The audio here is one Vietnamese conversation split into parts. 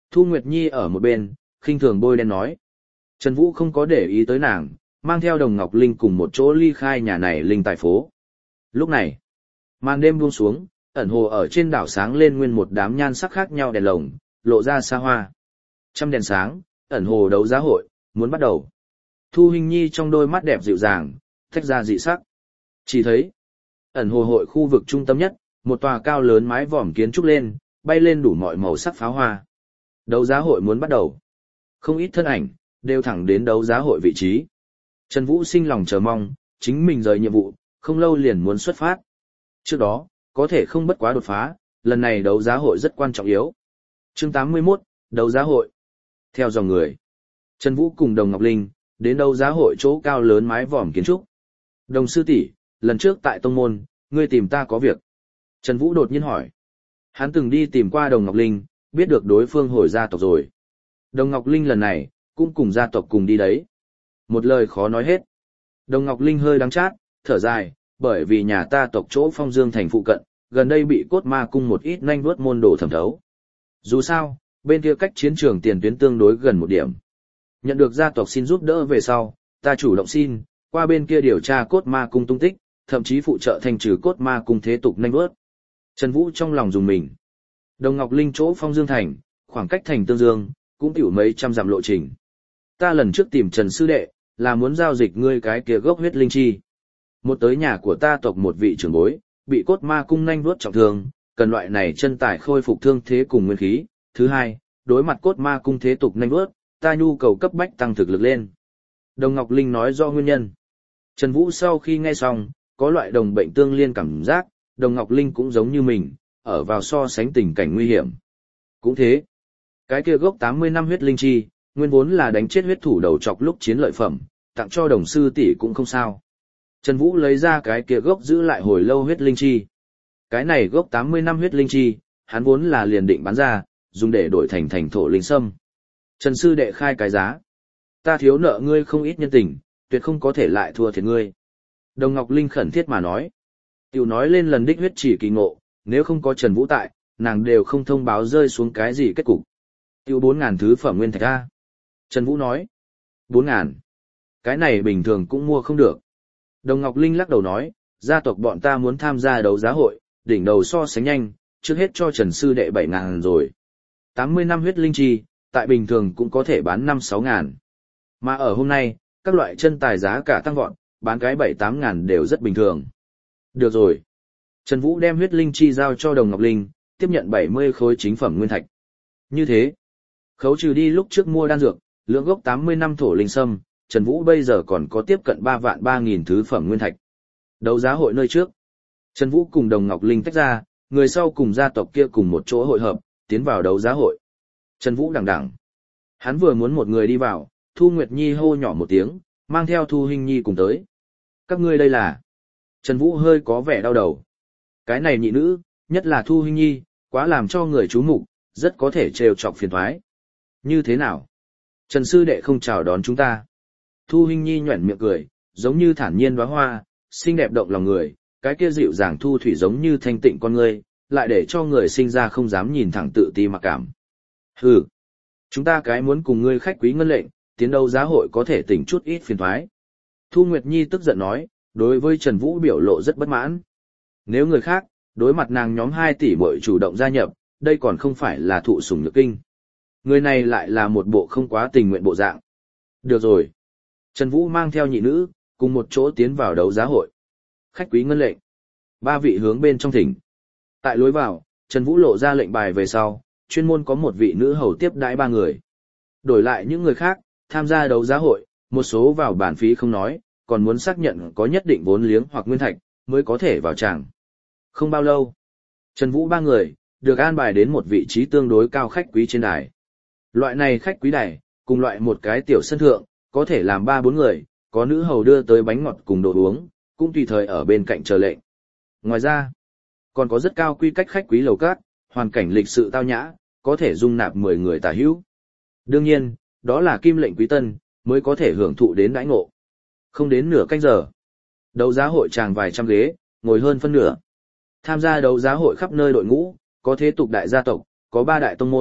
Thu Nguyệt Nhi ở một bên, khinh thường bôi đen nói. Trần Vũ không có để ý tới nàng, mang theo Đồng Ngọc Linh cùng một chỗ ly khai nhà này linh tài phố. Lúc này, màn đêm buông xuống, ẩn hồ ở trên đảo sáng lên nguyên một đám nhan sắc khác nhau đèn lồng, lộ ra xa hoa. Trăm đèn sáng, ẩn hồ đấu giá hội, muốn bắt đầu. Thu Hình Nhi trong đôi mắt đẹp dịu dàng, tách ra dị sắc. Chỉ thấy, ẩn hồ hội khu vực trung tâm nhất, một tòa cao lớn mái vòm kiến trúc lên, bay lên đủ mọi màu sắc pháo hoa. Đấu giá hội muốn bắt đầu. Không ít thân ảnh, đều thẳng đến đấu giá hội vị trí. Trần Vũ sinh lòng chờ mong, chính mình rời nhiệm vụ, không lâu liền muốn xuất phát. Trước đó, có thể không bất quá đột phá, lần này đấu giá hội rất quan trọng yếu. Chương 81, đấu giá hội. Theo dòng người, Trần Vũ cùng Đồng Ngọc Linh, đến đấu giá hội chỗ cao lớn mái vòm kiến trúc. Đồng sư tỷ, lần trước tại tông môn, ngươi tìm ta có việc. Trần Vũ đột nhiên hỏi. Hắn từng đi tìm qua Đồng Ngọc Linh, biết được đối phương hồi gia tộc rồi. Đồng Ngọc Linh lần này, cũng cùng gia tộc cùng đi đấy. Một lời khó nói hết. Đồng Ngọc Linh hơi đắng chát, thở dài, bởi vì nhà ta tộc chỗ Phong Dương thành phụ cận, gần đây bị cốt ma cung một ít nhanh vuốt môn đồ thẩm thấu. Dù sao, bên kia cách chiến trường tiền tuyến tương đối gần một điểm. Nhận được gia tộc xin giúp đỡ về sau, ta chủ động xin, qua bên kia điều tra cốt ma cung tung tích, thậm chí phụ trợ thành trừ cốt ma cung thế tục nhanh vuốt. Trần Vũ trong lòng dùng mình. Đồng Ngọc Linh chỗ Phong Dương thành, khoảng cách thành Tương Dương, cũng tiểu mấy trăm dặm lộ trình. Ta lần trước tìm Trần sư đệ, là muốn giao dịch ngươi cái kia gốc huyết linh chi. Một tới nhà của ta tộc một vị trưởng bối, bị cốt ma cung nhanh vuốt trọng thương, cần loại này chân tài khôi phục thương thế cùng nguyên khí. Thứ hai, đối mặt cốt ma cung thế tục nhanh vuốt, ta nhu cầu cấp bách tăng thực lực lên. Đồng Ngọc Linh nói do nguyên nhân. Trần Vũ sau khi nghe xong, có loại đồng bệnh tương liên cảm giác, Đồng Ngọc Linh cũng giống như mình, ở vào so sánh tình cảnh nguy hiểm. Cũng thế, cái kia gốc 80 năm huyết linh chi, nguyên vốn là đánh chết huyết thủ đầu chọc lúc chiến lợi phẩm, tặng cho đồng sư tỷ cũng không sao. Trần Vũ lấy ra cái kia gốc giữ lại hồi lâu huyết linh chi. Cái này gốc 80 năm huyết linh chi, hắn vốn là liền định bán ra, dùng để đổi thành thổ linh sâm. Trần sư đệ khai cái giá. Ta thiếu nợ ngươi không ít nhân tình, tuyệt không có thể lại thua thiệt ngươi. Đồng Ngọc Linh khẩn thiết mà nói. Tiểu nói lên lần đích huyết chỉ kỳ ngộ, nếu không có Trần Vũ tại, nàng đều không thông báo rơi xuống cái gì kết cục. Tiêu 4.000 thứ phẩm nguyên thạch a. Trần Vũ nói. 4.000. Cái này bình thường cũng mua không được. Đồng Ngọc Linh lắc đầu nói, gia tộc bọn ta muốn tham gia đấu giá hội, đỉnh đầu so sánh nhanh, trước hết cho Trần sư đệ 7.000 rồi. 80 năm huyết linh chi, tại bình thường cũng có thể bán 5-6.000. Mà ở hôm nay, các loại chân tài giá cả tăng vọt, bán cái 7-8.000 đều rất bình thường. Được rồi. Trần Vũ đem huyết linh chi giao cho Đồng Ngọc Linh, tiếp nhận 70 khối chính phẩm nguyên thạch. Như thế, khấu trừ đi lúc trước mua đan dược, lượng gốc 80 năm thổ linh sâm, Trần Vũ bây giờ còn có tiếp cận 3.300.000 thứ phẩm nguyên thạch. Đấu giá hội nơi trước, Trần Vũ cùng Đồng Ngọc Linh tách ra, người sau cùng gia tộc kia cùng một chỗ hội hợp, tiến vào đấu giá hội. Trần Vũ đằng đằng. Hắn vừa muốn một người đi vào, Thu Nguyệt Nhi hô nhỏ một tiếng, mang theo Thu Hình Nhi cùng tới. Các ngươi đây là... Trần Vũ hơi có vẻ đau đầu. Cái này nhị nữ, nhất là Thu Hình Nhi, quá làm cho người chú mục, rất có thể trêu chọc phiền toái. Như thế nào? Trần sư đệ không chào đón chúng ta. Thu Hình Nhi nhoẻn miệng cười, giống như thản nhiên đóa hoa, xinh đẹp động lòng người, cái kia dịu dàng thu thủy giống như thanh tịnh con ngươi, lại để cho người sinh ra không dám nhìn thẳng tự ti mặc cảm. Hừ, chúng ta cái muốn cùng ngươi khách quý ngân lệnh, tiến đấu giá hội có thể tỉnh chút ít phiền toái. Thu Nguyệt Nhi tức giận nói, đối với Trần Vũ biểu lộ rất bất mãn. Nếu người khác, đối mặt nàng nhóm 2 tỷ muội chủ động gia nhập, đây còn không phải là thụ sủng nhược kinh. Người này lại là một bộ không quá tình nguyện bộ dạng. Được rồi. Trần Vũ mang theo nhị nữ, cùng một chỗ tiến vào đấu giá hội. Khách quý ngân lệnh. 3 vị hướng bên trong thỉnh. Tại lối vào, Trần Vũ lộ ra lệnh bài về sau, chuyên môn có một vị nữ hầu tiếp đãi 3 người. Đổi lại những người khác, tham gia đấu giá hội, một số vào bản phí không nói, còn muốn xác nhận có nhất định vốn liếng hoặc nguyên thạch, mới có thể vào tràng. Không bao lâu, Trần Vũ 3 người, được an bài đến một vị trí tương đối cao khách quý trên đài. Loại này khách quý đài, cùng loại một cái tiểu sân thượng, có thể làm 3-4 người, có nữ hầu đưa tới bánh ngọt cùng đồ uống, cũng tùy thời ở bên cạnh chờ lệnh. Ngoài ra, còn có rất cao quy cách khách quý lầu cát, hoàn cảnh lịch sự tao nhã, có thể dung nạp 10 người tả hữu. Đương nhiên, đó là kim lệnh quý tân, mới có thể hưởng thụ đến đãi ngộ. Không đến nửa canh giờ, đấu giá hội tràng vài trăm ghế, ngồi hơn phân nửa. Tham gia đấu giá hội khắp nơi đội ngũ, có thế tục đại gia tộc, có 3 đại tông môn,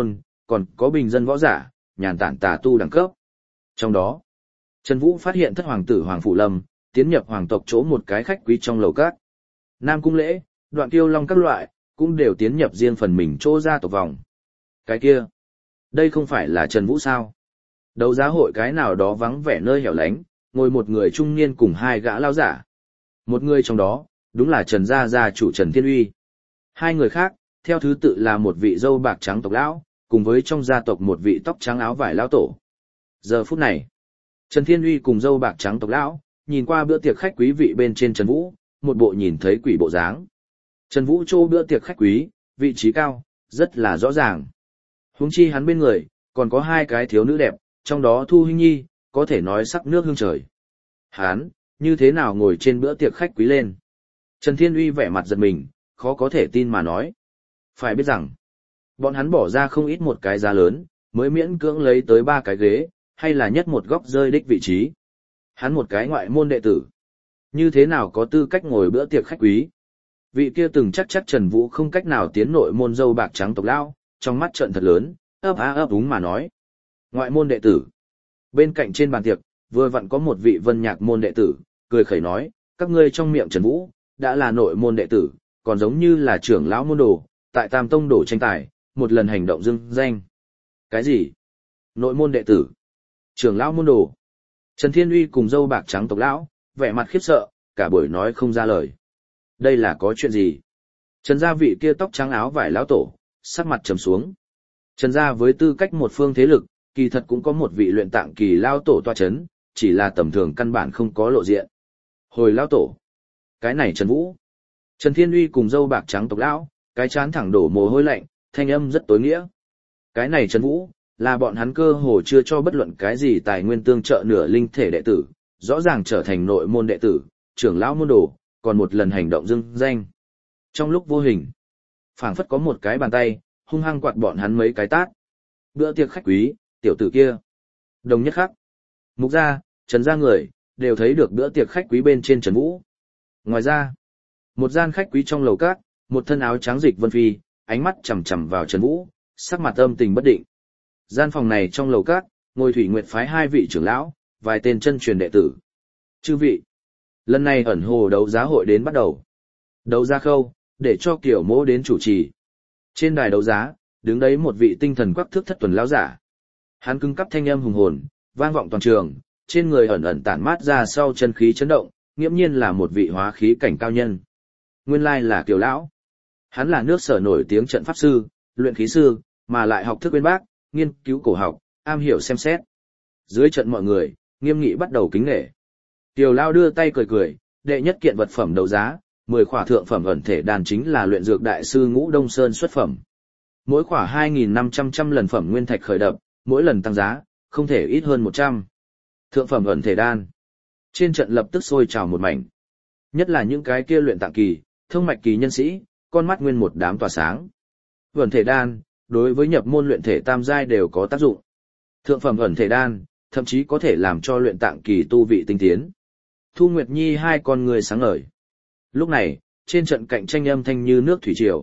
còn có bình dân võ giả, nhàn tản tà tu đẳng cấp. Trong đó, Trần Vũ phát hiện thất hoàng tử Hoàng Phủ Lâm, tiến nhập hoàng tộc chỗ một cái khách quý trong lầu các. Nam Cung Lễ, Đoạn Tiêu Long các loại, cũng đều tiến nhập riêng phần mình chỗ gia tộc vòng. Cái kia, đây không phải là Trần Vũ sao? Đấu giá hội cái nào đó vắng vẻ nơi hẻo lánh, ngồi một người trung niên cùng hai gã lao giả. Một người trong đó, đúng là Trần gia chủ Trần Thiên Uy. Hai người khác, theo thứ tự là một vị râu bạc trắng tộc lão, cùng với trong gia tộc một vị tóc trắng áo vải lão tổ. Giờ phút này, Trần Thiên Uy cùng râu bạc trắng tộc lão, nhìn qua bữa tiệc khách quý vị bên trên Trần Vũ, một bộ nhìn thấy quỷ bộ dáng. Trần Vũ chỗ bữa tiệc khách quý, vị trí cao, rất là rõ ràng. Huống chi hắn bên người, còn có hai cái thiếu nữ đẹp, trong đó Thu Hinh Nhi, có thể nói sắc nước hương trời. Hắn, như thế nào ngồi trên bữa tiệc khách quý lên? Trần Thiên Uy vẻ mặt giật mình, khó có thể tin mà nói. Phải biết rằng, bọn hắn bỏ ra không ít một cái giá lớn, mới miễn cưỡng lấy tới 3 cái ghế, hay là nhất một góc rơi đích vị trí. Hắn một cái ngoại môn đệ tử. Như thế nào có tư cách ngồi bữa tiệc khách quý? Vị kia từng chắc Trần Vũ không cách nào tiến nội môn dâu bạc trắng tộc lão, trong mắt trợn thật lớn, ấp úng mà nói. Ngoại môn đệ tử. Bên cạnh trên bàn tiệc, vừa vặn có một vị vân nhạc môn đệ tử, cười khẩy nói, các ngươi trong miệng Trần Vũ, đã là nội môn đệ tử, còn giống như là trưởng lão môn đồ, tại Tam Tông đổ tranh tài, một lần hành động dưng danh. Cái gì? Nội môn đệ tử? Trưởng lão môn đồ? Trần Thiên Uy cùng dâu bạc trắng tộc lão, vẻ mặt khiếp sợ, cả buổi nói không ra lời. Đây là có chuyện gì? Trần gia vị kia tóc trắng áo vải lão tổ, sắc mặt trầm xuống. Trần gia với tư cách một phương thế lực, kỳ thật cũng có một vị luyện tạng kỳ lão tổ toa chấn, chỉ là tầm thường căn bản không có lộ diện. Hồi lão tổ, cái này Trần Vũ. Trần Thiên Uy cùng dâu bạc trắng tộc lão, cái chán thẳng đổ mồ hôi lạnh, thanh âm rất tối nghĩa. Cái này Trần Vũ, là bọn hắn cơ hồ chưa cho bất luận cái gì tài nguyên tương trợ nửa linh thể đệ tử, rõ ràng trở thành nội môn đệ tử, trưởng lão môn đồ, còn một lần hành động dưng danh. Trong lúc vô hình, phảng phất có một cái bàn tay, hung hăng quạt bọn hắn mấy cái tát. Bữa tiệc khách quý, tiểu tử kia. Đồng nhất khắc. Mục gia, Trần gia người, đều thấy được bữa tiệc khách quý bên trên Trần Vũ. Ngoài ra, một gian khách quý trong lầu các, một thân áo trắng dịch vân phi, ánh mắt chằm chằm vào Trần Vũ, sắc mặt âm tình bất định. Gian phòng này trong lầu các, ngồi Thủy Nguyệt phái 2 vị trưởng lão, vài tên chân truyền đệ tử. Chư vị, lần này ẩn hồ đấu giá hội đến bắt đầu. Đấu giá khâu, để cho Kiều Mỗ đến chủ trì. Trên đài đấu giá, đứng đấy một vị tinh thần quắc thước thất tuần lão giả. Hắn cứng cắp thanh âm hùng hồn, vang vọng toàn trường, trên người ẩn ẩn tản mát ra sau chân khí chấn động, nghiễm nhiên là một vị hóa khí cảnh cao nhân. Nguyên lai là Kiều lão. Hắn là nước Sở nổi tiếng trận pháp sư, luyện khí sư, mà lại học thức bên bác, nghiên cứu cổ học, am hiểu xem xét. Dưới trận mọi người, nghiêm nghị bắt đầu kính nể. Kiều lão đưa tay cười cười, đệ nhất kiện vật phẩm đấu giá, 10 khỏa thượng phẩm ẩn thể đan chính là luyện dược đại sư Ngũ Đông Sơn xuất phẩm. Mỗi khỏa 2.500 lần phẩm nguyên thạch khởi đập, mỗi lần tăng giá, không thể ít hơn 100. Thượng phẩm ẩn thể đan. Trên trận lập tức sôi trào một mảnh. Nhất là những cái kia luyện tạng kỳ, thông mạch kỳ nhân sĩ, con mắt nguyên một đám tỏa sáng. Ẩn thể đan, đối với nhập môn luyện thể tam giai đều có tác dụng. Thượng phẩm ẩn thể đan, thậm chí có thể làm cho luyện tạng kỳ tu vị tinh tiến. Thu Nguyệt Nhi hai con người sáng ngời. Lúc này, trên trận cạnh tranh âm thanh như nước thủy triều.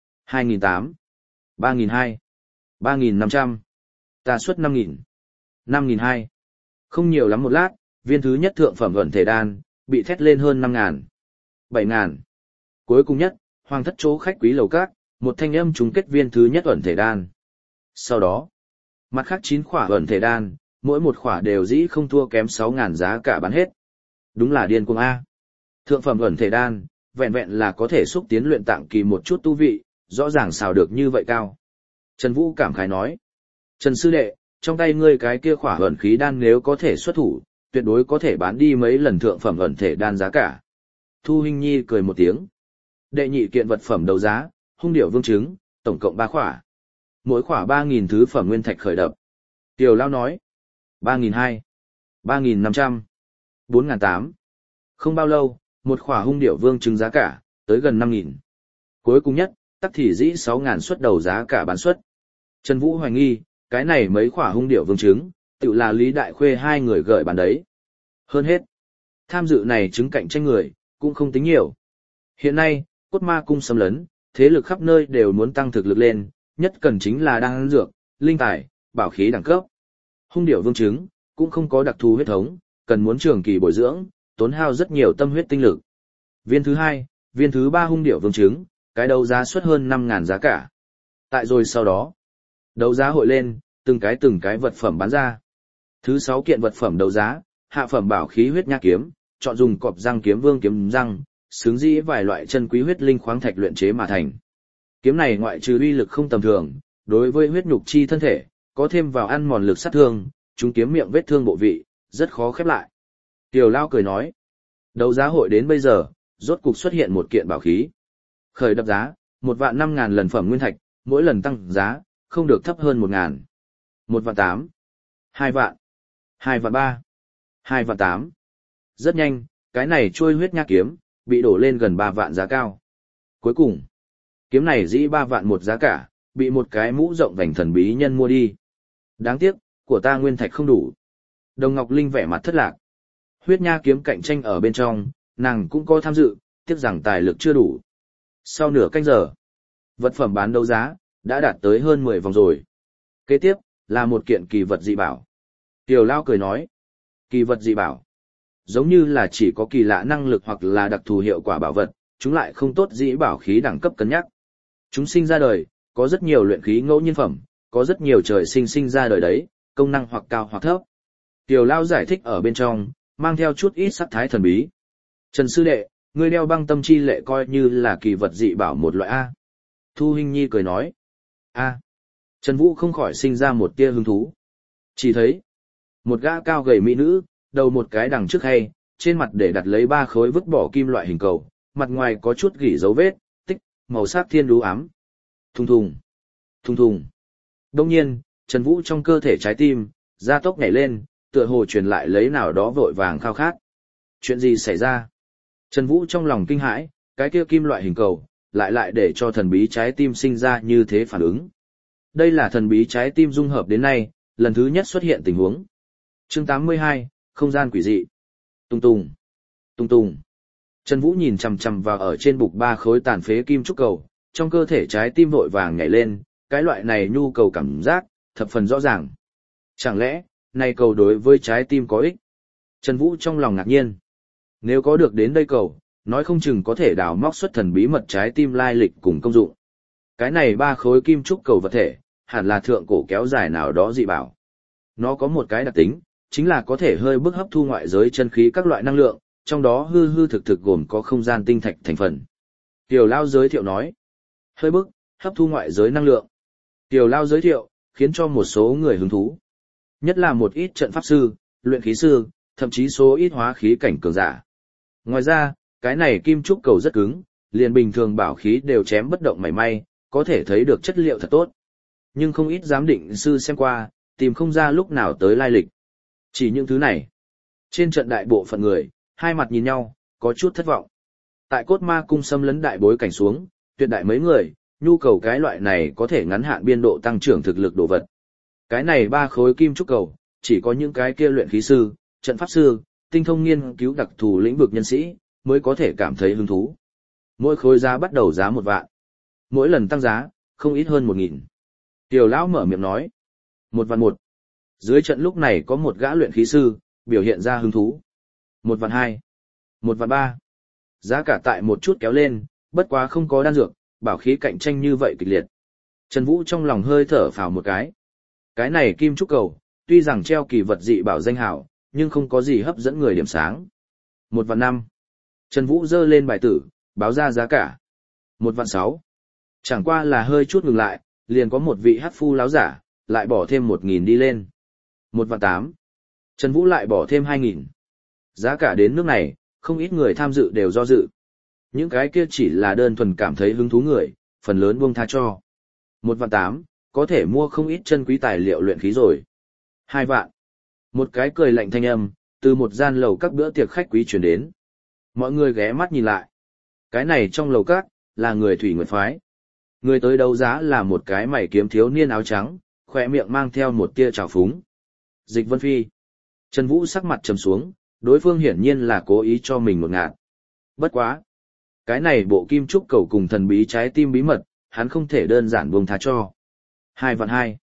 2.800, 3.200, 3.500, ta xuất 5.000, 5.200. Không nhiều lắm một lát, viên thứ nhất thượng phẩm ẩn thể đan, bị thét lên hơn 5.000, 7.000. Cuối cùng nhất, hoàng thất chỗ khách quý lầu các, một thanh âm trùng kết viên thứ nhất ẩn thể đan. Sau đó, mặt khác 9 khỏa ẩn thể đan, mỗi một khỏa đều dĩ không thua kém 6.000 giá cả bán hết. Đúng là điên cuồng A. Thượng phẩm ẩn thể đan, vẹn vẹn là có thể xúc tiến luyện tạng kỳ một chút tu vị, rõ ràng xào được như vậy cao. Trần Vũ cảm khái nói. Trần sư đệ, trong tay ngươi cái kia khỏa ẩn khí đan nếu có thể xuất thủ, tuyệt đối có thể bán đi mấy lần thượng phẩm ẩn thể đan giá cả. Thu Hinh Nhi cười một tiếng. Đệ nhị kiện vật phẩm đấu giá, hung điểu vương trứng, tổng cộng 3 khỏa. Mỗi khỏa 3.000 thứ phẩm nguyên thạch khởi đập. Tiểu Lao nói. 3.200, 3.500, 4.800. Không bao lâu, một khỏa hung điểu vương trứng giá cả, tới gần 5.000. Cuối cùng nhất, tắc thì dĩ 6.000 suất đầu giá cả bán suất. Trần Vũ hoài nghi, cái này mấy khỏa hung điểu vương trứng, tự là Lý Đại Khuê hai người gợi bán đấy. Hơn hết, tham dự này trứng cạnh tranh người, cũng không tính nhiều. Hiện nay, cốt ma cung xâm lấn, thế lực khắp nơi đều muốn tăng thực lực lên, nhất cần chính là đan dược, linh tài, bảo khí đẳng cấp. Hung điểu vương trứng, cũng không có đặc thù huyết thống, cần muốn trường kỳ bồi dưỡng, tốn hao rất nhiều tâm huyết tinh lực. Viên thứ 2, viên thứ 3 hung điểu vương trứng, cái đấu giá suất hơn 5.000 giá cả. Tại rồi sau đó, đấu giá hội lên, từng cái vật phẩm bán ra. Thứ 6 kiện vật phẩm đấu giá, hạ phẩm bảo khí huyết nha kiếm, chọn dùng cọp răng kiếm vương kiếm răng, xứng dĩ vài loại chân quý huyết linh khoáng thạch luyện chế mà thành. Kiếm này ngoại trừ uy lực không tầm thường, đối với huyết nhục chi thân thể, có thêm vào ăn mòn lực sát thương, chúng kiếm miệng vết thương bộ vị, rất khó khép lại. Tiểu Lao cười nói, đấu giá hội đến bây giờ, rốt cục xuất hiện một kiện bảo khí. Khởi đập giá, 1.500.000 lần phẩm nguyên thạch, mỗi lần tăng giá, không được thấp hơn 1.000. 1.800.000, 2.000.000, 2.300.000, 2.800.000. Rất nhanh, cái này trôi huyết nha kiếm, bị đổ lên gần 3 vạn giá cao. Cuối cùng, kiếm này dĩ 3 vạn một giá cả, bị một cái mũ rộng vành thần bí nhân mua đi. Đáng tiếc, của ta nguyên thạch không đủ. Đồng Ngọc Linh vẻ mặt thất lạc. Huyết nha kiếm cạnh tranh ở bên trong, nàng cũng có tham dự, tiếc rằng tài lực chưa đủ. Sau nửa canh giờ, vật phẩm bán đấu giá, đã đạt tới hơn 10 vòng rồi. Kế tiếp, là một kiện kỳ vật dị bảo. Tiểu Lao cười nói, kỳ vật dị bảo. Giống như là chỉ có kỳ lạ năng lực hoặc là đặc thù hiệu quả bảo vật, chúng lại không tốt dĩ bảo khí đẳng cấp cân nhắc. Chúng sinh ra đời, có rất nhiều luyện khí ngẫu nhiên phẩm, có rất nhiều trời sinh ra đời đấy, công năng hoặc cao hoặc thấp. Tiểu Lao giải thích ở bên trong, mang theo chút ít sắc thái thần bí. Trần sư đệ, ngươi đeo băng tâm chi lệ coi như là kỳ vật dị bảo một loại A. Thu Hinh Nhi cười nói. A. Trần Vũ không khỏi sinh ra một tia hứng thú. Chỉ thấy, một gã cao gầy mỹ nữ, đầu một cái đằng trước hay, trên mặt để đặt lấy 3 khối vứt bỏ kim loại hình cầu, mặt ngoài có chút gỉ dấu vết, tích, màu sắc thiên đú ám. Thùng thùng, thùng thùng. Đông nhiên, Trần Vũ trong cơ thể trái tim, gia tốc nhảy lên, tựa hồ truyền lại lấy nào đó vội vàng khao khát. Chuyện gì xảy ra? Trần Vũ trong lòng kinh hãi, cái kia kim loại hình cầu, lại để cho thần bí trái tim sinh ra như thế phản ứng. Đây là thần bí trái tim dung hợp đến nay, lần thứ nhất xuất hiện tình huống. Chương 82, không gian quỷ dị. Tung tung, tung tung. Trần Vũ nhìn chằm chằm vào ở trên bục 3 khối tàn phế kim trúc cầu, trong cơ thể trái tim vội vàng nhảy lên, cái loại này nhu cầu cảm giác, thập phần rõ ràng. Chẳng lẽ, này cầu đối với trái tim có ích? Trần Vũ trong lòng ngạc nhiên. Nếu có được đến đây cầu, nói không chừng có thể đào móc xuất thần bí mật trái tim lai lịch cùng công dụng. Cái này 3 khối kim trúc cầu vật thể, hẳn là thượng cổ kéo dài nào đó dị bảo. Nó có một cái đặc tính, chính là có thể hơi bức hấp thu ngoại giới chân khí các loại năng lượng, trong đó hư thực gồm có không gian tinh thạch thành phần. Tiểu Lao giới thiệu nói, hơi bức, hấp thu ngoại giới năng lượng. Tiểu Lao giới thiệu, khiến cho một số người hứng thú. Nhất là một ít trận pháp sư, luyện khí sư, thậm chí số ít hóa khí cảnh cường giả. Ngoài ra, cái này kim trúc cầu rất cứng, liền bình thường bảo khí đều chém bất động mảy may, có thể thấy được chất liệu thật tốt. Nhưng không ít giám định sư xem qua, tìm không ra lúc nào tới lai lịch. Chỉ những thứ này. Trên trận đại bộ phận người, hai mặt nhìn nhau, có chút thất vọng. Tại cốt ma cung xâm lấn đại bối cảnh xuống, tuyệt đại mấy người, nhu cầu cái loại này có thể ngắn hạn biên độ tăng trưởng thực lực đồ vật. Cái này 3 khối kim trúc cầu, chỉ có những cái kia luyện khí sư, trận pháp sư, tinh thông nghiên cứu đặc thù lĩnh vực nhân sĩ, mới có thể cảm thấy hứng thú. Mỗi khối giá bắt đầu giá 1 vạn. Mỗi lần tăng giá, không ít hơn 1.000. Tiểu Lão mở miệng nói. 1 vạn 1. Dưới trận lúc này có một gã luyện khí sư, biểu hiện ra hứng thú. 1 vạn 2. 1 vạn 3. Giá cả tại một chút kéo lên, bất quá không có đan dược, bảo khí cạnh tranh như vậy kịch liệt. Trần Vũ trong lòng hơi thở phào một cái. Cái này kim trúc cầu, tuy rằng treo kỳ vật dị bảo danh hảo, nhưng không có gì hấp dẫn người điểm sáng. 1 vạn 5. Trần Vũ giơ lên bài tử, báo ra giá cả. 1 vạn 6. Chẳng qua là hơi chút ngừng lại, liền có một vị hắc phu láo giả, lại bỏ thêm 1.000 đi lên. 1 vạn 8. Trần Vũ lại bỏ thêm 2.000. Giá cả đến nước này, không ít người tham dự đều do dự. Những cái kia chỉ là đơn thuần cảm thấy hứng thú người, phần lớn buông tha cho. 1 vạn 8, có thể mua không ít chân quý tài liệu luyện khí rồi. 2 vạn. Một cái cười lạnh thanh âm, từ một gian lầu các bữa tiệc khách quý truyền đến. Mọi người ghé mắt nhìn lại. Cái này trong lầu các, là người Thủy Nguyệt phái. Người tới đấu giá là một cái mày kiếm thiếu niên áo trắng, khỏe miệng mang theo một tia trào phúng. Dịch Vân Phi. Trần Vũ sắc mặt trầm xuống, đối phương hiển nhiên là cố ý cho mình một ngạt. Bất quá. Cái này bộ kim trúc cầu cùng thần bí trái tim bí mật, hắn không thể đơn giản buông tha cho. 2 vạn 2.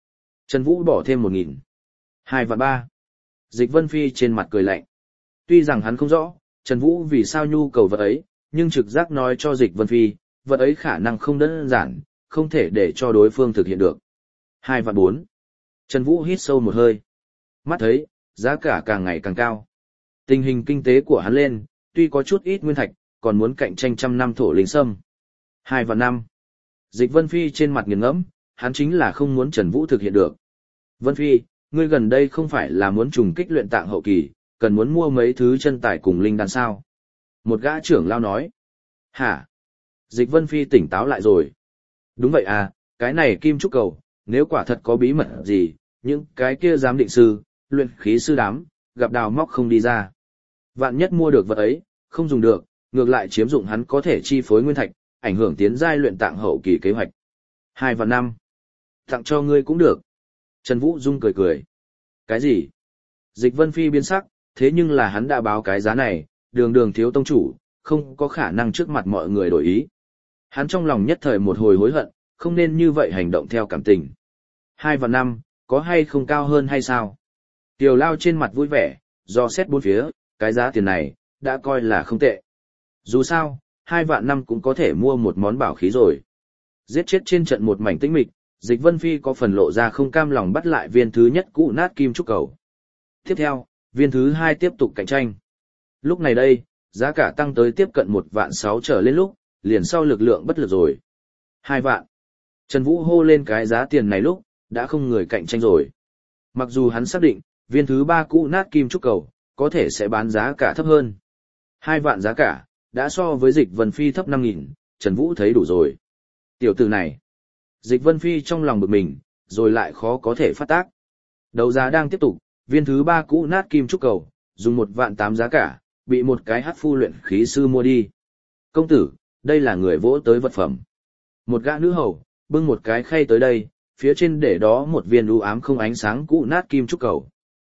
Trần Vũ bỏ thêm 1.000. 2.300.000. Dịch Vân Phi trên mặt cười lạnh. Tuy rằng hắn không rõ, Trần Vũ vì sao nhu cầu vật ấy, nhưng trực giác nói cho Dịch Vân Phi, vật ấy khả năng không đơn giản, không thể để cho đối phương thực hiện được. 2.400.000. Trần Vũ hít sâu một hơi. Mắt thấy, giá cả càng ngày càng cao. Tình hình kinh tế của hắn lên, tuy có chút ít nguyên thạch, còn muốn cạnh tranh trăm năm thổ linh sâm. 2.500.000. Dịch Vân Phi trên mặt nghiền ngẫm, hắn chính là không muốn Trần Vũ thực hiện được. Vân Phi, ngươi gần đây không phải là muốn trùng kích luyện tạng hậu kỳ, cần muốn mua mấy thứ chân tài cùng linh đan sao? Một gã trưởng lao nói. Hả? Dịch Vân Phi tỉnh táo lại rồi. Đúng vậy à, cái này kim trúc cầu, nếu quả thật có bí mật gì, những cái kia giám định sư, luyện khí sư đám, gặp đào móc không đi ra. Vạn nhất mua được vật ấy, không dùng được, ngược lại chiếm dụng hắn có thể chi phối nguyên thạch, ảnh hưởng tiến giai luyện tạng hậu kỳ kế hoạch. 2.500.000. Tặng cho ngươi cũng được. Trần Vũ Dung cười cười. Cái gì? Dịch Vân Phi biến sắc, thế nhưng là hắn đã báo cái giá này, đường đường thiếu tông chủ, không có khả năng trước mặt mọi người đổi ý. Hắn trong lòng nhất thời một hồi hối hận, không nên như vậy hành động theo cảm tình. 2.500.000, có hay không cao hơn hay sao? Tiểu Lao trên mặt vui vẻ, do xét bốn phía, cái giá tiền này, đã coi là không tệ. Dù sao, 2.500.000 cũng có thể mua một món bảo khí rồi. Giết chết trên trận một mảnh tĩnh mịch, Dịch Vân Phi có phần lộ ra không cam lòng bắt lại viên thứ nhất cũ nát kim trúc cầu. Tiếp theo, viên thứ hai tiếp tục cạnh tranh. Lúc này đây, giá cả tăng tới tiếp cận 1.600.000 trở lên lúc, liền sau lực lượng bất lực rồi. 2 vạn. Trần Vũ hô lên cái giá tiền này lúc, đã không người cạnh tranh rồi. Mặc dù hắn xác định, viên thứ ba cũ nát kim trúc cầu, có thể sẽ bán giá cả thấp hơn. 2 vạn giá cả, đã so với Dịch Vân Phi thấp 5.000, Trần Vũ thấy đủ rồi. Tiểu tử này. Dịch Vân Phi trong lòng bực mình, rồi lại khó có thể phát tác. Đấu giá đang tiếp tục, viên thứ ba cũ nát kim trúc cầu, dùng 1.800.000 giá cả, bị một cái hắc phu luyện khí sư mua đi. Công tử, đây là người vỗ tới vật phẩm. Một gã nữ hầu, bưng một cái khay tới đây, phía trên để đó một viên u ám không ánh sáng cũ nát kim trúc cầu.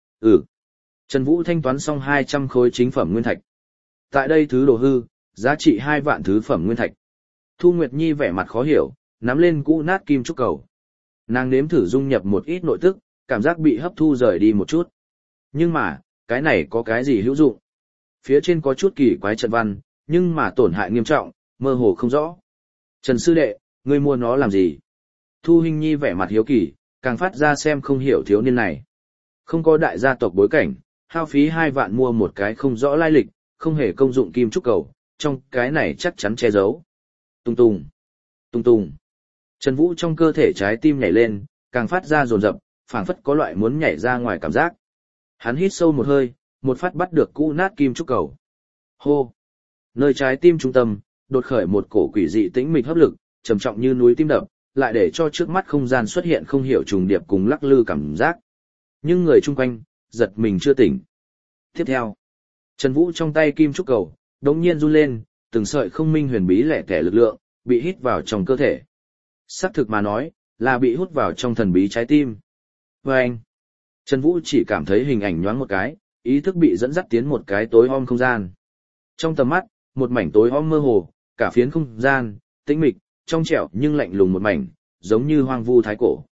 Trần Vũ thanh toán xong 200 khối chính phẩm nguyên thạch. Tại đây thứ đồ hư, giá trị 2 vạn thứ phẩm nguyên thạch. Thu Nguyệt Nhi vẻ mặt khó hiểu, nắm lên cũ nát kim trúc cầu. Nàng nếm thử dung nhập một ít nội tức, cảm giác bị hấp thu rời đi một chút. Nhưng mà, cái này có cái gì hữu dụng? Phía trên có chút kỳ quái trận văn, nhưng mà tổn hại nghiêm trọng, mơ hồ không rõ. Trần sư đệ, ngươi mua nó làm gì? Thu Hinh Nhi vẻ mặt hiếu kỳ, càng phát ra xem không hiểu thiếu niên này. Không có đại gia tộc bối cảnh, hao phí 2 vạn mua một cái không rõ lai lịch, không hề công dụng kim trúc cầu, trong cái này chắc chắn che giấu. Tung tung, tung tung. Trần Vũ trong cơ thể trái tim nhảy lên, càng phát ra dồn dập, phảng phất có loại muốn nhảy ra ngoài cảm giác. Hắn hít sâu một hơi, một phát bắt được cũ nát kim trúc cầu. Hô! Nơi trái tim trung tâm, đột khởi một cổ quỷ dị tĩnh mịch hấp lực, trầm trọng như núi tim đập, lại để cho trước mắt không gian xuất hiện không hiểu trùng điệp cùng lắc lư cảm giác. Nhưng người chung quanh, giật mình chưa tỉnh. Tiếp theo, Trần Vũ trong tay kim trúc cầu, đống nhiên run lên, từng sợi không minh huyền bí lẻ tẻ lực lượng, bị hít vào trong cơ thể. Xác thực mà nói, là bị hút vào trong thần bí trái tim. Và anh, Trần Vũ chỉ cảm thấy hình ảnh nhoáng một cái, ý thức bị dẫn dắt tiến một cái tối om không gian. Trong tầm mắt, một mảnh tối om mơ hồ, cả phiến không gian, tĩnh mịch, trong trẻo nhưng lạnh lùng một mảnh, giống như hoang vu thái cổ.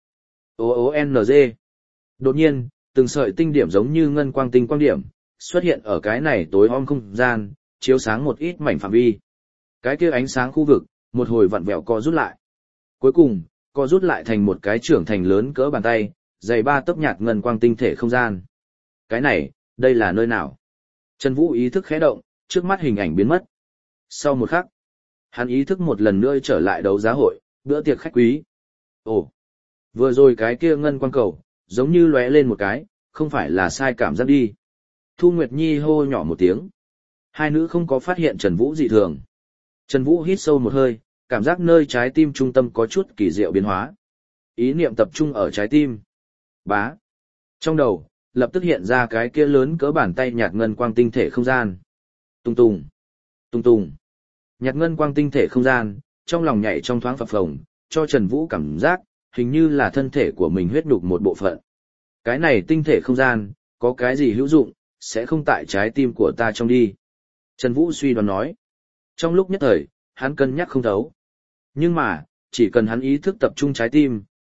OONG. Đột nhiên, từng sợi tinh điểm giống như ngân quang tinh quang điểm, xuất hiện ở cái này tối om không gian, chiếu sáng một ít mảnh phạm vi. Cái kia ánh sáng khu vực, một hồi vặn vẹo co rút lại. Cuối cùng, co rút lại thành một cái trưởng thành lớn cỡ bàn tay, dày 3 tấc nhạt ngân quang tinh thể không gian. Cái này, đây là nơi nào? Trần Vũ ý thức khẽ động, trước mắt hình ảnh biến mất. Sau một khắc, hắn ý thức một lần nữa trở lại đấu giá hội, bữa tiệc khách quý. Ồ, vừa rồi cái kia ngân quang cầu, giống như lóe lên một cái, không phải là sai cảm giác đi. Thu Nguyệt Nhi hô nhỏ một tiếng. Hai nữ không có phát hiện Trần Vũ dị thường. Trần Vũ hít sâu một hơi, cảm giác nơi trái tim trung tâm có chút kỳ diệu biến hóa. Ý niệm tập trung ở trái tim. Bá. Trong đầu, lập tức hiện ra cái kia lớn cỡ bàn tay nhạt ngân quang tinh thể không gian. Tung tung. Tung tung. Nhạt ngân quang tinh thể không gian, trong lòng nhảy trong thoáng phập phồng, cho Trần Vũ cảm giác, hình như là thân thể của mình huyết nhục một bộ phận. Cái này tinh thể không gian, có cái gì hữu dụng, sẽ không tại trái tim của ta trong đi. Trần Vũ suy đoán nói. Trong lúc nhất thời, hắn cân nhắc không thấu. Nhưng mà, chỉ cần hắn ý thức tập trung trái tim,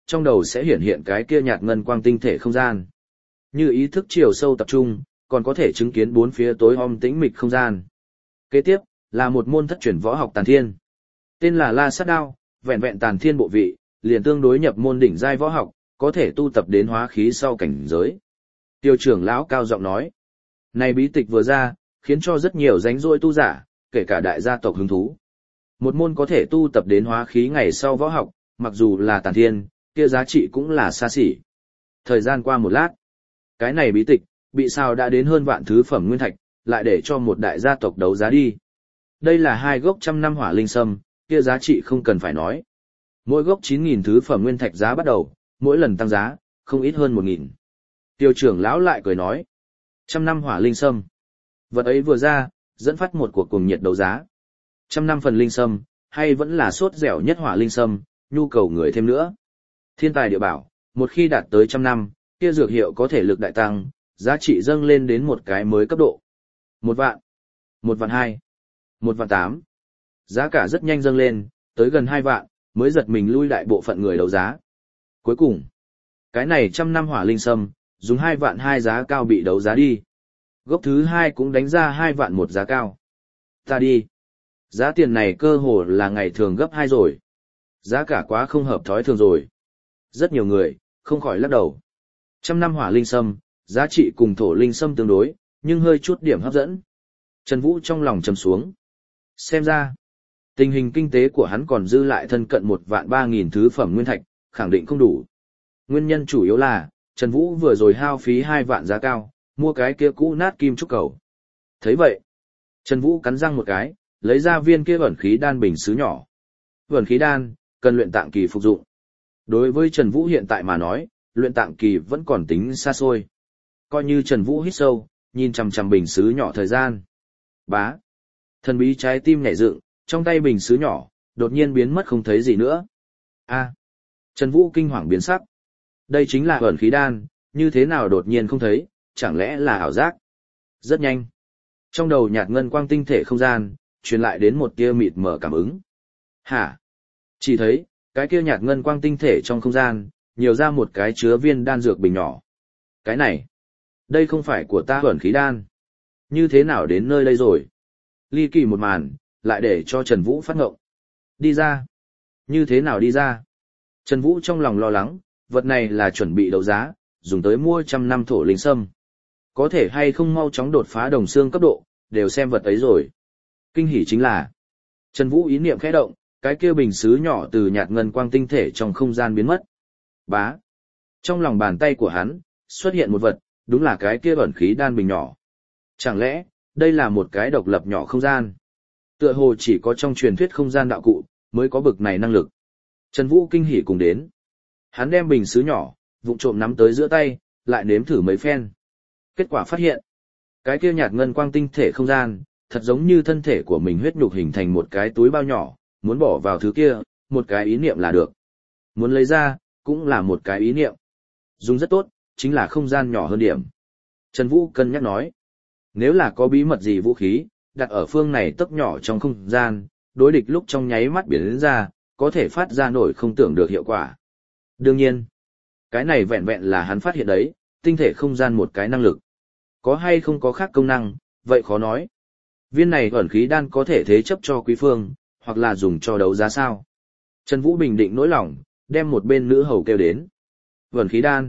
trong đầu sẽ hiển hiện cái kia nhạt ngân quang tinh thể không gian. Như ý thức chiều sâu tập trung, còn có thể chứng kiến bốn phía tối om tĩnh mịch không gian. Kế tiếp, là một môn thất truyền võ học tàn thiên. Tên là La Sát Đao, vẹn vẹn tàn thiên bộ vị, liền tương đối nhập môn đỉnh giai võ học, có thể tu tập đến hóa khí sau cảnh giới. Tiêu trưởng lão cao giọng nói, này bí tịch vừa ra, khiến cho rất nhiều ránh rỗi tu giả, kể cả đại gia tộc hứng thú. Một môn có thể tu tập đến hóa khí ngày sau võ học, mặc dù là tàn thiên, kia giá trị cũng là xa xỉ. Thời gian qua một lát, cái này bí tịch, bị sao đã đến hơn vạn thứ phẩm nguyên thạch, lại để cho một đại gia tộc đấu giá đi. Đây là 2 gốc 100 năm hỏa linh sâm, kia giá trị không cần phải nói. Mỗi gốc 9.000 thứ phẩm nguyên thạch giá bắt đầu, mỗi lần tăng giá, không ít hơn 1.000. Tiêu trưởng lão lại cười nói, 100 năm hỏa linh sâm. Vật ấy vừa ra, dẫn phát một cuộc cuồng nhiệt đấu giá. 100 năm phần linh sâm, hay vẫn là sốt dẻo nhất hỏa linh sâm, nhu cầu người thêm nữa. Thiên tài địa bảo, một khi đạt tới 100 năm, kia dược hiệu có thể lực đại tăng, giá trị dâng lên đến một cái mới cấp độ. 1 vạn, 1 vạn 2, 1 vạn 8. Giá cả rất nhanh dâng lên, tới gần 2 vạn, mới giật mình lui đại bộ phận người đấu giá. Cuối cùng, cái này 100 năm hỏa linh sâm, dùng 2 vạn 2 giá cao bị đấu giá đi. Gốc thứ 2 cũng đánh ra 2 vạn 1 giá cao. Ta đi. Giá tiền này cơ hồ là ngày thường gấp 2 rồi. Giá cả quá không hợp thói thường rồi. Rất nhiều người, không khỏi lắc đầu. 100 năm hỏa linh sâm, giá trị cùng thổ linh sâm tương đối, nhưng hơi chút điểm hấp dẫn. Trần Vũ trong lòng trầm xuống. Xem ra, tình hình kinh tế của hắn còn dư lại thân cận 1 vạn 3.000 thứ phẩm nguyên thạch, khẳng định không đủ. Nguyên nhân chủ yếu là, Trần Vũ vừa rồi hao phí 2 vạn giá cao, mua cái kia cũ nát kim trúc cầu. Thấy vậy, Trần Vũ cắn răng một cái, lấy ra viên kia ẩn khí đan bình sứ nhỏ. Ẩn khí đan, cần luyện tạng kỳ phục dụng. Đối với Trần Vũ hiện tại mà nói, luyện tạng kỳ vẫn còn tính xa xôi. Coi như Trần Vũ hít sâu, nhìn chằm chằm bình sứ nhỏ thời gian. Bá. Thần bí trái tim nhảy dựng, trong tay bình sứ nhỏ, đột nhiên biến mất không thấy gì nữa. A. Trần Vũ kinh hoàng biến sắc. Đây chính là ẩn khí đan, như thế nào đột nhiên không thấy, chẳng lẽ là ảo giác? Rất nhanh. Trong đầu nhạt ngân quang tinh thể không gian, truyền lại đến một tia mịt mờ cảm ứng. Hả? Chỉ thấy, cái kia nhạt ngân quang tinh thể trong không gian, nhiều ra một cái chứa viên đan dược bình nhỏ. Cái này, đây không phải của ta ẩn khí đan. Như thế nào đến nơi đây rồi? Ly kỳ một màn, lại để cho Trần Vũ phát ngộng. Đi ra. Như thế nào đi ra? Trần Vũ trong lòng lo lắng, vật này là chuẩn bị đấu giá, dùng tới mua 100 năm thổ linh sâm. Có thể hay không mau chóng đột phá đồng xương cấp độ, đều xem vật ấy rồi. Kinh hỉ chính là, Trần Vũ ý niệm khẽ động, cái kia bình sứ nhỏ từ nhạt ngân quang tinh thể trong không gian biến mất. Bá. Trong lòng bàn tay của hắn, xuất hiện một vật, đúng là cái kia ẩn khí đan bình nhỏ. Chẳng lẽ, đây là một cái độc lập nhỏ không gian? Tựa hồ chỉ có trong truyền thuyết không gian đạo cụ, mới có bực này năng lực. Trần Vũ kinh hỉ cùng đến. Hắn đem bình sứ nhỏ, vụng trộm nắm tới giữa tay, lại nếm thử mấy phen. Kết quả phát hiện, cái kia nhạt ngân quang tinh thể không gian, thật giống như thân thể của mình huyết nhục hình thành một cái túi bao nhỏ, muốn bỏ vào thứ kia, một cái ý niệm là được. Muốn lấy ra, cũng là một cái ý niệm. Dùng rất tốt, chính là không gian nhỏ hơn điểm. Trần Vũ cân nhắc nói, nếu là có bí mật gì vũ khí, đặt ở phương này tấc nhỏ trong không gian, đối địch lúc trong nháy mắt biến ra, có thể phát ra nổi không tưởng được hiệu quả. Đương nhiên, cái này vẹn vẹn là hắn phát hiện đấy, tinh thể không gian một cái năng lực. Có hay không có khác công năng, vậy khó nói. Viên này ẩn khí đan có thể thế chấp cho quý phương, hoặc là dùng cho đấu giá sao. Trần Vũ bình định nỗi lòng, đem một bên nữ hầu kêu đến. Ẩn khí đan.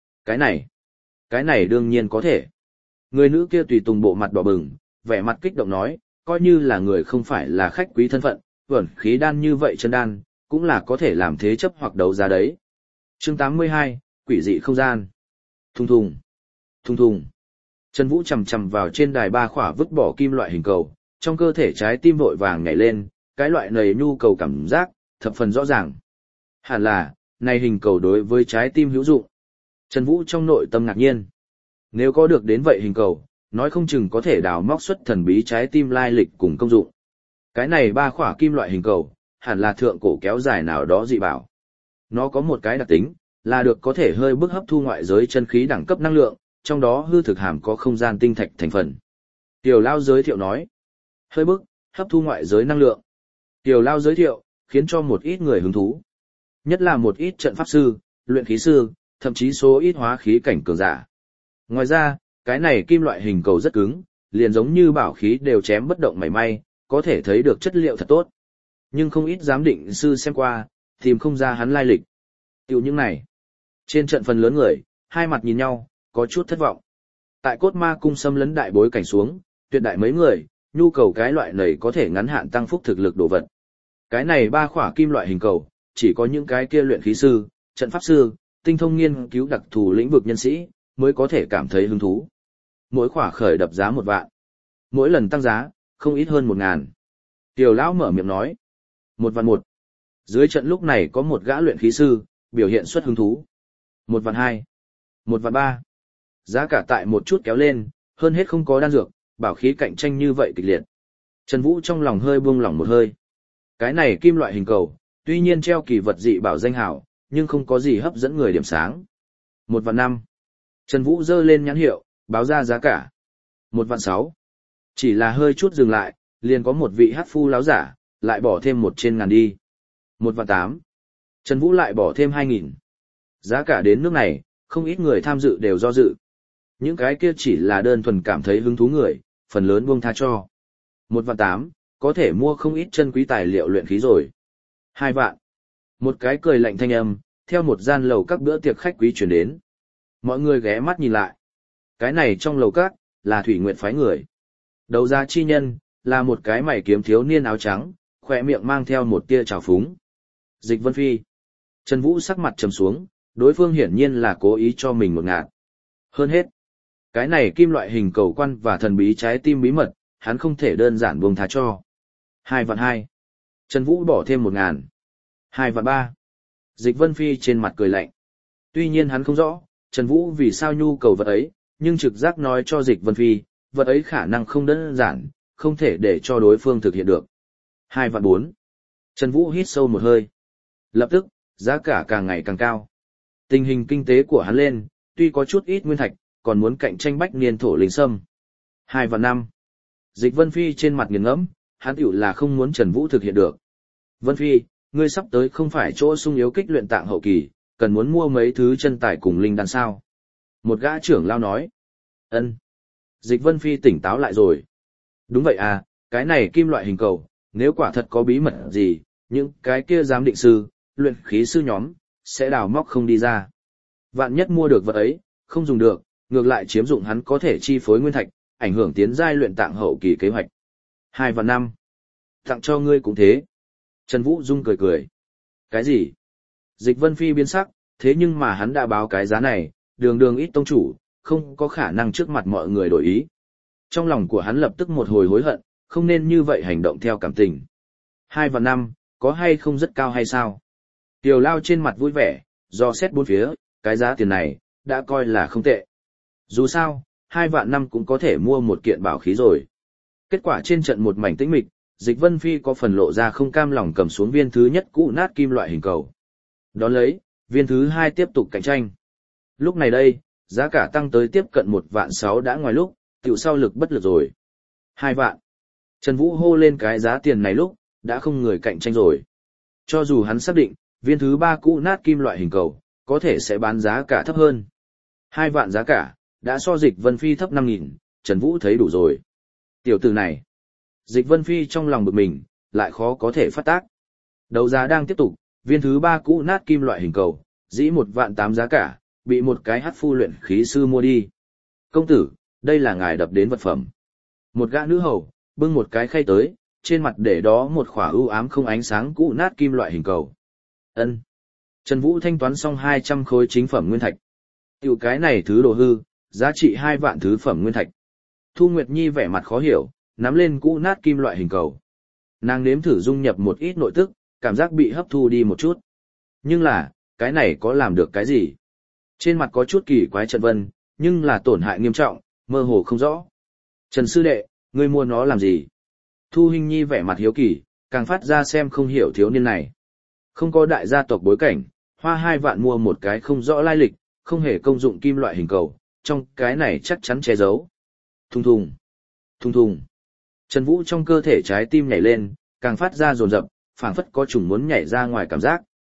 Cái này đương nhiên có thể. Người nữ kia tùy tùng bộ mặt đỏ bừng, vẻ mặt kích động nói, coi như là người không phải là khách quý thân phận, ẩn khí đan như vậy chân đan, cũng là có thể làm thế chấp hoặc đấu giá đấy. Chương 82, quỷ dị không gian. Thùng thùng. Thùng thùng. Trần Vũ chầm chầm vào trên đài ba khỏa vứt bỏ kim loại hình cầu, trong cơ thể trái tim vội vàng nhảy lên, cái loại này nhu cầu cảm giác, thập phần rõ ràng. Hẳn là, này hình cầu đối với trái tim hữu dụng. Trần Vũ trong nội tâm ngạc nhiên. Nếu có được đến vậy hình cầu, nói không chừng có thể đào móc xuất thần bí trái tim lai lịch cùng công dụng. Cái này ba khỏa kim loại hình cầu, hẳn là thượng cổ kéo dài nào đó dị bảo. Nó có một cái đặc tính, là được có thể hơi bức hấp thu ngoại giới chân khí đẳng cấp năng lượng, trong đó hư thực hàm có không gian tinh thạch thành phần. Tiểu Lao giới thiệu nói, hơi bức, hấp thu ngoại giới năng lượng. Tiểu Lao giới thiệu, khiến cho một ít người hứng thú. Nhất là một ít trận pháp sư, luyện khí sư, thậm chí số ít hóa khí cảnh cường giả. Ngoài ra, cái này kim loại hình cầu rất cứng, liền giống như bảo khí đều chém bất động mảy may, có thể thấy được chất liệu thật tốt. Nhưng không ít giám định sư xem qua, tìm không ra hắn lai lịch. Tiểu những này. Trên trận phần lớn người, hai mặt nhìn nhau, có chút thất vọng. Tại cốt ma cung xâm lấn đại bối cảnh xuống, tuyệt đại mấy người, nhu cầu cái loại này có thể ngắn hạn tăng phúc thực lực đồ vật. Cái này ba khỏa kim loại hình cầu, chỉ có những cái kia luyện khí sư, trận pháp sư, tinh thông nghiên cứu đặc thù lĩnh vực nhân sĩ, mới có thể cảm thấy hứng thú. Mỗi khỏa khởi đập giá 1 vạn. Mỗi lần tăng giá, không ít hơn 1.000. Tiểu lão mở miệng nói. 1 vạn 1. Dưới trận lúc này có một gã luyện khí sư, biểu hiện xuất hứng thú. 1 vạn 2. 1 vạn 3. Giá cả tại một chút kéo lên, hơn hết không có đan dược, bảo khí cạnh tranh như vậy kịch liệt. Trần Vũ trong lòng hơi buông lỏng một hơi. Cái này kim loại hình cầu, tuy nhiên treo kỳ vật dị bảo danh hảo, nhưng không có gì hấp dẫn người điểm sáng. 1 vạn 5. Trần Vũ giơ lên nhãn hiệu, báo ra giá cả. 1 vạn 6. Chỉ là hơi chút dừng lại, liền có một vị hắc phu láo giả, lại bỏ thêm 1 trên ngàn đi. 1 vạn 8. Trần Vũ lại bỏ thêm 2.000. Giá cả đến nước này, không ít người tham dự đều do dự. Những cái kia chỉ là đơn thuần cảm thấy hứng thú người, phần lớn buông tha cho. 1 vạn 8, có thể mua không ít chân quý tài liệu luyện khí rồi. 2 vạn. Một cái cười lạnh thanh âm, theo một gian lầu các bữa tiệc khách quý chuyển đến. Mọi người ghé mắt nhìn lại. Cái này trong lầu các, là Thủy Nguyệt phái người. Đấu giá chi nhân, là một cái mày kiếm thiếu niên áo trắng, khỏe miệng mang theo một tia trào phúng. Dịch Vân Phi. Trần Vũ sắc mặt trầm xuống, đối phương hiển nhiên là cố ý cho mình một ngạt. Hơn hết, cái này kim loại hình cầu quan và thần bí trái tim bí mật, hắn không thể đơn giản buông tha cho. 2 vạn 2. Trần Vũ bỏ thêm 1.000. 2 vạn 3. Dịch Vân Phi trên mặt cười lạnh. Tuy nhiên hắn không rõ, Trần Vũ vì sao nhu cầu vật ấy, nhưng trực giác nói cho Dịch Vân Phi, vật ấy khả năng không đơn giản, không thể để cho đối phương thực hiện được. 2 vạn 4. Trần Vũ hít sâu một hơi. Lập tức, giá cả càng ngày càng cao. Tình hình kinh tế của hắn lên, tuy có chút ít nguyên thạch, còn muốn cạnh tranh bách niên thổ linh sâm. 2 vạn 5. Dịch Vân Phi trên mặt nghiền ngẫm, hắn tiểu là không muốn Trần Vũ thực hiện được. Vân Phi, ngươi sắp tới không phải chỗ sung yếu kích luyện tạng hậu kỳ, cần muốn mua mấy thứ chân tài cùng linh đan sao. Một gã trưởng lao nói. Ân. Dịch Vân Phi tỉnh táo lại rồi. Đúng vậy à, cái này kim loại hình cầu, nếu quả thật có bí mật gì, những cái kia giám định sư, luyện khí sư nhóm, sẽ đào móc không đi ra. Vạn nhất mua được vật ấy, không dùng được, ngược lại chiếm dụng hắn có thể chi phối nguyên thạch, ảnh hưởng tiến giai luyện tạng hậu kỳ kế hoạch. 2 vạn 5. Tặng cho ngươi cũng thế. Trần Vũ Dung cười cười. Cái gì? Dịch Vân Phi biến sắc, thế nhưng mà hắn đã báo cái giá này, đường đường ít tông chủ, không có khả năng trước mặt mọi người đổi ý. Trong lòng của hắn lập tức một hồi hối hận, không nên như vậy hành động theo cảm tình. 2 vạn 5, có hay không rất cao hay sao? Tiểu Lao trên mặt vui vẻ, do xét bốn phía, cái giá tiền này, đã coi là không tệ. Dù sao, 2 vạn 5 cũng có thể mua một kiện bảo khí rồi. Kết quả trên trận một mảnh tĩnh mịch, Dịch Vân Phi có phần lộ ra không cam lòng cầm xuống viên thứ nhất cũ nát kim loại hình cầu. Đón lấy, viên thứ hai tiếp tục cạnh tranh. Lúc này đây, giá cả tăng tới tiếp cận 1 vạn 6 đã ngoài lúc, tiểu sau lực bất lực rồi. 2 vạn. Trần Vũ hô lên cái giá tiền này lúc, đã không người cạnh tranh rồi. Cho dù hắn xác định, viên thứ ba cũ nát kim loại hình cầu, có thể sẽ bán giá cả thấp hơn. 2 vạn giá cả, đã so Dịch Vân Phi thấp 5.000, Trần Vũ thấy đủ rồi. Tiểu tử này. Dịch Vân Phi trong lòng bực mình, lại khó có thể phát tác. Đấu giá đang tiếp tục, viên thứ ba cũ nát kim loại hình cầu, dĩ 1 vạn 8 giá cả, bị một cái hắc phu luyện khí sư mua đi. Công tử, đây là ngài đập đến vật phẩm. Một gã nữ hầu, bưng một cái khay tới, trên mặt để đó một khỏa ưu ám không ánh sáng cũ nát kim loại hình cầu. Ân. Trần Vũ thanh toán xong 200 khối chính phẩm nguyên thạch. Tiểu cái này thứ đồ hư, giá trị 2 vạn thứ phẩm nguyên thạch. Thu Nguyệt Nhi vẻ mặt khó hiểu, nắm lên cũ nát kim loại hình cầu. Nàng nếm thử dung nhập một ít nội tức, cảm giác bị hấp thu đi một chút. Nhưng là, cái này có làm được cái gì? Trên mặt có chút kỳ quái trận vân, nhưng là tổn hại nghiêm trọng, mơ hồ không rõ. Trần sư đệ, ngươi mua nó làm gì? Thu Hinh Nhi vẻ mặt hiếu kỳ, càng phát ra xem không hiểu thiếu niên này. Không có đại gia tộc bối cảnh, hoa 2 vạn mua một cái không rõ lai lịch, không hề công dụng kim loại hình cầu, trong cái này chắc chắn che giấu. Thùng thùng, thùng thùng. Trần Vũ trong cơ thể trái tim nhảy lên, càng phát ra dồn dập, phảng phất có trùng muốn nhảy ra ngoài cảm giác.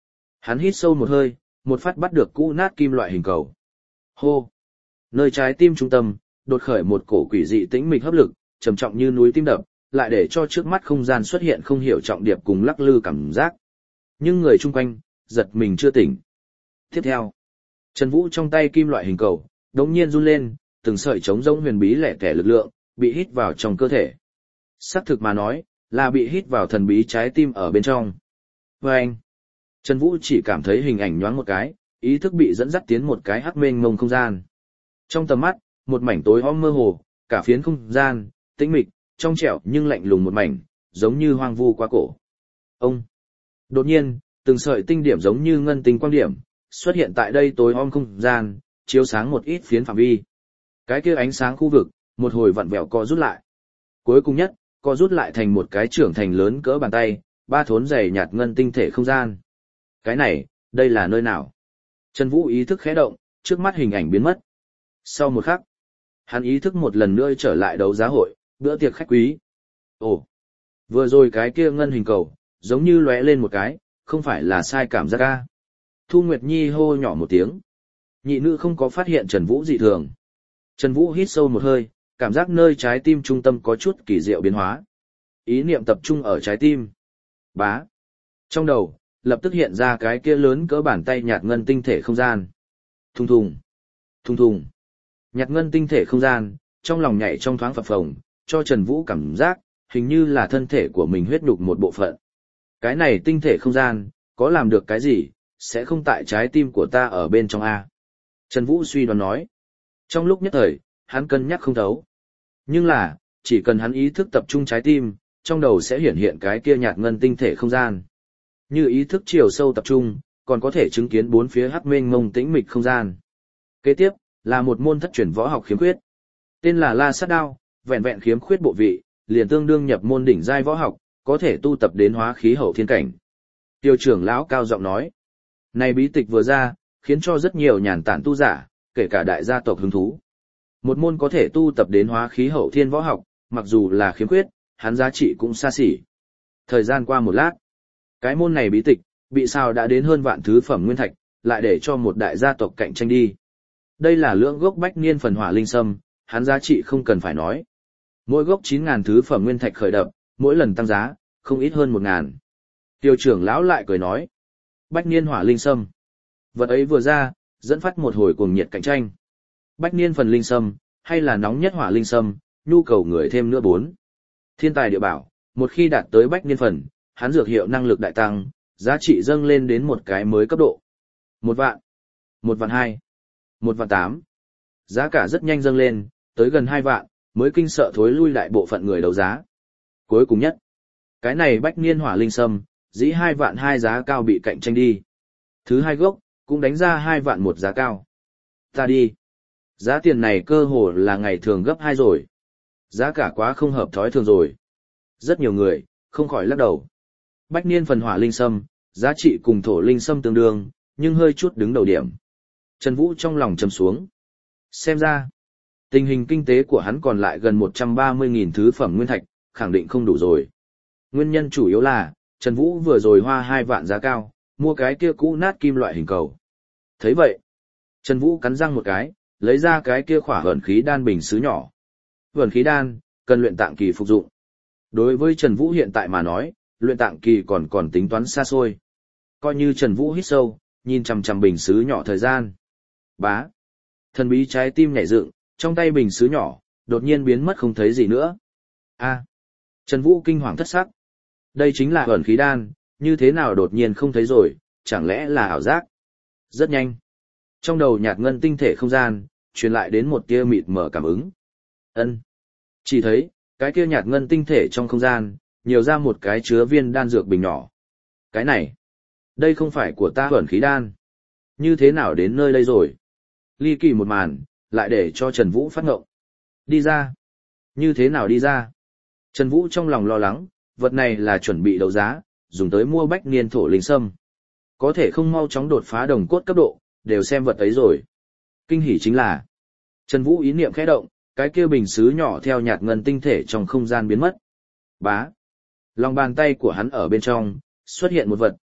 Hắn hít sâu một hơi, một phát bắt được cũ nát kim loại hình cầu. Hô! Nơi trái tim trung tâm, đột khởi một cổ quỷ dị tĩnh mịch hấp lực, trầm trọng như núi tim đập, lại để cho trước mắt không gian xuất hiện không hiểu trọng điệp cùng lắc lư cảm giác. Nhưng người chung quanh, giật mình chưa tỉnh. Tiếp theo, Trần Vũ trong tay kim loại hình cầu, đống nhiên run lên, từng sợi trống rỗng huyền bí lẻ tẻ lực lượng, bị hít vào trong cơ thể. Xác thực mà nói, là bị hít vào thần bí trái tim ở bên trong. Và anh, Trần Vũ chỉ cảm thấy hình ảnh nhoáng một cái, ý thức bị dẫn dắt tiến một cái hắc mênh mông không gian. Trong tầm mắt, một mảnh tối om mơ hồ, cả phiến không gian, tĩnh mịch, trong trẻo nhưng lạnh lùng một mảnh, giống như hoang vu quá cổ. Ông! Đột nhiên, từng sợi tinh điểm giống như ngân tinh quang điểm, xuất hiện tại đây tối om không gian, chiếu sáng một ít phiến phạm vi. Cái kia ánh sáng khu vực, một hồi vặn vẹo co rút lại. Cuối cùng nhất, co rút lại thành một cái trưởng thành lớn cỡ bàn tay, ba thốn dày nhạt ngân tinh thể không gian. Cái này, đây là nơi nào? Trần Vũ ý thức khẽ động, trước mắt hình ảnh biến mất. Sau một khắc, hắn ý thức một lần nữa trở lại đấu giá hội, bữa tiệc khách quý. Ồ, vừa rồi cái kia ngân hình cầu, giống như lóe lên một cái, không phải là sai cảm giác ca. Thu Nguyệt Nhi hô nhỏ một tiếng. Nhị nữ không có phát hiện Trần Vũ dị thường. Trần Vũ hít sâu một hơi, cảm giác nơi trái tim trung tâm có chút kỳ diệu biến hóa. Ý niệm tập trung ở trái tim. Bá. Trong đầu, lập tức hiện ra cái kia lớn cỡ bàn tay nhạt ngân tinh thể không gian. Thùng thùng. Thùng thùng. Nhạt ngân tinh thể không gian, trong lòng nhảy trong thoáng phập phồng, cho Trần Vũ cảm giác, hình như là thân thể của mình huyết nhục một bộ phận. Cái này tinh thể không gian, có làm được cái gì, sẽ không tại trái tim của ta ở bên trong A. Trần Vũ suy đoán nói. Trong lúc nhất thời, hắn cân nhắc không thấu. Nhưng là, chỉ cần hắn ý thức tập trung trái tim, trong đầu sẽ hiển hiện cái kia nhạt ngân tinh thể không gian. Như ý thức chiều sâu tập trung, còn có thể chứng kiến bốn phía hắc mênh mông tĩnh mịch không gian. Kế tiếp, là một môn thất truyền võ học khiếm khuyết. Tên là La Sát Đao, vẹn vẹn khiếm khuyết bộ vị, liền tương đương nhập môn đỉnh giai võ học, có thể tu tập đến hóa khí hậu thiên cảnh. Tiêu trưởng lão cao giọng nói. Này bí tịch vừa ra, khiến cho rất nhiều nhàn tản tu giả, kể cả đại gia tộc hứng thú. Một môn có thể tu tập đến hóa khí hậu thiên võ học, mặc dù là khiếm khuyết, hắn giá trị cũng xa xỉ. Thời gian qua một lát, cái môn này bí tịch, bị sao đã đến hơn vạn thứ phẩm nguyên thạch, lại để cho một đại gia tộc cạnh tranh đi. Đây là lượng gốc bách niên phần hỏa linh sâm, hắn giá trị không cần phải nói. Mỗi gốc 9.000 thứ phẩm nguyên thạch khởi đập, mỗi lần tăng giá, không ít hơn 1.000. Tiêu trưởng lão lại cười nói. Bách niên hỏa linh sâm. Vật ấy vừa ra, dẫn phát một hồi cuồng nhiệt cạnh tranh. Bách niên phần linh sâm, hay là nóng nhất hỏa linh sâm, nhu cầu người thêm nữa 4. Thiên tài địa bảo, một khi đạt tới bách niên phần, hắn dược hiệu năng lực đại tăng, giá trị dâng lên đến một cái mới cấp độ. 1 vạn, 1 vạn 2, 1 vạn 8. Giá cả rất nhanh dâng lên, tới gần 2 vạn, mới kinh sợ thối lui lại bộ phận người đấu giá. Cuối cùng nhất, cái này bách niên hỏa linh sâm, dĩ 2 vạn 2 giá cao bị cạnh tranh đi. Thứ hai gốc, cũng đánh ra 2 vạn 1 giá cao. Ta đi. Giá tiền này cơ hồ là ngày thường gấp 2 rồi. Giá cả quá không hợp thói thường rồi. Rất nhiều người, không khỏi lắc đầu. Bách niên phần hỏa linh sâm, giá trị cùng thổ linh sâm tương đương, nhưng hơi chút đứng đầu điểm. Trần Vũ trong lòng trầm xuống. Xem ra, tình hình kinh tế của hắn còn lại gần 130.000 thứ phẩm nguyên thạch, khẳng định không đủ rồi. Nguyên nhân chủ yếu là, Trần Vũ vừa rồi hoa 2 vạn giá cao, mua cái kia cũ nát kim loại hình cầu. Thấy vậy, Trần Vũ cắn răng một cái, lấy ra cái kia khỏa hvận khí đan bình sứ nhỏ. Hvận khí đan, cần luyện tạng kỳ phục dụng. Đối với Trần Vũ hiện tại mà nói, luyện tạng kỳ còn tính toán xa xôi. Coi như Trần Vũ hít sâu, nhìn chằm chằm bình sứ nhỏ thời gian. Bá. Thần bí trái tim nhảy dựng, trong tay bình sứ nhỏ, đột nhiên biến mất không thấy gì nữa. A. Trần Vũ kinh hoàng thất sắc. Đây chính là hvận khí đan, như thế nào đột nhiên không thấy rồi, chẳng lẽ là ảo giác? Rất nhanh. Trong đầu nhạt ngân tinh thể không gian, truyền lại đến một tia mịt mờ cảm ứng. Ân. Chỉ thấy, cái kia nhạt ngân tinh thể trong không gian, nhiều ra một cái chứa viên đan dược bình nhỏ. Cái này, đây không phải của ta hvận khí đan. Như thế nào đến nơi đây rồi? Ly kỳ một màn, lại để cho Trần Vũ phát ngộng. Đi ra. Như thế nào đi ra? Trần Vũ trong lòng lo lắng, vật này là chuẩn bị đấu giá, dùng tới mua bách niên thổ linh sâm. Có thể không mau chóng đột phá đồng cốt cấp độ, đều xem vật ấy rồi. Kinh hỉ chính là, Trần Vũ ý niệm khẽ động, cái kia bình sứ nhỏ theo nhạt ngân tinh thể trong không gian biến mất. Bá. Lòng bàn tay của hắn ở bên trong, xuất hiện một vật,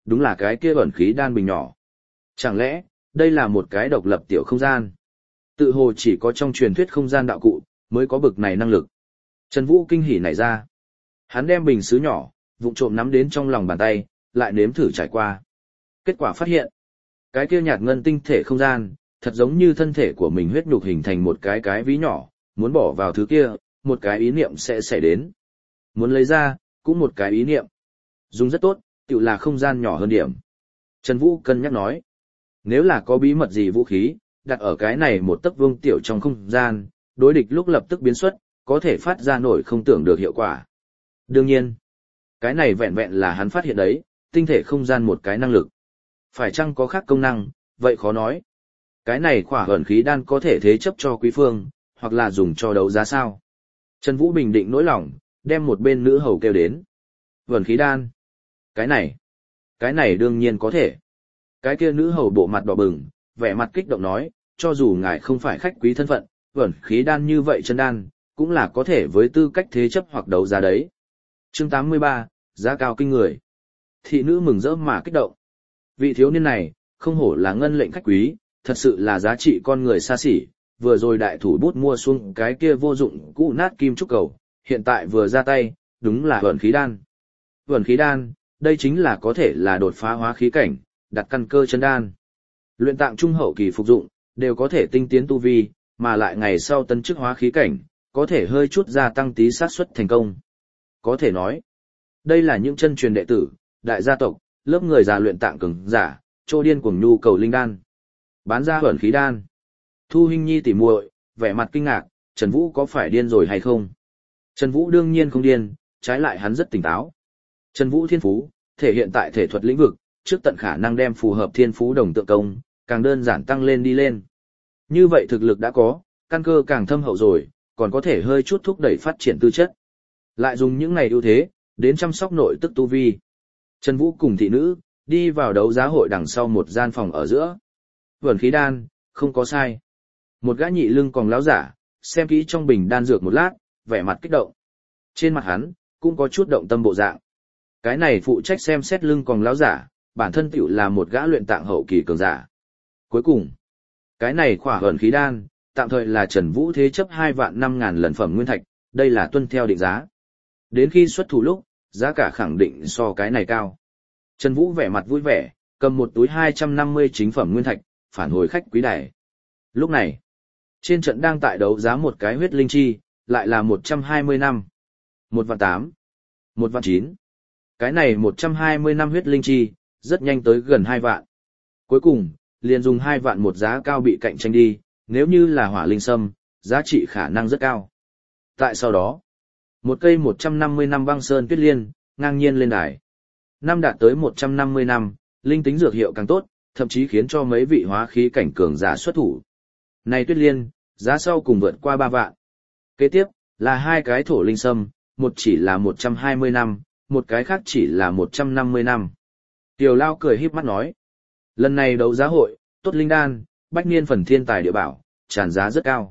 đúng là cái kia ẩn khí đan bình nhỏ. Chẳng lẽ, đây là một cái độc lập tiểu không gian? Tự hồ chỉ có trong truyền thuyết không gian đạo cụ, mới có bực này năng lực. Trần Vũ kinh hỉ nảy ra. Hắn đem bình sứ nhỏ, vụng trộm nắm đến trong lòng bàn tay, lại nếm thử trải qua. Kết quả phát hiện, cái kia nhạt ngân tinh thể không gian, thật giống như thân thể của mình huyết nhục hình thành một cái ví nhỏ, muốn bỏ vào thứ kia, một cái ý niệm sẽ xảy đến. Muốn lấy ra, cũng một cái ý niệm. Dùng rất tốt, tự là không gian nhỏ hơn điểm. Trần Vũ cân nhắc nói, nếu là có bí mật gì vũ khí, đặt ở cái này một tấc vuông tiểu trong không gian, đối địch lúc lập tức biến xuất, có thể phát ra nổi không tưởng được hiệu quả. Đương nhiên, cái này vẹn vẹn là hắn phát hiện đấy, tinh thể không gian một cái năng lực. Phải chăng có khác công năng, vậy khó nói. Cái này khỏa ẩn khí đan có thể thế chấp cho quý phương, hoặc là dùng cho đấu giá sao. Trần Vũ bình định nỗi lòng, đem một bên nữ hầu kêu đến. Ẩn khí đan. Cái này đương nhiên có thể. Cái kia nữ hầu bộ mặt đỏ bừng, vẻ mặt kích động nói, cho dù ngài không phải khách quý thân phận, ẩn khí đan như vậy chân đan, cũng là có thể với tư cách thế chấp hoặc đấu giá đấy. Chương 83, giá cao kinh người. Thị nữ mừng rỡ mà kích động. Vị thiếu niên này, không hổ là ngân lệnh khách quý, thật sự là giá trị con người xa xỉ, vừa rồi đại thủ bút mua xuống cái kia vô dụng cũ nát kim trúc cầu, hiện tại vừa ra tay, đúng là ẩn khí đan. Ẩn khí đan, đây chính là có thể là đột phá hóa khí cảnh, đặt căn cơ chân đan. Luyện tạng trung hậu kỳ phục dụng, đều có thể tinh tiến tu vi, mà lại ngày sau tấn chức hóa khí cảnh, có thể hơi chút gia tăng tí xác suất thành công. Có thể nói, đây là những chân truyền đệ tử, đại gia tộc, lớp người già luyện tạng cường giả, trô điên cuồng nhu cầu linh đan. Bán ra ẩn khí đan. Thu Hinh Nhi tỉ muội, vẻ mặt kinh ngạc, Trần Vũ có phải điên rồi hay không? Trần Vũ đương nhiên không điên, trái lại hắn rất tỉnh táo. Trần Vũ thiên phú, thể hiện tại thể thuật lĩnh vực, trước tận khả năng đem phù hợp thiên phú đồng tượng công, càng đơn giản tăng lên đi lên. Như vậy thực lực đã có, căn cơ càng thâm hậu rồi, còn có thể hơi chút thúc đẩy phát triển tư chất. Lại dùng những này ưu thế, đến chăm sóc nội tức tu vi. Trần Vũ cùng thị nữ, đi vào đấu giá hội đằng sau một gian phòng ở giữa. Vẩn khí đan, không có sai. Một gã nhị lưng còn láo giả, xem kỹ trong bình đan dược một lát, vẻ mặt kích động. Trên mặt hắn, cũng có chút động tâm bộ dạng. Cái này phụ trách xem xét lưng còn láo giả, bản thân tiểu là một gã luyện tạng hậu kỳ cường giả. Cuối cùng, cái này khỏa ẩn khí đan, tạm thời là Trần Vũ thế chấp 2.500.000 lần phẩm nguyên thạch, đây là tuân theo định giá. Đến khi xuất thủ lúc, giá cả khẳng định so cái này cao. Trần Vũ vẻ mặt vui vẻ, cầm một túi 250 chính phẩm nguyên thạch, phản hồi khách quý đài. Lúc này, trên trận đang tại đấu giá một cái huyết linh chi, lại là 120 năm. 1.800.000, 1.900.000. Cái này 120 năm huyết linh chi, rất nhanh tới gần 2 vạn. Cuối cùng, liền dùng 2 vạn một giá cao bị cạnh tranh đi, nếu như là hỏa linh sâm, giá trị khả năng rất cao. Tại sau đó, một cây 150 năm băng sơn tuyết liên, ngang nhiên lên đài. Năm đạt tới 150 năm, linh tính dược hiệu càng tốt, thậm chí khiến cho mấy vị hóa khí cảnh cường giả xuất thủ. Này tuyết liên, giá sau cùng vượt qua 3 vạn. Kế tiếp, là 2 cái thổ linh sâm, một chỉ là 120 năm, một cái khác chỉ là 150 năm. Tiểu Lao cười híp mắt nói. Lần này đấu giá hội, tốt linh đan, bách niên phần thiên tài địa bảo, tràn giá rất cao.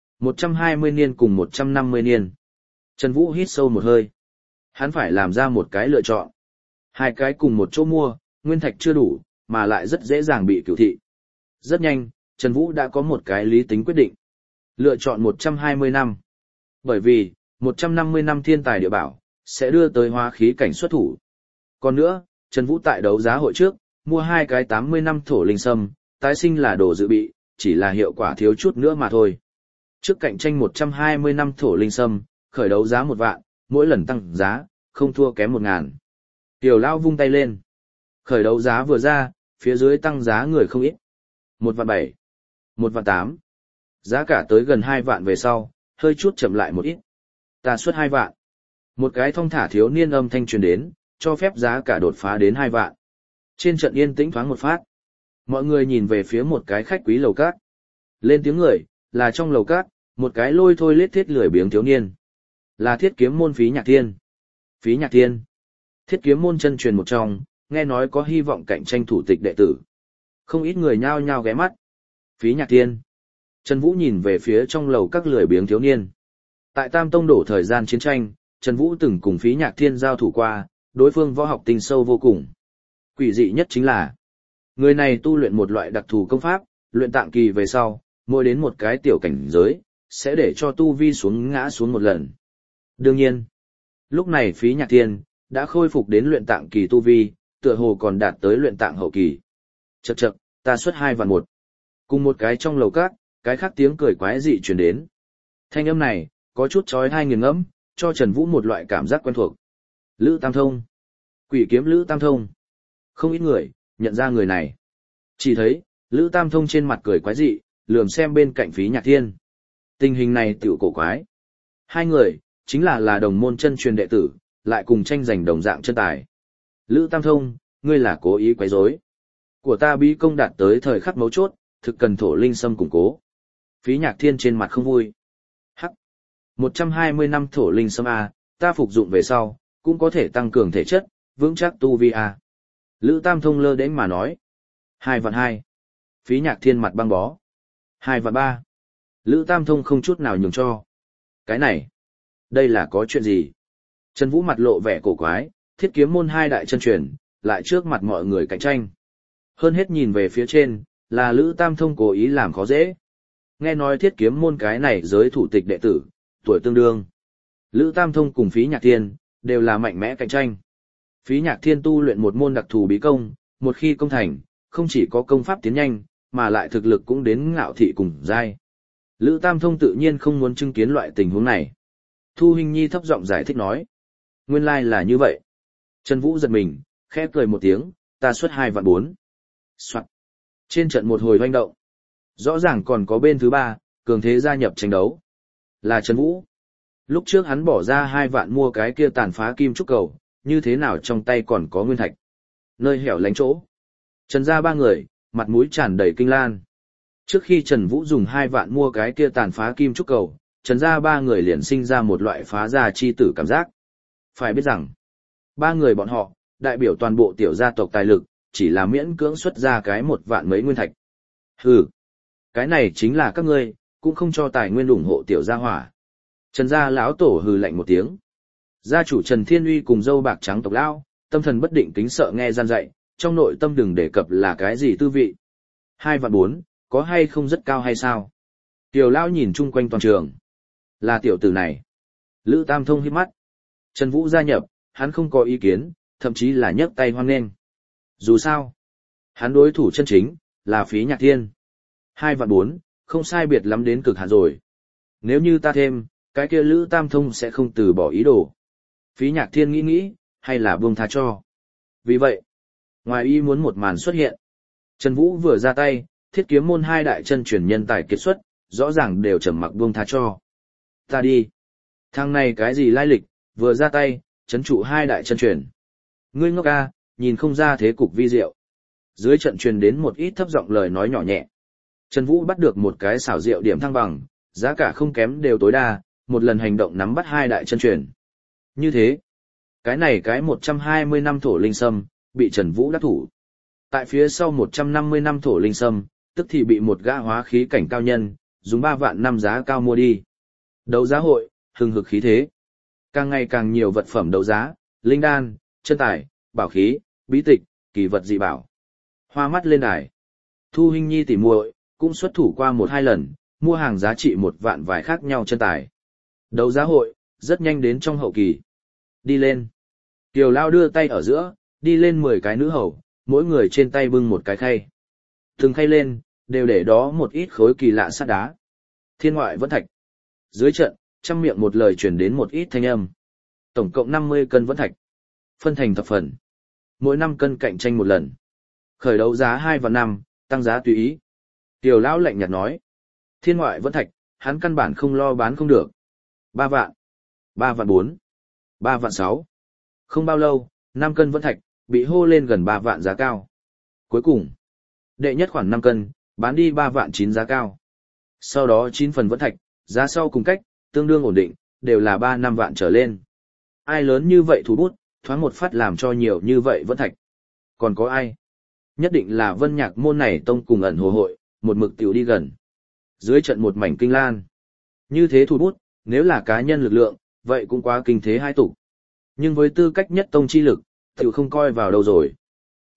120 niên cùng 150 niên. Trần Vũ hít sâu một hơi. Hắn phải làm ra một cái lựa chọn. 2 cái cùng một chỗ mua, nguyên thạch chưa đủ, mà lại rất dễ dàng bị cửu thị. Rất nhanh, Trần Vũ đã có một cái lý tính quyết định. Lựa chọn 120 năm. Bởi vì, 150 năm thiên tài địa bảo, sẽ đưa tới hóa khí cảnh xuất thủ. Còn nữa, Trần Vũ tại đấu giá hội trước, mua 2 cái 80 năm thổ linh sâm, tái sinh là đồ dự bị, chỉ là hiệu quả thiếu chút nữa mà thôi. Trước cạnh tranh 120 năm thổ linh sâm, khởi đấu giá 1 vạn, mỗi lần tăng giá, không thua kém 1.000. Tiểu Lao vung tay lên. Khởi đấu giá vừa ra, phía dưới tăng giá người không ít. 1.700.000, 1.800.000. Giá cả tới gần 2 vạn về sau, hơi chút chậm lại một ít. Ta xuất 2 vạn. Một cái thong thả thiếu niên âm thanh truyền đến, cho phép giá cả đột phá đến 2 vạn. Trên trận yên tĩnh thoáng một phát. Mọi người nhìn về phía một cái khách quý lầu cát. Lên tiếng người, là trong lầu cát, một cái lôi thôi lết thiết lười biếng thiếu niên. Là Thiết Kiếm môn Phí Nhạc Thiên. Phí Nhạc Thiên. Thiết Kiếm môn chân truyền một trong, nghe nói có hy vọng cạnh tranh thủ tịch đệ tử. Không ít người nhao nhao ghé mắt. Phí Nhạc Thiên. Trần Vũ nhìn về phía trong lầu các lười biếng thiếu niên. Tại Tam Tông đổ thời gian chiến tranh, Trần Vũ từng cùng Phí Nhạc Thiên giao thủ qua, đối phương võ học tinh sâu vô cùng. Quỷ dị nhất chính là, người này tu luyện một loại đặc thù công pháp, luyện tạng kỳ về sau, mỗi đến một cái tiểu cảnh giới, sẽ để cho tu vi xuống ngã xuống một lần. Đương nhiên, lúc này Phí Nhạc Thiên đã khôi phục đến luyện tạng kỳ tu vi, tựa hồ còn đạt tới luyện tạng hậu kỳ. Chậc chậc, ta xuất 2 vạn 1. Cùng một cái trong lầu cát, cái khác tiếng cười quái dị truyền đến. Thanh âm này, có chút chói tai nghiền ngẫm, cho Trần Vũ một loại cảm giác quen thuộc. Lữ Tam Thông. Quỷ kiếm Lữ Tam Thông. Không ít người nhận ra người này. Chỉ thấy, Lữ Tam Thông trên mặt cười quái dị, lườm xem bên cạnh Phí Nhạc Thiên. Tình hình này tiểu cổ quái. Hai người, chính là đồng môn chân truyền đệ tử, lại cùng tranh giành đồng dạng chân tài. Lữ Tam Thông, ngươi là cố ý quấy rối. Của ta bí công đạt tới thời khắc mấu chốt, thực cần thổ linh sâm củng cố. Phí Nhạc Thiên trên mặt không vui. Hắc. 120 năm thổ linh sâm A, ta phục dụng về sau, cũng có thể tăng cường thể chất, vững chắc tu vi A. Lữ Tam Thông lơ đễnh mà nói. 2 vạn 2. Phí Nhạc Thiên mặt băng bó. 2 vạn 3. Lữ Tam Thông không chút nào nhường cho. Cái này, đây là có chuyện gì? Trần Vũ mặt lộ vẻ cổ quái, Thiết Kiếm môn 2 đại chân truyền, lại trước mặt mọi người cạnh tranh. Hơn hết nhìn về phía trên, là Lữ Tam Thông cố ý làm khó dễ. Nghe nói Thiết Kiếm môn cái này giới thủ tịch đệ tử, tuổi tương đương. Lữ Tam Thông cùng Phí Nhạc Thiên, đều là mạnh mẽ cạnh tranh. Phí Nhạc Thiên tu luyện một môn đặc thù bí công, một khi công thành, không chỉ có công pháp tiến nhanh, mà lại thực lực cũng đến ngạo thị cùng giai. Lữ Tam Thông tự nhiên không muốn chứng kiến loại tình huống này. Thu Hinh Nhi thấp giọng giải thích nói. Nguyên lai là như vậy. Trần Vũ giật mình, khẽ cười một tiếng, ta xuất 2 vạn 4. Soạn. Trên trận một hồi hoành động. Rõ ràng còn có bên thứ 3, cường thế gia nhập tranh đấu. Là Trần Vũ. Lúc trước hắn bỏ ra 2 vạn mua cái kia tàn phá kim trúc cầu, như thế nào trong tay còn có nguyên thạch. Nơi hẻo lánh chỗ. Trần gia 3 người, mặt mũi tràn đầy kinh lan. Trước khi Trần Vũ dùng 2 vạn mua cái kia tàn phá kim trúc cầu, Trần gia 3 người liền sinh ra một loại phá gia chi tử cảm giác. Phải biết rằng, 3 người bọn họ, đại biểu toàn bộ tiểu gia tộc tài lực, chỉ là miễn cưỡng xuất ra cái 1 vạn mấy nguyên thạch. Hừ, cái này chính là các ngươi, cũng không cho tài nguyên ủng hộ tiểu gia hỏa. Trần gia lão tổ hừ lạnh một tiếng. Gia chủ Trần Thiên Uy cùng dâu bạc trắng tộc lão, tâm thần bất định kính sợ nghe gian dạy, trong nội tâm đừng đề cập là cái gì tư vị. 2 vạn 4, có hay không rất cao hay sao? Tiểu lão nhìn chung quanh toàn trường. Là tiểu tử này. Lữ Tam Thông hít mắt. Trần Vũ gia nhập, hắn không có ý kiến, thậm chí là nhấc tay hoan nghênh. Dù sao, hắn đối thủ chân chính, là Phí Nhạc Thiên. 2 vạn 4, không sai biệt lắm đến cực hạn rồi. Nếu như ta thêm, cái kia Lữ Tam Thông sẽ không từ bỏ ý đồ. Phí Nhạc Thiên nghĩ, hay là buông tha cho. Vì vậy, ngoài ý muốn một màn xuất hiện. Trần Vũ vừa ra tay, Thiết Kiếm môn 2 đại chân truyền nhân tài kiệt xuất, rõ ràng đều trầm mặc buông tha cho. Ta đi. Thằng này cái gì lai lịch, vừa ra tay, trấn trụ 2 đại chân truyền. Ngươi ngốc a, nhìn không ra thế cục vi diệu. Dưới trận truyền đến một ít thấp giọng lời nói nhỏ nhẹ. Trần Vũ bắt được một cái xảo diệu điểm thăng bằng, giá cả không kém đều tối đa, một lần hành động nắm bắt 2 đại chân truyền. Như thế, cái này cái 120 năm thổ linh sâm, bị Trần Vũ đắc thủ. Tại phía sau 150 năm thổ linh sâm, tức thì bị một gã hóa khí cảnh cao nhân, dùng 3 vạn năm giá cao mua đi. Đấu giá hội, hừng hực khí thế. Càng ngày càng nhiều vật phẩm đấu giá, linh đan, chân tài, bảo khí, bí tịch, kỳ vật dị bảo. Hoa mắt lên đài. Thu Hinh Nhi tỉ muội cũng xuất thủ qua 1-2 lần, mua hàng giá trị 1 vạn vài khác nhau chân tài. Đấu giá hội, rất nhanh đến trong hậu kỳ. Đi lên. Kiều Lao đưa tay ở giữa, đi lên 10 cái nữ hầu, mỗi người trên tay bưng một cái khay. Từng khay lên, đều để đó một ít khối kỳ lạ sắt đá. Thiên ngoại vẫn thạch. Dưới trận, trăm miệng một lời truyền đến một ít thanh âm. Tổng cộng 50 cân vẫn thạch. Phân thành thập phần. Mỗi 5 cân cạnh tranh một lần. Khởi đấu giá 2 và 5, tăng giá tùy ý. Tiểu lão lạnh nhạt nói. Thiên ngoại vẫn thạch, hắn căn bản không lo bán không được. 3 vạn. 3 vạn 4. 3 vạn 6. Không bao lâu, 5 cân vẫn thạch, bị hô lên gần 3 vạn giá cao. Cuối cùng, đệ nhất khoảng 5 cân, bán đi 3 vạn 9 giá cao. Sau đó 9 phần vẫn thạch, giá sau cùng cách, tương đương ổn định, đều là 3-5 vạn trở lên. Ai lớn như vậy thủ bút, thoáng một phát làm cho nhiều như vậy vẫn thạch. Còn có ai? Nhất định là Vân Nhạc môn này tông cùng ẩn hồ hội, một mực tiểu đi gần. Dưới trận một mảnh kinh lan. Như thế thủ bút, nếu là cá nhân lực lượng, vậy cũng quá kinh thế hai tục. Nhưng với tư cách nhất tông chi lực, tiểu không coi vào đâu rồi.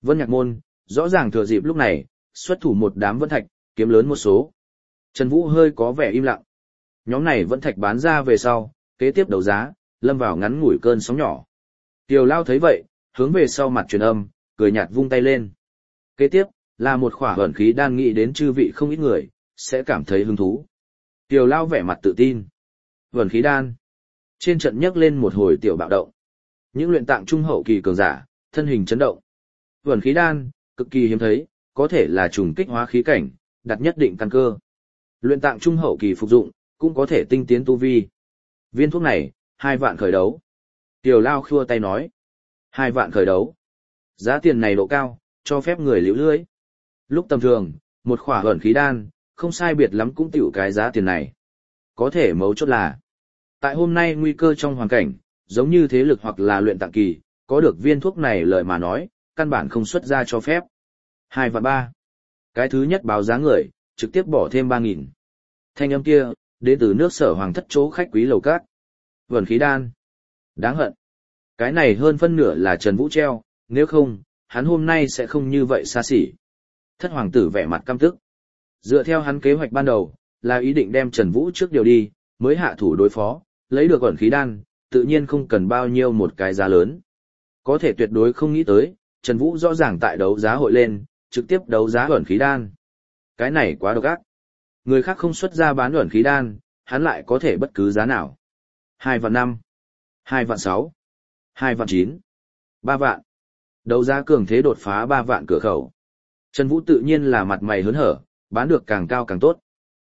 Vân Nhạc Môn, rõ ràng thừa dịp lúc này, xuất thủ một đám vân thạch, kiếm lớn một số. Trần Vũ hơi có vẻ im lặng. Nhóm này vân thạch bán ra về sau, kế tiếp đấu giá, lâm vào ngắn ngủi cơn sóng nhỏ. Kiều Lao thấy vậy, hướng về sau mặt truyền âm, cười nhạt vung tay lên. Kế tiếp, là một khỏa ẩn khí đan nghĩ đến chư vị không ít người, sẽ cảm thấy hứng thú. Kiều Lao vẻ mặt tự tin. Ẩn khí đan. Trên trận nhấc lên một hồi tiểu bạo động. Những luyện tạng trung hậu kỳ cường giả, thân hình chấn động. Ẩn khí đan, cực kỳ hiếm thấy, có thể là trùng kích hóa khí cảnh, đặt nhất định căn cơ. Luyện tạng trung hậu kỳ phục dụng, cũng có thể tinh tiến tu vi. Viên thuốc này, 2 vạn khởi đấu. Kiều Lao khua tay nói. 2 vạn khởi đấu. Giá tiền này độ cao, cho phép người liễu lưới. Lúc tầm thường, một khỏa ẩn khí đan, không sai biệt lắm cũng tiểu cái giá tiền này. Có thể mấu chốt là, tại hôm nay nguy cơ trong hoàn cảnh, giống như thế lực hoặc là luyện tạng kỳ, có được viên thuốc này lời mà nói, căn bản không xuất ra cho phép. 2 vạn 3. Cái thứ nhất báo giá người, trực tiếp bỏ thêm 3.000. Thanh âm kia, đến từ nước Sở Hoàng thất chỗ khách quý lầu cát. Ẩn khí đan. Đáng hận. Cái này hơn phân nửa là Trần Vũ treo, nếu không, hắn hôm nay sẽ không như vậy xa xỉ. Thất hoàng tử vẻ mặt căm tức. Dựa theo hắn kế hoạch ban đầu, là ý định đem Trần Vũ trước điều đi, mới hạ thủ đối phó, lấy được ẩn khí đan, tự nhiên không cần bao nhiêu một cái giá lớn. Có thể tuyệt đối không nghĩ tới, Trần Vũ rõ ràng tại đấu giá hội lên, trực tiếp đấu giá ẩn khí đan. Cái này quá độc ác. Người khác không xuất ra bán ẩn khí đan, hắn lại có thể bất cứ giá nào. 2 vạn 5, 2 vạn 6, 2 vạn 9, 3 vạn. Đấu giá cường thế đột phá 3 vạn cửa khẩu. Trần Vũ tự nhiên là mặt mày hớn hở, bán được càng cao càng tốt.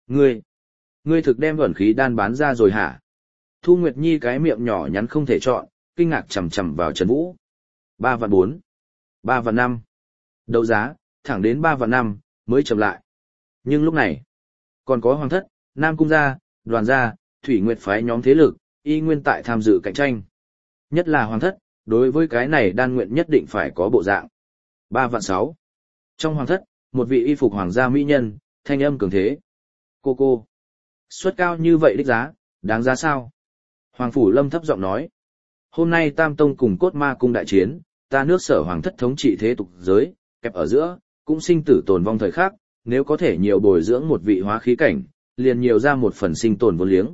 Ngươi thực đem ẩn khí đan bán ra rồi hả? Thu Nguyệt Nhi cái miệng nhỏ nhắn không thể chọn, kinh ngạc chằm chằm vào Trần Vũ. 3 vạn 4, 3 vạn 5. Đấu giá, thẳng đến 3 vạn 5, mới chậm lại. Nhưng lúc này, còn có Hoàng thất, Nam Cung gia, Đoàn gia, Thủy Nguyệt phái nhóm thế lực, y nguyên tại tham dự cạnh tranh. Nhất là Hoàng thất, đối với cái này đan nguyện nhất định phải có bộ dạng. 3 vạn 6. Trong Hoàng thất, một vị y phục hoàng gia mỹ nhân, thanh âm cường thế. Cô. Suất cao như vậy đích giá, đáng giá sao? Hoàng Phủ Lâm thấp giọng nói. Hôm nay Tam Tông cùng Cốt Ma Cung đại chiến, ta nước Sở Hoàng thất thống trị thế tục giới, kẹp ở giữa, cũng sinh tử tồn vong thời khắc, nếu có thể nhiều bồi dưỡng một vị hóa khí cảnh, liền nhiều ra một phần sinh tồn vốn liếng.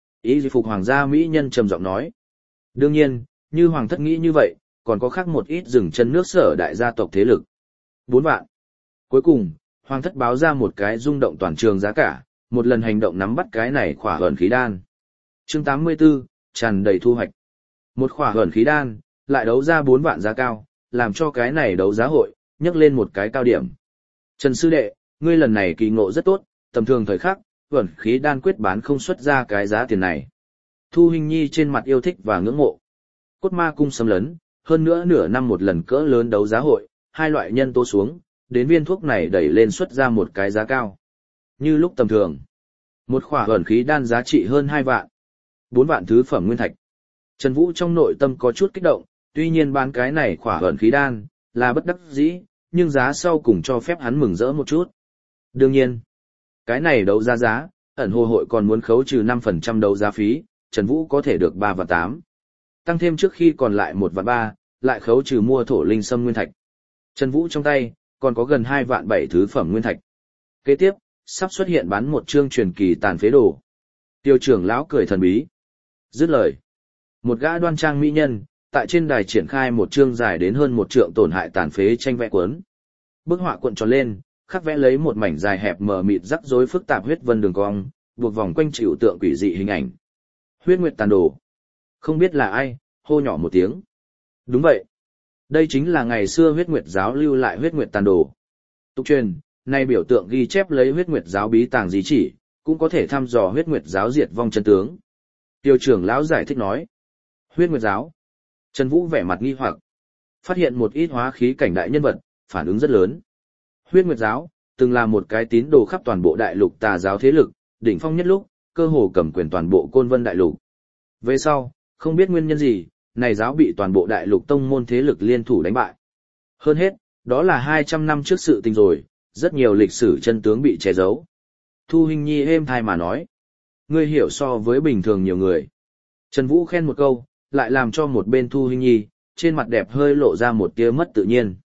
Y phục hoàng gia mỹ nhân trầm giọng nói. Đương nhiên, như Hoàng thất nghĩ như vậy, còn có khác một ít dừng chân nước Sở đại gia tộc thế lực. 4 vạn. Cuối cùng, Hoàng thất báo ra một cái rung động toàn trường giá cả, một lần hành động nắm bắt cái này khỏa ẩn khí đan. Chương 84, tràn đầy thu hoạch. Một khỏa ẩn khí đan, lại đấu ra 4 vạn giá cao, làm cho cái này đấu giá hội, nhấc lên một cái cao điểm. Trần sư đệ, ngươi lần này kỳ ngộ rất tốt, tầm thường thời khắc, ẩn khí đan quyết bán không xuất ra cái giá tiền này. Thu Hình Nhi trên mặt yêu thích và ngưỡng mộ. Cốt Ma Cung xâm lấn, hơn nữa nửa năm một lần cỡ lớn đấu giá hội, hai loại nhân tố xuống, đến viên thuốc này đẩy lên xuất ra một cái giá cao. Như lúc tầm thường, một khỏa ẩn khí đan giá trị hơn 2 vạn, 4 vạn thứ phẩm nguyên thạch. Trần Vũ trong nội tâm có chút kích động, tuy nhiên bán cái này khỏa ẩn khí đan là bất đắc dĩ, nhưng giá sau cùng cho phép hắn mừng rỡ một chút. Đương nhiên, cái này đấu giá, ẩn hồ hội còn muốn khấu trừ 5% đấu giá phí, Trần Vũ có thể được 3 vạn 8. Tăng thêm trước khi còn lại 1 vạn 3, lại khấu trừ mua thổ linh sâm nguyên thạch. Trần Vũ trong tay, còn có gần 2 vạn 7 thứ phẩm nguyên thạch. Kế tiếp, sắp xuất hiện bán một chương truyền kỳ tàn phế đồ. Tiêu trưởng lão cười thần bí. Dứt lời. Một gã đoan trang mỹ nhân, tại trên đài triển khai một chương dài đến hơn 1 trượng tổn hại tàn phế tranh vẽ cuốn. Bức họa cuộn tròn lên, khắc vẽ lấy một mảnh dài hẹp mờ mịt rắc rối phức tạp huyết vân đường cong, buộc vòng quanh chịu tượng quỷ dị hình ảnh. Huyết nguyệt tàn đồ. Không biết là ai, hô nhỏ một tiếng. Đúng vậy. Đây chính là ngày xưa huyết nguyệt giáo lưu lại huyết nguyệt tàn đồ. Tục truyền, nay biểu tượng ghi chép lấy huyết nguyệt giáo bí tàng di chỉ, cũng có thể thăm dò huyết nguyệt giáo diệt vong chân tướng. Tiêu trưởng lão giải thích nói. Huyết nguyệt giáo. Trần Vũ vẻ mặt nghi hoặc. Phát hiện một ít hóa khí cảnh đại nhân vật, phản ứng rất lớn. Huyết nguyệt giáo, từng là một cái tín đồ khắp toàn bộ đại lục tà giáo thế lực, đỉnh phong nhất lúc, cơ hồ cầm quyền toàn bộ Côn Vân đại lục. Về sau, không biết nguyên nhân gì, này giáo bị toàn bộ đại lục tông môn thế lực liên thủ đánh bại. Hơn hết, đó là 200 năm trước sự tình rồi, rất nhiều lịch sử chân tướng bị che giấu. Thu Hình Nhi êm thai mà nói. Ngươi hiểu so với bình thường nhiều người. Trần Vũ khen một câu, lại làm cho một bên Thu Hình Nhi, trên mặt đẹp hơi lộ ra một tia mất tự nhiên.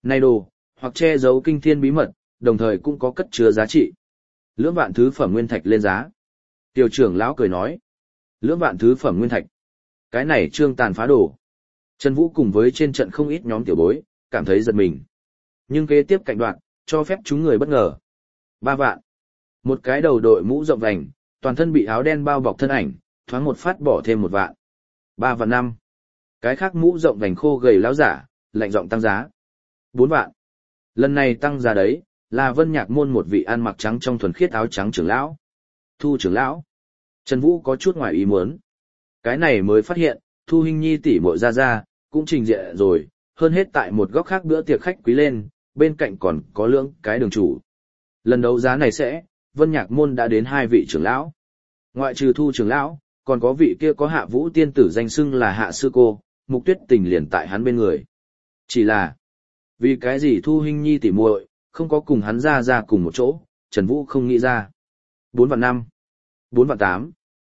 Này đồ, hoặc che giấu kinh thiên bí mật, đồng thời cũng có cất chứa giá trị. Lưỡng vạn thứ phẩm nguyên thạch lên giá. Tiểu trưởng lão cười nói. Lưỡng vạn thứ phẩm nguyên thạch. Cái này trương tàn phá đồ. Trần Vũ cùng với trên trận không ít nhóm tiểu bối, cảm thấy giật mình. Nhưng kế tiếp cạnh đoạn, cho phép chúng người bất ngờ. 3 vạn. Một cái đầu đội mũ rộng vành, toàn thân bị áo đen bao bọc thân ảnh, thoáng một phát bỏ thêm 1 vạn. 3 vạn 5. Cái khác mũ rộng vành khô gầy láo giả, lạnh giọng tăng giá. 4 vạn. Lần này tăng giá đấy, là Vân Nhạc môn một vị ăn mặc trắng trong thuần khiết áo trắng trưởng lão. Thu trưởng lão. Trần Vũ có chút ngoài ý muốn. Cái này mới phát hiện, Thu Hinh Nhi tỷ muội ra, cũng trình diện rồi, hơn hết tại một góc khác bữa tiệc khách quý lên, bên cạnh còn có lưỡng cái đường chủ. Lần đấu giá này Vân Nhạc môn đã đến 2 vị trưởng lão. Ngoại trừ Thu trưởng lão, còn có vị kia có Hạ Vũ tiên tử danh xưng là Hạ sư cô, Mục Tuyết Tình liền tại hắn bên người. Chỉ là, vì cái gì Thu Hinh Nhi tỷ muội không có cùng hắn ra cùng một chỗ, Trần Vũ không nghĩ ra. 4 vạn 5, 4 vạn 8,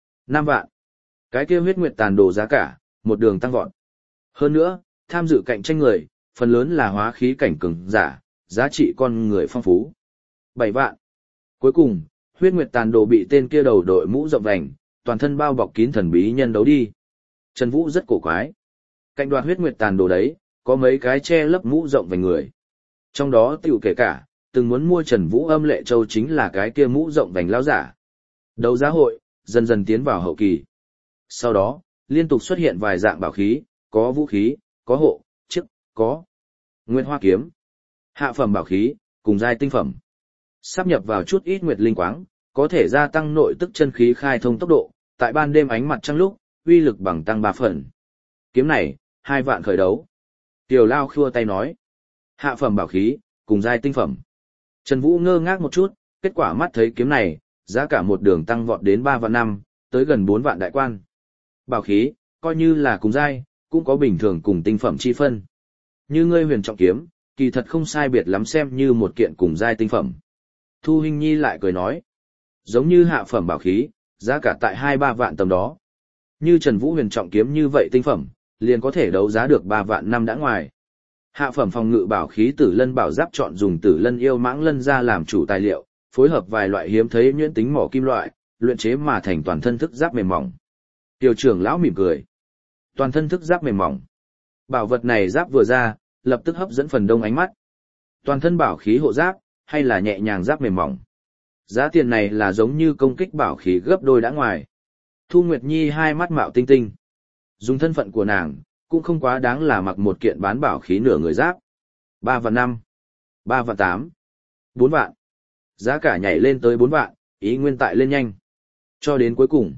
5 vạn. Cái kia huyết nguyệt tàn đồ giá cả, một đường tăng vọt. Hơn nữa, tham dự cạnh tranh người, phần lớn là hóa khí cảnh cường giả, giá trị con người phong phú. 7 vạn. Cuối cùng, huyết nguyệt tàn đồ bị tên kia đầu đội mũ rộng vành, toàn thân bao bọc kín thần bí nhân đấu đi. Trần Vũ rất cổ quái. Cạnh đoạt huyết nguyệt tàn đồ đấy, có mấy cái che lấp mũ rộng vành người. Trong đó tiểu kể cả, từng muốn mua Trần Vũ Âm Lệ Châu chính là cái kia mũ rộng vành lão giả. Đấu giá hội, dần dần tiến vào hậu kỳ. Sau đó, liên tục xuất hiện vài dạng bảo khí, có vũ khí, có hộ, chức, có nguyên hoa kiếm, hạ phẩm bảo khí, cùng giai tinh phẩm. Sáp nhập vào chút ít nguyệt linh quáng, có thể gia tăng nội tức chân khí khai thông tốc độ, tại ban đêm ánh mặt trăng lúc, uy lực bằng tăng 3 phần. Kiếm này, 2 vạn khởi đấu. Tiểu Lao khua tay nói. Hạ phẩm bảo khí, cùng giai tinh phẩm. Trần Vũ ngơ ngác một chút, kết quả mắt thấy kiếm này, giá cả một đường tăng vọt đến 3 vạn 5, tới gần 4 vạn đại quan. Bảo khí, coi như là cùng giai, cũng có bình thường cùng tinh phẩm chi phân. Như ngươi huyền trọng kiếm, kỳ thật không sai biệt lắm xem như một kiện cùng giai tinh phẩm. Thu Hinh Nhi lại cười nói. Giống như hạ phẩm bảo khí, giá cả tại 2-3 vạn tầm đó. Như Trần Vũ huyền trọng kiếm như vậy tinh phẩm, liền có thể đấu giá được 3 vạn 5 đã ngoài. Hạ phẩm phòng ngự bảo khí Tử Lân bảo giáp chọn dùng Tử Lân yêu mãng lân ra làm chủ tài liệu, phối hợp vài loại hiếm thấy nhuyễn tính mỏ kim loại, luyện chế mà thành toàn thân thức giáp mềm mỏng. Tiểu trưởng lão mỉm cười. Toàn thân thức giáp mềm mỏng. Bảo vật này giáp vừa ra, lập tức hấp dẫn phần đông ánh mắt. Toàn thân bảo khí hộ giáp, hay là nhẹ nhàng giáp mềm mỏng. Giá tiền này là giống như công kích bảo khí gấp đôi đã ngoài. Thu Nguyệt Nhi hai mắt mạo tinh tinh. Dùng thân phận của nàng, cũng không quá đáng là mặc một kiện bán bảo khí nửa người giáp. 3 vạn 5, 3 vạn 8, 4 vạn. Giá cả nhảy lên tới 4 vạn, ý nguyên tại lên nhanh. Cho đến cuối cùng,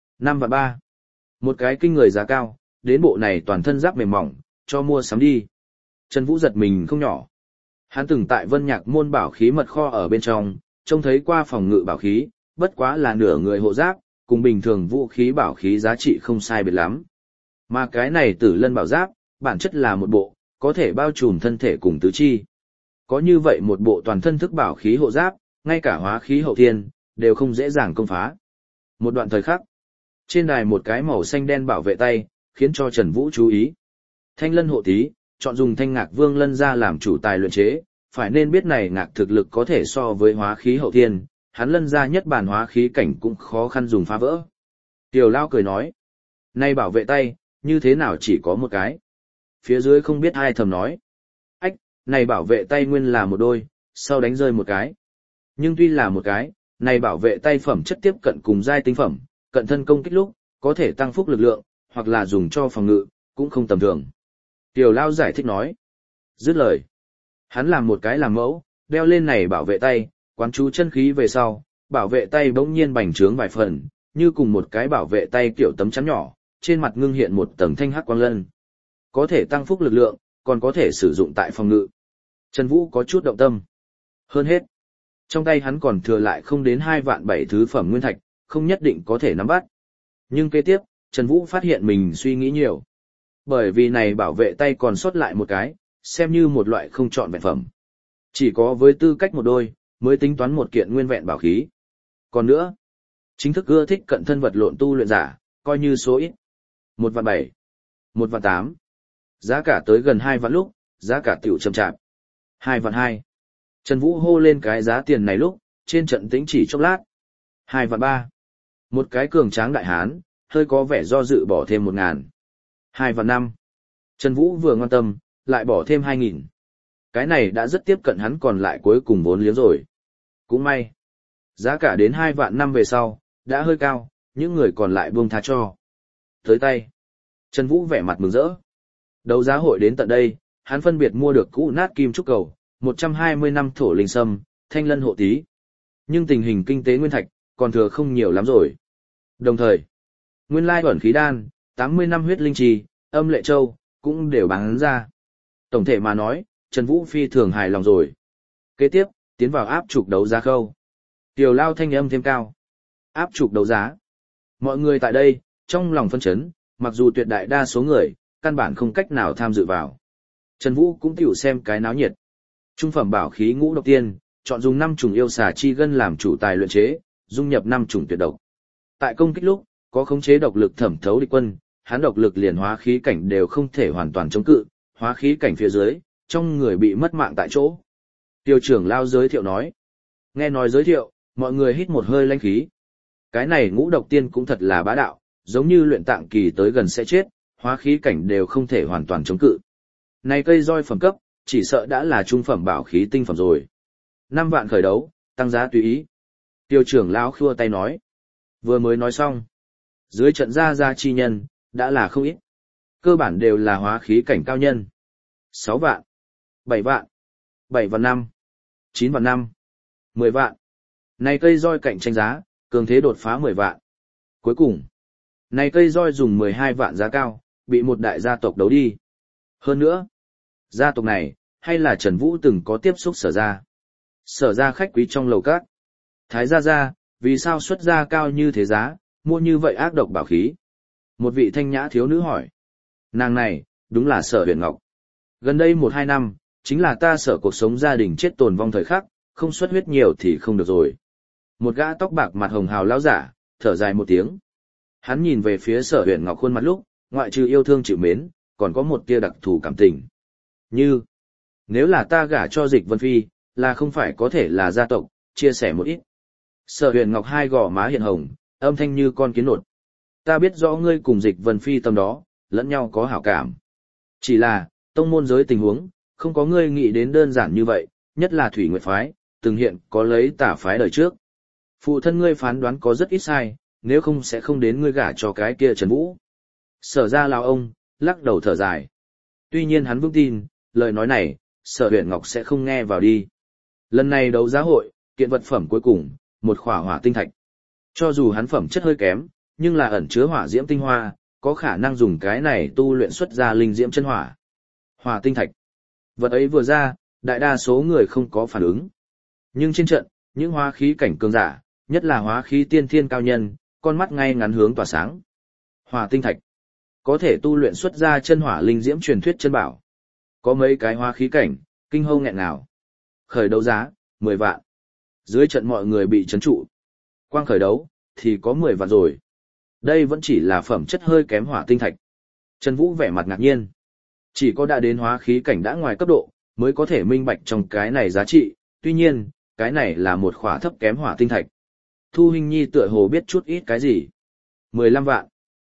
5 vạn 3. Một cái kinh người giá cao, đến bộ này toàn thân giáp mềm mỏng, cho mua sắm đi. Trần Vũ giật mình không nhỏ. Hắn từng tại Vân Nhạc môn bảo khí mật kho ở bên trong, trông thấy qua phòng ngự bảo khí, bất quá là nửa người hộ giáp, cùng bình thường vũ khí bảo khí giá trị không sai biệt lắm. Mà cái này Tử Lân bảo giáp, bản chất là một bộ, có thể bao trùm thân thể cùng tứ chi. Có như vậy một bộ toàn thân thức bảo khí hộ giáp, ngay cả hóa khí hậu thiên, đều không dễ dàng công phá. Một đoạn thời khắc, trên đài một cái màu xanh đen bảo vệ tay, khiến cho Trần Vũ chú ý. Thanh lân hộ tí, chọn dùng thanh ngạc vương lân ra làm chủ tài luyện chế, phải nên biết này ngạc thực lực có thể so với hóa khí hậu thiên, hắn lân ra nhất bản hóa khí cảnh cũng khó khăn dùng phá vỡ. Tiểu Lao cười nói, nay bảo vệ tay, như thế nào chỉ có một cái. Phía dưới không biết ai thầm nói, ách, này bảo vệ tay nguyên là một đôi, sau đánh rơi một cái. Nhưng tuy là một cái, này bảo vệ tay phẩm chất tiếp cận cùng giai tinh phẩm, cận thân công kích lúc, có thể tăng phúc lực lượng, hoặc là dùng cho phòng ngự, cũng không tầm thường. Tiểu Lao giải thích nói. Dứt lời. Hắn làm một cái làm mẫu, đeo lên này bảo vệ tay, quán chú chân khí về sau, bảo vệ tay bỗng nhiên bành trướng vài phần, như cùng một cái bảo vệ tay kiểu tấm chắn nhỏ, trên mặt ngưng hiện một tầng thanh hắc quang lân. Có thể tăng phúc lực lượng, còn có thể sử dụng tại phòng ngự. Trần Vũ có chút động tâm. Hơn hết, trong tay hắn còn thừa lại không đến 2 vạn 7 thứ phẩm nguyên thạch, không nhất định có thể nắm bắt. Nhưng kế tiếp, Trần Vũ phát hiện mình suy nghĩ nhiều. Bởi vì này bảo vệ tay còn sót lại một cái, xem như một loại không chọn vẹn phẩm. Chỉ có với tư cách một đôi, mới tính toán một kiện nguyên vẹn bảo khí. Còn nữa, chính thức ưa thích cận thân vật lộn tu luyện giả, coi như số ít. 1 vạn 7, 1 vạn 8. Giá cả tới gần 2 vạn lúc, giá cả tiểu chậm chạp. 2 vạn 2. Trần Vũ hô lên cái giá tiền này lúc, trên trận tĩnh chỉ chốc lát. 2 vạn 3. Một cái cường tráng đại hán, hơi có vẻ do dự bỏ thêm 1.000. 2 vạn 5. Trần Vũ vừa ngoan tâm, lại bỏ thêm 2.000. Cái này đã rất tiếp cận hắn còn lại cuối cùng vốn liếng rồi. Cũng may. Giá cả đến 2 vạn 5 về sau, đã hơi cao, những người còn lại buông tha cho. Tới tay. Trần Vũ vẻ mặt mừng rỡ. Đấu giá hội đến tận đây, hắn phân biệt mua được cũ nát kim trúc cầu, 120 năm thổ linh sâm, thanh lân hộ tí. Nhưng tình hình kinh tế nguyên thạch, còn thừa không nhiều lắm rồi. Đồng thời, nguyên lai ẩn khí đan, 80 năm huyết linh trì, âm lệ châu, cũng đều bán ra. Tổng thể mà nói, Trần Vũ phi thường hài lòng rồi. Kế tiếp, tiến vào áp trục đấu giá khâu. Tiểu lao thanh âm thêm cao. Áp trục đấu giá. Mọi người tại đây, trong lòng phân chấn, mặc dù tuyệt đại đa số người, căn bản không cách nào tham dự vào. Trần Vũ cũng tiểu xem cái náo nhiệt. Trung phẩm bảo khí ngũ độc tiên, chọn dùng 5 chủng yêu xà chi gân làm chủ tài luyện chế, dung nhập 5 chủng tuyệt độc. Tại công kích lúc, có khống chế độc lực thẩm thấu địch quân, hắn độc lực liền hóa khí cảnh đều không thể hoàn toàn chống cự, hóa khí cảnh phía dưới, trong người bị mất mạng tại chỗ. Tiêu trưởng lao giới thiệu nói. Nghe nói giới thiệu, mọi người hít một hơi lãnh khí. Cái này ngũ độc tiên cũng thật là bá đạo, giống như luyện tạng kỳ tới gần sẽ chết, hóa khí cảnh đều không thể hoàn toàn chống cự. Này cây roi phẩm cấp, chỉ sợ đã là trung phẩm bảo khí tinh phẩm rồi. 5 vạn khởi đấu, tăng giá tùy ý. Tiêu trưởng lão khua tay nói. Vừa mới nói xong. Dưới trận ra chi nhân, đã là không ít. Cơ bản đều là hóa khí cảnh cao nhân. 6 vạn. 7 vạn. 7 vạn 5. 9 vạn 5. 10 vạn. Này cây roi cạnh tranh giá, cường thế đột phá 10 vạn. Cuối cùng. Này cây roi dùng 12 vạn giá cao, bị một đại gia tộc đấu đi. Hơn nữa. Gia tộc này, hay là Trần Vũ từng có tiếp xúc sở ra. Sở ra khách quý trong lầu các. Thái gia, vì sao xuất ra cao như thế giá, mua như vậy ác độc bảo khí? Một vị thanh nhã thiếu nữ hỏi. Nàng này, đúng là Sở Huyền Ngọc. Gần đây 1-2 năm, chính là ta Sở cuộc sống gia đình chết tồn vong thời khắc, không xuất huyết nhiều thì không được rồi. Một gã tóc bạc mặt hồng hào lão giả, thở dài một tiếng. Hắn nhìn về phía Sở Huyền Ngọc khuôn mặt lúc, ngoại trừ yêu thương chịu mến, còn có một tia đặc thù cảm tình. Như, nếu là ta gả cho Dịch Vân Phi, là không phải có thể là gia tộc, chia sẻ một ít. Sở Huyền Ngọc hai gò má hiện hồng, âm thanh như con kiến nột. Ta biết rõ ngươi cùng Dịch Vân Phi tâm đó, lẫn nhau có hảo cảm. Chỉ là, tông môn giới tình huống, không có ngươi nghĩ đến đơn giản như vậy, nhất là Thủy Nguyệt Phái, từng hiện có lấy tả phái đời trước. Phụ thân ngươi phán đoán có rất ít sai, nếu không sẽ không đến ngươi gả cho cái kia Trần Vũ. Sở ra lão ông, lắc đầu thở dài. Tuy nhiên hắn vững tin, lời nói này, Sở Huyền Ngọc sẽ không nghe vào đi. Lần này đấu giá hội, kiện vật phẩm cuối cùng, một khỏa hỏa tinh thạch. Cho dù hắn phẩm chất hơi kém, nhưng là ẩn chứa hỏa diễm tinh hoa, có khả năng dùng cái này tu luyện xuất ra linh diễm chân hỏa. Hỏa tinh thạch. Vật ấy vừa ra, đại đa số người không có phản ứng. Nhưng trên trận, những hóa khí cảnh cường giả, nhất là hóa khí tiên thiên cao nhân, con mắt ngay ngắn hướng tỏa sáng. Hỏa tinh thạch. Có thể tu luyện xuất ra chân hỏa linh diễm truyền thuyết chân bảo. Có mấy cái hóa khí cảnh, kinh hâu nghẹn nào. Khởi đấu giá, 10 vạn. Dưới trận mọi người bị chấn trụ. Quang khởi đấu, thì có 10 vạn rồi. Đây vẫn chỉ là phẩm chất hơi kém hỏa tinh thạch. Trần Vũ vẻ mặt ngạc nhiên. Chỉ có đã đến hóa khí cảnh đã ngoài cấp độ, mới có thể minh bạch trong cái này giá trị, tuy nhiên, cái này là một khỏa thấp kém hỏa tinh thạch. Thu Hình Nhi tựa hồ biết chút ít cái gì. 15 vạn,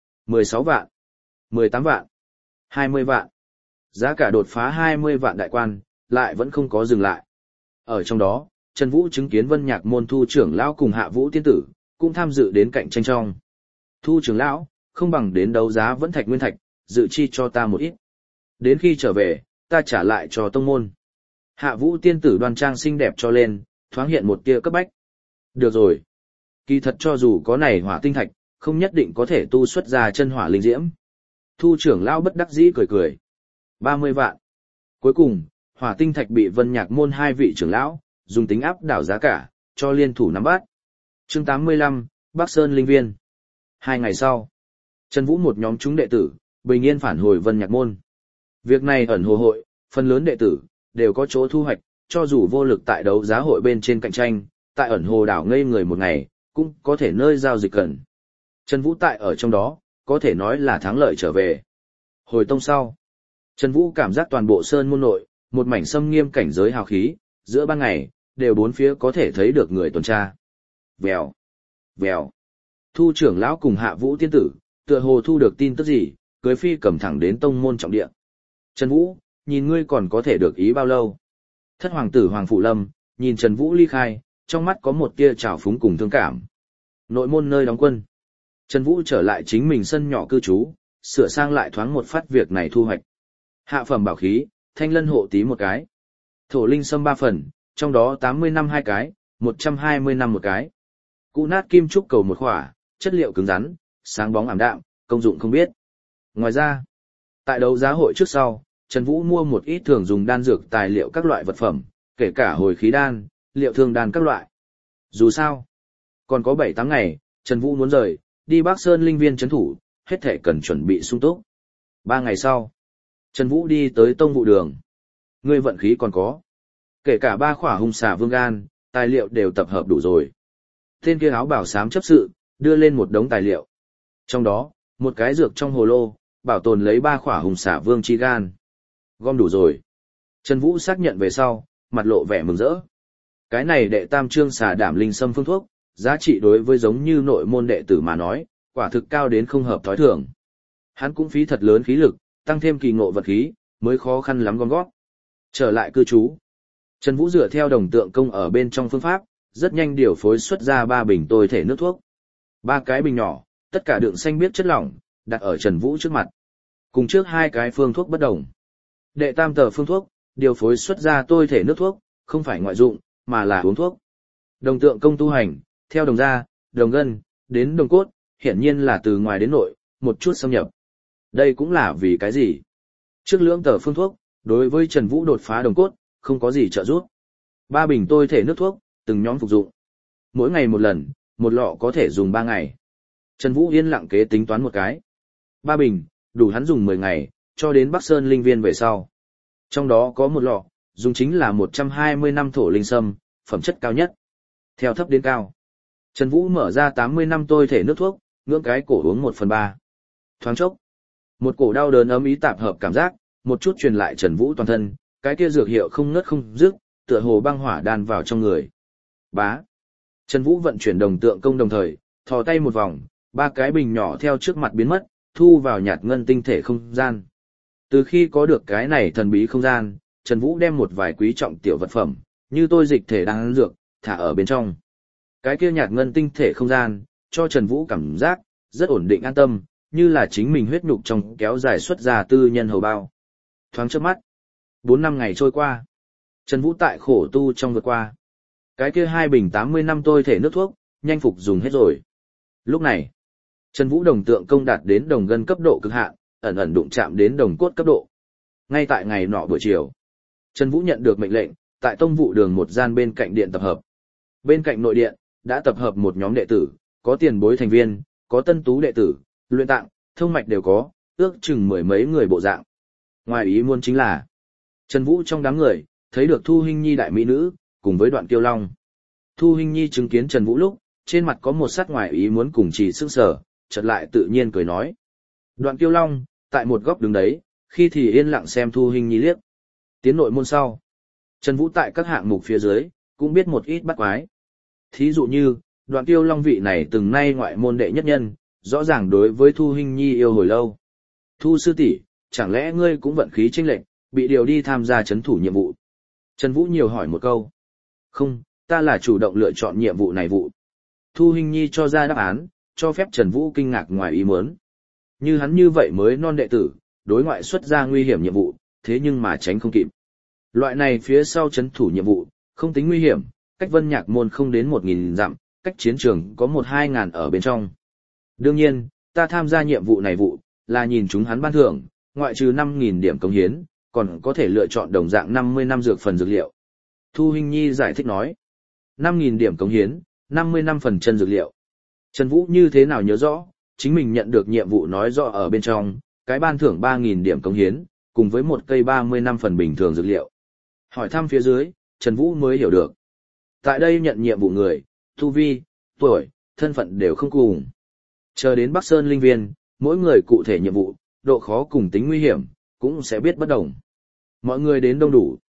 16 vạn, 18 vạn, 20 vạn. Giá cả đột phá 20 vạn đại quan, lại vẫn không có dừng lại. Ở trong đó, Trần Vũ chứng kiến Vân Nhạc môn Thu trưởng lão cùng Hạ Vũ tiên tử, cũng tham dự đến cạnh tranh trong. Thu trưởng lão, không bằng đến đấu giá vẫn thạch nguyên thạch, dự chi cho ta một ít. Đến khi trở về, ta trả lại cho tông môn. Hạ Vũ tiên tử đoan trang xinh đẹp cho lên, thoáng hiện một tia cấp bách. Được rồi. Kỳ thật cho dù có này hỏa tinh thạch, không nhất định có thể tu xuất ra chân hỏa linh diễm. Thu trưởng lão bất đắc dĩ cười cười. 30 vạn. Cuối cùng, hỏa tinh thạch bị Vân Nhạc môn 2 vị trưởng lão, dùng tính áp đảo giá cả, cho liên thủ nắm bắt. Chương 85, Bắc Sơn Linh Viên. 2 ngày sau, Trần Vũ một nhóm chúng đệ tử, bình yên phản hồi Vân Nhạc môn. Việc này ẩn hồ hội, phần lớn đệ tử, đều có chỗ thu hoạch, cho dù vô lực tại đấu giá hội bên trên cạnh tranh, tại ẩn hồ đảo ngây người một ngày, cũng có thể nơi giao dịch cần. Trần Vũ tại ở trong đó, có thể nói là thắng lợi trở về. Hồi tông sau, Trần Vũ cảm giác toàn bộ sơn môn nội, một mảnh xâm nghiêm cảnh giới hào khí, giữa ban ngày, đều bốn phía có thể thấy được người tuần tra. Vèo, vèo. Thu trưởng lão cùng Hạ Vũ tiên tử, tựa hồ thu được tin tức gì, cưới phi cầm thẳng đến tông môn trọng địa. Trần Vũ, nhìn ngươi còn có thể được ý bao lâu? Thất hoàng tử Hoàng Phủ Lâm, nhìn Trần Vũ ly khai, trong mắt có một tia trào phúng cùng thương cảm. Nội môn nơi đóng quân. Trần Vũ trở lại chính mình sân nhỏ cư trú, sửa sang lại thoáng một phát việc này thu hoạch. Hạ phẩm bảo khí, thanh lân hộ tí một cái. Thổ linh sâm 3 phần, trong đó 80 năm 2 cái, 120 năm một cái. Cụ nát kim trúc cầu một khỏa, chất liệu cứng rắn, sáng bóng ảm đạm, công dụng không biết. Ngoài ra, tại đấu giá hội trước sau, Trần Vũ mua một ít thường dùng đan dược tài liệu các loại vật phẩm, kể cả hồi khí đan, liệu thương đan các loại. Dù sao, còn có 7-8 ngày, Trần Vũ muốn rời, đi Bắc Sơn Linh Viên trấn thủ, hết thể cần chuẩn bị sung túc. 3 ngày sau, Trần Vũ đi tới Tông Vụ Đường. Ngươi vận khí còn có. Kể cả 3 khỏa hung xà vương gan, tài liệu đều tập hợp đủ rồi. Tên kia áo bảo xám chấp sự, đưa lên một đống tài liệu. Trong đó, một cái dược trong hồ lô, bảo tồn lấy 3 khỏa hung xà vương chi gan. Gom đủ rồi. Trần Vũ xác nhận về sau, mặt lộ vẻ mừng rỡ. Cái này đệ tam trương xà đảm linh sâm phương thuốc, giá trị đối với giống như nội môn đệ tử mà nói, quả thực cao đến không hợp thói thường. Hắn cũng phí thật lớn khí lực, tăng thêm kỳ ngộ vật khí, mới khó khăn lắm gom gót. Trở lại cư trú. Trần Vũ dựa theo đồng tượng công ở bên trong phương pháp, rất nhanh điều phối xuất ra 3 bình tôi thể nước thuốc. 3 cái bình nhỏ, tất cả đựng xanh biếc chất lỏng, đặt ở Trần Vũ trước mặt. Cùng trước 2 cái phương thuốc bất đồng. Đệ tam tờ phương thuốc, điều phối xuất ra tôi thể nước thuốc, không phải ngoại dụng, mà là uống thuốc. Đồng tượng công tu hành, theo đồng da, đồng gân, đến đồng cốt, hiển nhiên là từ ngoài đến nội, một chút xâm nhập. Đây cũng là vì cái gì? Trước lưỡng tờ phương thuốc, đối với Trần Vũ đột phá đồng cốt, không có gì trợ giúp. 3 bình tôi thể nước thuốc, từng nhóm phục dụng. Mỗi ngày một lần, một lọ có thể dùng 3 ngày. Trần Vũ yên lặng kế tính toán một cái. 3 bình, đủ hắn dùng 10 ngày, cho đến Bắc Sơn Linh Viên về sau. Trong đó có một lọ, dùng chính là 120 năm thổ linh sâm, phẩm chất cao nhất. Theo thấp đến cao. Trần Vũ mở ra 80 năm tôi thể nước thuốc, ngưỡng cái cổ uống 1/3. Thoáng chốc. Một cổ đau đớn ấm ý tạp hợp cảm giác, một chút truyền lại Trần Vũ toàn thân, cái kia dược hiệu không ngớt không dứt, tựa hồ băng hỏa đan vào trong người. Bá. Trần Vũ vận chuyển đồng tượng công đồng thời, thò tay một vòng, 3 cái bình nhỏ theo trước mặt biến mất, thu vào nhạt ngân tinh thể không gian. Từ khi có được cái này thần bí không gian, Trần Vũ đem một vài quý trọng tiểu vật phẩm, như tôi dịch thể đang dược, thả ở bên trong. Cái kia nhạt ngân tinh thể không gian, cho Trần Vũ cảm giác rất ổn định an tâm, như là chính mình huyết nhục trong kéo dài xuất ra tư nhân hầu bao. Thoáng chớp mắt, 4-5 ngày trôi qua. Trần Vũ tại khổ tu trong vượt qua. Cái kia 2 bình 80 năm tôi thể nước thuốc, nhanh phục dùng hết rồi. Lúc này, Trần Vũ đồng tượng công đạt đến đồng gân cấp độ cực hạn, ẩn ẩn đụng chạm đến đồng cốt cấp độ. Ngay tại ngày nọ buổi chiều, Trần Vũ nhận được mệnh lệnh, tại Tông Vụ Đường một gian bên cạnh điện tập hợp. Bên cạnh nội điện, đã tập hợp một nhóm đệ tử, có tiền bối thành viên, có tân tú đệ tử, luyện tạng, thông mạch đều có, ước chừng 10 mấy người bộ dạng. Ngoài ý muốn chính là, Trần Vũ trong đám người, thấy được Thu Hinh Nhi đại mỹ nữ, cùng với Đoạn Kiêu Long. Thu Hinh Nhi chứng kiến Trần Vũ lúc, trên mặt có một sát ngoài ý muốn cùng chỉ sức sở, chợt lại tự nhiên cười nói. Đoạn Kiêu Long, tại một góc đứng đấy, khi thì yên lặng xem Thu Hinh Nhi liếc. Tiến nội môn sau, Trần Vũ tại các hạng mục phía dưới, cũng biết một ít bắt quái. Thí dụ như, Đoạn Kiêu Long vị này từng nay ngoại môn đệ nhất nhân, rõ ràng đối với Thu Hinh Nhi yêu hồi lâu. Thu sư tỷ, chẳng lẽ ngươi cũng vận khí chênh lệch, bị điều đi tham gia chấn thủ nhiệm vụ? Trần Vũ nhiều hỏi một câu. Không, ta là chủ động lựa chọn nhiệm vụ này vụ. Thu Hinh Nhi cho ra đáp án, cho phép Trần Vũ kinh ngạc ngoài ý muốn. Như hắn như vậy mới non đệ tử, đối ngoại xuất ra nguy hiểm nhiệm vụ, thế nhưng mà tránh không kịp. Loại này phía sau chấn thủ nhiệm vụ, không tính nguy hiểm, cách Vân Nhạc môn không đến 1000 dặm, cách chiến trường có 1-2 ngàn ở bên trong. Đương nhiên, ta tham gia nhiệm vụ này vụ, là nhìn chúng hắn ban thưởng, ngoại trừ 5000 điểm cống hiến, còn có thể lựa chọn đồng dạng 50 năm dược phần dược liệu. Thu Hinh Nhi giải thích nói, 5000 điểm cống hiến, 50 năm phần chân dược liệu. Trần Vũ như thế nào nhớ rõ, chính mình nhận được nhiệm vụ nói rõ ở bên trong, cái ban thưởng 3000 điểm cống hiến, cùng với một cây 30 năm phần bình thường dược liệu. Hỏi thăm phía dưới, Trần Vũ mới hiểu được. Tại đây nhận nhiệm vụ người, tu vi, tuổi, thân phận đều không cùng. Chờ đến Bắc Sơn Linh Viên, mỗi người cụ thể nhiệm vụ, độ khó cùng tính nguy hiểm, cũng sẽ biết bất đồng. Mọi người đến đông đủ,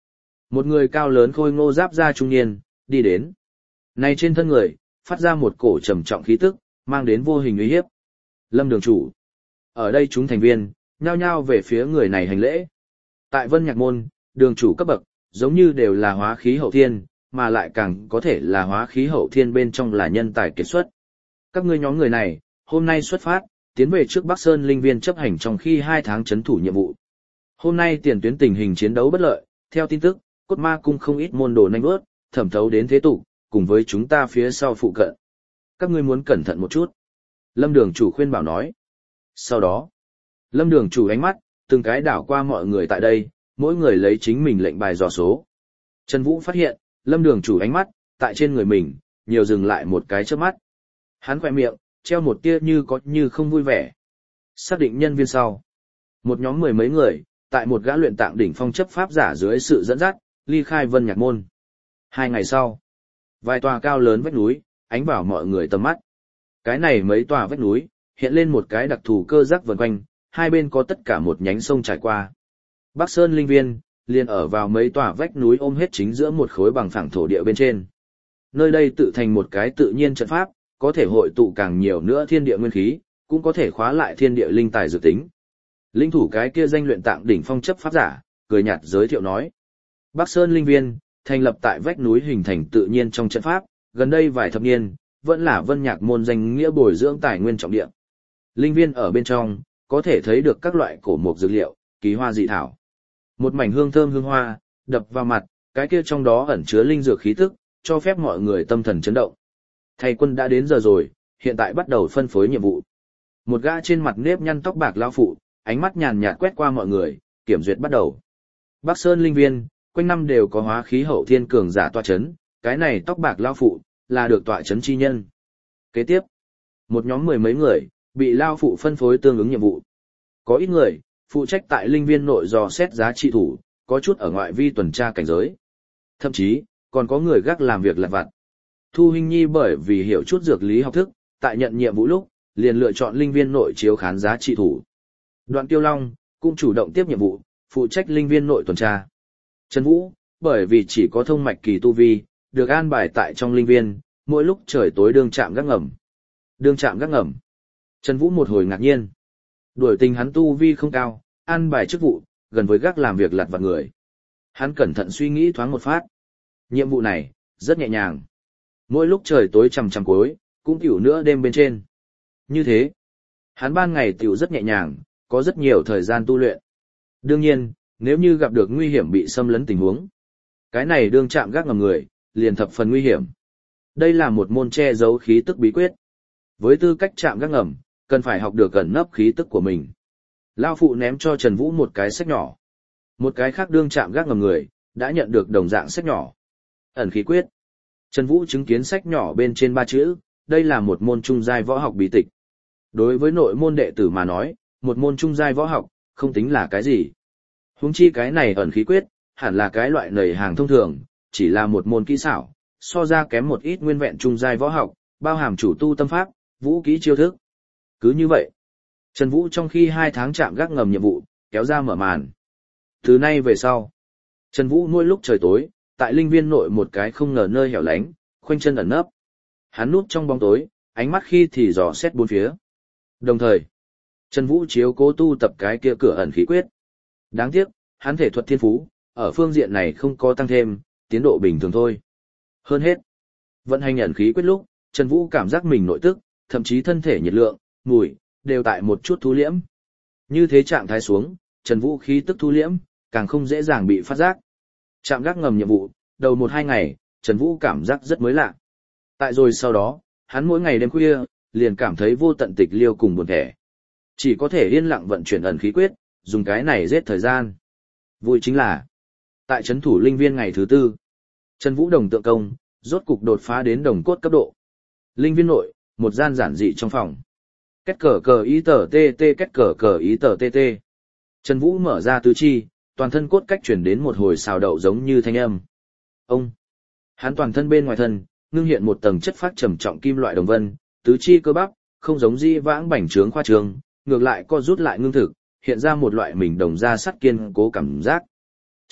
Một người cao lớn khôi ngô giáp da trung niên, đi đến. Này trên thân người, phát ra một cổ trầm trọng khí tức, mang đến vô hình uy hiếp. Lâm đường chủ. Ở đây chúng thành viên, nhao nhao về phía người này hành lễ. Tại Vân Nhạc Môn, đường chủ cấp bậc, giống như đều là hóa khí hậu thiên, mà lại càng có thể là hóa khí hậu thiên bên trong là nhân tài kiệt xuất. Các ngươi nhóm người này, hôm nay xuất phát, tiến về trước Bắc Sơn Linh Viên chấp hành trong khi 2 tháng chấn thủ nhiệm vụ. Hôm nay tiền tuyến tình hình chiến đấu bất lợi, theo tin tức, Cốt Ma Cung không ít môn đồ nhanh bước, thẩm thấu đến thế tục, cùng với chúng ta phía sau phụ cận. Các ngươi muốn cẩn thận một chút. Lâm đường chủ khuyên bảo nói. Sau đó, Lâm đường chủ ánh mắt, từng cái đảo qua mọi người tại đây, mỗi người lấy chính mình lệnh bài dò số. Trần Vũ phát hiện, Lâm đường chủ ánh mắt, tại trên người mình, nhiều dừng lại một cái chớp mắt. Hắn khỏe miệng, treo một tia như có như không vui vẻ. Xác định nhân viên sau. Một nhóm 10 mấy người, tại một gã luyện tạng đỉnh phong chấp pháp giả dưới sự dẫn dắt, ly khai Vân Nhạc Môn. 2 ngày sau, vài tòa cao lớn vách núi, ánh vào mọi người tầm mắt. Cái này mấy tòa vách núi, hiện lên một cái đặc thù cơ giác vần quanh, hai bên có tất cả một nhánh sông trải qua. Bắc Sơn Linh Viên, liền ở vào mấy tòa vách núi ôm hết chính giữa một khối bằng phẳng thổ địa bên trên. Nơi đây tự thành một cái tự nhiên trận pháp, có thể hội tụ càng nhiều nữa thiên địa nguyên khí, cũng có thể khóa lại thiên địa linh tài dự tính. Linh thủ cái kia danh luyện tạng đỉnh phong chấp pháp giả, cười nhạt giới thiệu nói. Bắc Sơn Linh Viên, thành lập tại vách núi hình thành tự nhiên trong trận pháp, gần đây vài thập niên, vẫn là Vân Nhạc Môn danh nghĩa bồi dưỡng tài nguyên trọng địa. Linh viên ở bên trong, có thể thấy được các loại cổ mục dược liệu, kỳ hoa dị thảo. Một mảnh hương thơm hương hoa, đập vào mặt, cái kia trong đó ẩn chứa linh dược khí tức, cho phép mọi người tâm thần chấn động. Thầy quân đã đến giờ rồi, hiện tại bắt đầu phân phối nhiệm vụ. Một gã trên mặt nếp nhăn tóc bạc lão phụ, ánh mắt nhàn nhạt quét qua mọi người, kiểm duyệt bắt đầu. Bắc Sơn Linh Viên, quanh năm đều có hóa khí hậu thiên cường giả tọa chấn, cái này tóc bạc lão phụ, là được tọa chấn chi nhân. Kế tiếp, một nhóm 10 mấy người, bị lao phụ phân phối tương ứng nhiệm vụ. Có ít người, phụ trách tại linh viên nội dò xét giá trị thủ, có chút ở ngoại vi tuần tra cảnh giới. Thậm chí, còn có người gác làm việc lặt vặt. Thu Hinh Nhi bởi vì hiểu chút dược lý học thức, tại nhận nhiệm vụ lúc, liền lựa chọn linh viên nội chiếu khán giá trị thủ. Đoạn Tiêu Long, cũng chủ động tiếp nhiệm vụ, phụ trách linh viên nội tuần tra. Trần Vũ, bởi vì chỉ có thông mạch kỳ tu vi, được an bài tại trong linh viên, mỗi lúc trời tối đương chạm gác ngầm. Đương chạm gác ngầm. Trần Vũ một hồi ngạc nhiên. Đuổi tình hắn tu vi không cao, an bài chức vụ, gần với gác làm việc lặt vặt người. Hắn cẩn thận suy nghĩ thoáng một phát. Nhiệm vụ này, rất nhẹ nhàng. Mỗi lúc trời tối chằm chằm cuối, cũng tiểu nữa đêm bên trên. Như thế, hắn ban ngày tiểu rất nhẹ nhàng, có rất nhiều thời gian tu luyện. Đương nhiên, nếu như gặp được nguy hiểm bị xâm lấn tình huống, cái này đương chạm gác ngầm người, liền thập phần nguy hiểm. Đây là một môn che giấu khí tức bí quyết. Với tư cách chạm gác ngầm, cần phải học được ẩn nấp khí tức của mình. Lao phụ ném cho Trần Vũ một cái sách nhỏ. Một cái khác đương chạm gác ngầm người, đã nhận được đồng dạng sách nhỏ. Ẩn khí quyết. Trần Vũ chứng kiến sách nhỏ bên trên 3 chữ, đây là một môn trung giai võ học bí tịch. Đối với nội môn đệ tử mà nói, một môn trung giai võ học, không tính là cái gì. Huống chi cái này ẩn khí quyết, hẳn là cái loại nầy hàng thông thường, chỉ là một môn kỹ xảo, so ra kém một ít nguyên vẹn trung giai võ học, bao hàm chủ tu tâm pháp, vũ kỹ chiêu thức. Cứ như vậy, Trần Vũ trong khi 2 tháng chạm gác ngầm nhiệm vụ, kéo ra mở màn. Từ nay về sau, Trần Vũ mỗi lúc trời tối, tại linh viên nội một cái không ngờ nơi hẻo lánh, khoanh chân ẩn nấp. Hắn núp trong bóng tối, ánh mắt khi thì dò xét bốn phía. Đồng thời, Trần Vũ chiếu cố tu tập cái kia cửa ẩn khí quyết. Đáng tiếc, hắn thể thuật thiên phú, ở phương diện này không có tăng thêm, tiến độ bình thường thôi. Hơn hết, vận hành ẩn khí quyết lúc, Trần Vũ cảm giác mình nội tức, thậm chí thân thể nhiệt lượng, mùi, đều tại một chút thu liễm. Như thế trạng thái xuống, Trần Vũ khí tức thu liễm, càng không dễ dàng bị phát giác. Chạm gác ngầm nhiệm vụ, đầu 1-2 ngày, Trần Vũ cảm giác rất mới lạ. Tại rồi sau đó, hắn mỗi ngày đêm khuya, liền cảm thấy vô tận tịch liêu cùng buồn thẻ. Chỉ có thể yên lặng vận chuyển ẩn khí quyết, dùng cái này giết thời gian. Vui chính là, tại trấn thủ linh viên ngày thứ 4, Trần Vũ đồng tượng công, rốt cục đột phá đến đồng cốt cấp độ. Linh viên nội, một gian giản dị trong phòng. Kết cờ cờ ý tờ tê tê kết cờ cờ ý tờ tê tê. Trần Vũ mở ra tứ chi, toàn thân cốt cách chuyển đến một hồi xào đậu giống như thanh âm. Ông! Hắn toàn thân bên ngoài thân, ngưng hiện một tầng chất phát trầm trọng kim loại đồng vân, tứ chi cơ bắp, không giống di vãng bành trướng khoa trương, ngược lại co rút lại ngưng thực, hiện ra một loại mình đồng ra sắt kiên cố cảm giác.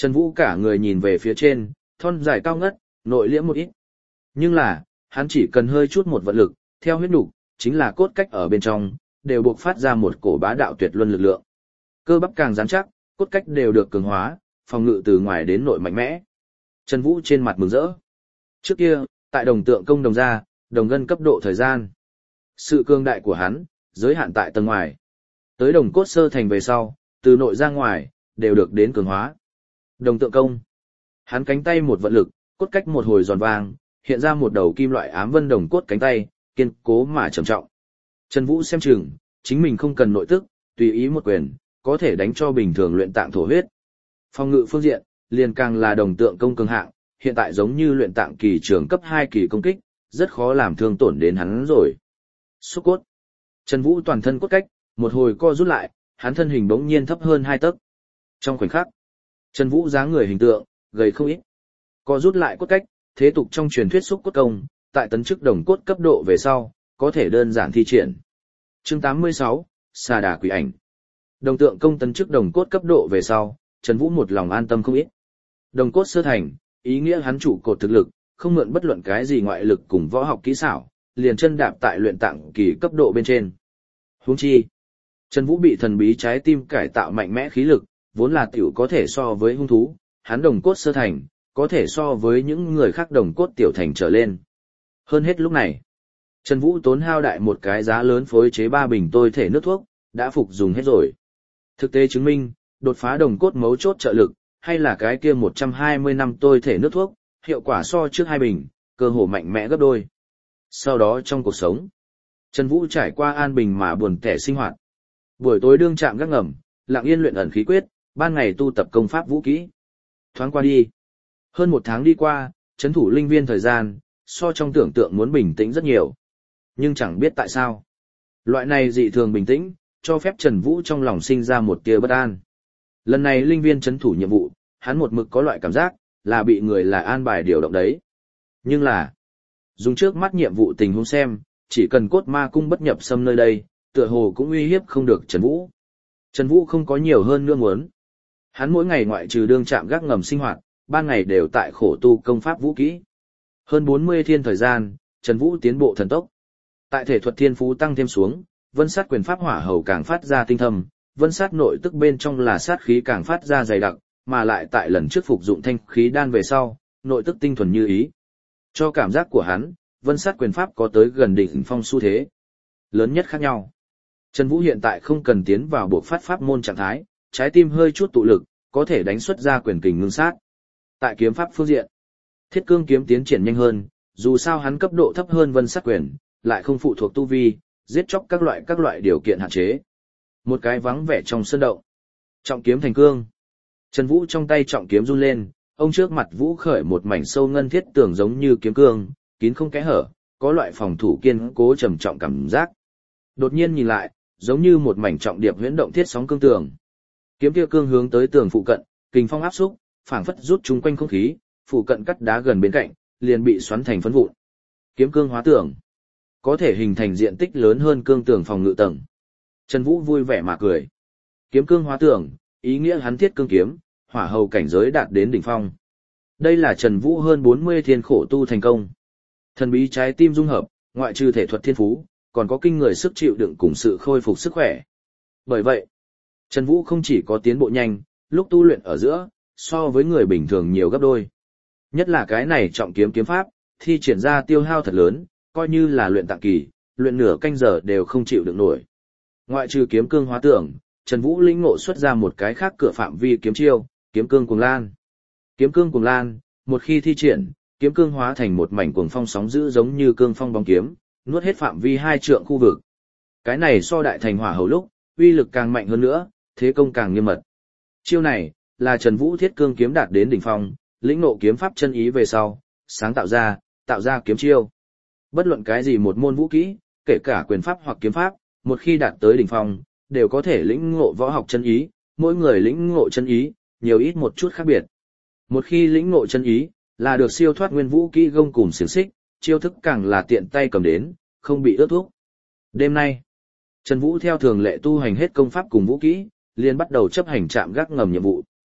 Trần Vũ cả người nhìn về phía trên, thon dài cao ngất, nội liễm một ít. Nhưng là, hắn chỉ cần hơi chút một vận lực, theo huyết nục, chính là cốt cách ở bên trong, đều buộc phát ra một cổ bá đạo tuyệt luân lực lượng. Cơ bắp càng rắn chắc, cốt cách đều được cường hóa, phòng ngự từ ngoài đến nội mạnh mẽ. Trần Vũ trên mặt mừng rỡ. Trước kia, tại đồng tượng công đồng gia, đồng ngân cấp độ thời gian. Sự cương đại của hắn, giới hạn tại tầng ngoài. Tới đồng cốt sơ thành về sau, từ nội ra ngoài, đều được đến cường hóa. Đồng tượng công. Hắn cánh tay một vận lực, cốt cách một hồi giòn vang, hiện ra một đầu kim loại ám vân đồng cốt cánh tay, kiên cố mà trầm trọng. Trần Vũ xem chừng, chính mình không cần nội tức, tùy ý một quyền, có thể đánh cho bình thường luyện tạng thổ huyết. Phòng ngự phương diện, liền càng là đồng tượng công cường hạng, hiện tại giống như luyện tạng kỳ trường cấp 2 kỳ công kích, rất khó làm thương tổn đến hắn rồi. Xúc cốt. Trần Vũ toàn thân cốt cách, một hồi co rút lại, hắn thân hình bỗng nhiên thấp hơn 2 tấc. Trong khoảnh khắc, Trần Vũ dáng người hình tượng, gầy không ít. Co rút lại cốt cách, thế tục trong truyền thuyết xúc cốt công, tại tấn chức đồng cốt cấp độ về sau, có thể đơn giản thi triển. Chương 86, Xà Đà Quỷ Ảnh. Đồng tượng công tấn chức đồng cốt cấp độ về sau, Trần Vũ một lòng an tâm không ít. Đồng cốt sơ thành, ý nghĩa hắn trụ cột thực lực, không mượn bất luận cái gì ngoại lực cùng võ học kỹ xảo, liền chân đạp tại luyện tạng kỳ cấp độ bên trên. Huống chi, Trần Vũ bị thần bí trái tim cải tạo mạnh mẽ khí lực, vốn là tiểu có thể so với hung thú, hắn đồng cốt sơ thành, có thể so với những người khác đồng cốt tiểu thành trở lên. Hơn hết lúc này, Trần Vũ tốn hao đại một cái giá lớn phối chế 3 bình tôi thể nước thuốc, đã phục dùng hết rồi. Thực tế chứng minh, đột phá đồng cốt mấu chốt trợ lực, hay là cái kia 120 năm tôi thể nước thuốc, hiệu quả so trước 2 bình, cơ hồ mạnh mẽ gấp đôi. Sau đó trong cuộc sống, Trần Vũ trải qua an bình mà buồn tẻ sinh hoạt. Buổi tối đương chạm gác ngầm, lặng yên luyện ẩn khí quyết, ban ngày tu tập công pháp vũ kỹ. Thoáng qua đi. Hơn 1 tháng đi qua, trấn thủ linh viên thời gian, so trong tưởng tượng muốn bình tĩnh rất nhiều. Nhưng chẳng biết tại sao. Loại này dị thường bình tĩnh, cho phép Trần Vũ trong lòng sinh ra một tia bất an. Lần này linh viên trấn thủ nhiệm vụ, hắn một mực có loại cảm giác, là bị người là an bài điều động đấy. Nhưng là, dùng trước mắt nhiệm vụ tình huống xem, chỉ cần cốt ma cung bất nhập xâm nơi đây, tựa hồ cũng uy hiếp không được Trần Vũ. Trần Vũ không có nhiều hơn nữa muốn. Hắn mỗi ngày ngoại trừ đương trạm gác ngầm sinh hoạt, ban ngày đều tại khổ tu công pháp vũ kỹ. Hơn 40 thiên thời gian, Trần Vũ tiến bộ thần tốc. Tại thể thuật thiên phú tăng thêm xuống, vân sát quyền pháp hỏa hầu càng phát ra tinh thâm, vân sát nội tức bên trong là sát khí càng phát ra dày đặc, mà lại tại lần trước phục dụng thanh khí đan về sau, nội tức tinh thuần như ý. Cho cảm giác của hắn, vân sát quyền pháp có tới gần đỉnh phong xu thế. Lớn nhất khác nhau. Trần Vũ hiện tại không cần tiến vào buộc phát pháp môn trạng thái, trái tim hơi chút tụ lực, có thể đánh xuất ra quyền kình ngưng sát. Tại kiếm pháp phương diện, thiết cương kiếm tiến triển nhanh hơn, dù sao hắn cấp độ thấp hơn vân sát quyền, lại không phụ thuộc tu vi, giết chóc các loại điều kiện hạn chế. Một cái vắng vẻ trong sân động. Trọng kiếm thành cương. Trần Vũ trong tay trọng kiếm run lên, ông trước mặt Vũ khởi một mảnh sâu ngân thiết tường giống như kiếm cương, kín không kẽ hở, có loại phòng thủ kiên cố trầm trọng cảm giác. Đột nhiên nhìn lại, giống như một mảnh trọng điệp huyễn động thiết sóng cương tường. Kiếm kia cương hướng tới tường phụ cận, kình phong áp xúc, phảng phất rút chúng quanh không khí, phụ cận cắt đá gần bên cạnh, liền bị xoắn thành phấn vụn. Kiếm cương hóa tường, có thể hình thành diện tích lớn hơn cương tường phòng ngự tầng. Trần Vũ vui vẻ mà cười. Kiếm cương hóa tường, ý nghĩa hắn thiết cương kiếm, hỏa hầu cảnh giới đạt đến đỉnh phong. Đây là Trần Vũ hơn 40 thiên khổ tu thành công. Thần bí trái tim dung hợp, ngoại trừ thể thuật thiên phú, còn có kinh người sức chịu đựng cùng sự khôi phục sức khỏe. Bởi vậy, Trần Vũ không chỉ có tiến bộ nhanh, lúc tu luyện ở giữa, so với người bình thường nhiều gấp đôi. Nhất là cái này trọng kiếm kiếm pháp, thi triển ra tiêu hao thật lớn, coi như là luyện tạng kỳ, luyện nửa canh giờ đều không chịu đựng nổi. Ngoại trừ kiếm cương hóa tưởng, Trần Vũ lĩnh ngộ xuất ra một cái khác cửa phạm vi kiếm chiêu, kiếm cương cuồng lan. Kiếm cương cuồng lan, một khi thi triển, kiếm cương hóa thành một mảnh cuồng phong sóng dữ giống như cương phong bóng kiếm, nuốt hết phạm vi 2 trượng khu vực. Cái này so đại thành hỏa hầu lúc, uy lực càng mạnh hơn nữa, thế công càng nghiêm mật. Chiêu này là Trần Vũ thiết cương kiếm đạt đến đỉnh phong, lĩnh ngộ kiếm pháp chân ý về sau, sáng tạo ra kiếm chiêu. Bất luận cái gì một môn vũ kỹ, kể cả quyền pháp hoặc kiếm pháp, một khi đạt tới đỉnh phong, đều có thể lĩnh ngộ võ học chân ý, mỗi người lĩnh ngộ chân ý, nhiều ít một chút khác biệt. Một khi lĩnh ngộ chân ý, là được siêu thoát nguyên vũ kỹ gông cùm xiềng xích, chiêu thức càng là tiện tay cầm đến, không bị ướt thuốc. Đêm nay, Trần Vũ theo thường lệ tu hành hết công pháp cùng vũ kỹ, liền bắt đầu chấp hành trạm gác ngầm nhiệm vụ.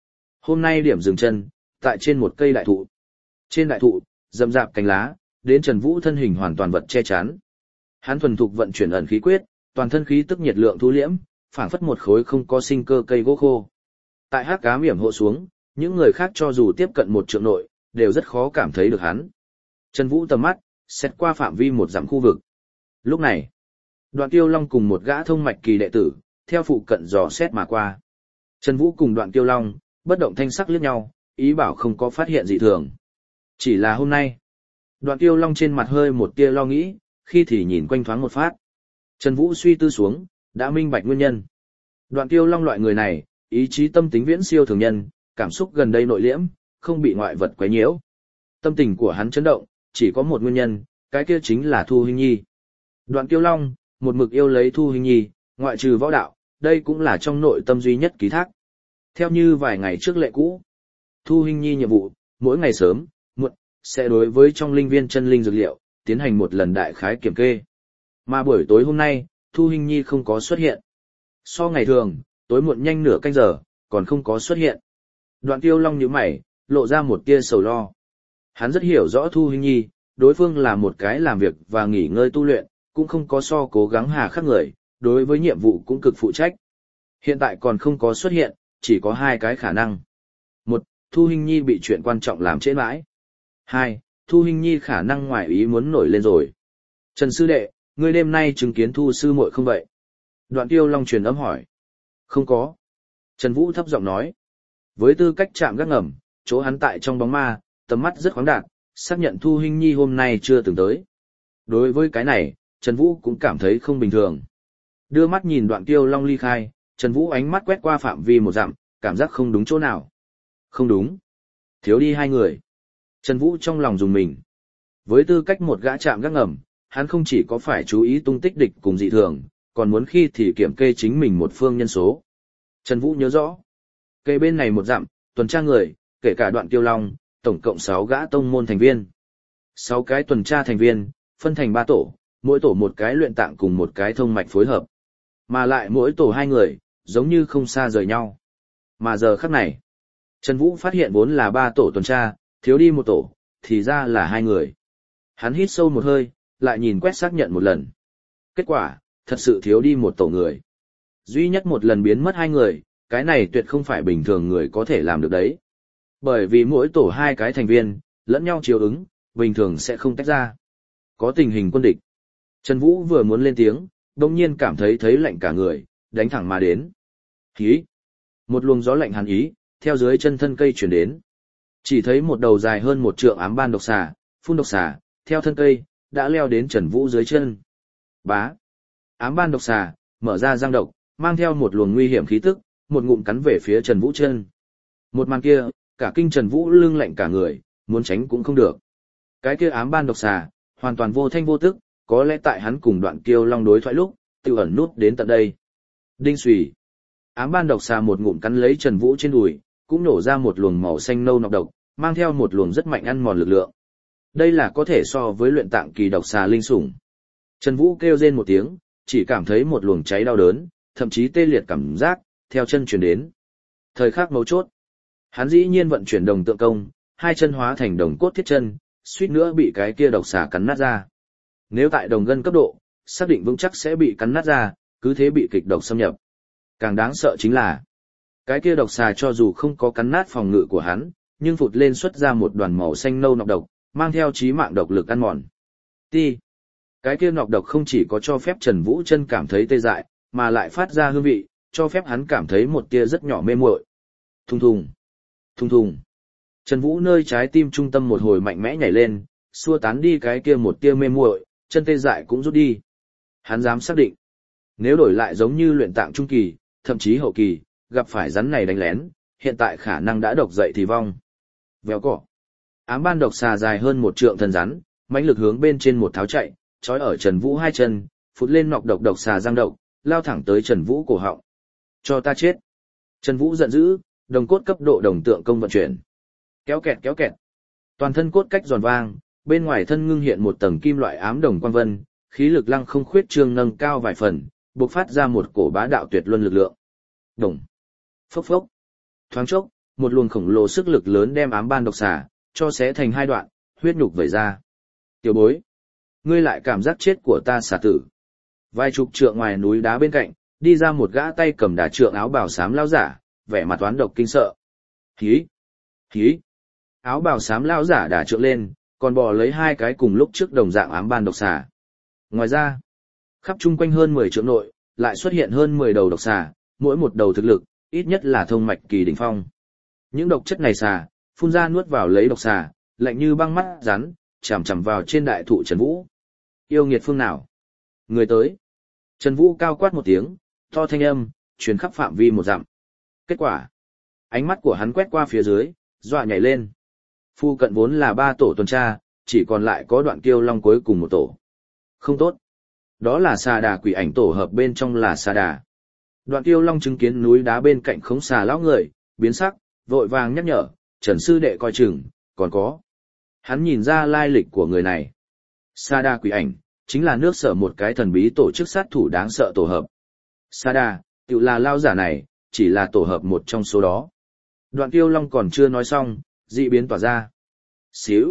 Hôm nay điểm dừng chân, tại trên một cây đại thụ. Trên đại thụ, rậm rạp cánh lá, đến Trần Vũ thân hình hoàn toàn vật che chắn. Hắn thuần thục vận chuyển ẩn khí quyết, toàn thân khí tức nhiệt lượng thu liễm, phảng phất một khối không có sinh cơ cây gỗ khô. Tại hắc ám yểm hộ xuống, những người khác cho dù tiếp cận một trượng nội, đều rất khó cảm thấy được hắn. Trần Vũ tầm mắt, xét qua phạm vi một dặm khu vực. Lúc này, Đoạn Tiêu Long cùng một gã thông mạch kỳ đệ tử, theo phụ cận dò xét mà qua. Trần Vũ cùng Đoạn Tiêu Long, bất động thanh sắc liếc nhau, ý bảo không có phát hiện dị thường. Chỉ là hôm nay, Đoạn Tiêu Long trên mặt hơi một tia lo nghĩ, khi thì nhìn quanh thoáng một phát. Trần Vũ suy tư xuống, đã minh bạch nguyên nhân. Đoạn Tiêu Long loại người này, ý chí tâm tính viễn siêu thường nhân, cảm xúc gần đây nội liễm, không bị ngoại vật quấy nhiễu. Tâm tình của hắn chấn động, chỉ có một nguyên nhân, cái kia chính là Thu Hinh Nhi. Đoạn Tiêu Long, một mực yêu lấy Thu Hinh Nhi, ngoại trừ võ đạo, đây cũng là trong nội tâm duy nhất ký thác. Theo như vài ngày trước lệ cũ, Thu Hinh Nhi nhiệm vụ, mỗi ngày sớm, muộn, sẽ đối với trong linh viên chân linh dược liệu, tiến hành một lần đại khái kiểm kê. Mà buổi tối hôm nay, Thu Hinh Nhi không có xuất hiện. So ngày thường, tối muộn nhanh nửa canh giờ, còn không có xuất hiện. Đoạn Tiêu Long nhíu mày, lộ ra một tia sầu lo. Hắn rất hiểu rõ Thu Hinh Nhi, đối phương là một cái làm việc và nghỉ ngơi tu luyện, cũng không có so cố gắng hà khắc người, đối với nhiệm vụ cũng cực phụ trách. Hiện tại còn không có xuất hiện, chỉ có hai cái khả năng. Một, Thu Hinh Nhi bị chuyện quan trọng làm trễ mãi. Hai, Thu Hinh Nhi khả năng ngoài ý muốn nổi lên rồi. Trần sư đệ, ngươi đêm nay chứng kiến Thu sư muội không vậy? Đoạn Tiêu Long truyền âm hỏi. Không có. Trần Vũ thấp giọng nói. Với tư cách chạm gác ngầm, chỗ hắn tại trong bóng ma, tầm mắt rất khoáng đạt, xác nhận Thu Hinh Nhi hôm nay chưa từng tới. Đối với cái này, Trần Vũ cũng cảm thấy không bình thường. Đưa mắt nhìn Đoạn Tiêu Long ly khai, Trần Vũ ánh mắt quét qua phạm vi một dặm, cảm giác không đúng chỗ nào. Không đúng. Thiếu đi hai người. Trần Vũ trong lòng dùng mình. Với tư cách một gã chạm gác ngầm, hắn không chỉ có phải chú ý tung tích địch cùng dị thường, còn muốn khi thì kiểm kê chính mình một phương nhân số. Trần Vũ nhớ rõ. Cây bên này một dặm, tuần tra người, kể cả Đoạn Tiêu Long, tổng cộng 6 gã tông môn thành viên. 6 cái tuần tra thành viên, phân thành 3 tổ, mỗi tổ một cái luyện tạng cùng một cái thông mạch phối hợp. Mà lại mỗi tổ 2 người, giống như không xa rời nhau. Mà giờ khắc này, Trần Vũ phát hiện vốn là 3 tổ tuần tra, thiếu đi một tổ, thì ra là 2 người. Hắn hít sâu một hơi, lại nhìn quét xác nhận một lần. Kết quả, thật sự thiếu đi một tổ người. Duy nhất một lần biến mất 2 người, cái này tuyệt không phải bình thường người có thể làm được đấy. Bởi vì mỗi tổ 2 cái thành viên, lẫn nhau chiếu ứng, bình thường sẽ không tách ra. Có tình hình quân địch. Trần Vũ vừa muốn lên tiếng, đồng nhiên cảm thấy lạnh cả người, đánh thẳng mà đến. Hí! Một luồng gió lạnh hàn ý, theo dưới chân thân cây chuyển đến. Chỉ thấy một đầu dài hơn 1 trượng ám ban độc xà, phun độc xà, theo thân cây, đã leo đến Trần Vũ dưới chân. Bá! Ám ban độc xà, mở ra răng độc, mang theo một luồng nguy hiểm khí tức, một ngụm cắn về phía Trần Vũ chân. Một màn kia, cả kinh Trần Vũ lưng lạnh cả người, muốn tránh cũng không được. Cái kia ám ban độc xà, hoàn toàn vô thanh vô tức, có lẽ tại hắn cùng Đoạn Kiêu Long đối thoại lúc, tiêu ẩn nút đến tận đây. Đinh xùy. Ám ban độc xà một ngụm cắn lấy Trần Vũ trên đùi, cũng nổ ra một luồng màu xanh nâu nọc độc, mang theo một luồng rất mạnh ăn mòn lực lượng. Đây là có thể so với luyện tạng kỳ độc xà linh sủng. Trần Vũ kêu rên một tiếng, chỉ cảm thấy một luồng cháy đau đớn, thậm chí tê liệt cảm giác, theo chân truyền đến. Thời khắc mấu chốt, hắn dĩ nhiên vận chuyển đồng tượng công, 2 chân hóa thành đồng cốt thiết chân, suýt nữa bị cái kia độc xà cắn nát ra. Nếu tại đồng ngân cấp độ, xác định vững chắc sẽ bị cắn nát ra, cứ thế bị kịch độc xâm nhập. Càng đáng sợ chính là, cái kia độc xà cho dù không có cắn nát phòng ngự của hắn, nhưng phụt lên xuất ra một đoàn màu xanh nâu nọc độc, mang theo chí mạng độc lực ăn mòn. Ti. Cái kia nọc độc không chỉ có cho phép Trần Vũ chân cảm thấy tê dại, mà lại phát ra hương vị, cho phép hắn cảm thấy một tia rất nhỏ mê muội. Thùng thùng. Thùng thùng. Trần Vũ nơi trái tim trung tâm một hồi mạnh mẽ nhảy lên, xua tán đi cái kia một tia mê muội, chân tê dại cũng rút đi. Hắn dám xác định, nếu đổi lại giống như luyện tạng trung kỳ, thậm chí hậu kỳ, gặp phải rắn này đánh lén, hiện tại khả năng đã độc dậy thì vong. Vèo cỏ. Ám ban độc xà dài hơn 1 trượng thân rắn, mãnh lực hướng bên trên một tháo chạy, trói ở Trần Vũ 2 chân, phụt lên nọc độc xà răng độc, lao thẳng tới Trần Vũ cổ họng. Cho ta chết. Trần Vũ giận dữ, đồng cốt cấp độ đồng tượng công vận chuyển. Kéo kẹt kéo kẹt. Toàn thân cốt cách giòn vang, bên ngoài thân ngưng hiện một tầng kim loại ám đồng quang vân, khí lực lăng không khuyết trương nâng cao vài phần, bộc phát ra một cổ bá đạo tuyệt luân lực lượng. Đồng. Phốc phốc. Thoáng chốc, một luồng khổng lồ sức lực lớn đem ám ban độc xà cho xé thành hai đoạn, huyết nhục vẩy ra. Tiểu bối, ngươi lại cảm giác chết của ta xà tử. Vài chục trượng ngoài núi đá bên cạnh, đi ra một gã tay cầm đà trượng áo bào xám lão giả, vẻ mặt toán độc kinh sợ. Hí! Hí! Áo bào xám lão giả đà trượng lên, còn bò lấy hai cái cùng lúc trước đồng dạng ám ban độc xà. Ngoài ra, khắp chung quanh hơn 10 trượng nội, lại xuất hiện hơn 10 đầu độc xà, mỗi một đầu thực lực, ít nhất là thông mạch kỳ đỉnh phong. Những độc chất này xà, phun ra nuốt vào lấy độc xà, lạnh như băng mắt rắn, chằm chằm vào trên đại thụ Trần Vũ. Yêu nghiệt phương nào? Người tới. Trần Vũ cao quát một tiếng, to thanh âm, truyền khắp phạm vi một dặm. Kết quả, ánh mắt của hắn quét qua phía dưới, dọa nhảy lên. Phu cận vốn là 3 tổ tuần tra, chỉ còn lại có Đoạn Kiêu Long cuối cùng một tổ. Không tốt. Đó là xà đà quỷ ảnh tổ hợp bên trong là xà đà. Đoạn Kiêu Long chứng kiến núi đá bên cạnh khống xà lão người, biến sắc, vội vàng nhắc nhở, Trần sư đệ coi chừng, còn có. Hắn nhìn ra lai lịch của người này. Xà đà quỷ ảnh, chính là nước Sở một cái thần bí tổ chức sát thủ đáng sợ tổ hợp. Xà đà, tự là lao giả này, chỉ là tổ hợp một trong số đó. Đoạn Kiêu Long còn chưa nói xong, dị biến tỏa ra. Xíu.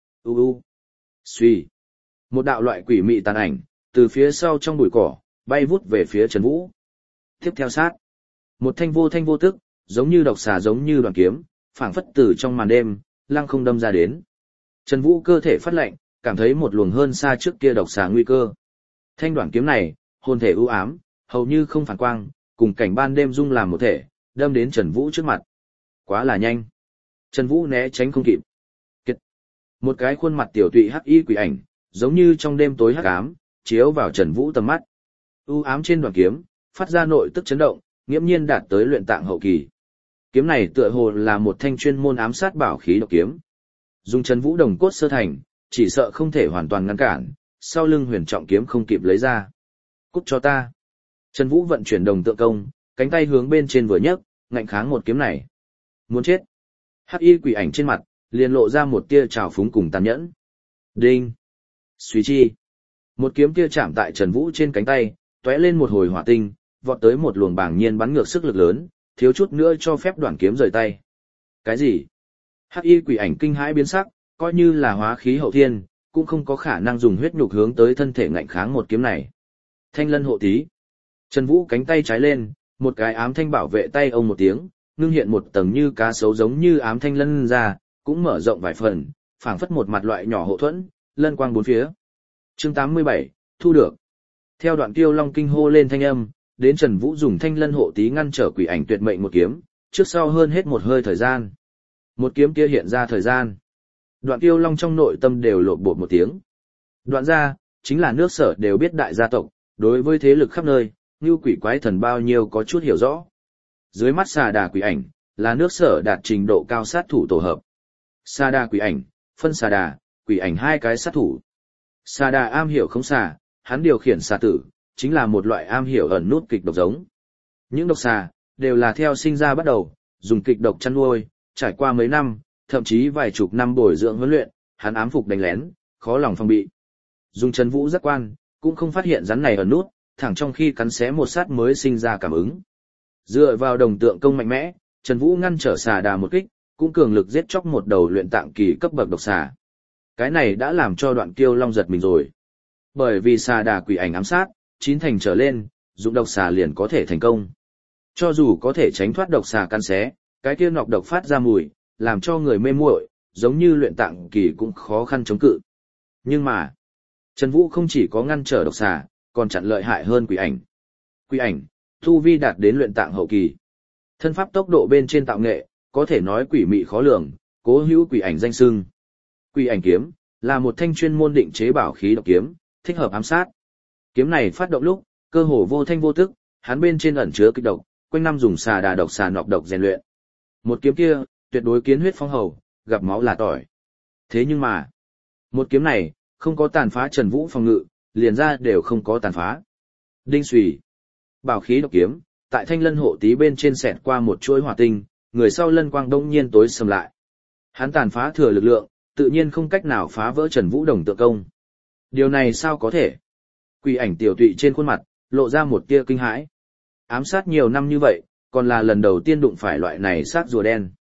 Suy. Một đạo loại quỷ mị tàn ảnh, từ phía sau trong bụi cỏ, bay vút về phía Trần Vũ. Tiếp theo sát. Một thanh vô tức, giống như độc xà giống như đoàn kiếm, phảng phất từ trong màn đêm, lăng không đâm ra đến. Trần Vũ cơ thể phát lạnh, cảm thấy một luồng hơn xa trước kia độc xà nguy cơ. Thanh đoạn kiếm này, hồn thể u ám, hầu như không phản quang, cùng cảnh ban đêm dung làm một thể, đâm đến Trần Vũ trước mặt. Quá là nhanh. Trần Vũ né tránh không kịp. Kết. Một cái khuôn mặt tiểu tụy hắc y quỷ ảnh, giống như trong đêm tối hắc ám, chiếu vào Trần Vũ tầm mắt. U ám trên đoạn kiếm, phát ra nội tức chấn động, nghiễm nhiên đạt tới luyện tạng hậu kỳ. Kiếm này tựa hồ là một thanh chuyên môn ám sát bảo khí độc kiếm. Dùng Trần Vũ đồng cốt sơ thành, chỉ sợ không thể hoàn toàn ngăn cản, sau lưng huyền trọng kiếm không kịp lấy ra. Cút cho ta. Trần Vũ vận chuyển đồng tượng công, cánh tay hướng bên trên vừa nhấc, ngạnh kháng một kiếm này. Muốn chết. Hắc y quỷ ảnh trên mặt, liền lộ ra một tia trào phúng cùng tàn nhẫn. Đinh. Suy chi. Một kiếm tia chạm tại Trần Vũ trên cánh tay, tóe lên một hồi hỏa tinh, vọt tới một luồng bàng nhiên bắn ngược sức lực lớn, thiếu chút nữa cho phép đoạn kiếm rời tay. Cái gì? Hắc y quỷ ảnh kinh hãi biến sắc, coi như là hóa khí hậu thiên, cũng không có khả năng dùng huyết nhục hướng tới thân thể ngạnh kháng một kiếm này. Thanh lân hộ tí. Trần Vũ cánh tay trái lên, một cái ám thanh bảo vệ tay ông một tiếng, ngưng hiện một tầng như cá sấu giống như ám thanh lân ra, cũng mở rộng vài phần, phảng phất một mặt loại nhỏ hộ thuẫn, lân quang bốn phía. Chương 87, thu được. Theo Đoạn Kiêu Long kinh hô lên thanh âm, đến Trần Vũ dùng thanh lân hộ tí ngăn trở quỷ ảnh tuyệt mệnh một kiếm, trước sau hơn hết một hơi thời gian. Một kiếm kia hiện ra thời gian. Đoạn Kiêu Long trong nội tâm đều lộn bột một tiếng. Đoạn gia, chính là nước Sở đều biết đại gia tộc, đối với thế lực khắp nơi, như quỷ quái thần bao nhiêu có chút hiểu rõ. Dưới mắt xà đà quỷ ảnh, là nước Sở đạt trình độ cao sát thủ tổ hợp. Xà đà quỷ ảnh, phân xà đà, quỷ ảnh hai cái sát thủ. Xà đà am hiểu không xà, hắn điều khiển xà tử, chính là một loại am hiểu ẩn nút kịch độc giống. Những độc xà, đều là theo sinh ra bắt đầu, dùng kịch độc chăn nuôi, trải qua mấy năm, thậm chí vài chục năm bồi dưỡng huấn luyện, hắn ám phục đánh lén, khó lòng phòng bị. Dùng Trần Vũ giác quan, cũng không phát hiện rắn này ẩn nút, thẳng trong khi cắn xé một sát mới sinh ra cảm ứng. Dựa vào đồng tượng công mạnh mẽ, Trần Vũ ngăn trở xà đà một kích, cũng cường lực giết chóc một đầu luyện tạng kỳ cấp bậc độc xà. Cái này đã làm cho Đoạn Kiêu Long giật mình rồi. Bởi vì xà đà quỷ ảnh ám sát, 9 thành trở lên, dụng độc xà liền có thể thành công. Cho dù có thể tránh thoát độc xà cắn xé, cái kia nọc độc phát ra mùi, làm cho người mê muội, giống như luyện tạng kỳ cũng khó khăn chống cự. Nhưng mà, Trần Vũ không chỉ có ngăn trở độc xà, còn chặn lợi hại hơn quỷ ảnh. Quỷ ảnh, tu vi đạt đến luyện tạng hậu kỳ. Thân pháp tốc độ bên trên tạo nghệ, có thể nói quỷ mị khó lường, cố hữu quỷ ảnh danh xưng. Quỷ ảnh kiếm, là một thanh chuyên môn định chế bảo khí độc kiếm, thích hợp ám sát. Kiếm này phát động lúc, cơ hồ vô thanh vô tức, hắn bên trên ẩn chứa kịch độc, quanh năm dùng xà đà độc xà nọc độc rèn luyện. Một kiếm kia, tuyệt đối kiến huyết phong hầu, gặp máu là tỏi. Thế nhưng mà, một kiếm này, không có tàn phá Trần Vũ phòng ngự, liền ra đều không có tàn phá. Đinh xùy. Bảo khí độc kiếm, tại thanh lân hộ tí bên trên xẹt qua một chuỗi hỏa tinh, người sau lân quang đông nhiên tối sầm lại. Hắn tàn phá thừa lực lượng, tự nhiên không cách nào phá vỡ Trần Vũ đồng tượng công. Điều này sao có thể? Quỷ ảnh tiểu tụy trên khuôn mặt, lộ ra một tia kinh hãi. Ám sát nhiều năm như vậy, còn là lần đầu tiên đụng phải loại này xác rùa đen.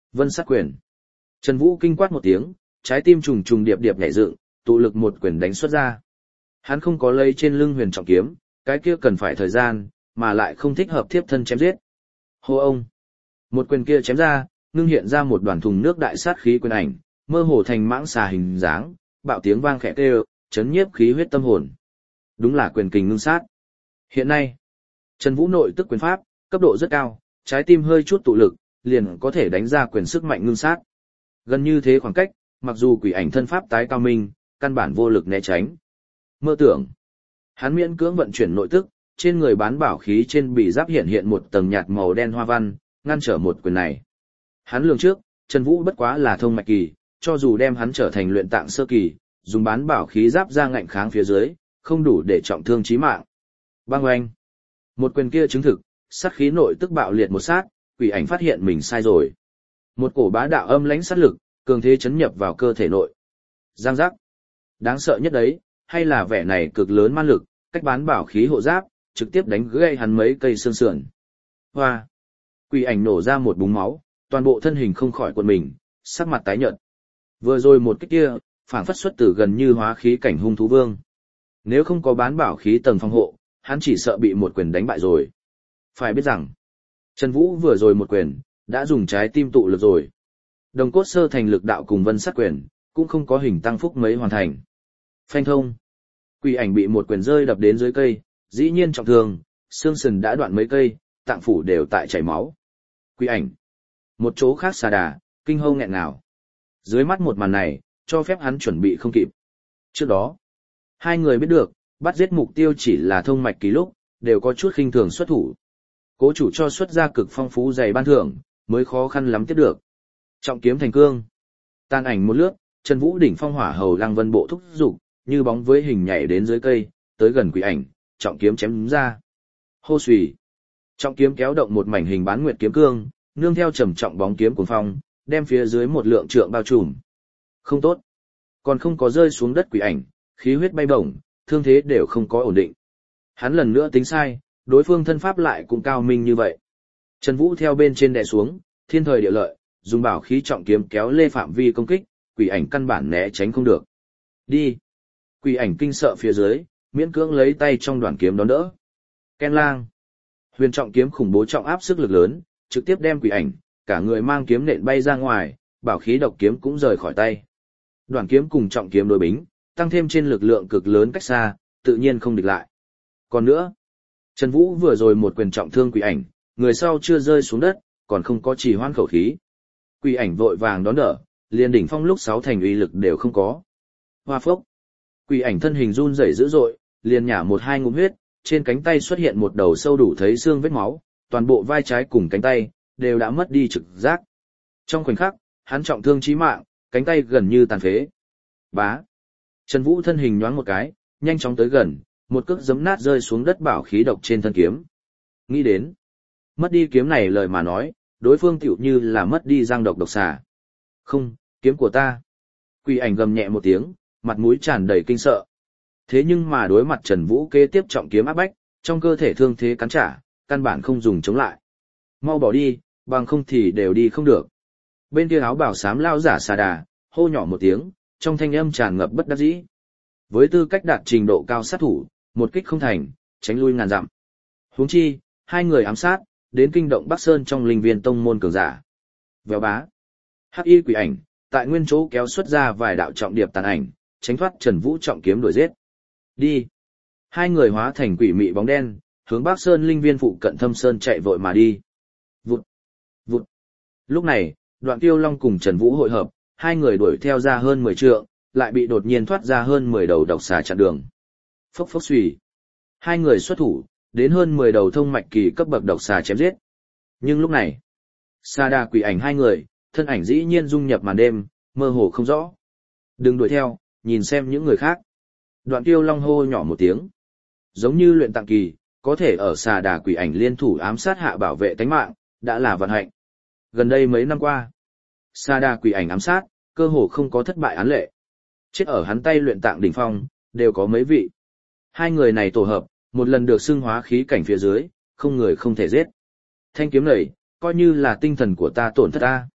Vân sát quyền. Trần Vũ kinh quát một tiếng, trái tim trùng trùng điệp điệp nhảy dựng, tụ lực một quyền đánh xuất ra. Hắn không có lấy trên lưng huyền trọng kiếm, cái kia cần phải thời gian, mà lại không thích hợp thiếp thân chém giết. Hô ông. Một quyền kia chém ra, ngưng hiện ra một đoàn thùng nước đại sát khí quyền ảnh, mơ hồ thành mãng xà hình dáng, bạo tiếng vang khẽ kêu, chấn nhiếp khí huyết tâm hồn. Đúng là quyền kình ngưng sát. Hiện nay, Trần Vũ nội tức quyền pháp, cấp độ rất cao, trái tim hơi chút tụ lực, liền có thể đánh ra quyền sức mạnh ngưng sát. Gần như thế khoảng cách, mặc dù quỷ ảnh thân pháp tái cao minh, căn bản vô lực né tránh. Mơ tưởng. Hắn miễn cưỡng vận chuyển nội tức, trên người bán bảo khí trên bị giáp hiện hiện một tầng nhạt màu đen hoa văn, ngăn trở một quyền này. Hắn lường trước, Trần Vũ bất quá là thông mạch kỳ, cho dù đem hắn trở thành luyện tạng sơ kỳ, dùng bán bảo khí giáp ra ngạnh kháng phía dưới, không đủ để trọng thương chí mạng. Bang oanh. Một quyền kia chứng thực, sát khí nội tức bạo liệt một sát, quỷ ảnh phát hiện mình sai rồi. Một cổ bá đạo âm lãnh sát lực, cường thế chấn nhập vào cơ thể nội. Giang giác. Đáng sợ nhất đấy, hay là vẻ này cực lớn man lực, cách bán bảo khí hộ giáp, trực tiếp đánh gãy hắn mấy cây xương sườn. Hoa. Quỷ ảnh nổ ra một búng máu, toàn bộ thân hình không khỏi quần mình, sắc mặt tái nhợt. Vừa rồi một kích kia, phảng phất xuất từ gần như hóa khí cảnh hung thú vương. Nếu không có bán bảo khí tầng phòng hộ, hắn chỉ sợ bị một quyền đánh bại rồi. Phải biết rằng, Trần Vũ vừa rồi một quyền, đã dùng trái tim tụ lực rồi. Đồng cốt sơ thành lực đạo cùng vân sát quyền, cũng không có hình tăng phúc mấy hoàn thành. Phanh thông. Quỷ ảnh bị một quyền rơi đập đến dưới cây, dĩ nhiên trọng thương, xương sườn đã đoạn mấy cây, tạng phủ đều tại chảy máu. Quỷ ảnh. Một chỗ khác xà đà, kinh hâu nghẹn ngào. Dưới mắt một màn này, cho phép hắn chuẩn bị không kịp. Trước đó, hai người biết được, bắt giết mục tiêu chỉ là thông mạch kỳ lúc, đều có chút khinh thường xuất thủ. Cố chủ cho xuất ra cực phong phú dày ban thưởng, mới khó khăn lắm tiếp được. Trọng kiếm thành cương. Tàn ảnh một lướt, Trần Vũ đỉnh phong hỏa hầu lăng vân bộ thúc dục, như bóng với hình nhảy đến dưới cây, tới gần quỷ ảnh, trọng kiếm chém ra. Hô xùy. Trọng kiếm kéo động một mảnh hình bán nguyệt kiếm cương, nương theo trầm trọng bóng kiếm cuồng phong, đem phía dưới một lượng trượng bao trùm. Không tốt. Còn không có rơi xuống đất quỷ ảnh, khí huyết bay bổng, thương thế đều không có ổn định. Hắn lần nữa tính sai, đối phương thân pháp lại cũng cao minh như vậy. Trần Vũ theo bên trên đè xuống, thiên thời địa lợi, dùng bảo khí trọng kiếm kéo lê phạm vi công kích, quỷ ảnh căn bản né tránh không được. Đi. Quỷ ảnh kinh sợ phía dưới, miễn cưỡng lấy tay trong đoạn kiếm đón đỡ. Ken lang. Huyền trọng kiếm khủng bố trọng áp sức lực lớn, trực tiếp đem quỷ ảnh, cả người mang kiếm nện bay ra ngoài, bảo khí độc kiếm cũng rời khỏi tay. Đoạn kiếm cùng trọng kiếm đối bính, tăng thêm trên lực lượng cực lớn cách xa, tự nhiên không địch lại. Còn nữa, Trần Vũ vừa rồi một quyền trọng thương quỷ ảnh, người sau chưa rơi xuống đất, còn không có trì hoãn khẩu khí. Quỷ ảnh vội vàng đón đỡ, liền đỉnh phong lúc 6 thành uy lực đều không có. Hoa phốc. Quỷ ảnh thân hình run rẩy dữ dội, liền nhả một hai ngụm huyết, trên cánh tay xuất hiện một đầu sâu đủ thấy xương vết máu, toàn bộ vai trái cùng cánh tay đều đã mất đi trực giác. Trong khoảnh khắc, hắn trọng thương chí mạng, cánh tay gần như tàn phế. Bá. Trần Vũ thân hình nhoáng một cái, nhanh chóng tới gần, một cước giấm nát rơi xuống đất bảo khí độc trên thân kiếm. Nghĩ đến, mất đi kiếm này lời mà nói, đối phương tựu như là mất đi giang độc độc xà. Không, kiếm của ta. Quỷ ảnh gầm nhẹ một tiếng, mặt mũi tràn đầy kinh sợ. Thế nhưng mà đối mặt Trần Vũ kế tiếp trọng kiếm áp bách, trong cơ thể thương thế cắn trả, căn bản không dùng chống lại. Mau bỏ đi, bằng không thì đều đi không được. Bên kia áo bào xám lao giả xà đà, hô nhỏ một tiếng, trong thanh âm tràn ngập bất đắc dĩ. Với tư cách đạt trình độ cao sát thủ, một kích không thành, tránh lui ngàn dặm. Huống chi, hai người ám sát, đến kinh động Bắc Sơn trong linh viên tông môn cường giả. Vèo bá. Hắc y quỷ ảnh, tại nguyên chỗ kéo xuất ra vài đạo trọng điệp tàn ảnh, tránh thoát Trần Vũ trọng kiếm đuổi giết. Đi. Hai người hóa thành quỷ mị bóng đen, hướng Bắc Sơn linh viên phụ cận Thâm Sơn chạy vội mà đi. Vụt. Vụt. Lúc này, Đoạn Tiêu Long cùng Trần Vũ hội hợp, hai người đuổi theo ra hơn 10 trượng, lại bị đột nhiên thoát ra hơn 10 đầu độc xà chặn đường. Phốc phốc xùy. Hai người xuất thủ, đến hơn 10 đầu thông mạch kỳ cấp bậc độc xà chém giết. Nhưng lúc này, Sa Đa quỷ ảnh hai người, thân ảnh dĩ nhiên dung nhập màn đêm, mơ hồ không rõ. Đừng đuổi theo, nhìn xem những người khác. Đoạn Tiêu Long hô nhỏ một tiếng. Giống như luyện tạng kỳ, có thể ở Sa Đa quỷ ảnh liên thủ ám sát hạ bảo vệ tánh mạng, đã là vận hạnh. Gần đây mấy năm qua, Sa Đa quỷ ảnh ám sát, cơ hồ không có thất bại án lệ. Chết ở hắn tay luyện tạng đỉnh phong, đều có mấy vị. Hai người này tổ hợp, một lần được xưng hóa khí cảnh phía dưới, không người không thể giết. Thanh kiếm này, coi như là tinh thần của ta tổn thất ta.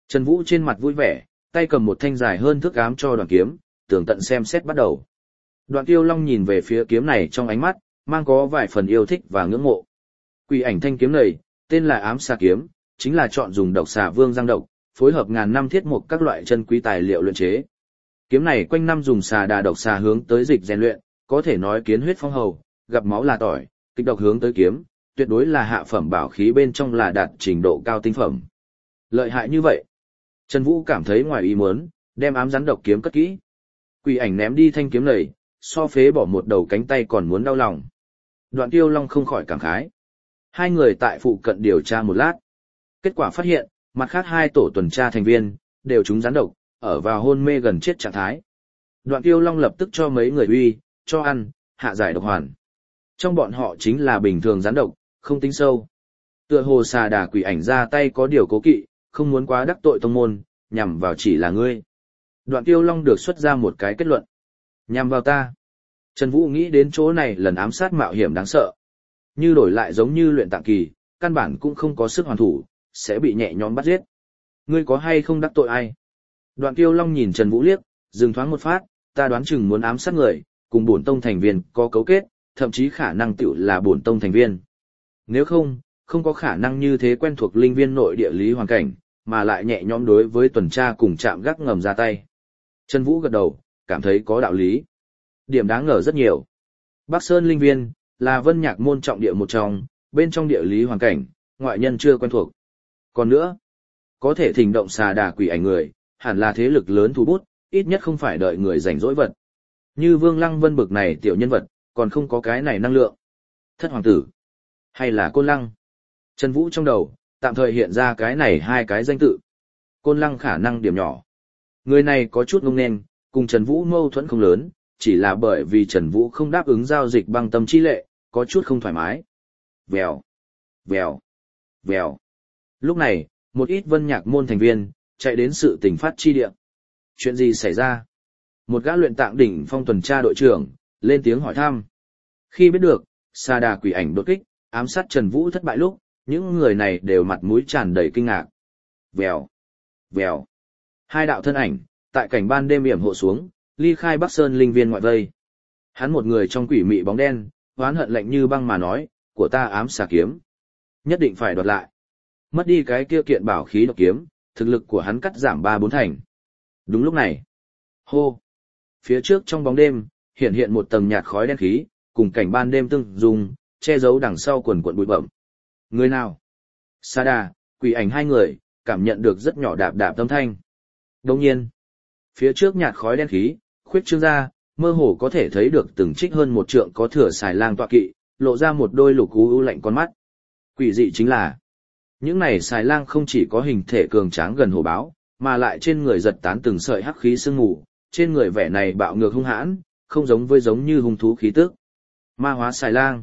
Trần Vũ trên mặt vui vẻ, tay cầm một thanh dài hơn thước ám cho Đoạn kiếm, tường tận xem xét bắt đầu. Đoạn Tiêu Long nhìn về phía kiếm này trong ánh mắt, mang có vài phần yêu thích và ngưỡng mộ. Quỷ ảnh thanh kiếm này, tên là ám xà kiếm, chính là chọn dùng độc xà vương giang độc, phối hợp ngàn năm thiết mục các loại chân quý tài liệu luyện chế. Kiếm này quanh năm dùng xà đà độc xà hướng tới dịch rèn luyện, có thể nói kiến huyết phong hầu, gặp máu là tỏi, kịch độc hướng tới kiếm, tuyệt đối là hạ phẩm bảo khí bên trong là đạt trình độ cao tinh phẩm. Lợi hại như vậy. Trần Vũ cảm thấy ngoài ý muốn, đem ám rắn độc kiếm cất kỹ. Quỷ ảnh ném đi thanh kiếm này, so phế bỏ một đầu cánh tay còn muốn đau lòng. Đoạn Tiêu Long không khỏi cảm khái. Hai người tại phụ cận điều tra một lát. Kết quả phát hiện, mặt khác hai tổ tuần tra thành viên, đều trúng rắn độc, ở vào hôn mê gần chết trạng thái. Đoạn Tiêu Long lập tức cho mấy người uy, cho ăn, hạ giải độc hoàn. Trong bọn họ chính là bình thường rắn độc, không tính sâu. Tựa hồ xà đà quỷ ảnh ra tay có điều cố kỵ, không muốn quá đắc tội tông môn, nhằm vào chỉ là ngươi. Đoạn Tiêu Long được xuất ra một cái kết luận. Nhằm vào ta. Trần Vũ nghĩ đến chỗ này lần ám sát mạo hiểm đáng sợ. Như đổi lại giống như luyện tạng kỳ, căn bản cũng không có sức hoàn thủ, sẽ bị nhẹ nhõm bắt giết. Ngươi có hay không đắc tội ai? Đoạn Tiêu Long nhìn Trần Vũ liếc, dừng thoáng một phát, ta đoán chừng muốn ám sát người, cùng bổn tông thành viên có cấu kết, thậm chí khả năng tiểu là bổn tông thành viên. Nếu không, không có khả năng như thế quen thuộc linh viên nội địa lý hoàn cảnh, mà lại nhẹ nhõm đối với tuần tra cùng chạm gác ngầm ra tay. Trần Vũ gật đầu, cảm thấy có đạo lý. Điểm đáng ngờ rất nhiều. Bắc Sơn linh viên, là Vân Nhạc môn trọng địa một trong, bên trong địa lý hoàn cảnh, ngoại nhân chưa quen thuộc. Còn nữa, có thể thỉnh động xà đà quỷ ảnh người, hẳn là thế lực lớn thu bút, ít nhất không phải đợi người rảnh rỗi vật. Như Vương Lăng Vân bực này tiểu nhân vật, còn không có cái này năng lượng. Thất hoàng tử, hay là Côn Lăng? Trần Vũ trong đầu, tạm thời hiện ra cái này hai cái danh tự. Côn Lăng khả năng điểm nhỏ. Người này có chút ngông nên, cùng Trần Vũ mâu thuẫn không lớn, chỉ là bởi vì Trần Vũ không đáp ứng giao dịch băng tâm chi lệ, có chút không thoải mái. Vèo, vèo, vèo. Lúc này, một ít Vân Nhạc môn thành viên, chạy đến sự tình phát chi địa. Chuyện gì xảy ra? Một gã luyện tạng đỉnh phong tuần tra đội trưởng, lên tiếng hỏi thăm. Khi biết được, xà đà quỷ ảnh đột kích, ám sát Trần Vũ thất bại lúc, những người này đều mặt mũi tràn đầy kinh ngạc. Vèo, vèo. Hai đạo thân ảnh, tại cảnh ban đêm yểm hộ xuống, ly khai Bắc Sơn linh viên ngoại vây. Hắn một người trong quỷ mị bóng đen, oán hận lạnh như băng mà nói, của ta ám xà kiếm. Nhất định phải đoạt lại. Mất đi cái kia kiện bảo khí độc kiếm, thực lực của hắn cắt giảm 3-4 thành. Đúng lúc này. Hô. Phía trước trong bóng đêm, hiện hiện một tầng nhạt khói đen khí, cùng cảnh ban đêm tương dùng, che giấu đằng sau quần quần bụi bẩm. Người nào? Sa đà, quỷ ảnh hai người, cảm nhận được rất nhỏ đạp đạp âm thanh. Đồng nhiên, phía trước nhạt khói đen khí, khuyết trương ra, mơ hồ có thể thấy được từng trích hơn một trượng có thừa xài lang tọa kỵ, lộ ra một đôi lục u lạnh con mắt. Quỷ dị chính là, những này xài lang không chỉ có hình thể cường tráng gần hổ báo, mà lại trên người giật tán từng sợi hắc khí sương mù, trên người vẻ này bạo ngược hung hãn, không giống như hung thú khí tức. Ma hóa xài lang.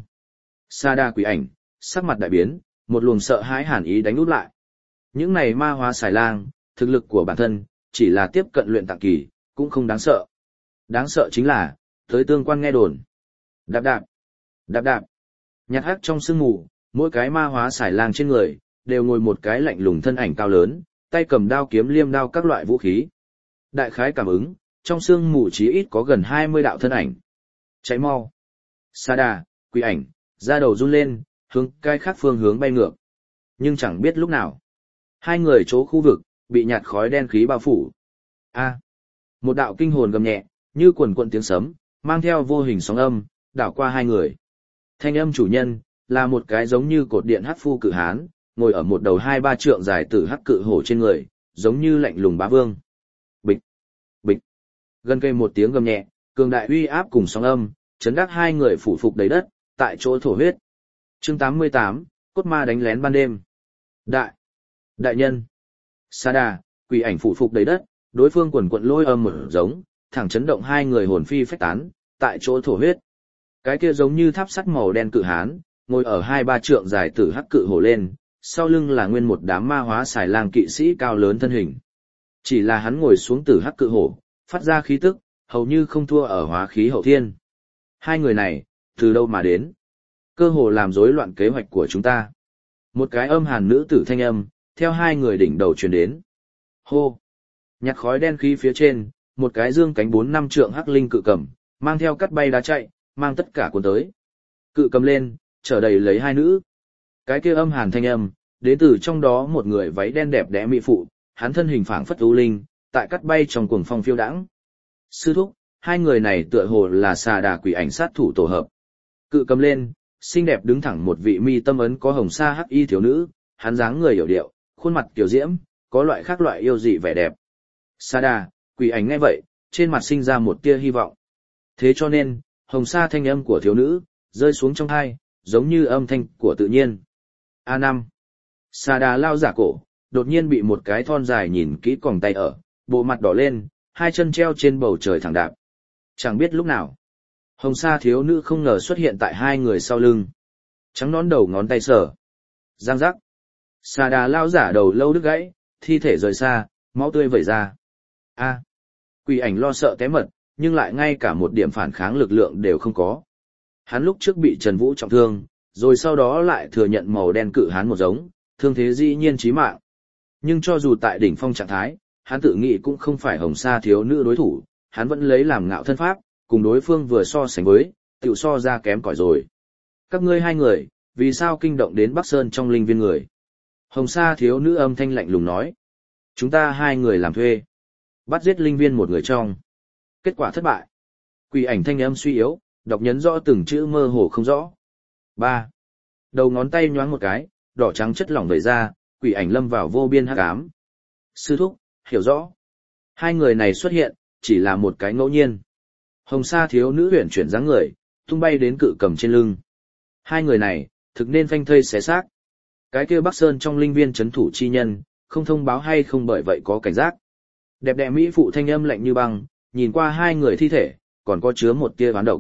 Sa đa quỷ ảnh, sắc mặt đại biến, một luồng sợ hãi hàn ý đánh úp lại. Những này ma hóa xài lang, thực lực của bản thân, chỉ là tiếp cận luyện tạng kỳ, cũng không đáng sợ. Đáng sợ chính là, tới tương quan nghe đồn. Đạp đạp, đạp đạp. Nhạt hắc trong sương mù, mỗi cái ma hóa xài lang trên người, đều ngồi một cái lạnh lùng thân ảnh cao lớn, tay cầm đao kiếm liêm đao các loại vũ khí. Đại khái cảm ứng, trong sương mù chí ít có gần 20 đạo thân ảnh. Cháy mau. Sa đà, quỷ ảnh, da đầu run lên, hướng cái khác phương hướng bay ngược. Nhưng chẳng biết lúc nào. Hai người chỗ khu vực, bị nhạt khói đen khí bao phủ. A. Một đạo kinh hồn gầm nhẹ, như quần quận tiếng sấm, mang theo vô hình sóng âm, đảo qua hai người. Thanh âm chủ nhân, là một cái giống như cột điện hắc phu cự hán, ngồi ở một đầu 2-3 trượng dài tử hắc cự hổ trên người, giống như lạnh lùng bá vương. Bịch, bịch. Gần cây một tiếng gầm nhẹ, cường đại uy áp cùng sóng âm, chấn đắc hai người phủ phục đầy đất, tại chỗ thổ huyết. Chương 88, cốt ma đánh lén ban đêm. Đại nhân. Sa đà, quỷ ảnh phủ phục đầy đất, đối phương quần quận lôi âm một giống, thẳng chấn động hai người hồn phi phách tán, tại chỗ thổ huyết. Cái kia giống như tháp sắt màu đen cự hán, ngồi ở 2-3 trượng dài tử hắc cự hổ lên, sau lưng là nguyên một đám ma hóa xài lang kỵ sĩ cao lớn thân hình. Chỉ là hắn ngồi xuống tử hắc cự hổ, phát ra khí tức, hầu như không thua ở hóa khí hậu thiên. Hai người này, từ đâu mà đến? Cơ hồ làm rối loạn kế hoạch của chúng ta. Một cái âm hàn nữ tử thanh âm, theo hai người đỉnh đầu truyền đến. Hô! Nhặt khói đen khí phía trên, một cái dương cánh 4-5 trượng hắc linh cự cầm, mang theo cắt bay đá chạy, mang tất cả cuốn tới. Cự cầm lên, trở đầy lấy hai nữ. Cái kia âm hàn thanh âm, đến từ trong đó một người váy đen đẹp đẽ mỹ phụ, hắn thân hình phảng phất u linh, tại cắt bay trong cuồng phong phiêu đãng. Sư thúc, hai người này tựa hồ là xà đà quỷ ảnh sát thủ tổ hợp. Cự cầm lên, xinh đẹp đứng thẳng một vị mi tâm ấn có hồng sa hắc y thiếu nữ, hắn dáng người hiểu điệu, khuôn mặt kiểu diễm, có loại khác loại yêu dị vẻ đẹp. Xà đà, quỷ ảnh nghe vậy, trên mặt sinh ra một tia hy vọng. Thế cho nên, hồng sa thanh âm của thiếu nữ, rơi xuống trong tai, giống như âm thanh của tự nhiên. A5. Xà đà lao giả cổ, đột nhiên bị một cái thon dài nhìn kỹ còng tay ở, bộ mặt đỏ lên, hai chân treo trên bầu trời thẳng đạp. Chẳng biết lúc nào, hồng sa thiếu nữ không ngờ xuất hiện tại hai người sau lưng. Trắng nón đầu ngón tay sở. Giang giác. Xà đà lao giả đầu lâu đứt gãy, thi thể rời xa, máu tươi vẩy ra. A. Quỷ ảnh lo sợ té mật, nhưng lại ngay cả một điểm phản kháng lực lượng đều không có. Hắn lúc trước bị Trần Vũ trọng thương, rồi sau đó lại thừa nhận màu đen cự hán một giống, thương thế dĩ nhiên chí mạng. Nhưng cho dù tại đỉnh phong trạng thái, hắn tự nghĩ cũng không phải hồng sa thiếu nữ đối thủ, hắn vẫn lấy làm ngạo thân pháp, cùng đối phương vừa so sánh với, tiểu so ra kém cỏi rồi. Các ngươi hai người, vì sao kinh động đến Bắc Sơn trong linh viên người? Hồng sa thiếu nữ âm thanh lạnh lùng nói. Chúng ta hai người làm thuê. Bắt giết linh viên một người trong. Kết quả thất bại. Quỷ ảnh thanh âm suy yếu, đọc nhấn rõ từng chữ mơ hồ không rõ. 3. Đầu ngón tay nhoáng một cái, đỏ trắng chất lỏng vẩy ra, quỷ ảnh lâm vào vô biên hắc ám. Sư thúc, hiểu rõ. Hai người này xuất hiện, chỉ là một cái ngẫu nhiên. Hồng sa thiếu nữ huyển chuyển dáng người, tung bay đến cự cầm trên lưng. Hai người này, thực nên phanh thây xé xác. Cái kia Bắc Sơn trong linh viên chấn thủ chi nhân, không thông báo hay không bởi vậy có cảnh giác. Đẹp đẽ mỹ phụ thanh âm lạnh như băng, nhìn qua hai người thi thể, còn có chứa một tia oán độc.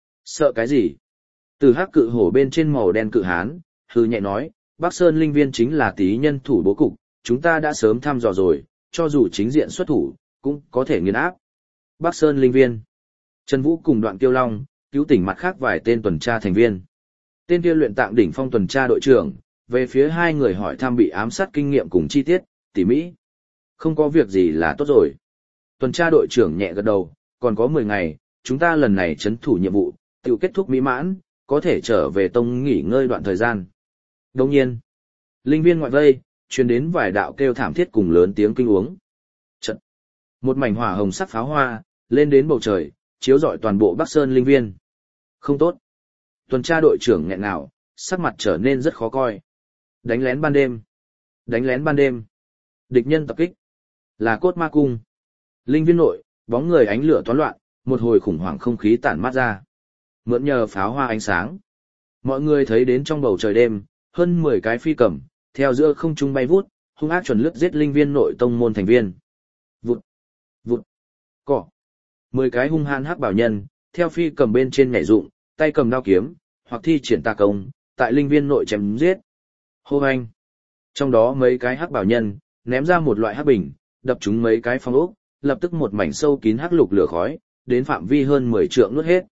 Sợ cái gì? Từ hắc cự hổ bên trên màu đen cự hán, hư nhẹ nói, Bắc Sơn linh viên chính là tí nhân thủ bố cục, chúng ta đã sớm thăm dò rồi, cho dù chính diện xuất thủ, cũng có thể nghiền áp. Bắc Sơn linh viên. Trần Vũ cùng Đoạn Kiêu Long, cứu tỉnh mặt khác vài tên tuần tra thành viên. Tên kia luyện tạng đỉnh phong tuần tra đội trưởng, về phía hai người hỏi thăm bị ám sát kinh nghiệm cùng chi tiết, tỉ mỹ. Không có việc gì là tốt rồi. Tuần tra đội trưởng nhẹ gật đầu, còn có 10 ngày, chúng ta lần này chấn thủ nhiệm vụ, tự kết thúc mỹ mãn, có thể trở về tông nghỉ ngơi đoạn thời gian. Đồng nhiên, linh viên ngoại vây, truyền đến vài đạo kêu thảm thiết cùng lớn tiếng kinh uống. Trận. Một mảnh hỏa hồng sắc pháo hoa, lên đến bầu trời, chiếu rọi toàn bộ Bắc Sơn linh viên. Không tốt. Tuần tra đội trưởng nghẹn ngào, sắc mặt trở nên rất khó coi. Đánh lén ban đêm. Đánh lén ban đêm. Địch nhân tập kích. Là cốt ma cung. Linh viên nội, bóng người ánh lửa toán loạn, một hồi khủng hoảng không khí tản mát ra. Mượn nhờ pháo hoa ánh sáng. Mọi người thấy đến trong bầu trời đêm, hơn 10 cái phi cầm, theo giữa không trung bay vút, hung ác chuẩn lướt giết linh viên nội tông môn thành viên. Vụt, vụt, cỏ. 10 cái hung hãn hắc bảo nhân, theo phi cầm bên trên nhảy dụng, tay cầm đao kiếm, hoặc thi triển tà công, tại linh viên nội chém giết. Hô hoanh. Trong đó mấy cái hắc bảo nhân, ném ra một loại hắc bình, đập trúng mấy cái phong ốc, lập tức một mảnh sâu kín hắc lục lửa khói, đến phạm vi hơn 10 trượng nuốt hết.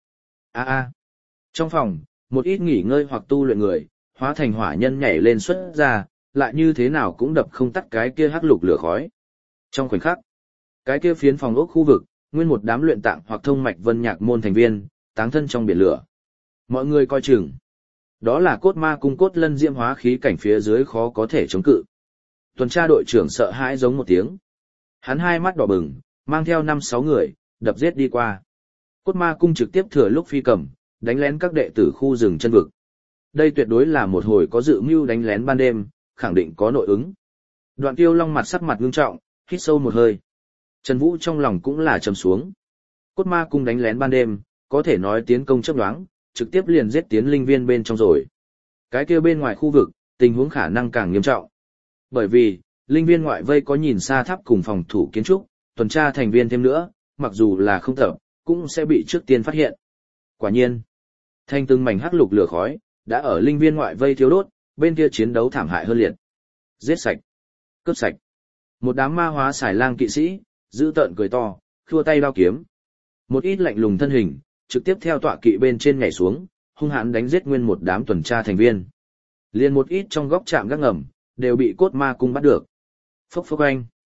Trong phòng, một ít nghỉ ngơi hoặc tu luyện người, hóa thành hỏa nhân nhảy lên xuất ra, lại như thế nào cũng đập không tắt cái kia hắc lục lửa khói. Trong khoảnh khắc, cái kia phiến phòng ốc khu vực, nguyên một đám luyện tạng hoặc thông mạch vân nhạc môn thành viên, táng thân trong biển lửa. Mọi người coi chừng. Đó là cốt ma cung cốt lân diễm hóa khí cảnh phía dưới khó có thể chống cự. Tuần tra đội trưởng sợ hãi giống một tiếng. Hắn hai mắt đỏ bừng, mang theo 5-6 người, đập giết đi qua. Cốt ma cung trực tiếp thừa lúc phi cầm, đánh lén các đệ tử khu rừng chân vực. Đây tuyệt đối là một hồi có dự mưu đánh lén ban đêm, khẳng định có nội ứng. Đoạn Kiêu Long mặt sắc mặt ngưng trọng, hít sâu một hơi. Trần Vũ trong lòng cũng là trầm xuống. Cốt ma cung đánh lén ban đêm, có thể nói tiến công chớp nhoáng, trực tiếp liền giết tiến linh viên bên trong rồi. Cái kia bên ngoài khu vực, tình huống khả năng càng nghiêm trọng. Bởi vì, linh viên ngoại vây có nhìn xa tháp cùng phòng thủ kiến trúc, tuần tra thành viên thêm nữa, mặc dù là không tập, cũng sẽ bị trước tiên phát hiện. Quả nhiên, thanh từng mảnh hắc lục lửa khói, đã ở linh viên ngoại vây thiếu đốt, bên kia chiến đấu thảm hại hơn liệt. Giết sạch, cướp sạch. Một đám ma hóa xài lang kỵ sĩ, giữ tợn cười to, khua tay đao kiếm. Một ít lạnh lùng thân hình, trực tiếp theo tọa kỵ bên trên nhảy xuống, hung hãn đánh giết nguyên một đám tuần tra thành viên. Liền một ít trong góc trạm gác ngầm, đều bị cốt ma cung bắt được. Phốc phốc anh.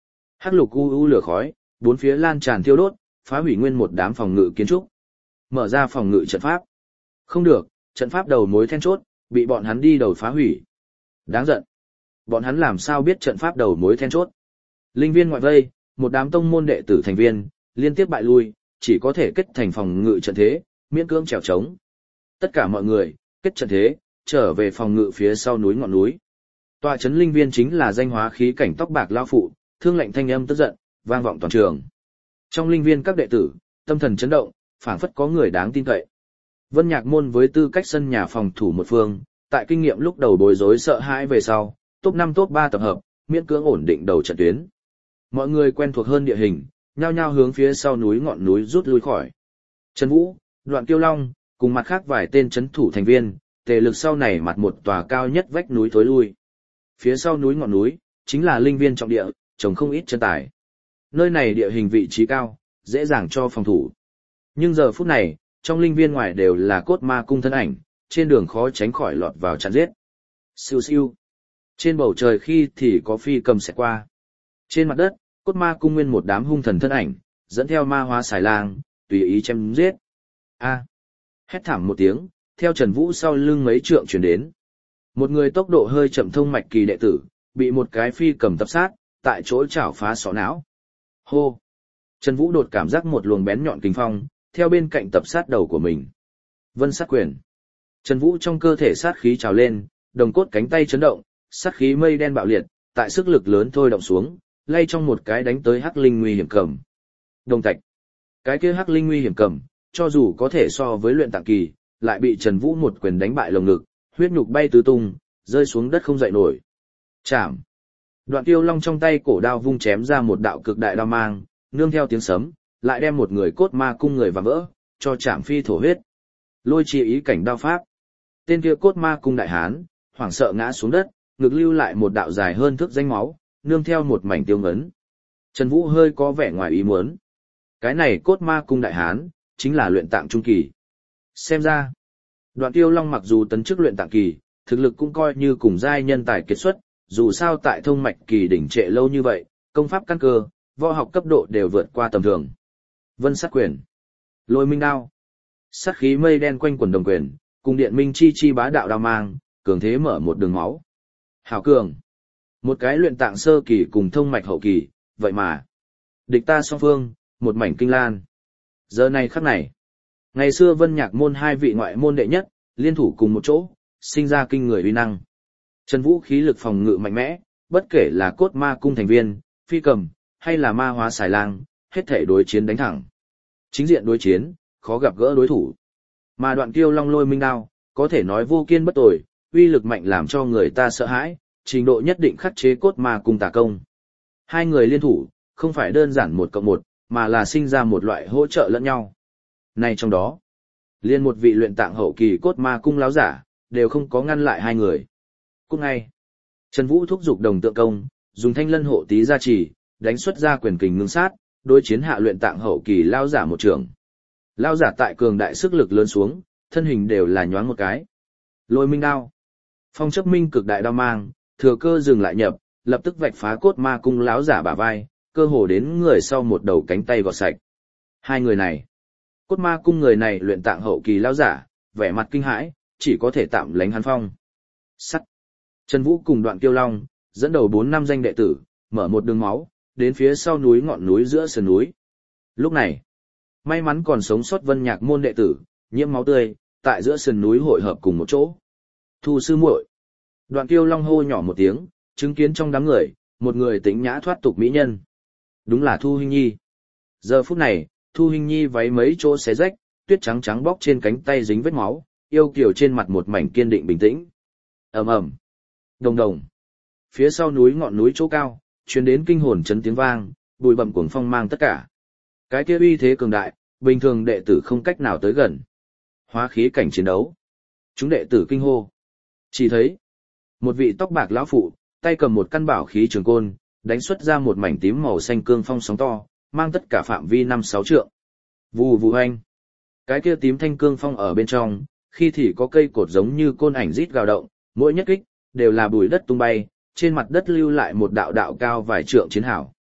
Hắc lục u u lửa khói, bốn phía lan tràn thiêu đốt, phá hủy nguyên một đám phòng ngự kiến trúc. Mở ra phòng ngự trận pháp. Không được, trận pháp đầu mối then chốt, bị bọn hắn đi đầu phá hủy. Đáng giận. Bọn hắn làm sao biết trận pháp đầu mối then chốt? Linh viên ngoại vây, một đám tông môn đệ tử thành viên, liên tiếp bại lui, chỉ có thể kết thành phòng ngự trận thế, miễn cưỡng trèo trống. Tất cả mọi người, kết trận thế, trở về phòng ngự phía sau núi ngọn núi. Tọa trấn linh viên chính là danh hóa khí cảnh tóc bạc lao phụ, thương lệnh thanh âm tức giận, vang vọng toàn trường. Trong linh viên các đệ tử, tâm thần chấn động, phảng phất có người đáng tin cậy. Vân Nhạc Môn với tư cách sân nhà phòng thủ một phương, tại kinh nghiệm lúc đầu bối rối sợ hãi về sau, top 5 top 3 tập hợp, miễn cưỡng ổn định đầu trận tuyến. Mọi người quen thuộc hơn địa hình, nhao nhao hướng phía sau núi ngọn núi rút lui khỏi. Trần Vũ, Đoạn Kiêu Long, cùng mặt khác vài tên trấn thủ thành viên, tề lực sau này mặt một tòa cao nhất vách núi thối lui. Phía sau núi ngọn núi, chính là linh viên trọng địa, trồng không ít chân tài. Nơi này địa hình vị trí cao, dễ dàng cho phòng thủ. Nhưng giờ phút này, trong linh viên ngoài đều là cốt ma cung thân ảnh, trên đường khó tránh khỏi lọt vào chặn giết. Siêu siêu. Trên bầu trời khi thì có phi cầm xẹt qua. Trên mặt đất, cốt ma cung nguyên một đám hung thần thân ảnh, dẫn theo ma hóa xài lang, tùy ý chém giết. A. Hét thảm một tiếng, theo Trần Vũ sau lưng mấy trượng chuyển đến. Một người tốc độ hơi chậm thông mạch kỳ đệ tử, bị một cái phi cầm tập sát, tại chỗ chảo phá sọ não. Hô! Trần Vũ đột cảm giác một luồng bén nhọn kinh phong, theo bên cạnh tập sát đầu của mình. Vân sát quyền. Trần Vũ trong cơ thể sát khí trào lên, đồng cốt cánh tay chấn động, sát khí mây đen bạo liệt, tại sức lực lớn thôi động xuống, lay trong một cái đánh tới hắc linh nguy hiểm cầm. Đồng tạch. Cái kia hắc linh nguy hiểm cầm, cho dù có thể so với luyện tạng kỳ, lại bị Trần Vũ một quyền đánh bại lồng ngực, huyết nhục bay tứ tung, rơi xuống đất không dậy nổi. Chạm. Đoạn Tiêu Long trong tay cổ đao vung chém ra một đạo cực đại đao mang, nương theo tiếng sấm, lại đem một người cốt ma cung người và vỡ, cho chạm phi thổ huyết. Lôi chi ý cảnh đao pháp. Tên kia cốt ma cung đại hán, hoảng sợ ngã xuống đất, ngực lưu lại một đạo dài hơn thước danh máu, nương theo một mảnh tiêu ngấn. Trần Vũ hơi có vẻ ngoài ý muốn. Cái này cốt ma cung đại hán, chính là luyện tạng trung kỳ. Xem ra, Đoạn Tiêu Long mặc dù tấn chức luyện tạng kỳ, thực lực cũng coi như cùng giai nhân tài kiệt xuất, dù sao tại thông mạch kỳ đỉnh trệ lâu như vậy, công pháp căn cơ, võ học cấp độ đều vượt qua tầm thường. Vân sát quyền, Lôi minh đao, sát khí mây đen quanh quần đồng quyền, cùng điện minh chi chi bá đạo đao mang, cường thế mở một đường máu. Hảo cường, một cái luyện tạng sơ kỳ cùng thông mạch hậu kỳ, vậy mà địch ta song phương, một mảnh kinh lan. Giờ này khắc này, ngày xưa Vân Nhạc Môn hai vị ngoại môn đệ nhất, liên thủ cùng một chỗ, sinh ra kinh người uy năng. Trần Vũ khí lực phòng ngự mạnh mẽ, bất kể là cốt ma cung thành viên, phi cầm, hay là ma hóa xài lang, hết thể đối chiến đánh thẳng. Chính diện đối chiến, khó gặp gỡ đối thủ. Mà Đoạn Kiêu Long lôi minh đao, có thể nói vô kiên bất tồi, uy lực mạnh làm cho người ta sợ hãi, trình độ nhất định khắc chế cốt ma cung tà công. Hai người liên thủ, không phải đơn giản 1+1, mà là sinh ra một loại hỗ trợ lẫn nhau. Này trong đó, liên một vị luyện tạng hậu kỳ cốt ma cung láo giả, đều không có ngăn lại hai người. Cũng ngay, Trần Vũ thúc giục đồng tượng công, dùng thanh lân hộ tí gia trì, đánh xuất ra quyền kình ngưng sát, đối chiến hạ luyện tạng hậu kỳ lao giả một trường. Lao giả tại cường đại sức lực lớn xuống, thân hình đều là nhoáng một cái. Lôi minh đao, phong chấp minh cực đại đao mang, thừa cơ dừng lại nhập, lập tức vạch phá cốt ma cung láo giả bả vai, cơ hồ đến người sau một đầu cánh tay gọt sạch. Hai người này, cốt ma cung người này luyện tạng hậu kỳ lao giả, vẻ mặt kinh hãi, chỉ có thể tạm lánh hắn phong. Sắt. Trần Vũ cùng Đoạn Kiêu Long, dẫn đầu 4-5 danh đệ tử, mở một đường máu, đến phía sau núi ngọn núi giữa sườn núi. Lúc này, may mắn còn sống sót Vân Nhạc Môn đệ tử, nhiễm máu tươi, tại giữa sườn núi hội hợp cùng một chỗ. Thu sư muội. Đoạn Kiêu Long hô nhỏ một tiếng, chứng kiến trong đám người, một người tính nhã thoát tục mỹ nhân. Đúng là Thu Hinh Nhi. Giờ phút này, Thu Hinh Nhi váy mấy chỗ xé rách, tuyết trắng trắng bóc trên cánh tay dính vết máu, yêu kiều trên mặt một mảnh kiên định bình tĩnh. Ầm ầm, đồng đồng. Phía sau núi ngọn núi chỗ cao, truyền đến kinh hồn chấn tiếng vang, bụi bặm cuồng phong mang tất cả. Cái kia uy thế cường đại, bình thường đệ tử không cách nào tới gần. Hóa khí cảnh chiến đấu. Chúng đệ tử kinh hô. Chỉ thấy một vị tóc bạc lão phụ, tay cầm một căn bảo khí trường côn, đánh xuất ra một mảnh tím màu xanh cương phong sóng to, mang tất cả phạm vi 5-6 trượng. Vù vù anh. Cái kia tím thanh cương phong ở bên trong, khi thì có cây cột giống như côn ảnh rít gào động, mỗi nhất kích đều là bụi đất tung bay, trên mặt đất lưu lại một đạo đạo cao vài trượng chiến hào.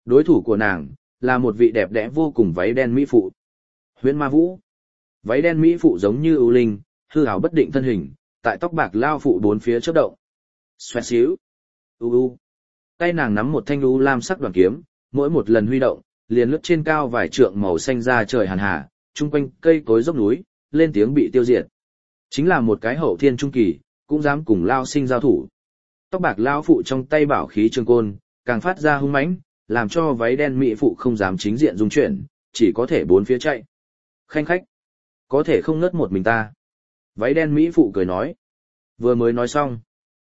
Đối thủ của nàng là một vị đẹp đẽ vô cùng váy đen mỹ phụ. Huyễn Ma Vũ. Váy đen mỹ phụ giống như ưu linh, hư ảo bất định thân hình, tại tóc bạc lao phụ bốn phía chớp động. Xoẹt xíu. Tay nàng nắm một thanh u lam sắc đoàn kiếm, mỗi một lần huy động, liền lướt trên cao vài trượng màu xanh ra trời hàn hà, chung quanh cây cối dốc núi, lên tiếng bị tiêu diệt. Chính là một cái hậu thiên trung kỳ, cũng dám cùng lao sinh giao thủ. Tóc bạc lao phụ trong tay bảo khí trường côn, càng phát ra hung mãnh, làm cho váy đen mỹ phụ không dám chính diện dung chuyển, chỉ có thể bốn phía chạy. Khanh khách, có thể không ngớt một mình ta. Váy đen mỹ phụ cười nói. Vừa mới nói xong.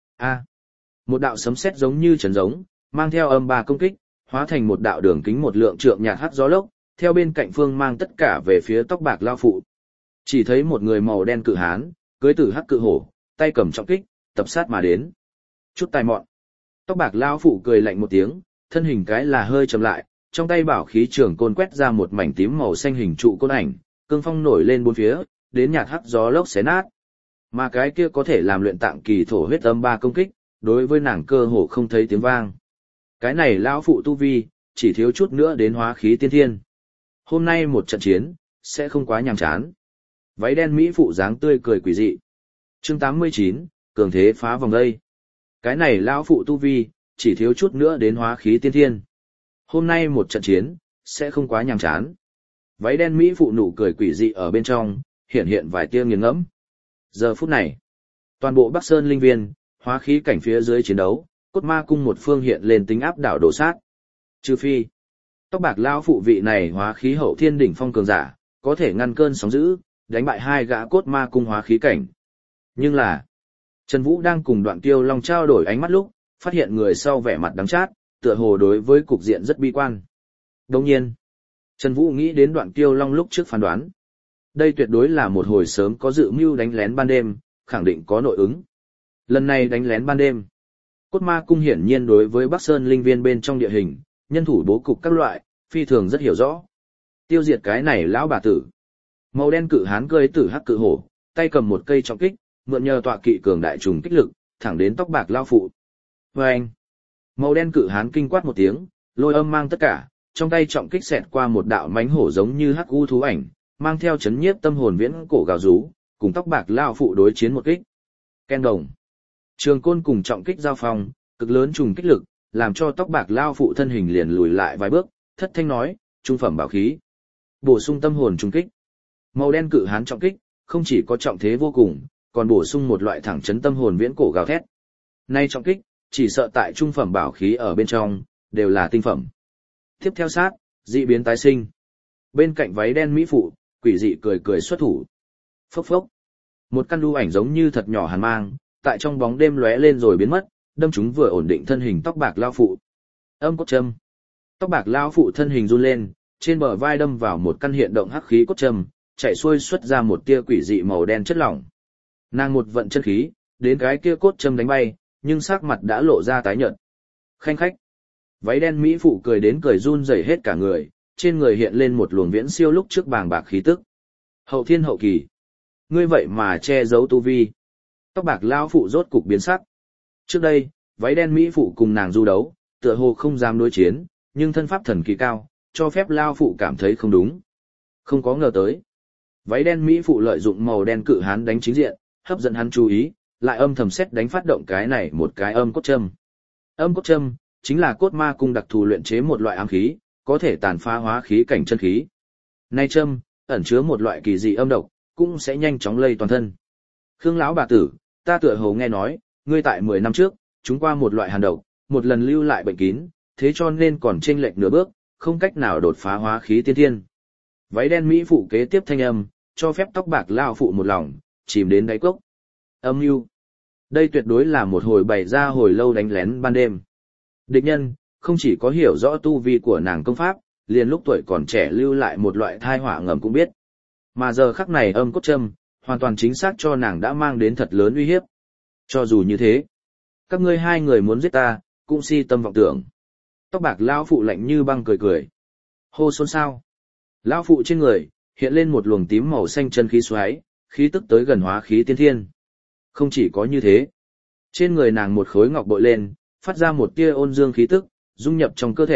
Một đạo sấm sét giống như trấn giống, mang theo âm ba công kích, hóa thành một đạo đường kính một lượng trượng nhạt hắc gió lốc, theo bên cạnh phương mang tất cả về phía tóc bạc lao phụ. Chỉ thấy một người màu đen cự hán, cưỡi tử hắc cự hổ, tay cầm trọng kích, tập sát mà đến. Chút tài mọn. Tóc bạc lao phụ cười lạnh một tiếng, thân hình cái là hơi chậm lại, trong tay bảo khí trường côn quét ra một mảnh tím màu xanh hình trụ côn ảnh, cương phong nổi lên bốn phía, đến nhạt hắc gió lốc xé nát. Mà cái kia có thể làm luyện tạng kỳ thổ huyết âm ba công kích, đối với nàng cơ hồ không thấy tiếng vang. Cái này lão phụ tu vi, chỉ thiếu chút nữa đến hóa khí tiên thiên. Hôm nay một trận chiến, sẽ không quá nhàm chán. Váy đen mỹ phụ dáng tươi cười quỷ dị. Chương 89, cường thế phá vòng đây. Cái này lão phụ tu vi, chỉ thiếu chút nữa đến hóa khí tiên thiên. Hôm nay một trận chiến, sẽ không quá nhàm chán. Váy đen mỹ phụ nụ cười quỷ dị ở bên trong, hiện hiện vài tia nghiền ngẫm. Giờ phút này, toàn bộ Bắc Sơn linh viên, hóa khí cảnh phía dưới chiến đấu, cốt ma cung một phương hiện lên tính áp đảo đổ sát. Trừ phi, tóc bạc lao phụ vị này hóa khí hậu thiên đỉnh phong cường giả, có thể ngăn cơn sóng dữ, đánh bại hai gã cốt ma cung hóa khí cảnh. Nhưng là, Trần Vũ đang cùng Đoạn Tiêu Long trao đổi ánh mắt lúc, phát hiện người sau vẻ mặt đắng chát, tựa hồ đối với cục diện rất bi quan. Đồng nhiên, Trần Vũ nghĩ đến Đoạn Tiêu Long lúc trước phán đoán. Đây tuyệt đối là một hồi sớm có dự mưu đánh lén ban đêm, khẳng định có nội ứng. Lần này đánh lén ban đêm, Cốt Ma Cung hiển nhiên đối với Bắc Sơn linh viên bên trong địa hình, nhân thủ bố cục các loại, phi thường rất hiểu rõ. Tiêu diệt cái này lão bà tử. Màu đen cự hán cưỡi tử hắc cự hổ, tay cầm một cây trọng kích, mượn nhờ tọa kỵ cường đại trùng kích lực, thẳng đến tóc bạc lao phụ. Oeng! Màu đen cự hán kinh quát một tiếng, lôi âm mang tất cả, trong tay trọng kích xẹt qua một đạo mánh hổ giống như hắc u thú ảnh, mang theo chấn nhiếp tâm hồn viễn cổ gào rú, cùng tóc bạc lao phụ đối chiến một kích. Ken đồng. Trường côn cùng trọng kích giao phong, cực lớn trùng kích lực, làm cho tóc bạc lao phụ thân hình liền lùi lại vài bước, thất thanh nói, trung phẩm bảo khí. Bổ sung tâm hồn trùng kích. Màu đen cự hán trọng kích, không chỉ có trọng thế vô cùng, còn bổ sung một loại thẳng chấn tâm hồn viễn cổ gào thét. Nay trọng kích, chỉ sợ tại trung phẩm bảo khí ở bên trong, đều là tinh phẩm. Tiếp theo sát, dị biến tái sinh. Bên cạnh váy đen mỹ phụ, quỷ dị cười cười xuất thủ. Phốc phốc. Một căn đu ảnh giống như thật nhỏ hàn mang, tại trong bóng đêm lóe lên rồi biến mất, đâm chúng vừa ổn định thân hình tóc bạc lao phụ. Âm cốt châm. Tóc bạc lao phụ thân hình run lên, trên bờ vai đâm vào một căn hiện động hắc khí cốt châm, chạy xuôi xuất ra một tia quỷ dị màu đen chất lỏng. Nàng một vận chân khí, đến cái kia cốt châm đánh bay, nhưng sắc mặt đã lộ ra tái nhợt. Khanh khách. Váy đen mỹ phụ cười đến cười run rẩy hết cả người, trên người hiện lên một luồng viễn siêu lúc trước bàng bạc khí tức. Hậu thiên hậu kỳ. Ngươi vậy mà che giấu tu vi. Tóc bạc lao phụ rốt cục biến sắc. Trước đây, váy đen mỹ phụ cùng nàng du đấu, tựa hồ không dám đối chiến, nhưng thân pháp thần kỳ cao, cho phép lao phụ cảm thấy không đúng. Không có ngờ tới. Váy đen mỹ phụ lợi dụng màu đen cự hán đánh chính diện, hấp dẫn hắn chú ý, lại âm thầm xét đánh phát động cái này một cái âm cốt châm. Âm cốt châm chính là cốt ma cung đặc thù luyện chế một loại ám khí, có thể tàn phá hóa khí cảnh chân khí. Nay châm ẩn chứa một loại kỳ dị âm độc, cũng sẽ nhanh chóng lây toàn thân. Khương lão bà tử, ta tựa hồ nghe nói, ngươi tại 10 năm trước, chúng qua một loại hàn độc, một lần lưu lại bệnh kín, thế cho nên còn chênh lệch nửa bước, không cách nào đột phá hóa khí tiên thiên. Váy đen mỹ phụ kế tiếp thanh âm, cho phép tóc bạc lao phụ một lòng, chìm đến đáy cốc. Âm mưu. Đây tuyệt đối là một hồi bày ra hồi lâu đánh lén ban đêm. Địch nhân, không chỉ có hiểu rõ tu vi của nàng công pháp, liền lúc tuổi còn trẻ lưu lại một loại thai họa ngầm cũng biết. Mà giờ khắc này âm cốt châm, hoàn toàn chính xác cho nàng đã mang đến thật lớn uy hiếp. Cho dù như thế, các ngươi hai người muốn giết ta, cũng si tâm vọng tưởng. Tóc bạc lão phụ lạnh như băng cười cười. Hô xôn xao. Lão phụ trên người, hiện lên một luồng tím màu xanh chân khí xoáy, khí tức tới gần hóa khí tiên thiên. Không chỉ có như thế, trên người nàng một khối ngọc bội lên, phát ra một tia ôn dương khí tức, dung nhập trong cơ thể,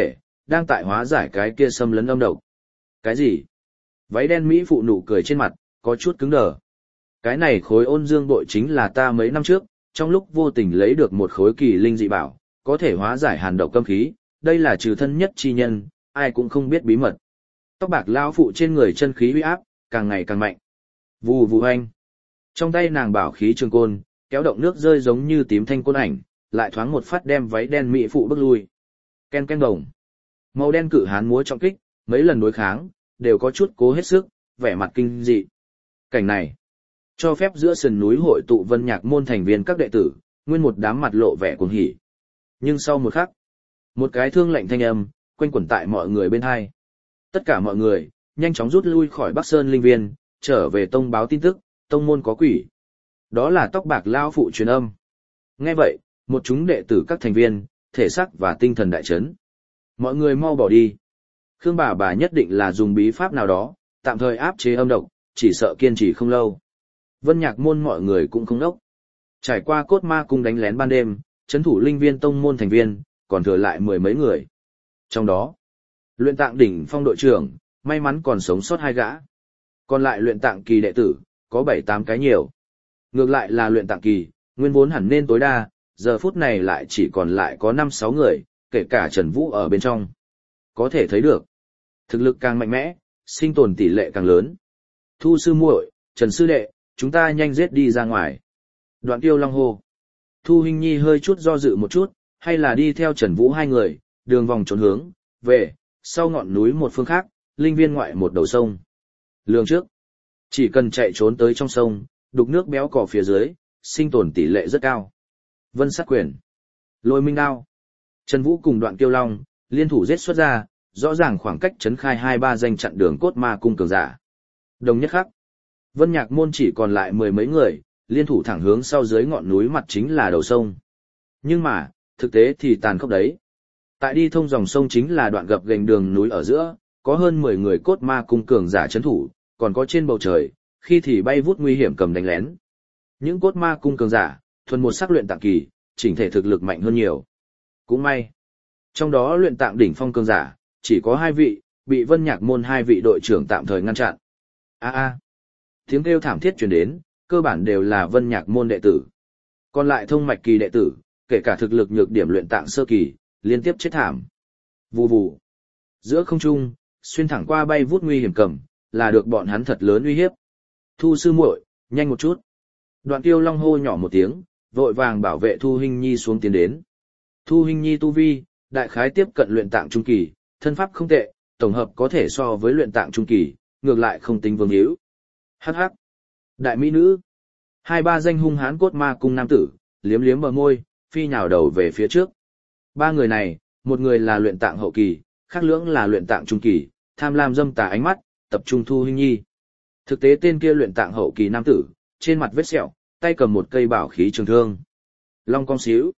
đang tại hóa giải cái kia xâm lấn âm độc. Cái gì? Váy đen Mỹ phụ nụ cười trên mặt, có chút cứng đờ. Cái này khối ôn dương bội chính là ta mấy năm trước, trong lúc vô tình lấy được một khối kỳ linh dị bảo, có thể hóa giải hàn độc cấm khí, đây là trừ thân nhất chi nhân, ai cũng không biết bí mật. Tóc bạc lão phụ trên người chân khí uy áp, càng ngày càng mạnh. Vù vù anh. Trong tay nàng bảo khí trường côn, kéo động nước rơi giống như tím thanh côn ảnh, lại thoáng một phát đem váy đen mỹ phụ bước lui. Ken ken đồng. Màu đen cự hán múa trọng kích, mấy lần đối kháng, đều có chút cố hết sức, vẻ mặt kinh dị. Cảnh này, cho phép giữa sườn núi hội tụ Vân Nhạc môn thành viên các đệ tử, nguyên một đám mặt lộ vẻ cuồng hỉ. Nhưng sau một khắc, một cái thương lệnh thanh âm, quanh quẩn tại mọi người bên hai. Tất cả mọi người, nhanh chóng rút lui khỏi Bắc Sơn Linh Viên, trở về tông báo tin tức, tông môn có quỷ. Đó là tóc bạc lao phụ truyền âm. Nghe vậy, một chúng đệ tử các thành viên, thể xác và tinh thần đại chấn. Mọi người mau bỏ đi. Khương bà nhất định là dùng bí pháp nào đó, tạm thời áp chế âm độc, chỉ sợ kiên trì không lâu. Vân Nhạc môn mọi người cũng không đốc. Trải qua cốt ma cung đánh lén ban đêm, trấn thủ Linh Viên tông môn thành viên, còn thừa lại mười mấy người. Trong đó, luyện tạng đỉnh phong đội trưởng, may mắn còn sống sót 2 gã. Còn lại luyện tạng kỳ đệ tử, có 7-8 cái nhiều. Ngược lại là luyện tạng kỳ, nguyên vốn hẳn nên tối đa, giờ phút này lại chỉ còn lại có 5-6 người, kể cả Trần Vũ ở bên trong. Có thể thấy được, thực lực càng mạnh mẽ, sinh tồn tỷ lệ càng lớn. Thu sư muội, Trần sư đệ, chúng ta nhanh giết đi ra ngoài. Đoạn Tiêu Long hô. Thu Hinh Nhi hơi chút do dự một chút, hay là đi theo Trần Vũ 2 người, đường vòng trốn hướng, về, sau ngọn núi một phương khác, linh viên ngoại một đầu sông. Lường trước, chỉ cần chạy trốn tới trong sông, đục nước béo cỏ phía dưới, sinh tồn tỷ lệ rất cao. Vân sát quyền, Lôi minh đao. Trần Vũ cùng Đoạn Kiêu Long, liên thủ giết xuất ra, rõ ràng khoảng cách trấn khai 2-3 danh chặn đường cốt ma cung cường giả. Đồng nhất khắc, Vân Nhạc môn chỉ còn lại 10 mấy người, liên thủ thẳng hướng sau dưới ngọn núi mặt chính là đầu sông. Nhưng mà, thực tế thì tàn khốc đấy. Tại đi thông dòng sông chính là đoạn gập ghềnh đường núi ở giữa, có hơn 10 người cốt ma cung cường giả trấn thủ, còn có trên bầu trời, khi thì bay vút nguy hiểm cầm đánh lén. Những cốt ma cung cường giả, thuần một sắc luyện tạng kỳ, chỉnh thể thực lực mạnh hơn nhiều. Cũng may, trong đó luyện tạng đỉnh phong cường giả, chỉ có 2 vị, bị Vân Nhạc môn 2 vị đội trưởng tạm thời ngăn chặn. Tiếng kêu thảm thiết truyền đến, cơ bản đều là Vân Nhạc môn đệ tử. Còn lại thông mạch kỳ đệ tử, kể cả thực lực nhược điểm luyện tạng sơ kỳ, liên tiếp chết thảm. Vù vù. Giữa không trung, xuyên thẳng qua bay vút nguy hiểm cầm, là được bọn hắn thật lớn uy hiếp. Thu sư muội, nhanh một chút. Đoạn Tiêu Long hô nhỏ một tiếng, vội vàng bảo vệ Thu Hinh Nhi xuống tiến đến. Thu Hinh Nhi tu vi, đại khái tiếp cận luyện tạng trung kỳ, thân pháp không tệ, tổng hợp có thể so với luyện tạng trung kỳ, ngược lại không tính vương hữu. Hắc hắc. Đại mỹ nữ. 2-3 danh hung hán cốt ma cung nam tử, liếm liếm bờ môi, phi nhào đầu về phía trước. 3 người này, một người là luyện tạng hậu kỳ, khác lưỡng là luyện tạng trung kỳ, tham lam dâm tà ánh mắt, tập trung Thu Hinh Nhi. Thực tế tên kia luyện tạng hậu kỳ nam tử, trên mặt vết sẹo, tay cầm một cây bảo khí trường thương. Long cong xíu.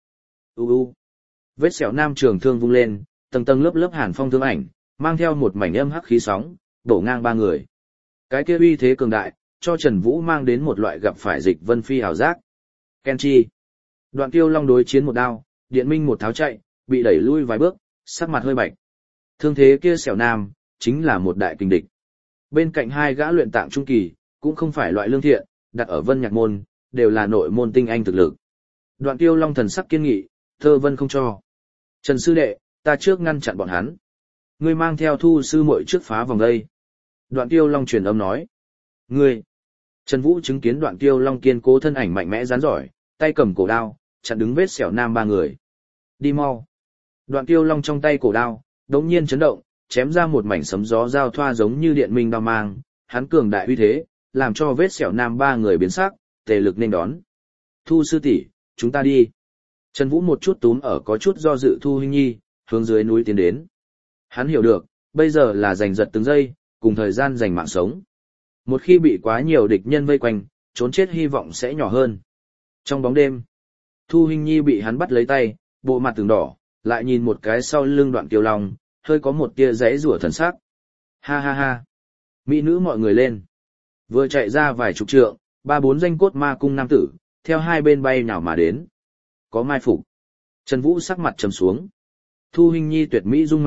Vết sẹo nam trường thương vung lên, tầng tầng lớp lớp hàn phong thương ảnh, mang theo một mảnh âm hắc khí sóng, đổ ngang 3 người. Cái kia uy thế cường đại, cho Trần Vũ mang đến một loại gặp phải dịch vân phi ảo giác. Kenchi. Đoạn Tiêu Long đối chiến một đao, Điện Minh một tháo chạy, bị đẩy lui vài bước, sắc mặt hơi bạch. Thương thế kia xẻo nam, chính là một đại kình địch. Bên cạnh 2 gã luyện tạng trung kỳ, cũng không phải loại lương thiện, đặt ở Vân Nhạc môn, đều là nội môn tinh anh thực lực. Đoạn Tiêu Long thần sắc kiên nghị, thơ vân không cho. Trần sư đệ, ta trước ngăn chặn bọn hắn. Ngươi mang theo Thu sư muội trước phá vòng đây. Đoạn Tiêu Long truyền âm nói. Ngươi. Trần Vũ chứng kiến Đoạn Tiêu Long kiên cố thân ảnh mạnh mẽ rắn giỏi, tay cầm cổ đao, chặn đứng vết sẹo nam 3 người. Đi mau. Đoạn Tiêu Long trong tay cổ đao, đống nhiên chấn động, chém ra một mảnh sấm gió giao thoa giống như điện minh đao mang, hắn cường đại uy thế, làm cho vết sẹo nam 3 người biến sắc, tề lực nên đón. Thu sư tỷ, chúng ta đi. Trần Vũ một chút túm ở có chút do dự Thu Hinh Nhi, hướng dưới núi tiến đến. Hắn hiểu được, bây giờ là giành giật từng giây, cùng thời gian giành mạng sống. Một khi bị quá nhiều địch nhân vây quanh, trốn chết hy vọng sẽ nhỏ hơn. Trong bóng đêm, Thu Hinh Nhi bị hắn bắt lấy tay, bộ mặt từng đỏ, lại nhìn một cái sau lưng Đoạn Kiêu Long, hơi có một tia giãy rủa thần sắc. Ha ha ha. Mỹ nữ mọi người lên. Vừa chạy ra vài chục trượng, 3-4 danh cốt ma cung nam tử, theo hai bên bay nhào mà đến. Có mai phục. Trần Vũ sắc mặt trầm xuống. Thu Hinh Nhi tuyệt mỹ dung mạo,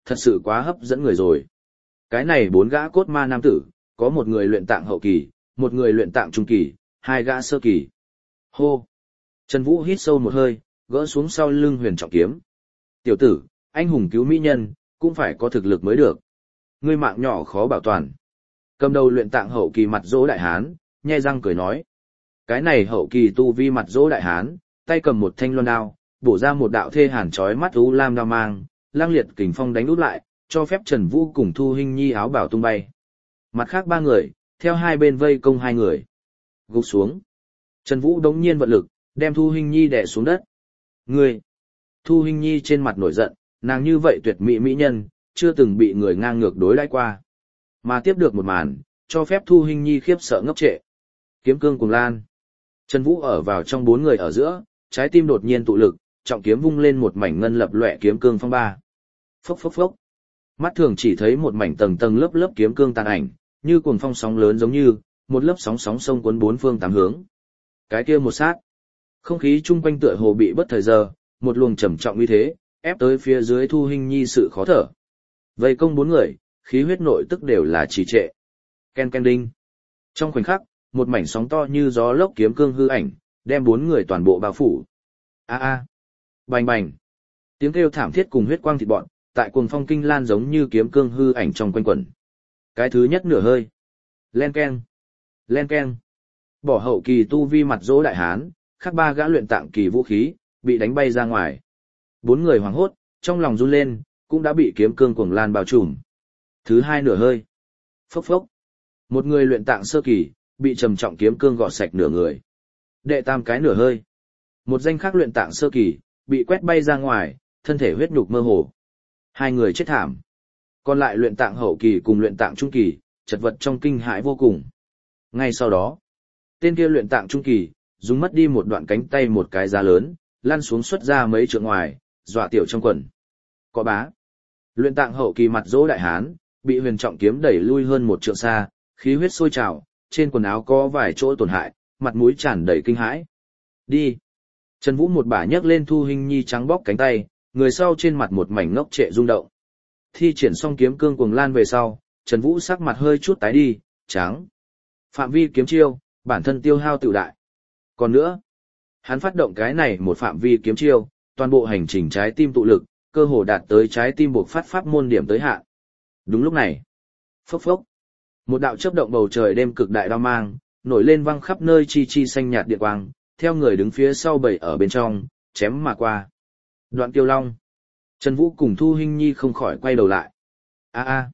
thật sự quá hấp dẫn người rồi. Cái này 4 gã cốt ma nam tử, có một người luyện tạng hậu kỳ, một người luyện tạng trung kỳ, 2 gã sơ kỳ. Hô! Trần Vũ hít sâu một hơi, gỡ xuống sau lưng huyền trọng kiếm. Tiểu tử, anh hùng cứu mỹ nhân, cũng phải có thực lực mới được. Ngươi mạng nhỏ khó bảo toàn. Cầm đầu luyện tạng hậu kỳ mặt dỗ đại hán, nhe răng cười nói. Cái này hậu kỳ tu vi mặt dỗ đại hán, tay cầm một thanh loan đao, bổ ra một đạo thê hàn chói mắt u lam đao mang, lang liệt kình phong đánh úp lại, cho phép Trần Vũ cùng Thu Hinh Nhi áo bào tung bay. Mặt khác 3 người, theo hai bên vây công 2 người. Gục xuống. Trần Vũ đống nhiên vận lực, đem Thu Hinh Nhi đè xuống đất. Ngươi! Thu Hinh Nhi trên mặt nổi giận, nàng như vậy tuyệt mỹ mỹ nhân, chưa từng bị người ngang ngược đối đãi qua. Mà tiếp được một màn, cho phép Thu Hinh Nhi khiếp sợ ngốc trệ. Kiếm cương cùng lan. Trần Vũ ở vào trong 4 người ở giữa, trái tim đột nhiên tụ lực, trọng kiếm vung lên một mảnh ngân lập loè kiếm cương phong ba. Phốc phốc phốc. Mắt thường chỉ thấy một mảnh tầng tầng lớp lớp kiếm cương tàn ảnh, như cuồng phong sóng lớn giống như một lớp sóng sóng sông cuốn 4 phương 8 hướng. Cái kia một sát, không khí chung quanh tựa hồ bị bất thời giờ, một luồng trầm trọng uy thế ép tới phía dưới Thu Hinh Nhi sự khó thở. Vây công 4 người, khí huyết nội tức đều là trì trệ. Ken ken đinh. Trong khoảnh khắc, một mảnh sóng to như gió lốc kiếm cương hư ảnh, đem 4 người toàn bộ bao phủ. A a. Bành bành. Tiếng kêu thảm thiết cùng huyết quang thịt bọn, tại cuồng phong kinh lan giống như kiếm cương hư ảnh trong quanh quẩn. Cái thứ nhất nửa hơi. Len keng. Len keng. Bỏ hậu kỳ tu vi mặt dỗ đại hán, khác 3 gã luyện tạng kỳ vũ khí, bị đánh bay ra ngoài. 4 người hoảng hốt, trong lòng run lên, cũng đã bị kiếm cương cuồng lan bao trùm. Thứ hai nửa hơi. Phốc phốc. Một người luyện tạng sơ kỳ, bị trầm trọng kiếm cương gọt sạch nửa người. Đệ tam cái nửa hơi. Một danh khác luyện tạng sơ kỳ, bị quét bay ra ngoài, thân thể huyết nhục mơ hồ. 2 người chết thảm. Còn lại luyện tạng hậu kỳ cùng luyện tạng trung kỳ, chật vật trong kinh hãi vô cùng. Ngay sau đó, tên kia luyện tạng trung kỳ, dùng mất đi một đoạn cánh tay một cái giá lớn, lăn xuống xuất ra mấy trượng ngoài, dọa tiểu trong quần. Có bá. Luyện tạng hậu kỳ mặt dỗ đại hán, bị huyền trọng kiếm đẩy lui hơn 1 trượng xa, khí huyết sôi trào, trên quần áo có vài chỗ tổn hại, mặt mũi tràn đầy kinh hãi. Đi. Trần Vũ một bả nhấc lên Thu Hinh Nhi trắng bóc cánh tay, người sau trên mặt một mảnh ngốc trệ rung động. Thi triển xong kiếm cương cuồng lan về sau, Trần Vũ sắc mặt hơi chút tái đi, trắng. Phạm vi kiếm chiêu, bản thân tiêu hao tự đại. Còn nữa, hắn phát động cái này một phạm vi kiếm chiêu, toàn bộ hành trình trái tim tụ lực, cơ hồ đạt tới trái tim buộc phát pháp môn điểm tới hạn. Đúng lúc này, phốc phốc, một đạo chớp động bầu trời đêm cực đại đao mang, nổi lên văng khắp nơi chi chi xanh nhạt điện quang, theo người đứng phía sau bầy ở bên trong, chém mà qua. Đoạn Kiêu Long. Trần Vũ cùng Thu Hinh Nhi không khỏi quay đầu lại. A a.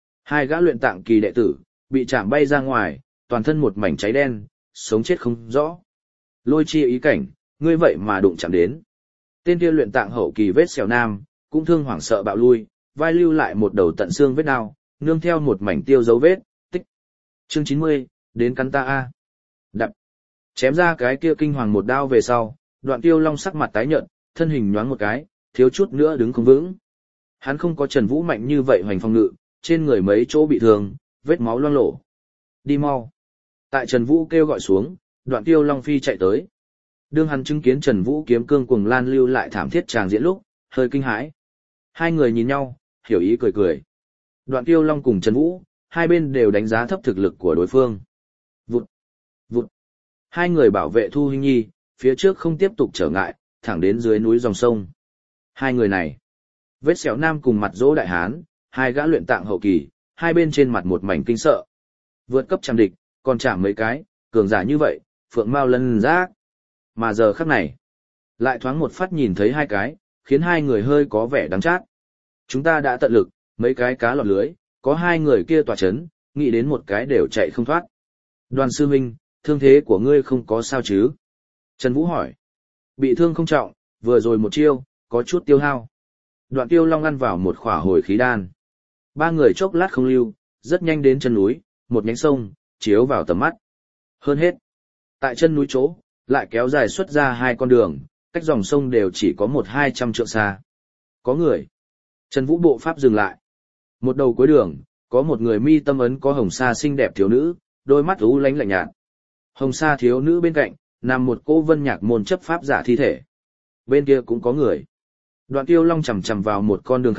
2 gã luyện tạng kỳ đệ tử, bị chạm bay ra ngoài, toàn thân một mảnh cháy đen, sống chết không rõ. Lôi chi ý cảnh, ngươi vậy mà đụng chạm đến. Tên kia luyện tạng hậu kỳ vết xẻo nam, cũng thương hoảng sợ bạo lui, vai lưu lại một đầu tận xương vết đao, nương theo một mảnh tiêu dấu vết, tích. Chương 90, đến cắn ta a. Đập. Chém ra cái kia kinh hoàng một đao về sau, Đoạn Kiêu Long sắc mặt tái nhợt, thân hình nhoáng một cái, thiếu chút nữa đứng không vững. Hắn không có Trần Vũ mạnh như vậy hoành phong ngự, trên người mấy chỗ bị thương, vết máu loang lổ. Đi mau. Tại Trần Vũ kêu gọi xuống, Đoạn Kiêu Long phi chạy tới. Đương hắn chứng kiến Trần Vũ kiếm cương cuồng lan lưu lại thảm thiết tràng diễn lúc, hơi kinh hãi. 2 người nhìn nhau, hiểu ý cười cười. Đoạn Kiêu Long cùng Trần Vũ, hai bên đều đánh giá thấp thực lực của đối phương. Vụt, vụt. 2 người bảo vệ Thu Hinh Nhi, phía trước không tiếp tục trở ngại, thẳng đến dưới núi dòng sông. 2 người này, vết sẹo nam cùng mặt dỗ đại hán, 2 gã luyện tạng hậu kỳ, hai bên trên mặt một mảnh kinh sợ. Vượt cấp chạm địch, còn chạm mấy cái, cường giả như vậy, phượng mao lân giác. Mà giờ khắc này, lại thoáng một phát nhìn thấy 2 cái, khiến 2 người hơi có vẻ đắng chát. Chúng ta đã tận lực, mấy cái cá lọt lưới, có 2 người kia tỏa chấn, nghĩ đến một cái đều chạy không thoát. Đoàn sư huynh, thương thế của ngươi không có sao chứ? Trần Vũ hỏi. Bị thương không trọng, vừa rồi một chiêu, có chút tiêu hao. Đoạn Kiêu Long ăn vào một khỏa hồi khí đan. 3 người chốc lát không lưu, rất nhanh đến chân núi, một nhánh sông, chiếu vào tầm mắt. Hơn hết, tại chân núi chỗ, lại kéo dài xuất ra 2 con đường, cách dòng sông đều chỉ có 100-200 trượng xa. Có người. Trần Vũ bộ pháp dừng lại. Một đầu cuối đường, có một người mi tâm ấn có hồng sa xinh đẹp thiếu nữ, đôi mắt u lánh lạnh nhạt. Hồng sa thiếu nữ bên cạnh, nằm một cô vân nhạc môn chấp pháp giả thi thể. Bên kia cũng có người. Đoạn Kiêu Long chầm chầm vào một con đường khác,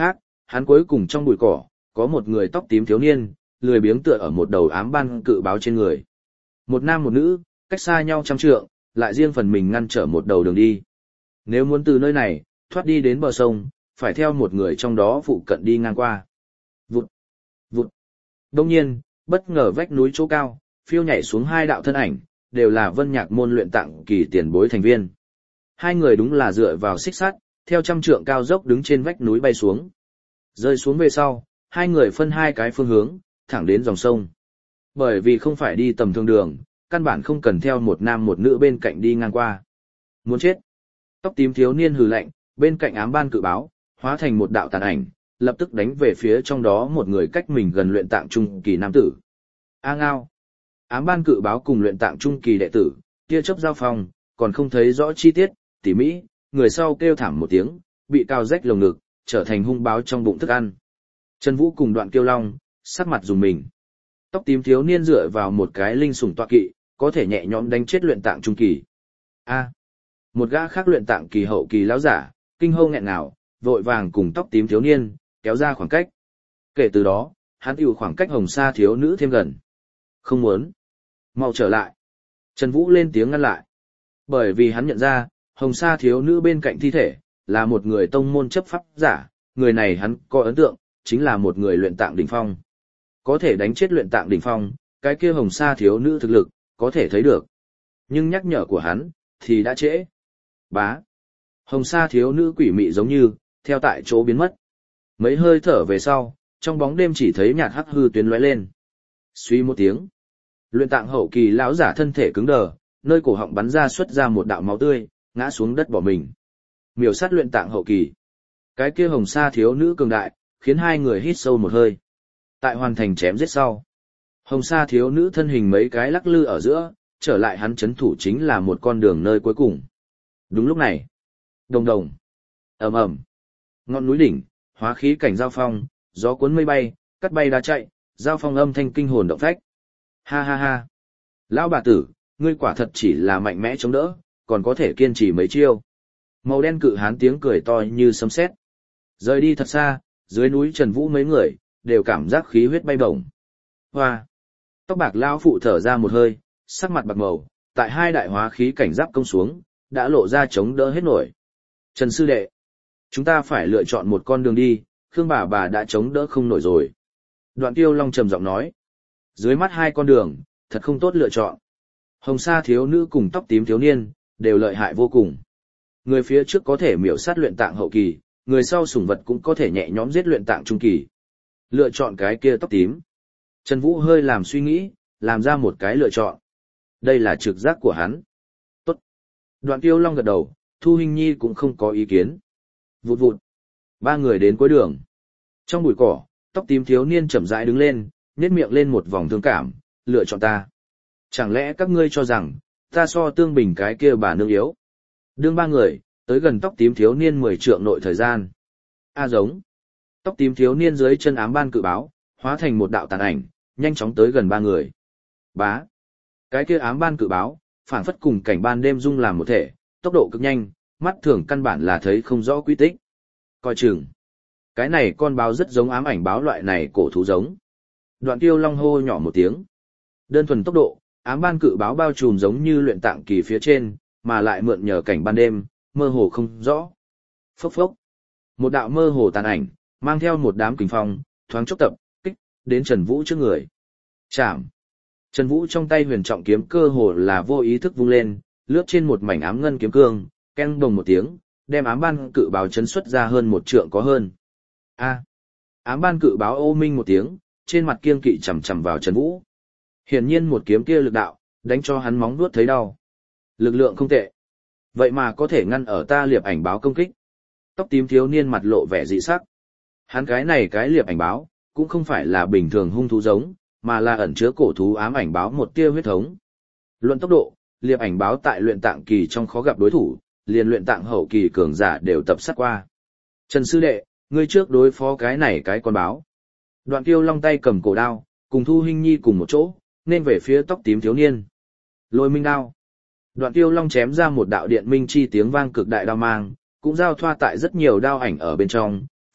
hắn cuối cùng trong bụi cỏ, có một người tóc tím thiếu niên, lười biếng tựa ở một đầu ám ban cự báo trên người. Một nam một nữ, cách xa nhau trăm trượng, lại riêng phần mình ngăn trở một đầu đường đi. Nếu muốn từ nơi này, thoát đi đến bờ sông, phải theo một người trong đó phụ cận đi ngang qua. Vụt, vụt. Đông nhiên, bất ngờ vách núi chỗ cao, phiêu nhảy xuống hai đạo thân ảnh, đều là Vân Nhạc môn luyện tạng kỳ tiền bối thành viên. Hai người đúng là dựa vào xích sắt, theo trăm trượng cao dốc đứng trên vách núi bay xuống. Rơi xuống về sau, hai người phân hai cái phương hướng, thẳng đến dòng sông. Bởi vì không phải đi tầm thường đường, căn bản không cần theo một nam một nữ bên cạnh đi ngang qua. Muốn chết. Tóc tím thiếu niên hừ lạnh, bên cạnh ám ban cự báo, hóa thành một đạo tàn ảnh, lập tức đánh về phía trong đó một người cách mình gần luyện tạng trung kỳ nam tử. A ngao. Ám ban cự báo cùng luyện tạng trung kỳ đệ tử, tia chớp giao phong, còn không thấy rõ chi tiết, tỉ mỹ, người sau kêu thảm một tiếng, bị cao rách lồng ngực, trở thành hung báo trong bụng thức ăn. Trần Vũ cùng Đoạn Kiêu Long, sắc mặt dùng mình. Tóc tím thiếu niên dựa vào một cái linh sủng tọa kỵ, có thể nhẹ nhõm đánh chết luyện tạng trung kỳ. A. Một gã khác luyện tạng kỳ hậu kỳ lão giả, kinh hô nghẹn ngào, vội vàng cùng tóc tím thiếu niên, kéo ra khoảng cách. Kể từ đó, hắn tiểu khoảng cách hồng sa thiếu nữ thêm gần. Không muốn. Mau trở lại. Trần Vũ lên tiếng ngăn lại. Bởi vì hắn nhận ra, hồng sa thiếu nữ bên cạnh thi thể, là một người tông môn chấp pháp giả, người này hắn có ấn tượng, chính là một người luyện tạng đỉnh phong. Có thể đánh chết luyện tạng đỉnh phong, cái kia hồng sa thiếu nữ thực lực, có thể thấy được. Nhưng nhắc nhở của hắn, thì đã trễ. Bá. Hồng sa thiếu nữ quỷ mị giống như, theo tại chỗ biến mất. Mấy hơi thở về sau, trong bóng đêm chỉ thấy nhạt hắc hư tuyến lóe lên. Suy một tiếng. Luyện tạng hậu kỳ lão giả thân thể cứng đờ, nơi cổ họng bắn ra xuất ra một đạo máu tươi, ngã xuống đất bỏ mình. Miểu sát luyện tạng hậu kỳ. Cái kia hồng sa thiếu nữ cường đại, khiến hai người hít sâu một hơi. Tại hoàn thành chém giết sau, hồng sa thiếu nữ thân hình mấy cái lắc lư ở giữa, trở lại hắn chấn thủ chính là một con đường nơi cuối cùng. Đúng lúc này, đồng đồng, ầm ầm, ngọn núi đỉnh, hóa khí cảnh giao phong, gió cuốn mây bay, cắt bay đá chạy, giao phong âm thanh kinh hồn động phách. Ha ha ha, lão bà tử, ngươi quả thật chỉ là mạnh mẽ chống đỡ, còn có thể kiên trì mấy chiêu. Màu đen cự hán tiếng cười to như sấm sét. Rời đi thật xa, dưới núi Trần Vũ mấy người, đều cảm giác khí huyết bay bổng. Hoa! Tóc bạc lão phụ thở ra một hơi, sắc mặt bạc màu, tại hai đại hóa khí cảnh giáp công xuống, đã lộ ra chống đỡ hết nổi. Trần sư đệ, chúng ta phải lựa chọn một con đường đi, Khương bà đã chống đỡ không nổi rồi. Đoạn Tiêu Long trầm giọng nói. Dưới mắt hai con đường, thật không tốt lựa chọn. Hồng sa thiếu nữ cùng tóc tím thiếu niên, đều lợi hại vô cùng. Người phía trước có thể miểu sát luyện tạng hậu kỳ, người sau sủng vật cũng có thể nhẹ nhõm giết luyện tạng trung kỳ. Lựa chọn cái kia tóc tím. Trần Vũ hơi làm suy nghĩ, làm ra một cái lựa chọn. Đây là trực giác của hắn. Tốt. Đoạn Tiêu Long gật đầu, Thu Hình Nhi cũng không có ý kiến. Vụt vụt. Ba người đến cuối đường. Trong bụi cỏ, tóc tím thiếu niên chậm rãi đứng lên, nhếch miệng lên một vòng thương cảm, lựa chọn ta. Chẳng lẽ các ngươi cho rằng, ta so Tương Bình cái kia bà nương yếu? Đương ba người, tới gần tóc tím thiếu niên 10 trượng nội thời gian. A giống. Tóc tím thiếu niên dưới chân ám ban cự báo, hóa thành một đạo tàn ảnh, nhanh chóng tới gần ba người. Bá. Cái kia ám ban cự báo, phảng phất cùng cảnh ban đêm dung làm một thể, tốc độ cực nhanh, mắt thường căn bản là thấy không rõ quy tích. Coi chừng. Cái này con báo rất giống ám ảnh báo loại này cổ thú giống. Đoạn Tiêu Long hô nhỏ một tiếng. Đơn thuần tốc độ, ám ban cự báo bao trùm giống như luyện tạng kỳ phía trên, mà lại mượn nhờ cảnh ban đêm, mơ hồ không rõ. Phốc phốc. Một đạo mơ hồ tàn ảnh, mang theo một đám kình phong, thoáng chốc tập, kích, đến Trần Vũ trước người. Chạm. Trần Vũ trong tay huyền trọng kiếm cơ hồ là vô ý thức vung lên, lướt trên một mảnh ám ngân kiếm cương, keng đồng một tiếng, đem ám ban cự báo chấn xuất ra hơn một trượng có hơn. A. Ám ban cự báo ô minh một tiếng, trên mặt kiêng kỵ chằm chằm vào Trần Vũ. Hiển nhiên một kiếm kia lực đạo, đánh cho hắn móng vuốt thấy đau. Lực lượng không tệ. Vậy mà có thể ngăn ở ta liệp ảnh báo công kích. Tóc tím thiếu niên mặt lộ vẻ dị sắc. Hắn cái này cái liệp ảnh báo, cũng không phải là bình thường hung thú giống, mà là ẩn chứa cổ thú ám ảnh báo một tia huyết thống. Luận tốc độ, liệp ảnh báo tại luyện tạng kỳ trong khó gặp đối thủ, liền luyện tạng hậu kỳ cường giả đều tập sát qua. Trần sư đệ, ngươi trước đối phó cái này cái con báo. Đoạn Tiêu Long tay cầm cổ đao, cùng Thu Hình Nhi cùng một chỗ, nên về phía tóc tím thiếu niên. Lôi minh đao. Đoạn Tiêu Long chém ra một đạo điện minh chi tiếng vang cực đại đao mang, cũng giao thoa tại rất nhiều đao ảnh ở bên trong,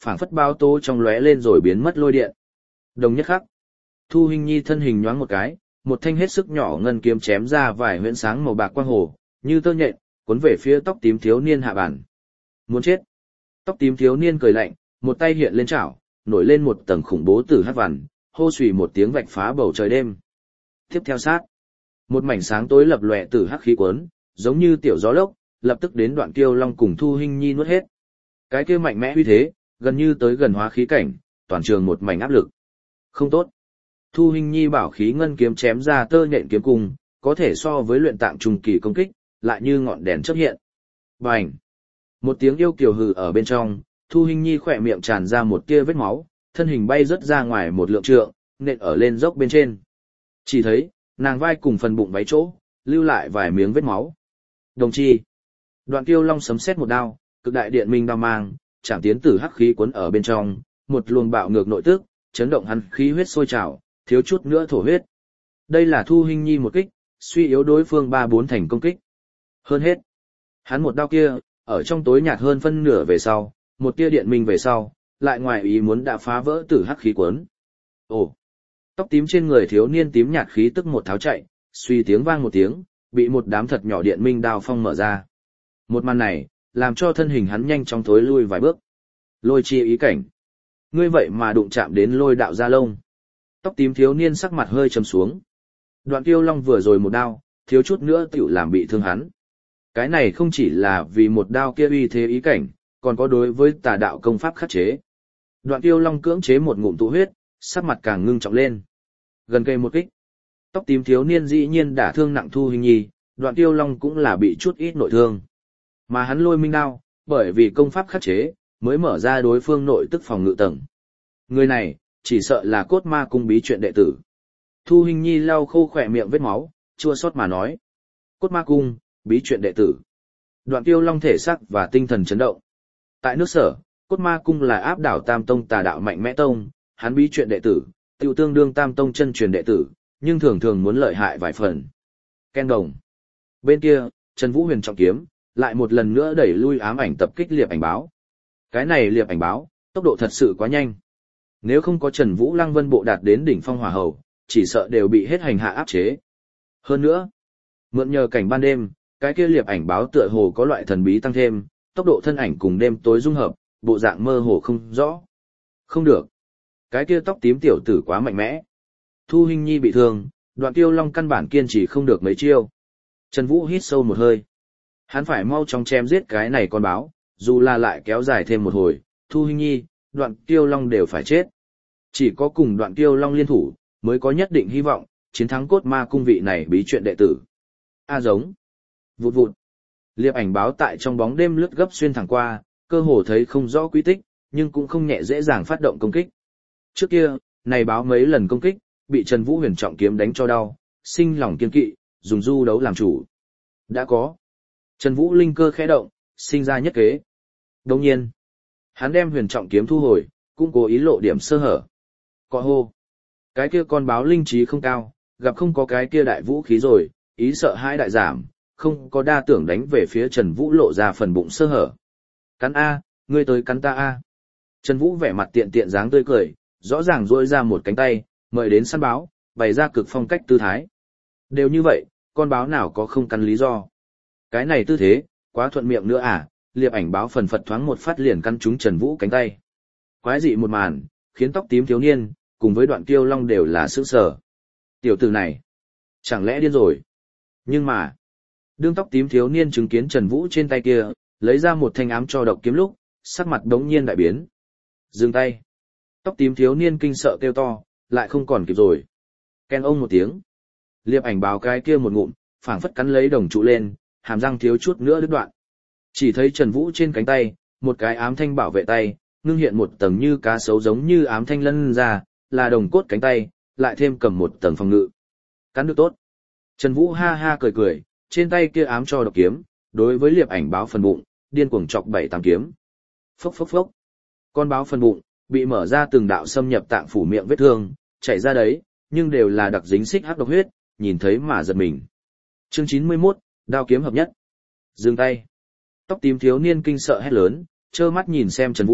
phảng phất bao tố trong lóe lên rồi biến mất lôi điện. Đồng nhất khắc, Thu Hình Nhi thân hình nhoáng một cái, một thanh hết sức nhỏ ngân kiếm chém ra vài huyễn sáng màu bạc quang hồ, như tơ nhện, cuốn về phía tóc tím thiếu niên hạ bản. Muốn chết. Tóc tím thiếu niên cười lạnh, một tay hiện lên chảo, nổi lên một tầng khủng bố tử hắc vằn, hô xùy một tiếng vạch phá bầu trời đêm. Tiếp theo sát, một mảnh sáng tối lập lòe tử hắc khí cuốn, giống như tiểu gió lốc, lập tức đến Đoạn Kiêu Long cùng Thu Hình Nhi nuốt hết. Cái kia mạnh mẽ uy thế, gần như tới gần hóa khí cảnh, toàn trường một mảnh áp lực. Không tốt. Thu Hình Nhi bảo khí ngân kiếm chém ra tơ nhện kiếm cung, có thể so với luyện tạng trung kỳ công kích, lại như ngọn đèn chớp hiện. Bành! Một tiếng yêu kiều hừ ở bên trong, Thu Hình Nhi khỏe miệng tràn ra một tia vết máu, thân hình bay rất ra ngoài một lượng trượng, nện ở lên dốc bên trên. Chỉ thấy, nàng vai cùng phần bụng váy chỗ, lưu lại vài miếng vết máu. Đồng chi! Đoạn Kiêu Long sấm sét một đao, cực đại điện minh đao mang, chạm tiến tử hắc khí cuốn ở bên trong, một luồng bạo ngược nội tức, chấn động hắn khí huyết sôi trào, thiếu chút nữa thổ huyết. Đây là Thu Hình Nhi một kích, suy yếu đối phương 3-4 thành công kích. Hơn hết, hắn một đao kia, ở trong tối nhạt hơn phân nửa về sau, một tia điện minh về sau, lại ngoài ý muốn đã phá vỡ tử hắc khí cuốn. Ồ! Tóc tím trên người thiếu niên tím nhạt khí tức một tháo chạy, suy tiếng vang một tiếng, bị một đám thật nhỏ điện minh đao phong mở ra. Một màn này, làm cho thân hình hắn nhanh chóng thối lui vài bước. Lôi chi ý cảnh. Ngươi vậy mà đụng chạm đến lôi đạo gia lông. Tóc tím thiếu niên sắc mặt hơi trầm xuống. Đoạn Kiêu Long vừa rồi một đao, thiếu chút nữa tiểu làm bị thương hắn. Cái này không chỉ là vì một đao kia uy thế ý cảnh, còn có đối với tà đạo công pháp khắc chế. Đoạn Kiêu Long cưỡng chế một ngụm tụ huyết, sắc mặt càng ngưng trọng lên. Gần cây một kích. Tóc tím thiếu niên dĩ nhiên đả thương nặng Thu Hình Nhi, Đoạn Kiêu Long cũng là bị chút ít nội thương. Mà hắn lôi minh đao, bởi vì công pháp khắc chế, mới mở ra đối phương nội tức phòng ngự tầng. Người này, chỉ sợ là Cốt Ma Cung bí truyện đệ tử. Thu Hình Nhi lau khô khỏe miệng vết máu, chua xót mà nói. Cốt Ma Cung, bí truyện đệ tử. Đoạn Kiêu Long thể xác và tinh thần chấn động. Tại nước Sở, Cốt Ma Cung là áp đảo Tam Tông tà đạo mạnh mẽ tông, hắn bí truyện đệ tử, tiêu tương đương Tam Tông chân truyền đệ tử, nhưng thường thường muốn lợi hại vài phần. Ken đồng. Bên kia, Trần Vũ Huyền trọng kiếm, lại một lần nữa đẩy lui ám ảnh tập kích liệp ảnh báo. Cái này liệp ảnh báo, tốc độ thật sự quá nhanh. Nếu không có Trần Vũ Lăng Vân bộ đạt đến đỉnh phong hỏa hầu, chỉ sợ đều bị hết hành hạ áp chế. Hơn nữa, mượn nhờ cảnh ban đêm, cái kia liệp ảnh báo tựa hồ có loại thần bí tăng thêm, tốc độ thân ảnh cùng đêm tối dung hợp, bộ dạng mơ hồ không rõ. Không được. Cái kia tóc tím tiểu tử quá mạnh mẽ. Thu Hình Nhi bị thương, Đoạn Kiêu Long căn bản kiên trì không được mấy chiêu. Trần Vũ hít sâu một hơi. Hắn phải mau chóng chém giết cái này con báo, dù là lại kéo dài thêm một hồi, Thu Hình Nhi, Đoạn Kiêu Long đều phải chết. Chỉ có cùng Đoạn Kiêu Long liên thủ, mới có nhất định hy vọng, chiến thắng Cốt Ma Cung vị này bí truyện đệ tử. A giống. Vụt vụt. Liệp ảnh báo tại trong bóng đêm lướt gấp xuyên thẳng qua, cơ hồ thấy không rõ quy tích, nhưng cũng không nhẹ dễ dàng phát động công kích. Trước kia, này báo mấy lần công kích, bị Trần Vũ Huyền trọng kiếm đánh cho đau, sinh lòng kiên kỵ, dùng du đấu làm chủ. Đã có. Trần Vũ linh cơ khẽ động, sinh ra nhất kế. Đồng nhiên, hắn đem huyền trọng kiếm thu hồi, cũng cố ý lộ điểm sơ hở. Cọ hô. Cái kia con báo linh trí không cao, gặp không có cái kia đại vũ khí rồi, ý sợ hãi đại giảm, không có đa tưởng đánh về phía Trần Vũ lộ ra phần bụng sơ hở. Cắn A, ngươi tới cắn ta A. Trần Vũ vẻ mặt tiện tiện dáng tươi cười, rõ ràng duỗi ra một cánh tay, mời đến săn báo, bày ra cực phong cách tư thái. Đều như vậy, con báo nào có không cắn lý do. Cái này tư thế, quá thuận miệng nữa à, liệp ảnh báo phần phật thoáng một phát liền căn trúng Trần Vũ cánh tay. Quái dị một màn, khiến tóc tím thiếu niên, cùng với Đoạn Kiêu Long đều là sững sờ. Tiểu tử này, chẳng lẽ điên rồi? Nhưng mà, đương tóc tím thiếu niên chứng kiến Trần Vũ trên tay kia, lấy ra một thanh ám cho độc kiếm lúc, sắc mặt đống nhiên đại biến. Dừng tay. Tóc tím thiếu niên kinh sợ kêu to, lại không còn kịp rồi. Ken ông một tiếng. Liệp ảnh báo cái kia một ngụm, phảng phất cắn lấy đồng trụ lên, hàm răng thiếu chút nữa đứt đoạn. Chỉ thấy Trần Vũ trên cánh tay, một cái ám thanh bảo vệ tay, ngưng hiện một tầng như cá sấu giống như ám thanh lân ra, là đồng cốt cánh tay, lại thêm cầm một tầng phòng ngự. Cắn được tốt. Trần Vũ ha ha cười cười, trên tay kia ám cho độc kiếm, đối với liệp ảnh báo phần bụng, điên cuồng chọc 7-8 kiếm. Phốc phốc phốc. Con báo phần bụng, bị mở ra từng đạo xâm nhập tạng phủ miệng vết thương, chảy ra đấy, nhưng đều là đặc dính xích hắc độc huyết, nhìn thấy mà giật mình. Chương 91, đao kiếm hợp nhất. Dừng tay. Tóc tím thiếu niên kinh sợ hét lớn, trơ mắt nhìn xem Trần Vũ,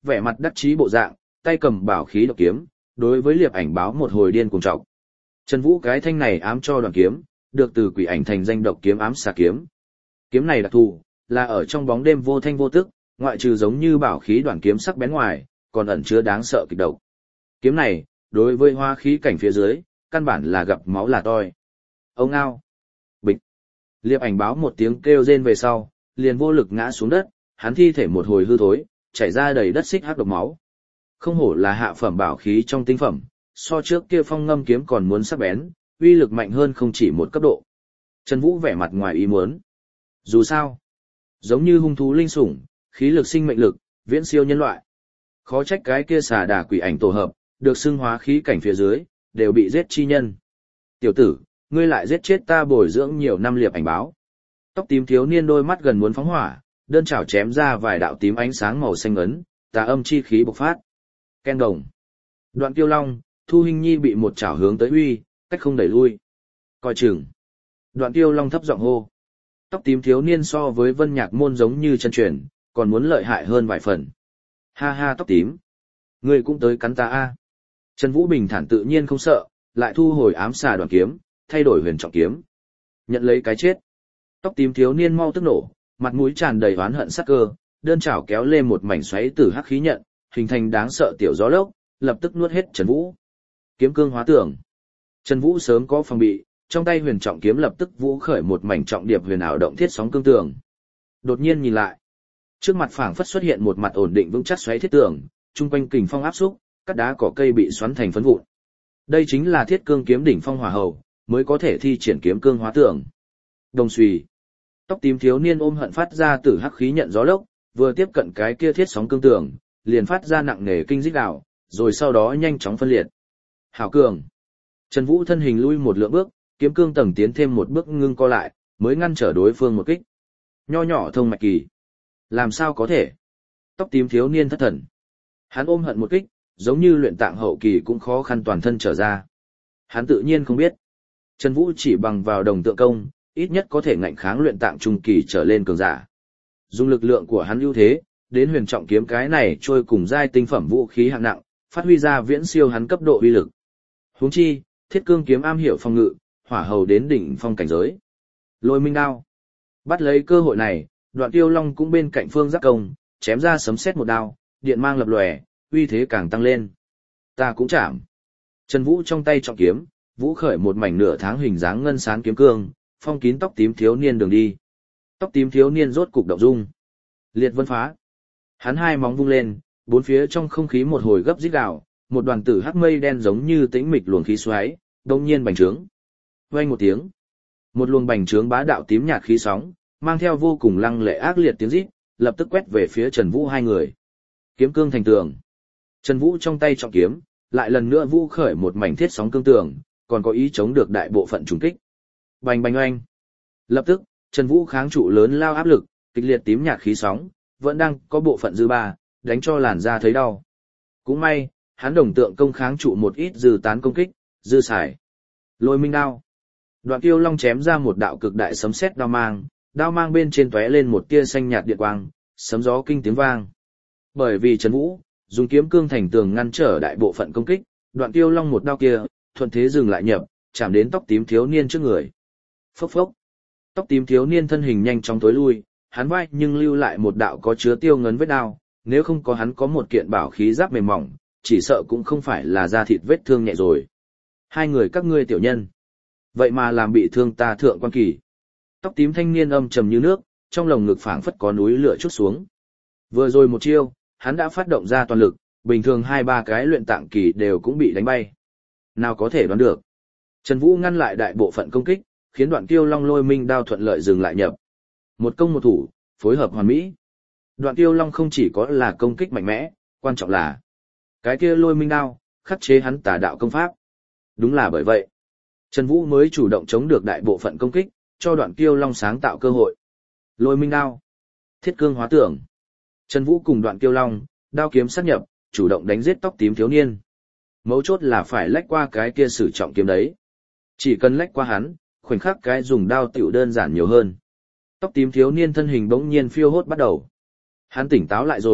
vẻ mặt đắc chí bộ dạng, tay cầm bảo khí độc kiếm, đối với Liệp Ảnh báo một hồi điên cuồng trọc. Trần Vũ cái thanh này ám cho đoạn kiếm, được từ Quỷ Ảnh thành danh độc kiếm ám xà kiếm. Kiếm này đặc thù, là ở trong bóng đêm vô thanh vô tức, ngoại trừ giống như bảo khí đoạn kiếm sắc bén ngoài, còn ẩn chứa đáng sợ kịch độc. Kiếm này, đối với hoa khí cảnh phía dưới, căn bản là gặp máu là toi. Ông ao. Bịch. Liệp Ảnh báo một tiếng kêu rên về sau, liền vô lực ngã xuống đất, hắn thi thể một hồi hư thối, chảy ra đầy đất xích hắc độc máu. Không hổ là hạ phẩm bảo khí trong tinh phẩm, so trước kia Phong Ngâm kiếm còn muốn sắc bén, uy lực mạnh hơn không chỉ một cấp độ. Trần Vũ vẻ mặt ngoài ý muốn. Dù sao, giống như hung thú linh sủng, khí lực sinh mệnh lực, viễn siêu nhân loại. Khó trách cái kia xà đà quỷ ảnh tổ hợp, được xưng hóa khí cảnh phía dưới, đều bị giết chi nhân. Tiểu tử, ngươi lại giết chết ta bồi dưỡng nhiều năm Liệp Ảnh báo. Tóc tím thiếu niên đôi mắt gần muốn phóng hỏa, đơn chảo chém ra vài đạo tím ánh sáng màu xanh ấn, tà âm chi khí bộc phát. Ken đồng. Đoạn Kiêu Long, Thu Hinh Nhi bị một chảo hướng tới uy, cách không đẩy lui. Coi chừng. Đoạn Kiêu Long thấp giọng hô. Tóc tím thiếu niên so với Vân Nhạc Môn giống như chân truyền, còn muốn lợi hại hơn vài phần. Ha ha tóc tím. Ngươi cũng tới cắn ta a. Trần Vũ bình thản tự nhiên không sợ, lại thu hồi ám xà đoạn kiếm, thay đổi huyền trọng kiếm. Nhận lấy cái chết. Tóc tím thiếu niên mau tức nổ, mặt mũi tràn đầy oán hận sắc cơ, đơn chảo kéo lên một mảnh xoáy tử hắc khí nhận, hình thành đáng sợ tiểu gió lốc, lập tức nuốt hết Trần Vũ. Kiếm cương hóa tưởng. Trần Vũ sớm có phòng bị, trong tay huyền trọng kiếm lập tức vũ khởi một mảnh trọng điệp huyền ảo động thiết sóng cương tường. Đột nhiên nhìn lại, trước mặt phảng phất xuất hiện một mặt ổn định vững chắc xoáy thiết tường, trung quanh kình phong áp xúc, các đá cỏ cây bị xoắn thành phấn vụn. Đây chính là Thiết Cương kiếm đỉnh phong hỏa hầu, mới có thể thi triển kiếm cương hóa tường. Đồng xùy. Tóc tím thiếu niên ôm hận phát ra từ hắc khí nhận gió lốc, vừa tiếp cận cái kia thiết sóng cương tường, liền phát ra nặng nề kinh rít gào, rồi sau đó nhanh chóng phân liệt. Hảo cường. Trần Vũ thân hình lui một lượng bước, kiếm cương tầng tiến thêm một bước ngưng co lại, mới ngăn trở đối phương một kích. Nho nhỏ thông mạch kỳ. Làm sao có thể? Tóc tím thiếu niên thất thần. Hắn ôm hận một kích, giống như luyện tạng hậu kỳ cũng khó khăn toàn thân trở ra. Hắn tự nhiên không biết. Trần Vũ chỉ bằng vào đồng tượng công, ít nhất có thể ngạnh kháng luyện tạng trung kỳ trở lên cường giả. Dùng lực lượng của hắn ưu thế, đến huyền trọng kiếm cái này trôi cùng giai tinh phẩm vũ khí hạng nặng, phát huy ra viễn siêu hắn cấp độ uy lực. Huống chi, Thiết Cương kiếm am hiểu phòng ngự, hỏa hầu đến đỉnh phong cảnh giới. Lôi minh đao. Bắt lấy cơ hội này, Đoạn Kiêu Long cũng bên cạnh phương giác công, chém ra sấm sét một đao, điện mang lập lòe, uy thế càng tăng lên. Ta cũng chạm. Trần Vũ trong tay trọng kiếm, vũ khởi một mảnh nửa tháng hình dáng ngân sáng kiếm cương, phong kín tóc tím thiếu niên đường đi. Tóc tím thiếu niên rốt cục động dung. Liệt vân phá. Hắn hai móng vung lên, bốn phía trong không khí một hồi gấp rít gào, một đoàn tử hắc mây đen giống như tĩnh mịch luồng khí xoáy, đông nhiên bành trướng. Vang một tiếng, một luồng bành trướng bá đạo tím nhạt khí sóng, mang theo vô cùng lăng lệ ác liệt tiếng rít, lập tức quét về phía Trần Vũ hai người. Kiếm cương thành tường. Trần Vũ trong tay trọng kiếm, lại lần nữa vũ khởi một mảnh thiết sóng cương tường, còn có ý chống được đại bộ phận trùng kích. Bành bành oanh. Lập tức, Trần Vũ kháng trụ lớn lao áp lực, kịch liệt tím nhạt khí sóng, vẫn đang có bộ phận dư ba, đánh cho làn da thấy đau. Cũng may, hắn đồng tượng công kháng trụ một ít dư tán công kích, dư xài. Lôi minh đao. Đoạn Kiêu Long chém ra một đạo cực đại sấm sét đao mang bên trên tóe lên một tia xanh nhạt điện quang, sấm gió kinh tiếng vang. Bởi vì Trần Vũ dùng kiếm cương thành tường ngăn trở đại bộ phận công kích, Đoạn Kiêu Long một đao kia, thuận thế dừng lại nhập, chạm đến tóc tím thiếu niên trước người. Phốc phốc. Tóc tím thiếu niên thân hình nhanh chóng tối lui, hắn vai nhưng lưu lại một đạo có chứa tiêu ngấn vết đao, nếu không có hắn có một kiện bảo khí giáp mềm mỏng, chỉ sợ cũng không phải là da thịt vết thương nhẹ rồi. Hai người các ngươi tiểu nhân, vậy mà làm bị thương ta thượng quan kỳ. Tóc tím thanh niên âm trầm như nước, trong lồng ngực phảng phất có núi lửa trút xuống. Vừa rồi một chiêu, hắn đã phát động ra toàn lực, bình thường 2-3 cái luyện tạng kỳ đều cũng bị đánh bay. Nào có thể đoán được. Trần Vũ ngăn lại đại bộ phận công kích, khiến Đoạn Kiêu Long lôi minh đao thuận lợi dừng lại nhập. Một công một thủ, phối hợp hoàn mỹ. Đoạn Kiêu Long không chỉ có là công kích mạnh mẽ, quan trọng là cái kia lôi minh đao, khắc chế hắn tà đạo công pháp. Đúng là bởi vậy, Trần Vũ mới chủ động chống được đại bộ phận công kích, cho Đoạn Kiêu Long sáng tạo cơ hội. Lôi minh đao, thiết cương hóa tưởng. Trần Vũ cùng Đoạn Kiêu Long, đao kiếm sát nhập, chủ động đánh giết tóc tím thiếu niên. Mấu chốt là phải lách qua cái kia sử trọng kiếm đấy. Chỉ cần lách qua hắn, khoảnh khắc cái dùng đao tiểu đơn giản nhiều hơn. Tóc tím thiếu niên thân hình bỗng nhiên phiêu hốt bắt đầu. Hắn tỉnh táo lại rồi,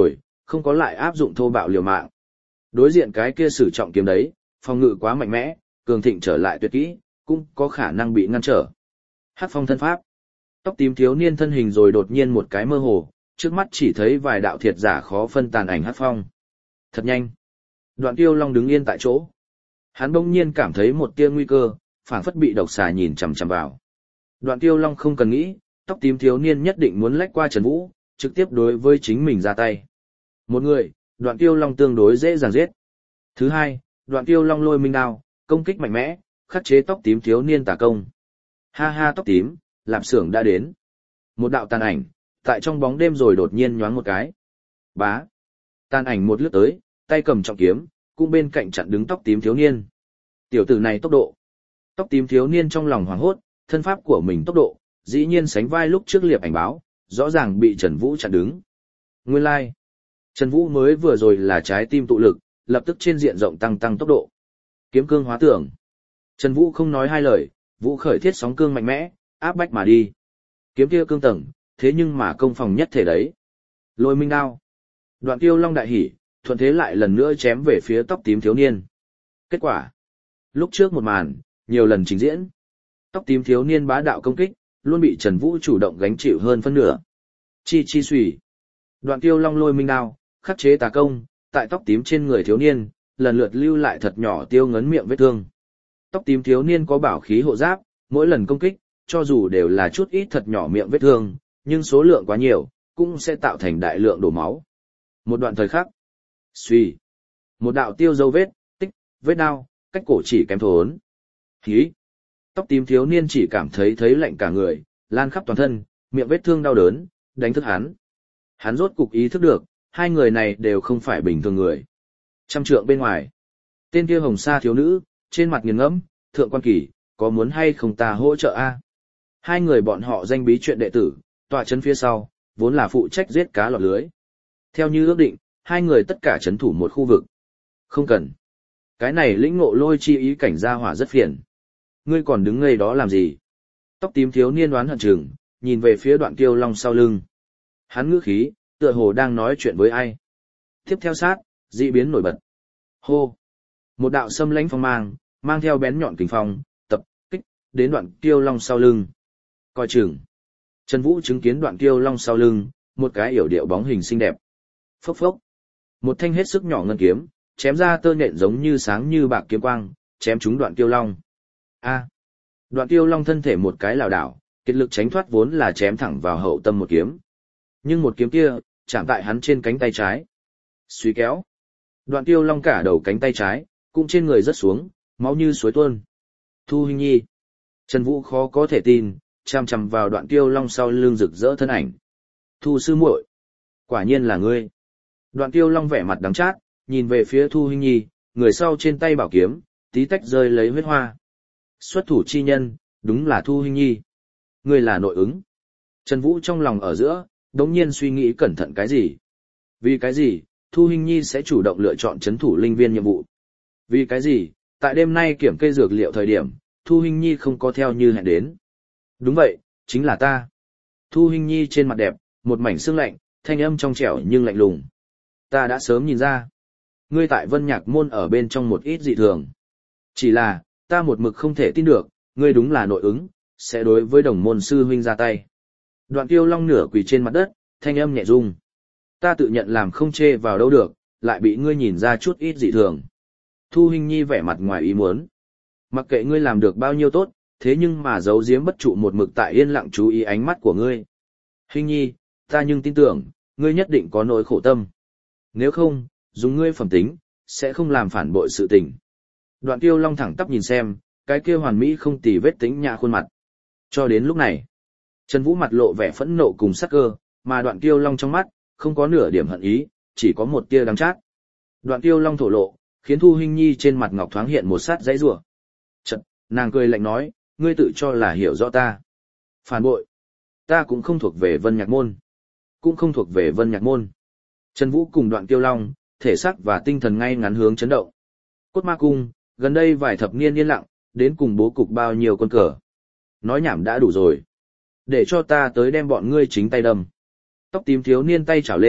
không có lại áp dụng thô bạo liều mạng. Đối diện cái kia sử trọng kiếm đấy, phòng ngự quá mạnh mẽ, cường thịnh trở lại tuyệt kỹ, cũng có khả năng bị ngăn trở. Hắc phong thân pháp. Tóc tím thiếu niên thân hình rồi đột nhiên một cái mơ hồ, trước mắt chỉ thấy vài đạo thiệt giả khó phân tàn ảnh hắc phong. Thật nhanh. Đoạn Tiêu Long đứng yên tại chỗ. Hắn bỗng nhiên cảm thấy một tia nguy cơ, phảng phất bị độc xà nhìn chằm chằm vào. Đoạn Tiêu Long không cần nghĩ, tóc tím thiếu niên nhất định muốn lách qua Trần Vũ, trực tiếp đối với chính mình ra tay. Một người, Đoạn Tiêu Long tương đối dễ dàng giết. Thứ hai, Đoạn Tiêu Long lôi minh đao, công kích mạnh mẽ, khắc chế tóc tím thiếu niên tà công. Ha ha tóc tím, lạp xưởng đã đến. Một đạo tàn ảnh, tại trong bóng đêm rồi đột nhiên nhoáng một cái. Bá. Tàn ảnh một lướt tới, tay cầm trọng kiếm, cũng bên cạnh chặn đứng tóc tím thiếu niên. Tiểu tử này tốc độ. Tóc tím thiếu niên trong lòng hoảng hốt, thân pháp của mình tốc độ, dĩ nhiên sánh vai lúc trước liệp ảnh báo, rõ ràng bị Trần Vũ chặn đứng. Nguyên lai, like. Trần Vũ mới vừa rồi là trái tim tụ lực, lập tức trên diện rộng tăng tốc độ. Kiếm cương hóa tưởng. Trần Vũ không nói hai lời, vũ khởi thiết sóng cương mạnh mẽ, áp bách mà đi. Kiếm kia cương tầng, thế nhưng mà công phòng nhất thể đấy. Lôi minh đao. Đoạn Tiêu Long đại hỉ, thuận thế lại lần nữa chém về phía tóc tím thiếu niên. Kết quả. Lúc trước một màn, nhiều lần trình diễn. Tóc tím thiếu niên bá đạo công kích, luôn bị Trần Vũ chủ động gánh chịu hơn phân nửa. Chi chi xùy. Đoạn Tiêu Long lôi minh đao, khắc chế tà công, tại tóc tím trên người thiếu niên, lần lượt lưu lại thật nhỏ tiêu ngấn miệng vết thương. Tóc tím thiếu niên có bảo khí hộ giáp, mỗi lần công kích, cho dù đều là chút ít thật nhỏ miệng vết thương, nhưng số lượng quá nhiều, cũng sẽ tạo thành đại lượng đổ máu. Một đoạn thời khắc. Xuy. Một đạo tiêu dấu vết, tích, vết đao, cách cổ chỉ kém thốn. Hí. Tóc tím thiếu niên chỉ cảm thấy lạnh cả người, lan khắp toàn thân, miệng vết thương đau đớn, đánh thức hắn. Hắn rốt cục ý thức được, hai người này đều không phải bình thường người. Trăm trượng bên ngoài, tên kia hồng sa thiếu nữ, trên mặt nghiền ngẫm, thượng quan kỳ, có muốn hay không ta hỗ trợ a? Hai người bọn họ danh bí chuyện đệ tử, tọa chấn phía sau, vốn là phụ trách giết cá lọt lưới. Theo như ước định, hai người tất cả chấn thủ một khu vực. Không cần. Cái này lĩnh ngộ lôi chi ý cảnh gia hỏa rất phiền. Ngươi còn đứng ngây đó làm gì? Tóc tím thiếu niên đoán hận chừng, nhìn về phía Đoạn Tiêu Long sau lưng. Hắn ngữ khí, tựa hồ đang nói chuyện với ai. Tiếp theo sát, dị biến nổi bật. Hô! Một đạo xâm lãnh phong mang theo bén nhọn kình phong, tập kích đến Đoạn Tiêu Long sau lưng. Coi chừng. Trần Vũ chứng kiến Đoạn Tiêu Long sau lưng, một cái yểu điệu bóng hình xinh đẹp. Phốc phốc. Một thanh hết sức nhỏ ngân kiếm, chém ra tơ nhện giống như sáng như bạc kiếm quang, chém trúng Đoạn Tiêu Long. A. Đoạn Tiêu Long thân thể một cái lảo đảo, kiệt lực tránh thoát vốn là chém thẳng vào hậu tâm một kiếm. Nhưng một kiếm kia, chạm tại hắn trên cánh tay trái. Suy kéo. Đoạn Tiêu Long cả đầu cánh tay trái, cũng trên người rớt xuống, máu như suối tuôn. Thu Hinh Nhi. Trần Vũ khó có thể tin, chằm chằm vào Đoạn Tiêu Long sau lưng rực rỡ thân ảnh. Thu sư muội, quả nhiên là ngươi. Đoạn Tiêu Long vẻ mặt đắng chát, nhìn về phía Thu Hinh Nhi, người sau trên tay bảo kiếm, tí tách rơi lấy huyết hoa. Xuất thủ chi nhân, đúng là Thu Hinh Nhi. Ngươi là nội ứng. Trần Vũ trong lòng ở giữa, đống nhiên suy nghĩ cẩn thận cái gì. Vì cái gì, Thu Hinh Nhi sẽ chủ động lựa chọn chấn thủ linh viên nhiệm vụ. Vì cái gì, tại đêm nay kiểm kê dược liệu thời điểm, Thu Hinh Nhi không có theo như hẹn đến. Đúng vậy, chính là ta. Thu Hinh Nhi trên mặt đẹp, một mảnh sương lạnh, thanh âm trong trẻo nhưng lạnh lùng. Ta đã sớm nhìn ra. Ngươi tại Vân Nhạc Môn ở bên trong một ít dị thường. Chỉ là, ta một mực không thể tin được, ngươi đúng là nội ứng, sẽ đối với đồng môn sư huynh ra tay. Đoạn Tiêu Long nửa quỳ trên mặt đất, thanh âm nhẹ rung. Ta tự nhận làm không chê vào đâu được, lại bị ngươi nhìn ra chút ít dị thường. Thu Hinh Nhi vẻ mặt ngoài ý muốn. Mặc kệ ngươi làm được bao nhiêu tốt, thế nhưng mà giấu giếm bất trụ một mực tại yên lặng chú ý ánh mắt của ngươi. Hinh Nhi, ta nhưng tin tưởng, ngươi nhất định có nỗi khổ tâm. Nếu không, dùng ngươi phẩm tính, sẽ không làm phản bội sự tình. Đoạn Tiêu Long thẳng tắp nhìn xem, cái kia hoàn mỹ không tì vết tính nhã khuôn mặt. Cho đến lúc này, Trần Vũ mặt lộ vẻ phẫn nộ cùng sắc cơ, mà Đoạn Tiêu Long trong mắt, không có nửa điểm hận ý, chỉ có một tia đắng chát. Đoạn Tiêu Long thổ lộ, khiến Thu Hinh Nhi trên mặt ngọc thoáng hiện một sát dãy rủa. Chợt, nàng cười lạnh nói, ngươi tự cho là hiểu rõ ta. Phản bội. Ta cũng không thuộc về Vân Nhạc Môn. Cũng không thuộc về Vân Nhạc Môn. Trần Vũ cùng Đoạn Tiêu Long, thể xác và tinh thần ngay ngắn hướng chấn động. Cốt Ma Cung, gần đây vài thập niên yên lặng, đến cùng bố cục bao nhiêu con cờ. Nói nhảm đã đủ rồi. Để cho ta tới đem bọn ngươi chính tay đâm. Tóc tím thiếu niên tay chảo lên,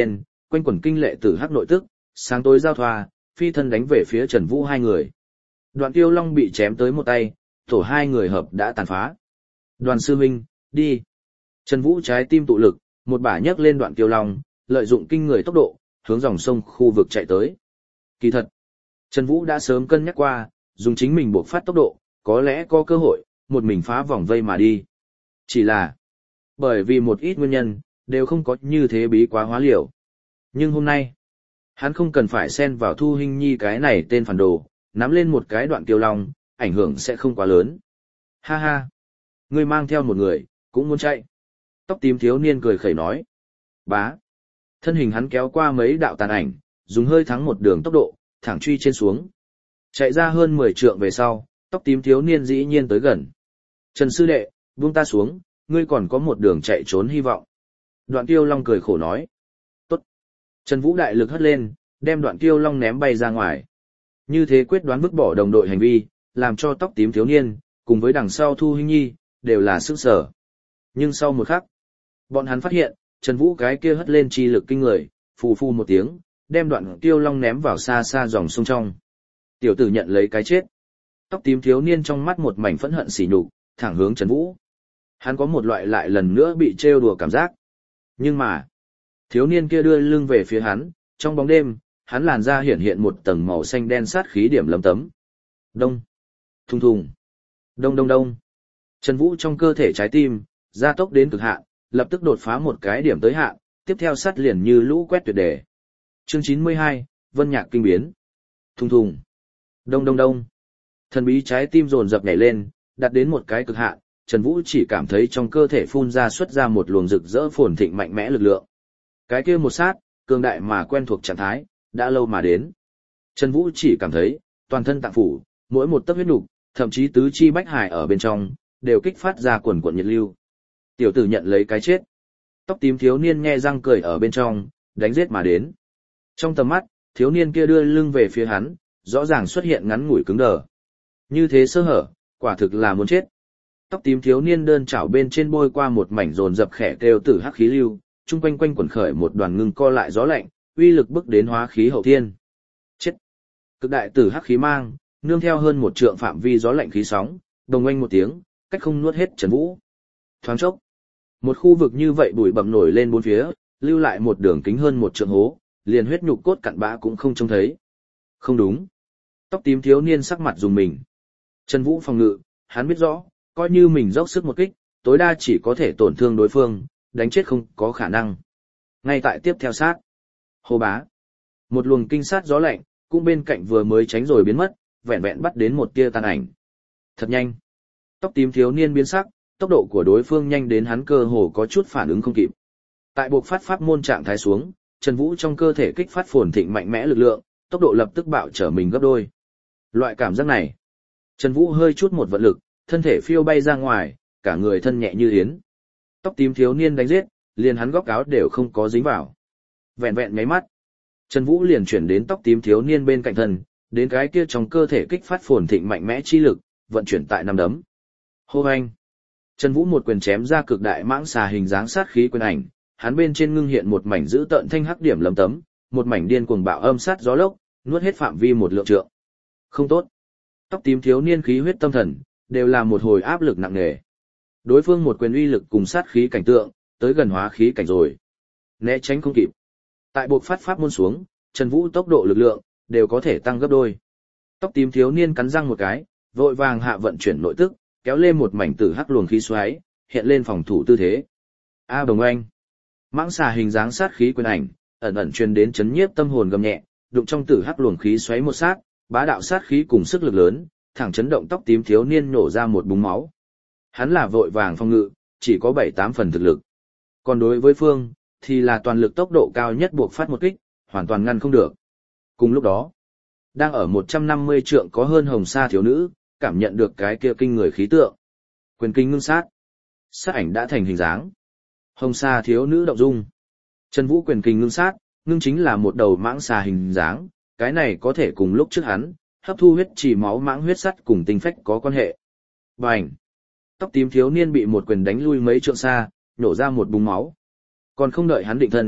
quanh quẩn kinh lệ tử hắc nội tức, sáng tối giao thoa, phi thân đánh về phía Trần Vũ hai người. Đoạn Tiêu Long bị chém tới một tay, tổ hai người hợp đã tàn phá. Đoàn sư huynh, đi. Trần Vũ trái tim tụ lực, một bả nhấc lên Đoạn Tiêu Long, lợi dụng kinh người tốc độ, hướng dòng sông khu vực chạy tới. Kỳ thật, Trần Vũ đã sớm cân nhắc qua, dùng chính mình buộc phát tốc độ, có lẽ có cơ hội, một mình phá vòng vây mà đi. Chỉ là, bởi vì một ít nguyên nhân, đều không có như thế bí quá hóa liều. Nhưng hôm nay, hắn không cần phải xen vào Thu Hinh Nhi cái này tên phản đồ, nắm lên một cái Đoạn Tiêu Long, ảnh hưởng sẽ không quá lớn. Ha ha, ngươi mang theo một người, cũng muốn chạy. Tóc tím thiếu niên cười khẩy nói. Bá. Thân hình hắn kéo qua mấy đạo tàn ảnh, dùng hơi thắng một đường tốc độ, thẳng truy trên xuống. Chạy ra hơn 10 trượng về sau, tóc tím thiếu niên dĩ nhiên tới gần. Trần sư đệ, buông ta xuống, ngươi còn có một đường chạy trốn hy vọng. Đoạn Tiêu Long cười khổ nói. Tốt. Trần Vũ đại lực hất lên, đem Đoạn Tiêu Long ném bay ra ngoài. Như thế quyết đoán vứt bỏ đồng đội hành vi, làm cho tóc tím thiếu niên, cùng với đằng sau Thu Hinh Nhi, đều là sức sở. Nhưng sau một khắc, bọn hắn phát hiện, Trần Vũ cái kia hất lên chi lực kinh người, phù phù một tiếng, đem Đoạn Tiêu Long ném vào xa xa dòng sông trong. Tiểu tử nhận lấy cái chết. Tóc tím thiếu niên trong mắt một mảnh phẫn hận sỉ nhục, thẳng hướng Trần Vũ. Hắn có một loại lại lần nữa bị trêu đùa cảm giác. Nhưng mà, thiếu niên kia đưa lưng về phía hắn, trong bóng đêm, hắn làn da hiện hiện một tầng màu xanh đen sát khí điểm lấm tấm. Đông, thùng thùng, đông đông đông. Trần Vũ trong cơ thể trái tim, gia tốc đến cực hạn, lập tức đột phá một cái điểm tới hạn, tiếp theo sát liền như lũ quét tuyệt đề. Chương 92, Vân Nhạc kinh biến. Thùng thùng, đông đông đông. Thần bí trái tim dồn dập nhảy lên, đạt đến một cái cực hạn, Trần Vũ chỉ cảm thấy trong cơ thể phun ra xuất ra một luồng rực rỡ phồn thịnh mạnh mẽ lực lượng. Cái kia một sát, cường đại mà quen thuộc trạng thái, đã lâu mà đến. Trần Vũ chỉ cảm thấy, toàn thân tạng phủ, mỗi một tấc huyết nục, thậm chí tứ chi bách hải ở bên trong, đều kích phát ra quần quần nhiệt lưu. Tiểu tử nhận lấy cái chết. Tóc tím thiếu niên nhe răng cười ở bên trong, đánh giết mà đến. Trong tầm mắt, thiếu niên kia đưa lưng về phía hắn, rõ ràng xuất hiện ngắn ngủi cứng đờ. Như thế sơ hở, quả thực là muốn chết. Tóc tím thiếu niên đơn chảo bên trên bôi qua một mảnh dồn dập khẽ kêu tử hắc khí lưu, chung quanh quanh quẩn khởi một đoàn ngưng co lại gió lạnh, uy lực bức đến hóa khí hậu thiên. Chết! Cực đại tử hắc khí mang, nương theo hơn một trượng phạm vi gió lạnh khí sóng, đồng oanh một tiếng, cách không nuốt hết Trần Vũ. Thoáng chốc, một khu vực như vậy bụi bặm nổi lên bốn phía, lưu lại một đường kính hơn một trượng hố, liền huyết nhục cốt cặn bã cũng không trông thấy. Không đúng. Tóc tím thiếu niên sắc mặt dùng mình. Trần Vũ phòng ngự, hắn biết rõ, coi như mình dốc sức một kích, tối đa chỉ có thể tổn thương đối phương, đánh chết không có khả năng. Ngay tại tiếp theo sát. Hô bá. Một luồng kinh sát gió lạnh, cũng bên cạnh vừa mới tránh rồi biến mất, vẹn vẹn bắt đến một tia tàn ảnh. Thật nhanh. Tóc tím thiếu niên biến sắc, tốc độ của đối phương nhanh đến hắn cơ hồ có chút phản ứng không kịp. Tại buộc phát pháp môn trạng thái xuống, Trần Vũ trong cơ thể kích phát phồn thịnh mạnh mẽ lực lượng, tốc độ lập tức bạo trở mình gấp đôi. Loại cảm giác này, Trần Vũ hơi chút một vận lực, thân thể phiêu bay ra ngoài, cả người thân nhẹ như yến. Tóc tím thiếu niên đánh giết, liền hắn góc áo đều không có dính vào. Vẹn vẹn nháy mắt, Trần Vũ liền chuyển đến tóc tím thiếu niên bên cạnh thân, đến cái kia trong cơ thể kích phát phồn thịnh mạnh mẽ chi lực, vận chuyển tại năm đấm. Hô anh! Trần Vũ một quyền chém ra cực đại mãng xà hình dáng sát khí quyền ảnh, hắn bên trên ngưng hiện một mảnh dữ tợn thanh hắc điểm lấm tấm, một mảnh điên cuồng bạo âm sát gió lốc, nuốt hết phạm vi một lượng trượng. Không tốt. Tóc tím thiếu niên khí huyết tâm thần, đều là một hồi áp lực nặng nề. Đối phương một quyền uy lực cùng sát khí cảnh tượng, tới gần hóa khí cảnh rồi. Né tránh không kịp. Tại buộc phát pháp môn xuống, Trần Vũ tốc độ lực lượng, đều có thể tăng gấp đôi. Tóc tím thiếu niên cắn răng một cái, vội vàng hạ vận chuyển nội tức, kéo lên một mảnh tử hắc luồng khí xoáy, hiện lên phòng thủ tư thế. A Đồng Anh. Mãng xà hình dáng sát khí quyền ảnh, ẩn ẩn truyền đến chấn nhiếp tâm hồn gầm nhẹ, đụng trong tử hắc luồng khí xoáy một sát, bá đạo sát khí cùng sức lực lớn, thẳng chấn động tóc tím thiếu niên nổ ra một búng máu. Hắn là vội vàng phòng ngự, chỉ có 7-8 phần thực lực. Còn đối với Phương, thì là toàn lực tốc độ cao nhất buộc phát một kích, hoàn toàn ngăn không được. Cùng lúc đó, đang ở 150 trượng có hơn hồng sa thiếu nữ, cảm nhận được cái kia kinh người khí tượng. Quyền kinh ngưng sát. Sát ảnh đã thành hình dáng. Hồng sa thiếu nữ động dung. Trần Vũ quyền kinh ngưng sát, ngưng chính là một đầu mãng xà hình dáng, cái này có thể cùng lúc trước hắn, hấp thu huyết chỉ máu mãng huyết sắt cùng tinh phách có quan hệ. Bành! Tóc tím thiếu niên bị một quyền đánh lui mấy trượng xa, nổ ra một búng máu. Còn không đợi hắn định thân,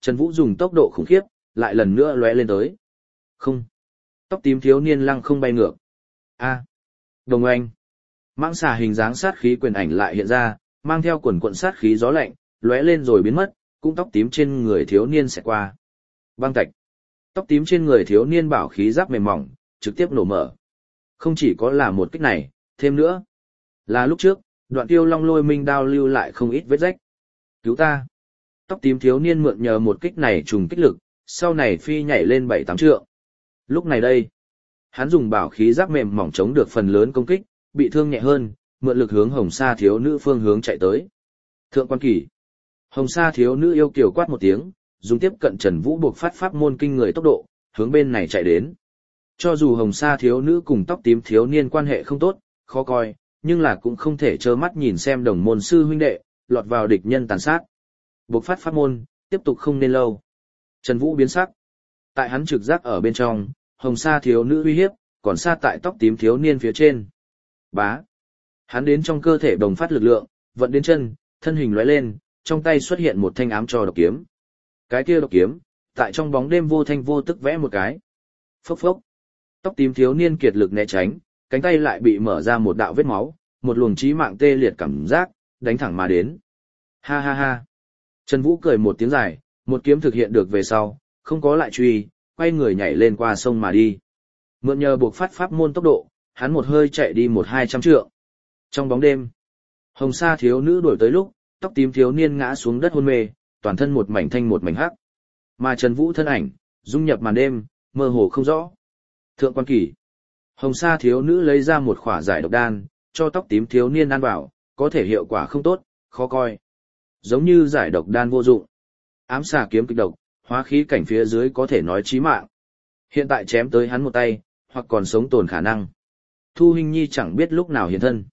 Trần Vũ dùng tốc độ khủng khiếp, lại lần nữa lóe lên tới. Không. Tóc tím thiếu niên lăng không bay ngược. A. Đồng oanh. Mãng xà hình dáng sát khí quyền ảnh lại hiện ra, mang theo quần quận sát khí gió lạnh, lóe lên rồi biến mất, cũng tóc tím trên người thiếu niên sẽ qua. Băng tạch. Tóc tím trên người thiếu niên bảo khí giáp mềm mỏng, trực tiếp nổ mở. Không chỉ có là một kích này, thêm nữa. Là lúc trước, Đoạn Tiêu Long Lôi Minh đao lưu lại không ít vết rách. Cứu ta. Tóc tím thiếu niên mượn nhờ một kích này trùng kích lực, sau này phi nhảy lên 7-8 trượng. Lúc này đây, hắn dùng bảo khí giáp mềm mỏng chống được phần lớn công kích, bị thương nhẹ hơn, mượn lực hướng Hồng Sa thiếu nữ phương hướng chạy tới. Thượng quan kỳ. Hồng Sa thiếu nữ yêu kiều quát một tiếng, dùng tiếp cận Trần Vũ buộc phát pháp môn kinh người tốc độ, hướng bên này chạy đến. Cho dù Hồng Sa thiếu nữ cùng tóc tím thiếu niên quan hệ không tốt, khó coi, nhưng là cũng không thể trơ mắt nhìn xem đồng môn sư huynh đệ lọt vào địch nhân tàn sát. Buộc phát pháp môn, tiếp tục không nên lâu. Trần Vũ biến sắc. Tại hắn trực giác ở bên trong, Hồng Sa thiếu nữ uy hiếp, còn xa tại tóc tím thiếu niên phía trên. Bá. Hắn đến trong cơ thể đồng phát lực lượng, vận đến chân, thân hình lóe lên, trong tay xuất hiện một thanh ám cho độc kiếm. Cái kia độc kiếm, tại trong bóng đêm vô thanh vô tức vẽ một cái. Phốc phốc. Tóc tím thiếu niên kiệt lực né tránh, cánh tay lại bị mở ra một đạo vết máu, một luồng chí mạng tê liệt cảm giác, đánh thẳng mà đến. Ha ha ha. Trần Vũ cười một tiếng dài, một kiếm thực hiện được về sau, không có lại truy, quay người nhảy lên qua sông mà đi. Mượn nhờ buộc phát pháp môn tốc độ, hắn một hơi chạy đi 100-200 trượng. Trong bóng đêm, Hồng Sa thiếu nữ đuổi tới lúc, tóc tím thiếu niên ngã xuống đất hôn mê, toàn thân một mảnh thanh một mảnh hắc. Mà Trần Vũ thân ảnh, dung nhập màn đêm, mơ hồ không rõ. Thượng quan kỳ. Hồng Sa thiếu nữ lấy ra một khỏa giải độc đan, cho tóc tím thiếu niên ăn vào, có thể hiệu quả không tốt, khó coi. Giống như giải độc đan vô dụng. Ám xà kiếm kịch độc, hóa khí cảnh phía dưới có thể nói chí mạng. Hiện tại chém tới hắn một tay, hoặc còn sống tồn khả năng. Thu Hinh Nhi chẳng biết lúc nào hiện thân.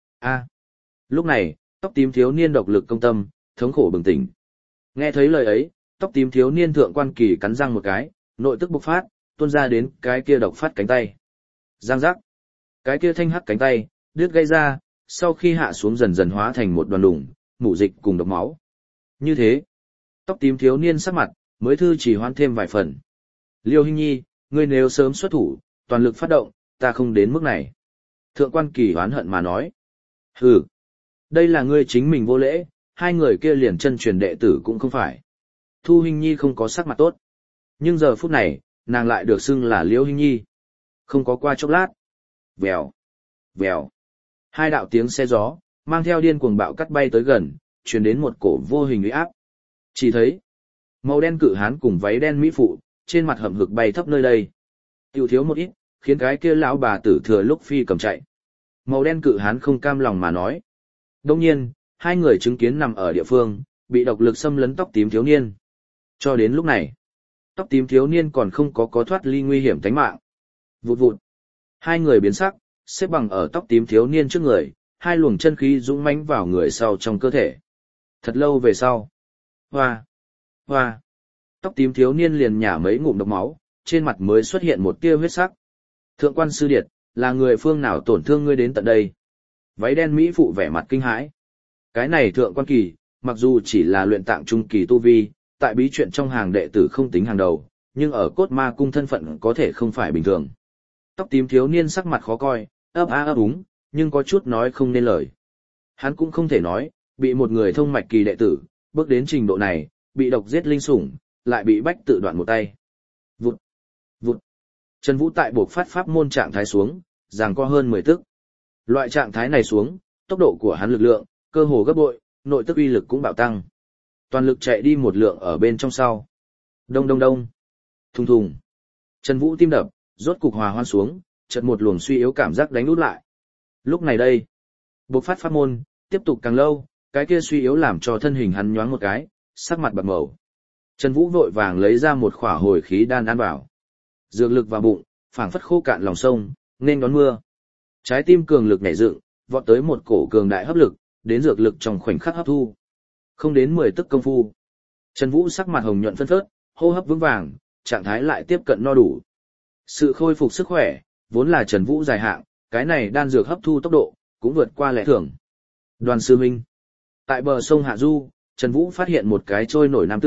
Lúc này, tóc tím thiếu niên độc lực công tâm, thống khổ bừng tỉnh. Nghe thấy lời ấy, tóc tím thiếu niên thượng quan kỳ cắn răng một cái, nội tức bộc phát, tuôn ra đến cái kia độc phát cánh tay. Giang giác. Cái kia thanh hắc cánh tay, đứt gây ra, sau khi hạ xuống dần dần hóa thành một đoàn đủng, mủ dịch cùng độc máu. Như thế, tóc tím thiếu niên sắc mặt, mới thư chỉ hoãn thêm vài phần. Liêu Hinh Nhi, ngươi nếu sớm xuất thủ, toàn lực phát động, ta không đến mức này. Thượng quan kỳ oán hận mà nói. Hừ, đây là ngươi chính mình vô lễ, hai người kia liền chân truyền đệ tử cũng không phải. Thu Hinh Nhi không có sắc mặt tốt. Nhưng giờ phút này, nàng lại được xưng là Liêu Hinh Nhi. Không có qua chốc lát. Vèo, vèo. Hai đạo tiếng xe gió, mang theo điên cuồng bạo cắt bay tới gần, truyền đến một cổ vô hình uy áp. Chỉ thấy, màu đen cự hán cùng váy đen mỹ phụ, trên mặt hầm hực bay thấp nơi đây. Tiểu thiếu một ít, khiến cái kia lão bà tử thừa lúc phi cầm chạy. Màu đen cự hán không cam lòng mà nói. Đông nhiên, hai người chứng kiến nằm ở địa phương, bị độc lực xâm lấn tóc tím thiếu niên. Cho đến lúc này, tóc tím thiếu niên còn không có thoát ly nguy hiểm tính mạng. Vụt vụt. Hai người biến sắc, xếp bằng ở tóc tím thiếu niên trước người, hai luồng chân khí dũng mãnh vào người sau trong cơ thể. Thật lâu về sau. Hoa. Hoa. Tóc tím thiếu niên liền nhả mấy ngụm độc máu, trên mặt mới xuất hiện một tia huyết sắc. Thượng quan sư điệt, là người phương nào tổn thương ngươi đến tận đây? Váy đen mỹ phụ vẻ mặt kinh hãi. Cái này thượng quan kỳ, mặc dù chỉ là luyện tạng trung kỳ tu vi, tại bí chuyện trong hàng đệ tử không tính hàng đầu, nhưng ở cốt ma cung thân phận có thể không phải bình thường. Tóc tím thiếu niên sắc mặt khó coi, ấp á ấp úng, nhưng có chút nói không nên lời. Hắn cũng không thể nói, bị một người thông mạch kỳ đệ tử, bước đến trình độ này, bị độc giết linh sủng, lại bị bách tự đoạn một tay. Vụt, vụt. Trần Vũ tại buộc phát pháp môn trạng thái xuống, giằng co hơn 10 tức. Loại trạng thái này xuống, tốc độ của hắn lực lượng, cơ hồ gấp bội, nội tức uy lực cũng bạo tăng. Toàn lực chạy đi một lượng ở bên trong sau. Đông đông đông. Thùng thùng. Trần Vũ tim đập, rốt cục hòa hoan xuống, chợt một luồng suy yếu cảm giác đánh út lại. Lúc này đây, buộc phát pháp môn, tiếp tục càng lâu, cái kia suy yếu làm cho thân hình hắn nhoáng một cái, sắc mặt bạc màu. Trần Vũ vội vàng lấy ra một khỏa hồi khí đan ăn vào. Dược lực vào bụng, phảng phất khô cạn lòng sông, nên đón mưa. Trái tim cường lực nhảy dựng, vọt tới một cổ cường đại hấp lực, đến dược lực trong khoảnh khắc hấp thu. Không đến 10 tức công phu. Trần Vũ sắc mặt hồng nhuận phân phớt, hô hấp vững vàng, trạng thái lại tiếp cận no đủ. Sự khôi phục sức khỏe, vốn là Trần Vũ dài hạng, cái này đan dược hấp thu tốc độ, cũng vượt qua lẽ thường. Đoàn sư huynh. Tại bờ sông Hạ Du, Trần Vũ phát hiện một cái trôi nổi nam tử,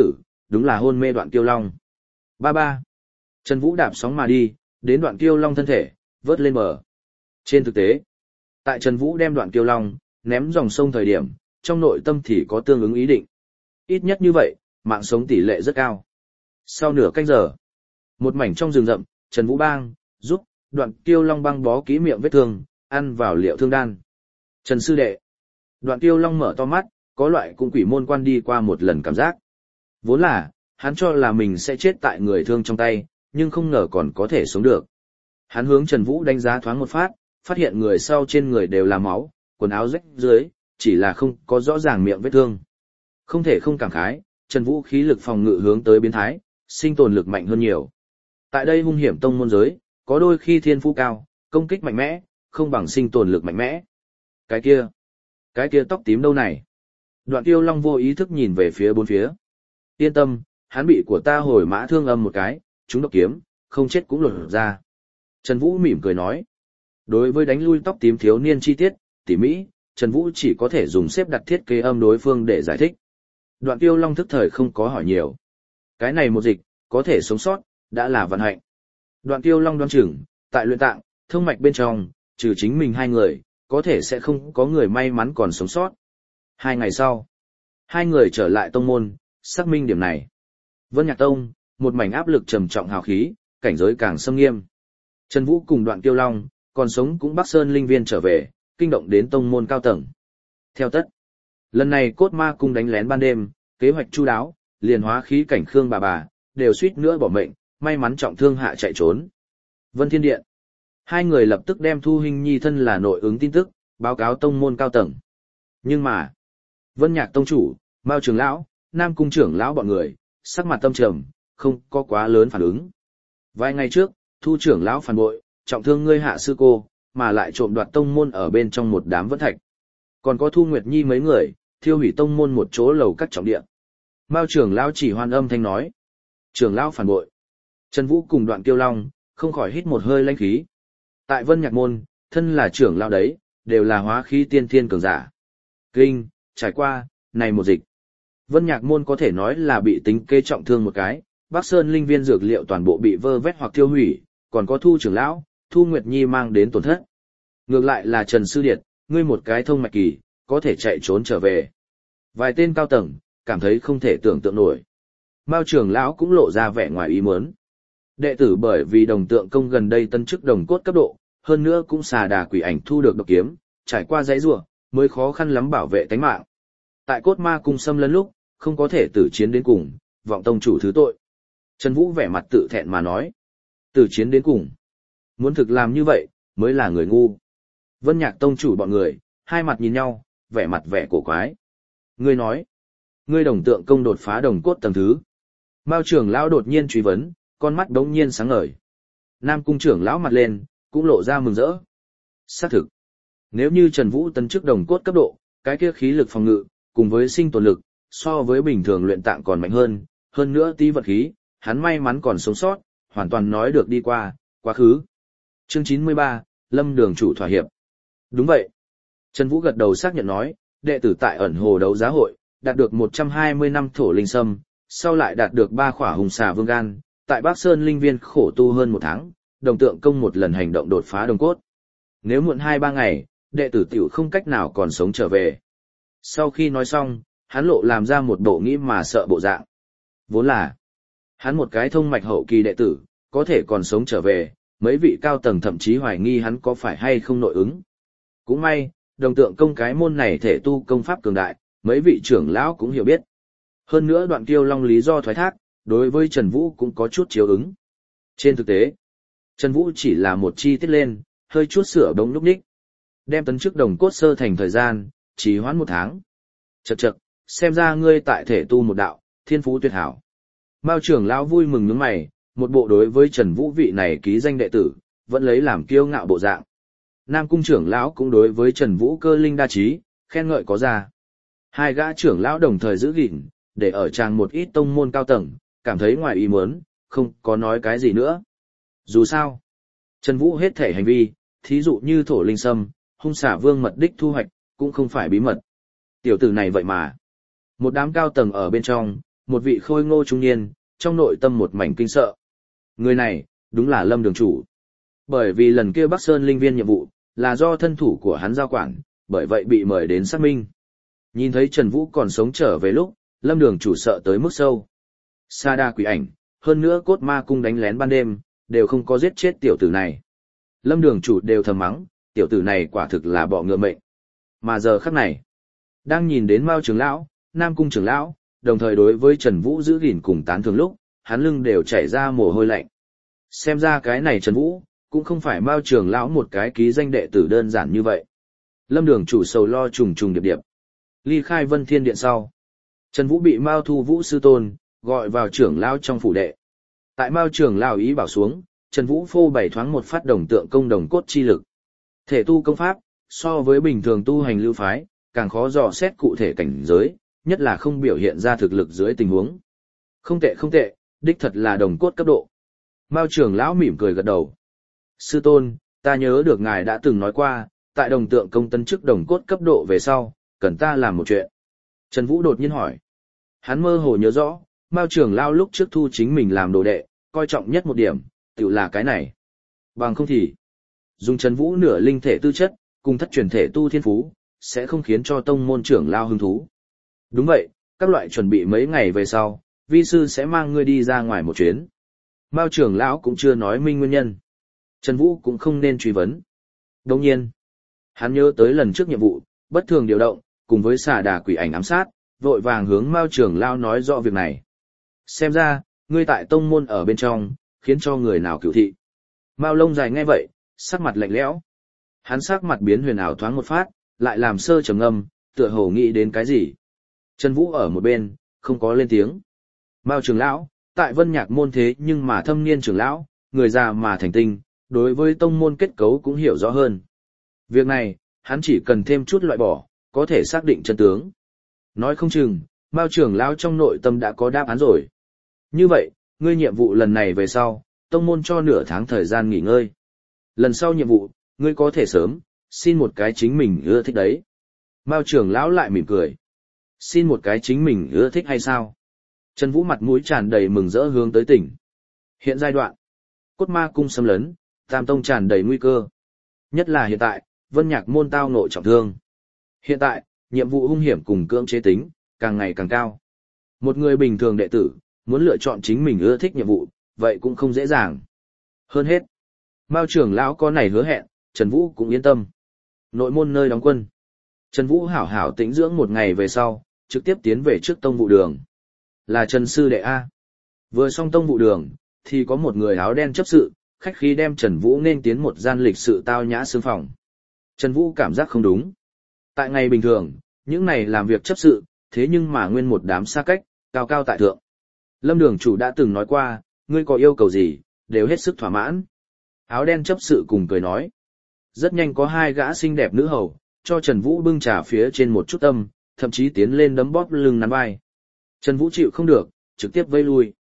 đúng là hôn mê Đoạn Kiêu Long. Ba ba. Trần Vũ đạp sóng mà đi, đến Đoạn Kiêu Long thân thể, vớt lên bờ. Trên thực tế, tại Trần Vũ đem Đoạn Kiêu Long ném dòng sông thời điểm, trong nội tâm thì có tương ứng ý định. Ít nhất như vậy, mạng sống tỷ lệ rất cao. Sau nửa canh giờ, một mảnh trong rừng rậm, Trần Vũ bang giúp Đoạn Kiêu Long băng bó kỹ miệng vết thương, ăn vào liệu thương đan. Trần sư đệ. Đoạn Kiêu Long mở to mắt, có loại cũng quỷ môn quan đi qua một lần cảm giác. Vốn là, hắn cho là mình sẽ chết tại người thương trong tay, nhưng không ngờ còn có thể sống được. Hắn hướng Trần Vũ đánh giá thoáng một phát, phát hiện người sau trên người đều là máu, quần áo rách dưới, chỉ là không có rõ ràng miệng vết thương. Không thể không cảm khái, Trần Vũ khí lực phòng ngự hướng tới biến thái, sinh tồn lực mạnh hơn nhiều. Tại đây hung hiểm tông môn giới, có đôi khi thiên phú cao, công kích mạnh mẽ, không bằng sinh tồn lực mạnh mẽ. Cái kia tóc tím đâu này? Đoạn Kiêu Long vô ý thức nhìn về phía bốn phía. Yên tâm, hắn bị của ta hồi mã thương âm một cái, chúng độc kiếm, không chết cũng lột ra. Trần Vũ mỉm cười nói. Đối với đánh lui tóc tím thiếu niên chi tiết, tỉ mỹ, Trần Vũ chỉ có thể dùng xếp đặt thiết kế âm đối phương để giải thích. Đoạn Kiêu Long thức thời không có hỏi nhiều. Cái này một dịch, có thể sống sót, đã là vận hạnh. Đoạn Kiêu Long đoán chừng, tại luyện tạng, thông mạch bên trong, trừ chính mình hai người, có thể sẽ không có người may mắn còn sống sót. 2 ngày sau, hai người trở lại tông môn, xác minh điểm này. Vân Nhạc Tông, một mảnh áp lực trầm trọng hào khí, cảnh giới càng xâm nghiêm. Trần Vũ cùng Đoạn Kiêu Long, còn sống cũng Bắc Sơn linh viên trở về, kinh động đến tông môn cao tầng. Theo tất, lần này Cốt Ma cung đánh lén ban đêm, kế hoạch chu đáo, liền hóa khí cảnh Khương bà, đều suýt nữa bỏ mệnh, may mắn trọng thương hạ chạy trốn. Vân Thiên Điện, hai người lập tức đem Thu Hình Nhi thân là nội ứng tin tức, báo cáo tông môn cao tầng. Nhưng mà, Vân Nhạc Tông chủ, Mao trưởng lão, Nam cung trưởng lão bọn người, sắc mặt tâm trầm, không có quá lớn phản ứng. Vài ngày trước, Thu trưởng lão phản bội, trọng thương ngươi hạ sư cô, mà lại trộm đoạt tông môn ở bên trong một đám vẫn thạch. Còn có Thu Nguyệt Nhi mấy người, thiêu hủy tông môn một chỗ lầu các trọng địa. Mao trưởng lão chỉ hoan âm thanh nói. Trưởng lão phản bội. Trần Vũ cùng Đoạn Kiêu Long, không khỏi hít một hơi lãnh khí. Tại Vân Nhạc môn, thân là trưởng lão đấy, đều là hóa khí tiên thiên cường giả. Kinh, trải qua, này một dịch. Vân Nhạc môn có thể nói là bị tính kế trọng thương một cái, Bắc Sơn linh viên dược liệu toàn bộ bị vơ vét hoặc tiêu hủy, còn có Thu trưởng lão, Thu Nguyệt Nhi mang đến tổn thất. Ngược lại là Trần Sư Điệt, ngươi một cái thông mạch kỳ, có thể chạy trốn trở về. Vài tên cao tầng, cảm thấy không thể tưởng tượng nổi. Mao trưởng lão cũng lộ ra vẻ ngoài ý muốn. Đệ tử bởi vì đồng tượng công gần đây tân chức đồng cốt cấp độ, hơn nữa cũng xà đà quỷ ảnh thu được độc kiếm, trải qua dãy rủa, mới khó khăn lắm bảo vệ tánh mạng. Tại Cốt Ma cung xâm lấn lúc, không có thể tử chiến đến cùng, vọng tông chủ thứ tội. Trần Vũ vẻ mặt tự thẹn mà nói. Tử chiến đến cùng. Muốn thực làm như vậy, mới là người ngu. Vân Nhạc tông chủ bọn người, hai mặt nhìn nhau, vẻ mặt vẻ cổ quái. Ngươi nói, ngươi đồng tượng công đột phá đồng cốt tầng thứ. Mao trưởng lão đột nhiên truy vấn, con mắt đống nhiên sáng ngời. Nam cung trưởng lão mặt lên, cũng lộ ra mừng rỡ. Xác thực. Nếu như Trần Vũ tấn chức đồng cốt cấp độ, cái kia khí lực phòng ngự, cùng với sinh tồn lực, so với bình thường luyện tạng còn mạnh hơn nữa tí vật khí, hắn may mắn còn sống sót, hoàn toàn nói được đi qua, quá khứ. Chương 93, Lâm Đường chủ thỏa hiệp. Đúng vậy. Trần Vũ gật đầu xác nhận nói, đệ tử tại ẩn hồ đấu giá hội, đạt được 120 năm thổ linh sâm, sau lại đạt được 3 khỏa hùng xà vương gan, tại Bắc Sơn linh viên khổ tu hơn 1 tháng, đồng tượng công một lần hành động đột phá đồng cốt. Nếu muộn 2-3 ngày, đệ tử tiểu không cách nào còn sống trở về. Sau khi nói xong, hắn lộ làm ra một bộ nghĩ mà sợ bộ dạng. Vốn là, hắn một cái thông mạch hậu kỳ đệ tử, có thể còn sống trở về, mấy vị cao tầng thậm chí hoài nghi hắn có phải hay không nội ứng. Cũng may, đồng tượng công cái môn này thể tu công pháp cường đại, mấy vị trưởng lão cũng hiểu biết. Hơn nữa Đoạn Kiêu Long lý do thoái thác, đối với Trần Vũ cũng có chút chiếu ứng. Trên thực tế, Trần Vũ chỉ là một chi tiết lên, hơi chút sửa đống lúc ních. Đem tấn chức đồng cốt sơ thành thời gian, chỉ hoãn 1 tháng. Chậc, xem ra ngươi tại thể tu một đạo, thiên phú tuyệt hảo. Mao trưởng lão vui mừng nhướng mày, một bộ đối với Trần Vũ vị này ký danh đệ tử, vẫn lấy làm kiêu ngạo bộ dạng. Nam cung trưởng lão cũng đối với Trần Vũ cơ linh đa trí, khen ngợi có ra. Hai gã trưởng lão đồng thời giữ gìn, để ở tràng một ít tông môn cao tầng, cảm thấy ngoài ý muốn, không có nói cái gì nữa. Dù sao, Trần Vũ hết thể hành vi, thí dụ như thổ linh sâm, hung xả vương mật đích thu hoạch, cũng không phải bí mật. Tiểu tử này vậy mà. Một đám cao tầng ở bên trong, một vị khôi ngô trung niên, trong nội tâm một mảnh kinh sợ. Người này, đúng là Lâm đường chủ. Bởi vì lần kia Bắc Sơn linh viên nhiệm vụ, là do thân thủ của hắn giao quản, bởi vậy bị mời đến xác minh. Nhìn thấy Trần Vũ còn sống trở về lúc, Lâm đường chủ sợ tới mức sâu. Sa đa quỷ ảnh, hơn nữa cốt ma cung đánh lén ban đêm, đều không có giết chết tiểu tử này. Lâm đường chủ đều thầm mắng, tiểu tử này quả thực là bọ ngựa mệnh. Mà giờ khắc này, đang nhìn đến Mao trưởng lão, Nam cung trưởng lão, đồng thời đối với Trần Vũ giữ gìn cùng tán thưởng lúc, hắn lưng đều chảy ra mồ hôi lạnh. Xem ra cái này Trần Vũ, cũng không phải Mao trưởng lão một cái ký danh đệ tử đơn giản như vậy. Lâm đường chủ sầu lo trùng trùng điệp điệp. Ly khai Vân Thiên Điện sau, Trần Vũ bị Mao Thu Vũ sư tôn gọi vào trưởng lão trong phủ đệ. Tại Mao trưởng lão ý bảo xuống, Trần Vũ phô bày thoáng một phát đồng tượng công đồng cốt chi lực. Thể tu công pháp, so với bình thường tu hành lưu phái, càng khó dò xét cụ thể cảnh giới, nhất là không biểu hiện ra thực lực dưới tình huống. Không tệ không tệ, đích thật là đồng cốt cấp độ. Mao trưởng lão mỉm cười gật đầu. Sư tôn, ta nhớ được ngài đã từng nói qua, tại đồng tượng công tân chức đồng cốt cấp độ về sau, cần ta làm một chuyện. Trần Vũ đột nhiên hỏi. Hắn mơ hồ nhớ rõ, Mao trưởng lão lúc trước thu chính mình làm đồ đệ, coi trọng nhất một điểm, tự là cái này. Bằng không thì, dùng Trần Vũ nửa linh thể tư chất, cùng thất truyền thể tu thiên phú, sẽ không khiến cho tông môn trưởng lão hứng thú. Đúng vậy, các loại chuẩn bị mấy ngày về sau, vi sư sẽ mang ngươi đi ra ngoài một chuyến. Mao trưởng lão cũng chưa nói minh nguyên nhân. Trần Vũ cũng không nên truy vấn. Đồng nhiên, hắn nhớ tới lần trước nhiệm vụ, bất thường điều động, cùng với xà đà quỷ ảnh ám sát, vội vàng hướng Mao trưởng lão nói rõ việc này. Xem ra, ngươi tại tông môn ở bên trong, khiến cho người nào cửu thị. Mao lông dài nghe vậy, sắc mặt lạnh lẽo. Hắn sắc mặt biến huyền ảo thoáng một phát, lại làm sơ trầm ngâm, tựa hồ nghĩ đến cái gì. Trần Vũ ở một bên, không có lên tiếng. Mao trưởng lão, tại Vân Nhạc môn thế nhưng mà thâm niên trưởng lão, người già mà thành tinh, đối với tông môn kết cấu cũng hiểu rõ hơn. Việc này, hắn chỉ cần thêm chút loại bỏ, có thể xác định chân tướng. Nói không chừng, Mao trưởng lão trong nội tâm đã có đáp án rồi. Như vậy, ngươi nhiệm vụ lần này về sau, tông môn cho nửa tháng thời gian nghỉ ngơi. Lần sau nhiệm vụ, ngươi có thể sớm, xin một cái chính mình ưa thích đấy. Mao trưởng lão lại mỉm cười. Xin một cái chính mình ưa thích hay sao? Trần Vũ mặt mũi tràn đầy mừng rỡ hướng tới tỉnh. Hiện giai đoạn, cốt ma cung xâm lấn, tam tông tràn đầy nguy cơ. Nhất là hiện tại, Vân Nhạc môn tao ngộ trọng thương. Hiện tại, nhiệm vụ hung hiểm cùng cưỡng chế tính, càng ngày càng cao. Một người bình thường đệ tử, muốn lựa chọn chính mình ưa thích nhiệm vụ, vậy cũng không dễ dàng. Hơn hết, Mao trưởng lão có này hứa hẹn, Trần Vũ cũng yên tâm. Nội môn nơi đóng quân. Trần Vũ hảo hảo tĩnh dưỡng một ngày về sau, trực tiếp tiến về trước tông vụ đường. Là Trần sư đệ A. Vừa xong tông vụ đường, thì có một người áo đen chấp sự, khách khí đem Trần Vũ nên tiến một gian lịch sự tao nhã sương phòng. Trần Vũ cảm giác không đúng. Tại ngày bình thường, những này làm việc chấp sự, thế nhưng mà nguyên một đám xa cách, cao cao tại thượng. Lâm đường chủ đã từng nói qua, ngươi có yêu cầu gì, đều hết sức thỏa mãn. Áo đen chấp sự cùng cười nói. Rất nhanh có hai gã xinh đẹp nữ hầu, cho Trần Vũ bưng trà phía trên một chút tâm, thậm chí tiến lên đấm bóp lưng nắn vai. Trần Vũ chịu không được, trực tiếp vây lui.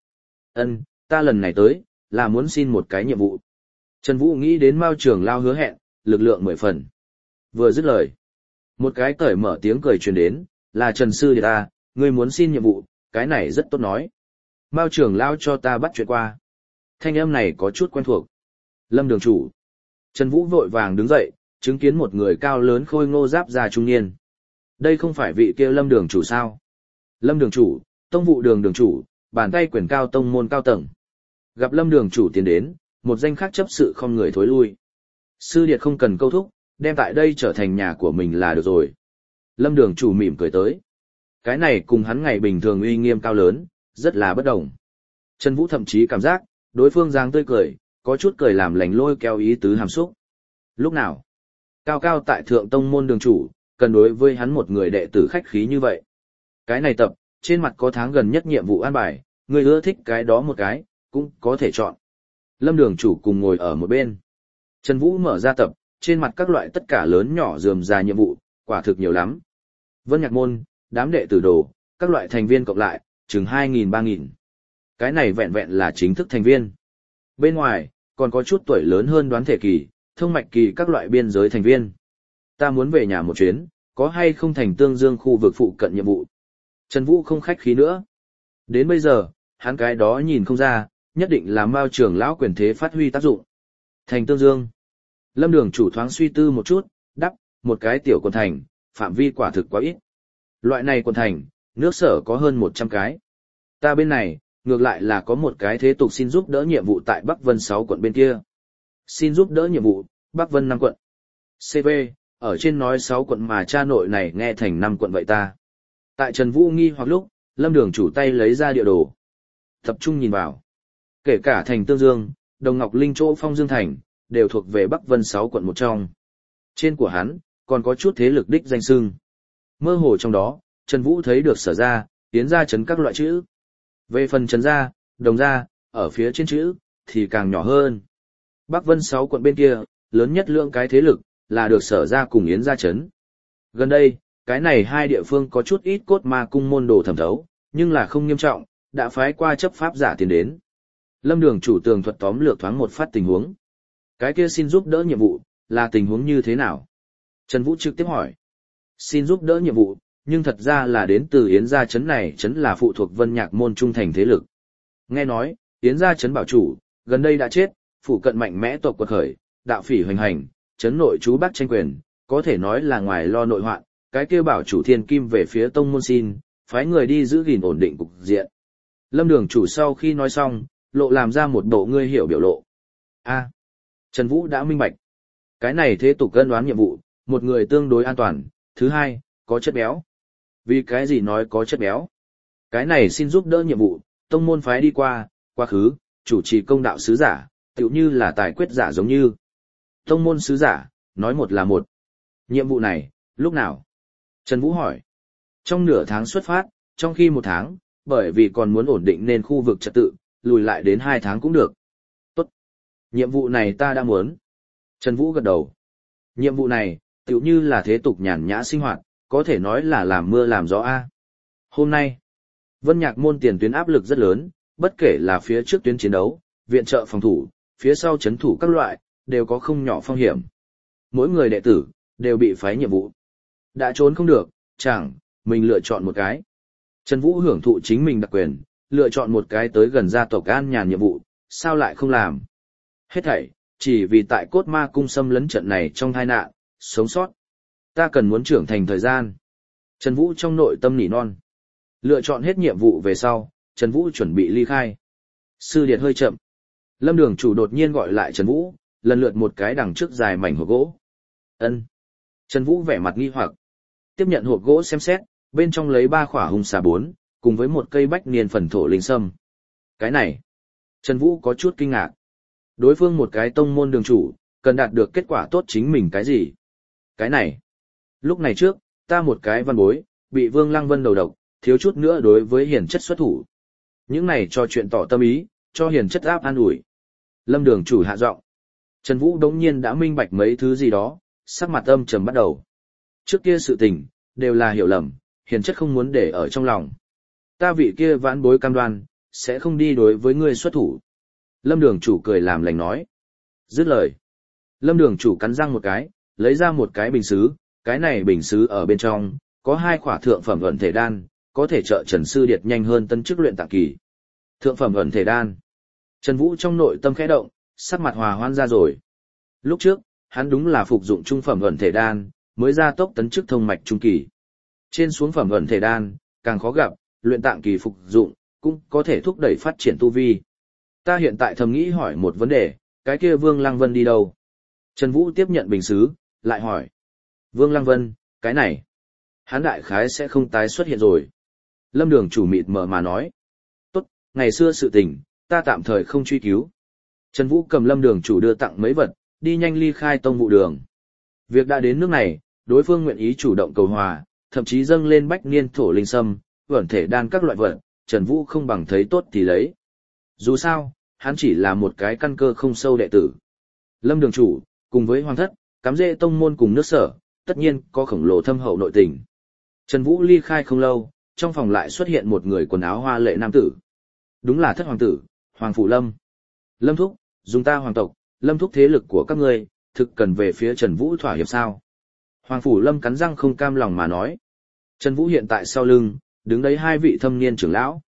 Ta lần này tới, là muốn xin một cái nhiệm vụ. Trần Vũ nghĩ đến Mao trưởng lão hứa hẹn, lực lượng 10 phần. Vừa dứt lời, một cái cởi mở tiếng cười truyền đến, là Trần sư đệ ta, ngươi muốn xin nhiệm vụ, cái này rất tốt nói. Mao trưởng lão cho ta bắt chuyện qua. Thanh âm này có chút quen thuộc. Lâm đường chủ. Trần Vũ vội vàng đứng dậy, chứng kiến một người cao lớn khôi ngô giáp già trung niên. Đây không phải vị kia Lâm đường chủ sao? Lâm đường chủ, tông vụ đường đường chủ, bàn tay quyền cao tông môn cao tầng. Gặp Lâm đường chủ tiến đến, một danh khác chấp sự không người thối lui. Sư điệt không cần câu thúc, đem tại đây trở thành nhà của mình là được rồi. Lâm đường chủ mỉm cười tới. Cái này cùng hắn ngày bình thường uy nghiêm cao lớn, rất là bất đồng. Trần Vũ thậm chí cảm giác, đối phương dáng tươi cười, có chút cười làm lành lôi kéo ý tứ hàm xúc. Lúc nào, cao cao tại thượng tông môn đường chủ, cần đối với hắn một người đệ tử khách khí như vậy. Cái này tập, trên mặt có tháng gần nhất nhiệm vụ an bài, người ưa thích cái đó một cái, cũng có thể chọn. Lâm đường chủ cùng ngồi ở một bên. Trần Vũ mở ra tập, trên mặt các loại tất cả lớn nhỏ rườm rà nhiệm vụ, quả thực nhiều lắm. Vân Nhạc môn, đám đệ tử đồ, các loại thành viên cộng lại, chừng 2.000-3.000. Cái này vẹn vẹn là chính thức thành viên. Bên ngoài, còn có chút tuổi lớn hơn đoán thể kỳ, thông mạch kỳ các loại biên giới thành viên. Ta muốn về nhà một chuyến, có hay không thành Tương Dương khu vực phụ cận nhiệm vụ. Trần Vũ không khách khí nữa. Đến bây giờ, hắn cái đó nhìn không ra, nhất định là Mao trưởng lão quyền thế phát huy tác dụng. Thành Tương Dương. Lâm Đường chủ thoáng suy tư một chút, đắp, một cái tiểu quận thành, phạm vi quả thực quá ít. Loại này quận thành, nước Sở có hơn 100 cái. Ta bên này, ngược lại là có một cái thế tục xin giúp đỡ nhiệm vụ tại Bắc Vân 6 quận bên kia. Xin giúp đỡ nhiệm vụ, Bắc Vân 5 quận. CV, ở trên nói 6 quận mà cha nội này nghe thành 5 quận vậy ta. Tại Trần Vũ nghi hoặc lúc, Lâm Đường chủ tay lấy ra địa đồ. Tập trung nhìn vào. Kể cả thành Tương Dương, Đồng Ngọc Linh chỗ Phong Dương Thành, đều thuộc về Bắc Vân 6 quận một trong. Trên của hắn, còn có chút thế lực đích danh xưng. Mơ hồ trong đó, Trần Vũ thấy được Sở gia, Yến gia trấn các loại chữ. Về phần Trần gia, Đồng gia, ở phía trên chữ, thì càng nhỏ hơn. Bắc Vân 6 quận bên kia, lớn nhất lượng cái thế lực, là được Sở gia cùng Yến gia trấn. Gần đây, cái này hai địa phương có chút ít cốt ma cung môn đồ thẩm thấu, nhưng là không nghiêm trọng, đã phái qua chấp pháp giả tiến đến. Lâm Đường chủ tường thuật tóm lược thoáng một phát tình huống. Cái kia xin giúp đỡ nhiệm vụ, là tình huống như thế nào? Trần Vũ trực tiếp hỏi. Xin giúp đỡ nhiệm vụ, nhưng thật ra là đến từ Yến gia trấn này, trấn là phụ thuộc Vân Nhạc môn trung thành thế lực. Nghe nói, Yến gia trấn bảo chủ, gần đây đã chết, phụ cận mạnh mẽ tộc quật khởi, đạo phỉ hoành hành, trấn nội chú bắc tranh quyền, có thể nói là ngoài lo nội hoạn, cái kia bảo chủ thiên kim về phía tông môn xin, phái người đi giữ gìn ổn định cục diện. Lâm Đường chủ sau khi nói xong, lộ làm ra một bộ ngươi hiểu biểu lộ. A, Trần Vũ đã minh bạch. Cái này thế tục cân đoán nhiệm vụ, một người tương đối an toàn, thứ hai, có chất béo. Vì cái gì nói có chất béo? Cái này xin giúp đỡ nhiệm vụ, tông môn phái đi qua, quá khứ, chủ trì công đạo sứ giả, tựu như là tài quyết giả giống như. Tông môn sứ giả, nói một là một. Nhiệm vụ này, lúc nào? Trần Vũ hỏi. Trong nửa tháng xuất phát, trong khi 1 tháng, bởi vì còn muốn ổn định nên khu vực trật tự, lùi lại đến 2 tháng cũng được. Tốt. Nhiệm vụ này ta đã muốn. Trần Vũ gật đầu. Nhiệm vụ này, tựu như là thế tục nhàn nhã sinh hoạt, có thể nói là làm mưa làm gió A. Hôm nay, Vân Nhạc môn tiền tuyến áp lực rất lớn, bất kể là phía trước tuyến chiến đấu, viện trợ phòng thủ, phía sau chấn thủ các loại, đều có không nhỏ phong hiểm. Mỗi người đệ tử, đều bị phái nhiệm vụ. Đã trốn không được, chẳng, mình lựa chọn một cái. Trần Vũ hưởng thụ chính mình đặc quyền, lựa chọn một cái tới gần gia tộc An Nhàn nhiệm vụ, sao lại không làm? Hết thảy, chỉ vì tại cốt ma cung xâm lấn trận này trong tai nạn, sống sót. Ta cần muốn trưởng thành thời gian. Trần Vũ trong nội tâm nỉ non. Lựa chọn hết nhiệm vụ về sau, Trần Vũ chuẩn bị ly khai. Sư điệt hơi chậm. Lâm Đường chủ đột nhiên gọi lại Trần Vũ, lần lượt một cái đằng trước dài mảnh hộp gỗ. Ân. Trần Vũ vẻ mặt nghi hoặc. Tiếp nhận hộp gỗ xem xét, bên trong lấy 3 khỏa hung xà 4, cùng với một cây bách niên phần thổ linh sâm. Cái này, Trần Vũ có chút kinh ngạc. Đối phương một cái tông môn đường chủ, cần đạt được kết quả tốt chính mình cái gì? Cái này, lúc này trước, ta một cái văn bối, bị Vương Lăng Vân đầu độc, thiếu chút nữa đối với hiền chất xuất thủ. Những này cho chuyện tỏ tâm ý, cho hiền chất áp an ủi. Lâm đường chủ hạ giọng. Trần Vũ đống nhiên đã minh bạch mấy thứ gì đó, sắc mặt âm trầm bắt đầu. Trước kia sự tình, đều là hiểu lầm, hiền chất không muốn để ở trong lòng. Ta vị kia vãn bối cam đoan, sẽ không đi đối với ngươi xuất thủ. Lâm đường chủ cười làm lành nói. Dứt lời. Lâm đường chủ cắn răng một cái, lấy ra một cái bình sứ, cái này bình sứ ở bên trong, có 2 khỏa thượng phẩm ẩn thể đan, có thể trợ Trần Sư Điệt nhanh hơn tân chức luyện tạng kỳ. Thượng phẩm ẩn thể đan. Trần Vũ trong nội tâm khẽ động, sắc mặt hòa hoan ra rồi. Lúc trước, hắn đúng là phục dụng trung phẩm ẩn thể đan, mới ra tốc tấn chức thông mạch trung kỳ. Trên xuống phẩm ẩn thể đan, càng khó gặp, luyện tạng kỳ phục dụng, cũng có thể thúc đẩy phát triển tu vi. Ta hiện tại thầm nghĩ hỏi một vấn đề, cái kia Vương Lăng Vân đi đâu? Trần Vũ tiếp nhận bình sứ, lại hỏi. Vương Lăng Vân, cái này, hắn đại khái sẽ không tái xuất hiện rồi. Lâm đường chủ mịt mờ mà nói. Tốt, ngày xưa sự tình, ta tạm thời không truy cứu. Trần Vũ cầm Lâm đường chủ đưa tặng mấy vật, đi nhanh ly khai tông vụ đường. Việc đã đến nước này, đối phương nguyện ý chủ động cầu hòa, thậm chí dâng lên bách niên thổ linh sâm, ẩn thể đan các loại vật, Trần Vũ không bằng thấy tốt thì lấy. Dù sao, hắn chỉ là một cái căn cơ không sâu đệ tử. Lâm đường chủ, cùng với hoàng thất, cắm rễ tông môn cùng nước Sở, tất nhiên có khổng lồ thâm hậu nội tình. Trần Vũ ly khai không lâu, trong phòng lại xuất hiện một người quần áo hoa lệ nam tử. Đúng là thất hoàng tử, Hoàng Phủ Lâm. Lâm thúc, dùng ta hoàng tộc, Lâm thúc thế lực của các ngươi, thực cần về phía Trần Vũ thỏa hiệp sao? Hoàng Phủ Lâm cắn răng không cam lòng mà nói. Trần Vũ hiện tại sau lưng, đứng đấy 2 vị thâm niên trưởng lão.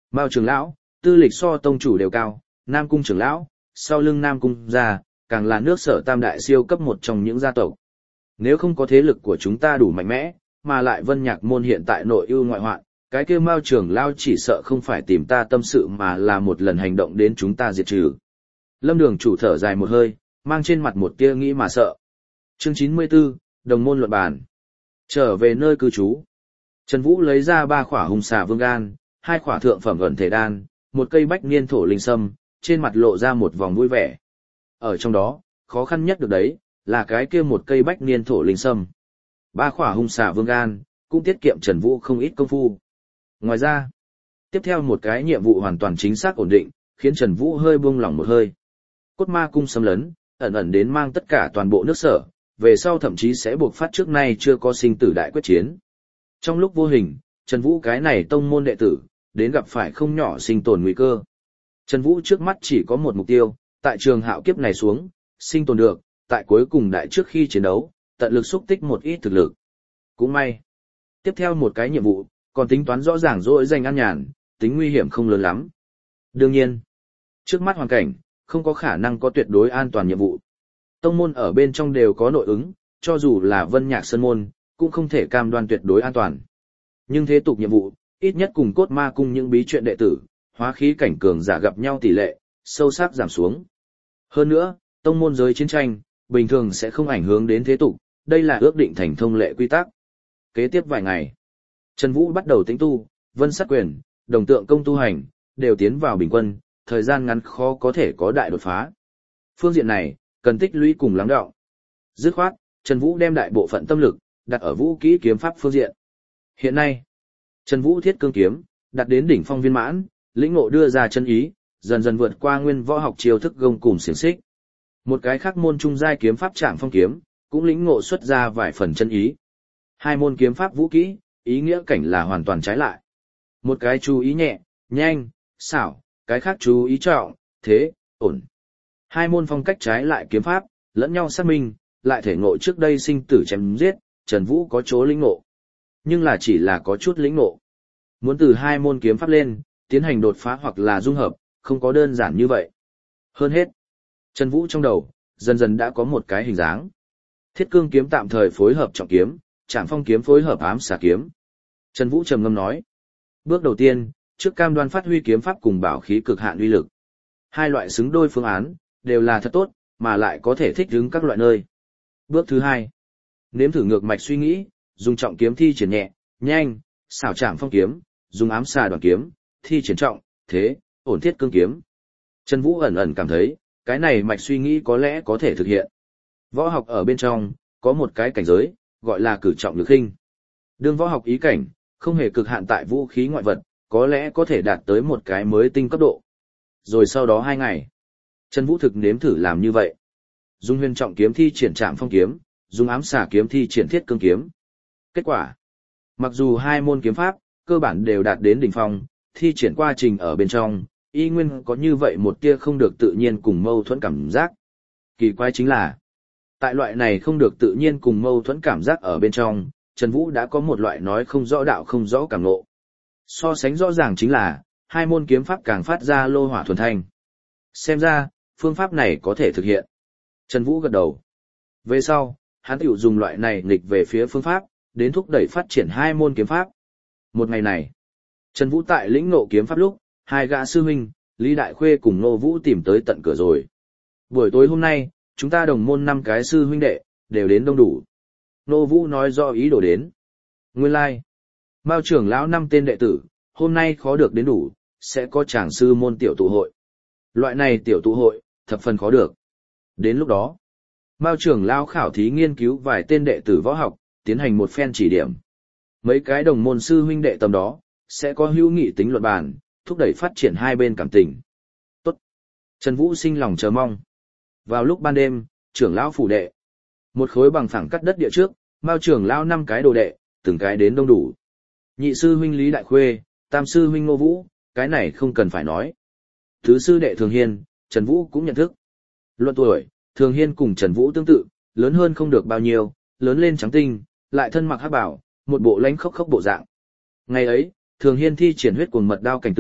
Mao trưởng lão, tư lịch so tông chủ đều cao, Nam cung trưởng lão, sau lưng Nam cung gia, càng là nước Sở tam đại siêu cấp một trong những gia tộc. Nếu không có thế lực của chúng ta đủ mạnh mẽ, mà lại Vân Nhạc môn hiện tại nội ưu ngoại hoạn, cái kia Mao trưởng lão chỉ sợ không phải tìm ta tâm sự mà là một lần hành động đến chúng ta diệt trừ. Lâm Đường chủ thở dài một hơi, mang trên mặt một tia nghĩ mà sợ. Chương 94, đồng môn luận bàn. Trở về nơi cư trú. Trần Vũ lấy ra 3 khỏa hung xà vương gan, 2 khỏa thượng phẩm ẩn thể đan, một cây bách niên thổ linh sâm, trên mặt lộ ra một vòng vui vẻ. Ở trong đó, khó khăn nhất được đấy, là cái kia một cây bách niên thổ linh sâm. 3 khỏa hung xà vương gan, cũng tiết kiệm Trần Vũ không ít công phu. Ngoài ra, tiếp theo một cái nhiệm vụ hoàn toàn chính xác ổn định, khiến Trần Vũ hơi buông lỏng một hơi. Cốt ma cung xâm lấn, ẩn ẩn đến mang tất cả toàn bộ nước Sở, về sau thậm chí sẽ buộc phát trước nay chưa có sinh tử đại quyết chiến. Trong lúc vô hình, Trần Vũ cái này tông môn đệ tử, đến gặp phải không nhỏ sinh tồn nguy cơ. Trần Vũ trước mắt chỉ có một mục tiêu, tại trường hạo kiếp này xuống, sinh tồn được, tại cuối cùng đại trước khi chiến đấu, tận lực xúc tích một ít thực lực. Cũng may. Tiếp theo một cái nhiệm vụ, còn tính toán rõ ràng dỗi danh an nhàn, tính nguy hiểm không lớn lắm. Đương nhiên, trước mắt hoàn cảnh, không có khả năng có tuyệt đối an toàn nhiệm vụ. Tông môn ở bên trong đều có nội ứng, cho dù là Vân Nhạc Sơn môn, cũng không thể cam đoan tuyệt đối an toàn. Nhưng thế tục nhiệm vụ, ít nhất cùng cốt ma cung những bí truyện đệ tử, hóa khí cảnh cường giả gặp nhau tỷ lệ, sâu sắc giảm xuống. Hơn nữa, tông môn giới chiến tranh, bình thường sẽ không ảnh hưởng đến thế tục, đây là ước định thành thông lệ quy tắc. Kế tiếp vài ngày, Trần Vũ bắt đầu tĩnh tu, vân sát quyền, đồng tượng công tu hành, đều tiến vào bình quân, thời gian ngắn khó có thể có đại đột phá. Phương diện này, cần tích lũy cùng lắng đọng. Dứt khoát, Trần Vũ đem đại bộ phận tâm lực đặt ở vũ kỹ kiếm pháp phương diện. Hiện nay, Trần Vũ thiết cương kiếm đạt đến đỉnh phong viên mãn, lĩnh ngộ đưa ra chân ý, dần dần vượt qua nguyên võ học chiêu thức gông cùng xiềng xích. Một cái khác môn trung giai kiếm pháp Trảm Phong kiếm, cũng lĩnh ngộ xuất ra vài phần chân ý. Hai môn kiếm pháp vũ kỹ, ý nghĩa cảnh là hoàn toàn trái lại. Một cái chú ý nhẹ, nhanh, xảo, cái khác chú ý trọng, thế, ổn. Hai môn phong cách trái lại kiếm pháp, lẫn nhau sát minh, lại thể ngộ trước đây sinh tử chém giết, Trần Vũ có chỗ lĩnh ngộ. Nhưng là chỉ là có chút lĩnh ngộ. Muốn từ hai môn kiếm pháp lên, tiến hành đột phá hoặc là dung hợp, không có đơn giản như vậy. Hơn hết, Trần Vũ trong đầu, dần dần đã có một cái hình dáng. Thiết cương kiếm tạm thời phối hợp trọng kiếm, Trảm Phong kiếm phối hợp ám xà kiếm. Trần Vũ trầm ngâm nói. Bước đầu tiên, trước cam đoan phát huy kiếm pháp cùng bảo khí cực hạn uy lực. Hai loại xứng đôi phương án, đều là thật tốt, mà lại có thể thích ứng các loại nơi. Bước thứ hai, nếm thử ngược mạch suy nghĩ, dùng trọng kiếm thi triển nhẹ, nhanh, xảo Trảm Phong kiếm, dùng ám xà đoàn kiếm, thi triển trọng, thế, ổn thiết cương kiếm. Trần Vũ ẩn ẩn cảm thấy, cái này mạch suy nghĩ có lẽ có thể thực hiện. Võ học ở bên trong, có một cái cảnh giới, gọi là cử trọng lực khinh. Đương võ học ý cảnh, không hề cực hạn tại vũ khí ngoại vật, có lẽ có thể đạt tới một cái mới tinh cấp độ. Rồi sau đó 2 ngày, Trần Vũ thực nếm thử làm như vậy. Dùng huyền trọng kiếm thi triển Trảm Phong kiếm, dùng ám xà kiếm thi triển thiết cương kiếm. Kết quả, mặc dù hai môn kiếm pháp, cơ bản đều đạt đến đỉnh phong, thi triển quá trình ở bên trong, y nguyên có như vậy một tia không được tự nhiên cùng mâu thuẫn cảm giác. Kỳ quái chính là, tại loại này không được tự nhiên cùng mâu thuẫn cảm giác ở bên trong, Trần Vũ đã có một loại nói không rõ đạo không rõ cảm ngộ. So sánh rõ ràng chính là, hai môn kiếm pháp càng phát ra lô hỏa thuần thanh. Xem ra, phương pháp này có thể thực hiện. Trần Vũ gật đầu. Về sau, hắn tiểu dùng loại này nghịch về phía phương pháp, đến thúc đẩy phát triển hai môn kiếm pháp. Một ngày này, Trần Vũ tại lĩnh ngộ kiếm pháp lúc, hai gã sư huynh, Lý Đại Khuê cùng Nô Vũ tìm tới tận cửa rồi. Buổi tối hôm nay, chúng ta đồng môn 5 cái sư huynh đệ, đều đến đông đủ. Nô Vũ nói do ý đồ đến. Nguyên lai, like. Mao trưởng lão 5 tên đệ tử, hôm nay khó được đến đủ, sẽ có chàng sư môn tiểu tụ hội. Loại này tiểu tụ hội, thập phần khó được. Đến lúc đó, Mao trưởng lão khảo thí nghiên cứu vài tên đệ tử võ học, tiến hành một phen chỉ điểm. Mấy cái đồng môn sư huynh đệ tầm đó, sẽ có hữu nghị tính luận bàn, thúc đẩy phát triển hai bên cảm tình. Tốt. Trần Vũ sinh lòng chờ mong. Vào lúc ban đêm, trưởng lão phủ đệ. Một khối bằng phẳng cắt đất địa trước, Mao trưởng lão 5 cái đồ đệ, từng cái đến đông đủ. Nhị sư huynh Lý Đại Khuê, tam sư huynh Ngô Vũ, cái này không cần phải nói. Thứ sư đệ Thường Hiên, Trần Vũ cũng nhận thức. Luận tuổi, Thường Hiên cùng Trần Vũ tương tự, lớn hơn không được bao nhiêu, lớn lên trắng tinh, lại thân mặc hắc bào, một bộ lãnh khốc khốc bộ dạng. Ngày ấy, Thường Hiên thi triển huyết cuồng mật đao cảnh tượng,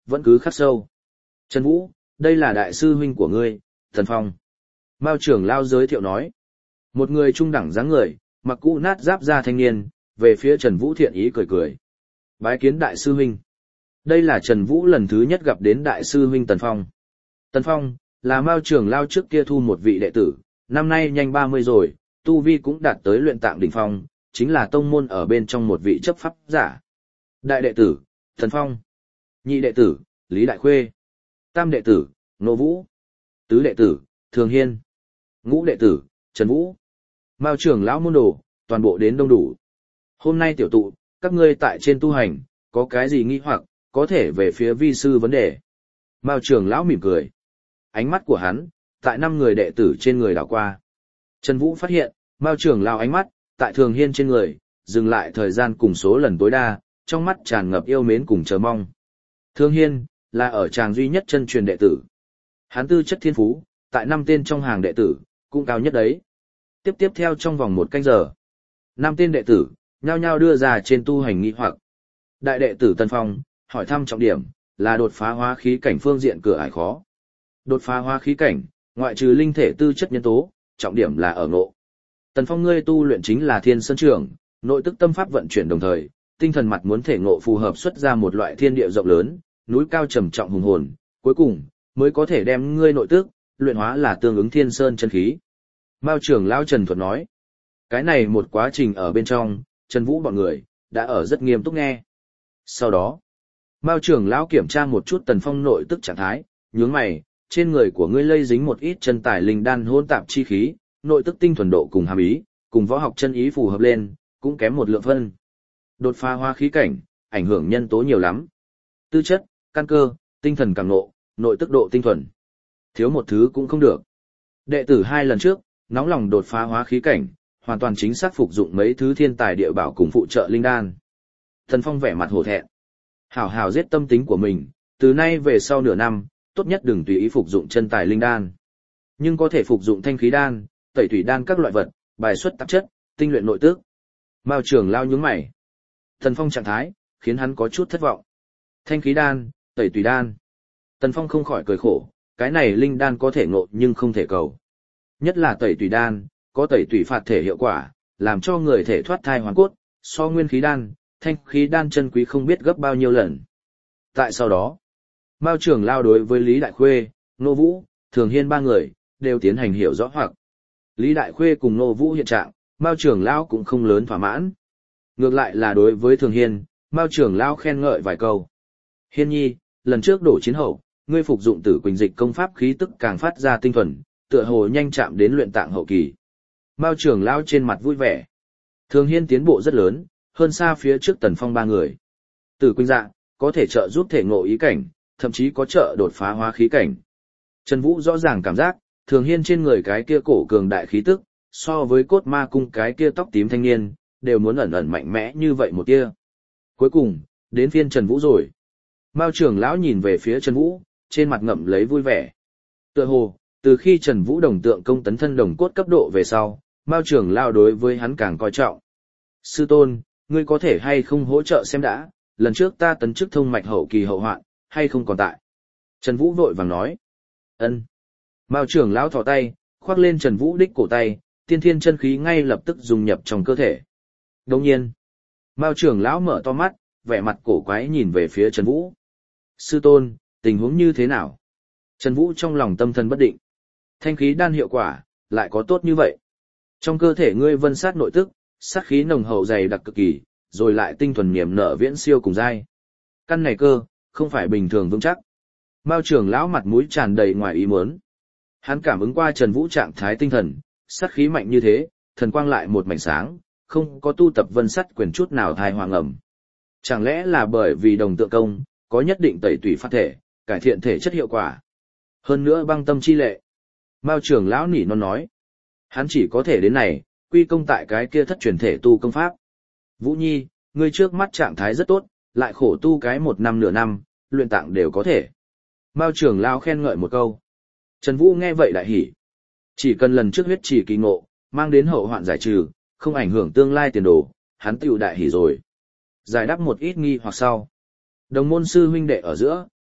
vẫn cứ khắc sâu. Trần Vũ, đây là đại sư huynh của ngươi, Tần Phong. Mao trưởng lao giới thiệu nói. Một người trung đẳng dáng người, mặc cũ nát giáp da thanh niên, về phía Trần Vũ thiện ý cười cười. Bái kiến đại sư huynh. Đây là Trần Vũ lần thứ nhất gặp đến đại sư huynh Tần Phong. Tần Phong, là Mao trưởng lao trước kia thu một vị đệ tử, năm nay nhanh 30 rồi, tu vi cũng đạt tới luyện tạng đỉnh phong, chính là tông môn ở bên trong một vị chấp pháp giả. Đại đệ tử, Tần Phong. Nhị đệ tử, Lý Đại Khuê. Tam đệ tử, Nô Vũ. Tứ đệ tử, Thường Hiên. Ngũ đệ tử, Trần Vũ. Mao trưởng lão môn đồ, toàn bộ đến đông đủ. Hôm nay tiểu tụ, các ngươi tại trên tu hành, có cái gì nghi hoặc, có thể về phía vi sư vấn đề. Mao trưởng lão mỉm cười. Ánh mắt của hắn, tại 5 người đệ tử trên người đảo qua. Trần Vũ phát hiện, Mao trưởng lão ánh mắt, tại Thường Hiên trên người, dừng lại thời gian cùng số lần tối đa, trong mắt tràn ngập yêu mến cùng chờ mong. Thường Hiên, là ở tràng duy nhất chân truyền đệ tử. Hắn tư chất thiên phú, tại 5 tên trong hàng đệ tử, cũng cao nhất đấy. Tiếp theo trong vòng 1 canh giờ, 5 tên đệ tử, nhao nhao đưa ra trên tu hành nghi hoặc. Đại đệ tử Tần Phong, hỏi thăm trọng điểm, là đột phá hóa khí cảnh phương diện cửa ải khó. Đột phá hóa khí cảnh, ngoại trừ linh thể tư chất nhân tố, trọng điểm là ở ngộ. Tần Phong ngươi tu luyện chính là Thiên Sơn Trưởng, nội tức tâm pháp vận chuyển đồng thời, tinh thần mặt muốn thể ngộ phù hợp xuất ra một loại thiên địa rộng lớn, núi cao trầm trọng hùng hồn, cuối cùng mới có thể đem ngươi nội tức luyện hóa là tương ứng Thiên Sơn chân khí. Mao trưởng lão Trần Thuật nói, cái này một quá trình ở bên trong, Trần Vũ bọn người đã ở rất nghiêm túc nghe. Sau đó, Mao trưởng lão kiểm tra một chút Tần Phong nội tức trạng thái, nhướng mày, trên người của ngươi lây dính một ít chân tài linh đan hỗn tạp chi khí, nội tức tinh thuần độ cùng hàm ý, cùng võ học chân ý phù hợp lên, cũng kém một lượng phân. Đột phá hóa khí cảnh, ảnh hưởng nhân tố nhiều lắm. Tư chất, căn cơ, tinh thần cảm ngộ, nội tức độ tinh thuần. Thiếu một thứ cũng không được. Đệ tử 2 lần trước, nóng lòng đột phá hóa khí cảnh, hoàn toàn chính xác phục dụng mấy thứ thiên tài địa bảo cùng phụ trợ linh đan. Tần Phong vẻ mặt hổ thẹn. Hảo hảo giết tâm tính của mình, từ nay về sau nửa năm, tốt nhất đừng tùy ý phục dụng chân tài linh đan. Nhưng có thể phục dụng thanh khí đan, tẩy thủy đan các loại vật, bài xuất tạp chất, tinh luyện nội tức. Mao trưởng lao nhướng mày. Tần Phong trạng thái, khiến hắn có chút thất vọng. Thanh khí đan, tẩy thủy đan. Tần Phong không khỏi cười khổ, cái này linh đan có thể ngộ nhưng không thể cầu. Nhất là tẩy thủy đan, có tẩy thủy phạt thể hiệu quả, làm cho người thể thoát thai hoàn cốt, so nguyên khí đan, thanh khí đan chân quý không biết gấp bao nhiêu lần. Tại sau đó, Mao trưởng lao đối với Lý Đại Khuê, Nô Vũ, Thường Hiên 3 người, đều tiến hành hiểu rõ hoặc. Lý Đại Khuê cùng Nô Vũ hiện trạng, Mao trưởng lao cũng không lớn thỏa mãn. Ngược lại là đối với Thường Hiên, Mao trưởng lao khen ngợi vài câu. Hiên nhi, lần trước đổ chiến hậu, ngươi phục dụng Tử Quỳnh Dịch công pháp khí tức càng phát ra tinh thuần, tựa hồ nhanh chạm đến luyện tạng hậu kỳ. Mao trưởng lao trên mặt vui vẻ. Thường Hiên tiến bộ rất lớn, hơn xa phía trước Tần Phong 3 người. Tử Quỳnh Dạ, có thể trợ giúp thể ngộ ý cảnh, thậm chí có trợ đột phá hóa khí cảnh. Trần Vũ rõ ràng cảm giác, Thường Hiên trên người cái kia cổ cường đại khí tức, so với Cốt Ma cung cái kia tóc tím thanh niên, đều muốn ẩn ẩn mạnh mẽ như vậy một tia. Cuối cùng, đến phiên Trần Vũ rồi. Mao trưởng lão nhìn về phía Trần Vũ, trên mặt ngậm lấy vui vẻ. Tựa hồ, từ khi Trần Vũ đồng tượng công tấn thân đồng cốt cấp độ về sau, Mao trưởng lão đối với hắn càng coi trọng. Sư tôn, ngươi có thể hay không hỗ trợ xem đã, lần trước ta tấn chức thông mạch hậu kỳ hậu hoạn, hay không còn tại. Trần Vũ vội vàng nói. Ân. Mao trưởng lão thò tay, khoác lên Trần Vũ đích cổ tay, tiên thiên chân khí ngay lập tức dung nhập trong cơ thể. Đồng nhiên, Mao trưởng lão mở to mắt, vẻ mặt cổ quái nhìn về phía Trần Vũ. Sư tôn, tình huống như thế nào? Trần Vũ trong lòng tâm thần bất định. Thanh khí đan hiệu quả, lại có tốt như vậy. Trong cơ thể ngươi vân sát nội tức, sát khí nồng hậu dày đặc cực kỳ, rồi lại tinh thuần niềm nở viễn siêu cùng dai. Căn này cơ, không phải bình thường vững chắc. Mao trưởng lão mặt mũi tràn đầy ngoài ý muốn. Hắn cảm ứng qua Trần Vũ trạng thái tinh thần, sát khí mạnh như thế, thần quang lại một mảnh sáng, không có tu tập vân sắt quyền chút nào thai hoàng ẩm. Chẳng lẽ là bởi vì đồng tượng công, có nhất định tẩy tủy phát thể, cải thiện thể chất hiệu quả. Hơn nữa băng tâm chi lệ. Mao trưởng lão nỉ non nói. Hắn chỉ có thể đến này, quy công tại cái kia thất truyền thể tu công pháp. Vũ Nhi, ngươi trước mắt trạng thái rất tốt, lại khổ tu cái 1 năm nửa năm, luyện tạng đều có thể. Mao trưởng lão khen ngợi một câu. Trần Vũ nghe vậy đại hỉ. Chỉ cần lần trước huyết chỉ kỳ ngộ, mang đến hậu hoạn giải trừ, không ảnh hưởng tương lai tiền đồ, hắn tiểu đại hỉ rồi. Giải đáp một ít nghi hoặc sau. Đồng môn sư huynh đệ ở giữa,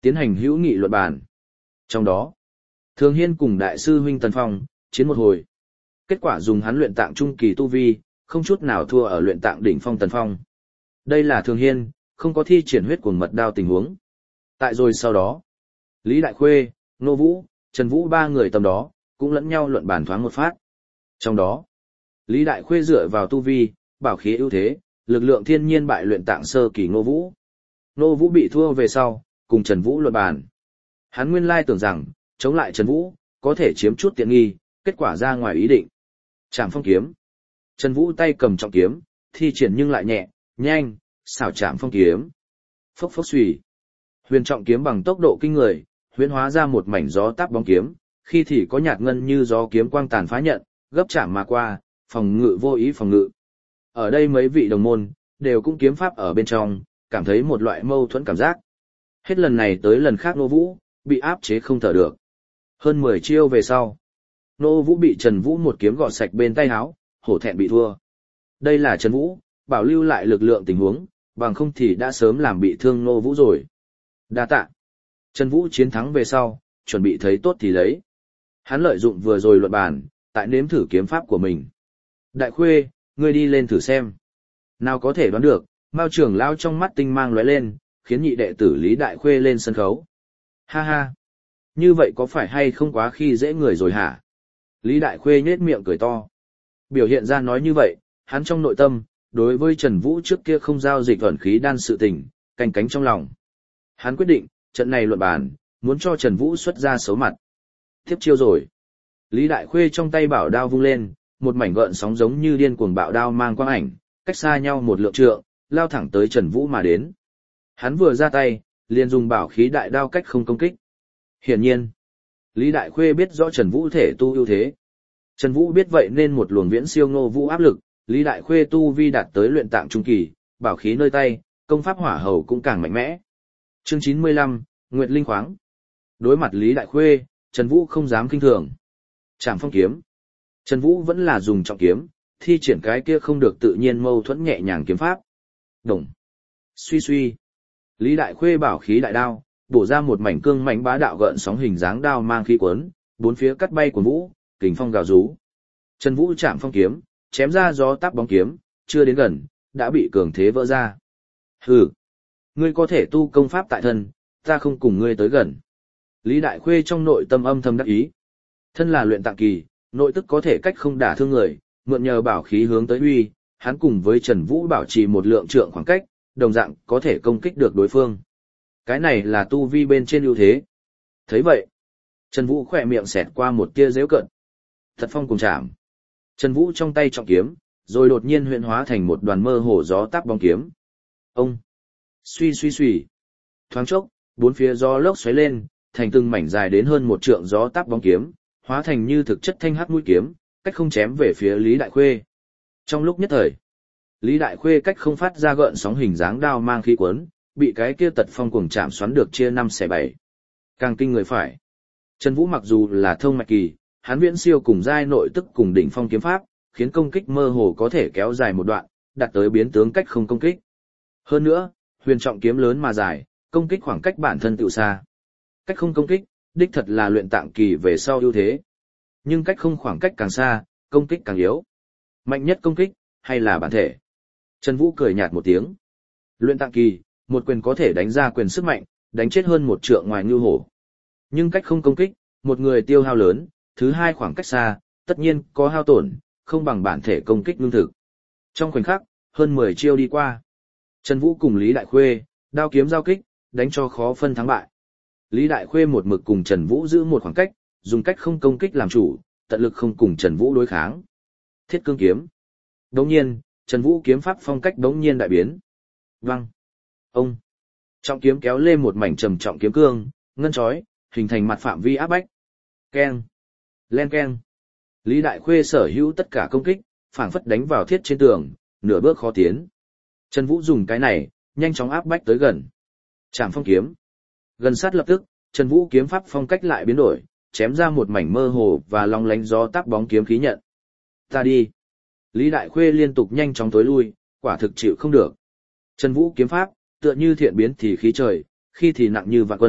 tiến hành hữu nghị luận bàn. Trong đó, Thường Hiên cùng đại sư huynh Tần Phong chiến một hồi. Kết quả dùng hắn luyện tạng trung kỳ tu vi, không chút nào thua ở luyện tạng đỉnh phong Tần Phong. Đây là Thường Hiên, không có thi triển huyết cuồng mật đao tình huống. Tại rồi sau đó, Lý Đại Khuê, Nô Vũ, Trần Vũ ba người tầm đó, cũng lẫn nhau luận bàn thoáng một phát. Trong đó, Lý Đại Khuê dựa vào tu vi, bảo khí ưu thế, lực lượng thiên nhiên bại luyện tạng sơ kỳ Nô Vũ. Nô Vũ bị thua về sau, cùng Trần Vũ luận bàn. Hắn nguyên lai tưởng rằng, chống lại Trần Vũ, có thể chiếm chút tiện nghi, kết quả ra ngoài ý định. Trảm phong kiếm. Trần Vũ tay cầm trọng kiếm, thi triển nhưng lại nhẹ, nhanh, xảo trảm phong kiếm. Phốc phốc xùy. Huyền trọng kiếm bằng tốc độ kinh người, huyễn hóa ra một mảnh gió táp bóng kiếm, khi thì có nhạt ngân như gió kiếm quang tàn phá nhận, gấp chạm mà qua, phòng ngự vô ý phòng ngự. Ở đây mấy vị đồng môn, đều cũng kiếm pháp ở bên trong, cảm thấy một loại mâu thuẫn cảm giác. Hết lần này tới lần khác Nô Vũ, bị áp chế không thở được. Hơn 10 chiêu về sau, Nô Vũ bị Trần Vũ một kiếm gọt sạch bên tay áo, hổ thẹn bị thua. Đây là Trần Vũ, bảo lưu lại lực lượng tình huống, bằng không thì đã sớm làm bị thương Nô Vũ rồi. Đa tạ. Trần Vũ chiến thắng về sau, chuẩn bị thấy tốt thì lấy. Hắn lợi dụng vừa rồi luận bàn, tại nếm thử kiếm pháp của mình. Đại Khuê, ngươi đi lên thử xem. Nào có thể đoán được, Mao trưởng lão trong mắt tinh mang lóe lên, khiến nhị đệ tử Lý Đại Khuê lên sân khấu. Ha ha. Như vậy có phải hay không quá khi dễ người rồi hả? Lý Đại Khuê nhếch miệng cười to. Biểu hiện ra nói như vậy, hắn trong nội tâm, đối với Trần Vũ trước kia không giao dịch ẩn khí đan sự tình, canh cánh trong lòng. Hắn quyết định, trận này luận bàn, muốn cho Trần Vũ xuất ra xấu mặt. Tiếp chiêu rồi. Lý Đại Khuê trong tay bảo đao vung lên, một mảnh gợn sóng giống như điên cuồng bạo đao mang quang ảnh, cách xa nhau một lượng trượng, lao thẳng tới Trần Vũ mà đến. Hắn vừa ra tay, liền dùng bảo khí đại đao cách không công kích. Hiển nhiên, Lý Đại Khuê biết rõ Trần Vũ thể tu ưu thế. Trần Vũ biết vậy nên một luồng viễn siêu Nô Vũ áp lực, Lý Đại Khuê tu vi đạt tới luyện tạng trung kỳ, bảo khí nơi tay, công pháp hỏa hầu cũng càng mạnh mẽ. Chương 95, Nguyệt Linh khoáng. Đối mặt Lý Đại Khuê, Trần Vũ không dám kinh thường. Trảm phong kiếm. Trần Vũ vẫn là dùng trọng kiếm, thi triển cái kia không được tự nhiên mâu thuẫn nhẹ nhàng kiếm pháp. Đồng. Suy suy. Lý Đại Khuê bảo khí đại đao, bổ ra một mảnh cương mảnh bá đạo gợn sóng hình dáng đao mang khí cuốn, bốn phía cắt bay của Vũ, kình phong gào rú. Trần Vũ chạm phong kiếm, chém ra gió táp bóng kiếm, chưa đến gần, đã bị cường thế vỡ ra. Hừ, ngươi có thể tu công pháp tại thân, ta không cùng ngươi tới gần. Lý Đại Khuê trong nội tâm âm thầm đắc ý. Thân là luyện tạng kỳ, nội tức có thể cách không đả thương người, mượn nhờ bảo khí hướng tới uy, hắn cùng với Trần Vũ bảo trì một lượng trượng khoảng cách, đồng dạng có thể công kích được đối phương. Cái này là tu vi bên trên ưu thế. Thấy vậy, Trần Vũ khỏe miệng xẹt qua một tia giễu cợt. Thật phong cùng chạm. Trần Vũ trong tay trọng kiếm, rồi đột nhiên huyễn hóa thành một đoàn mơ hồ gió táp bóng kiếm. Ông! Suy suy suy! Thoáng chốc, bốn phía gió lốc xoáy lên, thành từng mảnh dài đến hơn một trượng gió táp bóng kiếm, hóa thành như thực chất thanh hắc mũi kiếm, cách không chém về phía Lý Đại Khuê. Trong lúc nhất thời, Lý Đại Khuê cách không phát ra gợn sóng hình dáng đao mang khí cuốn, bị cái kia tật phong cuồng chạm xoắn được chia 5/7. Càng kinh người phải. Trần Vũ mặc dù là thông mạch kỳ, hắn viễn siêu cùng giai nội tức cùng đỉnh phong kiếm pháp, khiến công kích mơ hồ có thể kéo dài một đoạn, đạt tới biến tướng cách không công kích. Hơn nữa, huyền trọng kiếm lớn mà dài, công kích khoảng cách bản thân tựu xa. Cách không công kích, đích thật là luyện tạng kỳ về sau ưu thế. Nhưng cách không khoảng cách càng xa, công kích càng yếu. Mạnh nhất công kích, hay là bản thể? Trần Vũ cười nhạt một tiếng. Luyện tạng kỳ, một quyền có thể đánh ra quyền sức mạnh, đánh chết hơn một trượng ngoài ngưu hổ. Nhưng cách không công kích, một người tiêu hao lớn, thứ hai khoảng cách xa, tất nhiên có hao tổn, không bằng bản thể công kích lương thực. Trong khoảnh khắc, hơn 10 chiêu đi qua. Trần Vũ cùng Lý Đại Khuê, đao kiếm giao kích, đánh cho khó phân thắng bại. Lý Đại Khuê một mực cùng Trần Vũ giữ một khoảng cách, dùng cách không công kích làm chủ, tận lực không cùng Trần Vũ đối kháng. Thiết cương kiếm. Đồng nhiên, Trần Vũ kiếm pháp phong cách đống nhiên đại biến. Văng. Ông. Trọng kiếm kéo lên một mảnh trầm trọng kiếm cương, ngân chói, hình thành mặt phạm vi áp bách. Keng. Len keng. Lý Đại Khuê sở hữu tất cả công kích, phảng phất đánh vào thiết trên tường, nửa bước khó tiến. Trần Vũ dùng cái này, nhanh chóng áp bách tới gần. Trảm phong kiếm. Gần sát lập tức, Trần Vũ kiếm pháp phong cách lại biến đổi, chém ra một mảnh mơ hồ và long lánh gió táp bóng kiếm khí nhận. Ta đi. Lý Đại Khuê liên tục nhanh chóng tối lui, quả thực chịu không được. Trần Vũ kiếm pháp, tựa như thiện biến thì khí trời, khi thì nặng như vạn quân,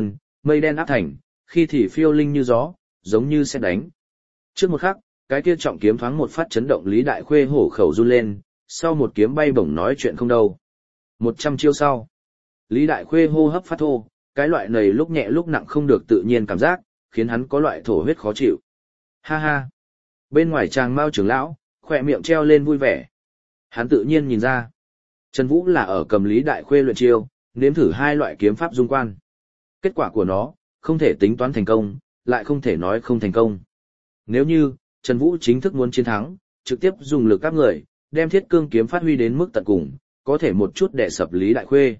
mây đen áp thành, khi thì phiêu linh như gió, giống như sét đánh. Trước một khắc, cái kia trọng kiếm thoáng một phát chấn động Lý Đại Khuê hổ khẩu run lên, sau một kiếm bay bổng nói chuyện không đâu. 100 chiêu sau, Lý Đại Khuê hô hấp phát thô, cái loại này lúc nhẹ lúc nặng không được tự nhiên cảm giác, khiến hắn có loại thổ huyết khó chịu. Ha ha. Bên ngoài chàng Mao trưởng lão, khỏe miệng treo lên vui vẻ. Hắn tự nhiên nhìn ra, Trần Vũ là ở cầm Lý Đại Khuê luyện chiêu, nếm thử hai loại kiếm pháp dung quan. Kết quả của nó, không thể tính toán thành công, lại không thể nói không thành công. Nếu như, Trần Vũ chính thức muốn chiến thắng, trực tiếp dùng lực áp người, đem thiết cương kiếm phát huy đến mức tận cùng, có thể một chút đè sập Lý Đại Khuê.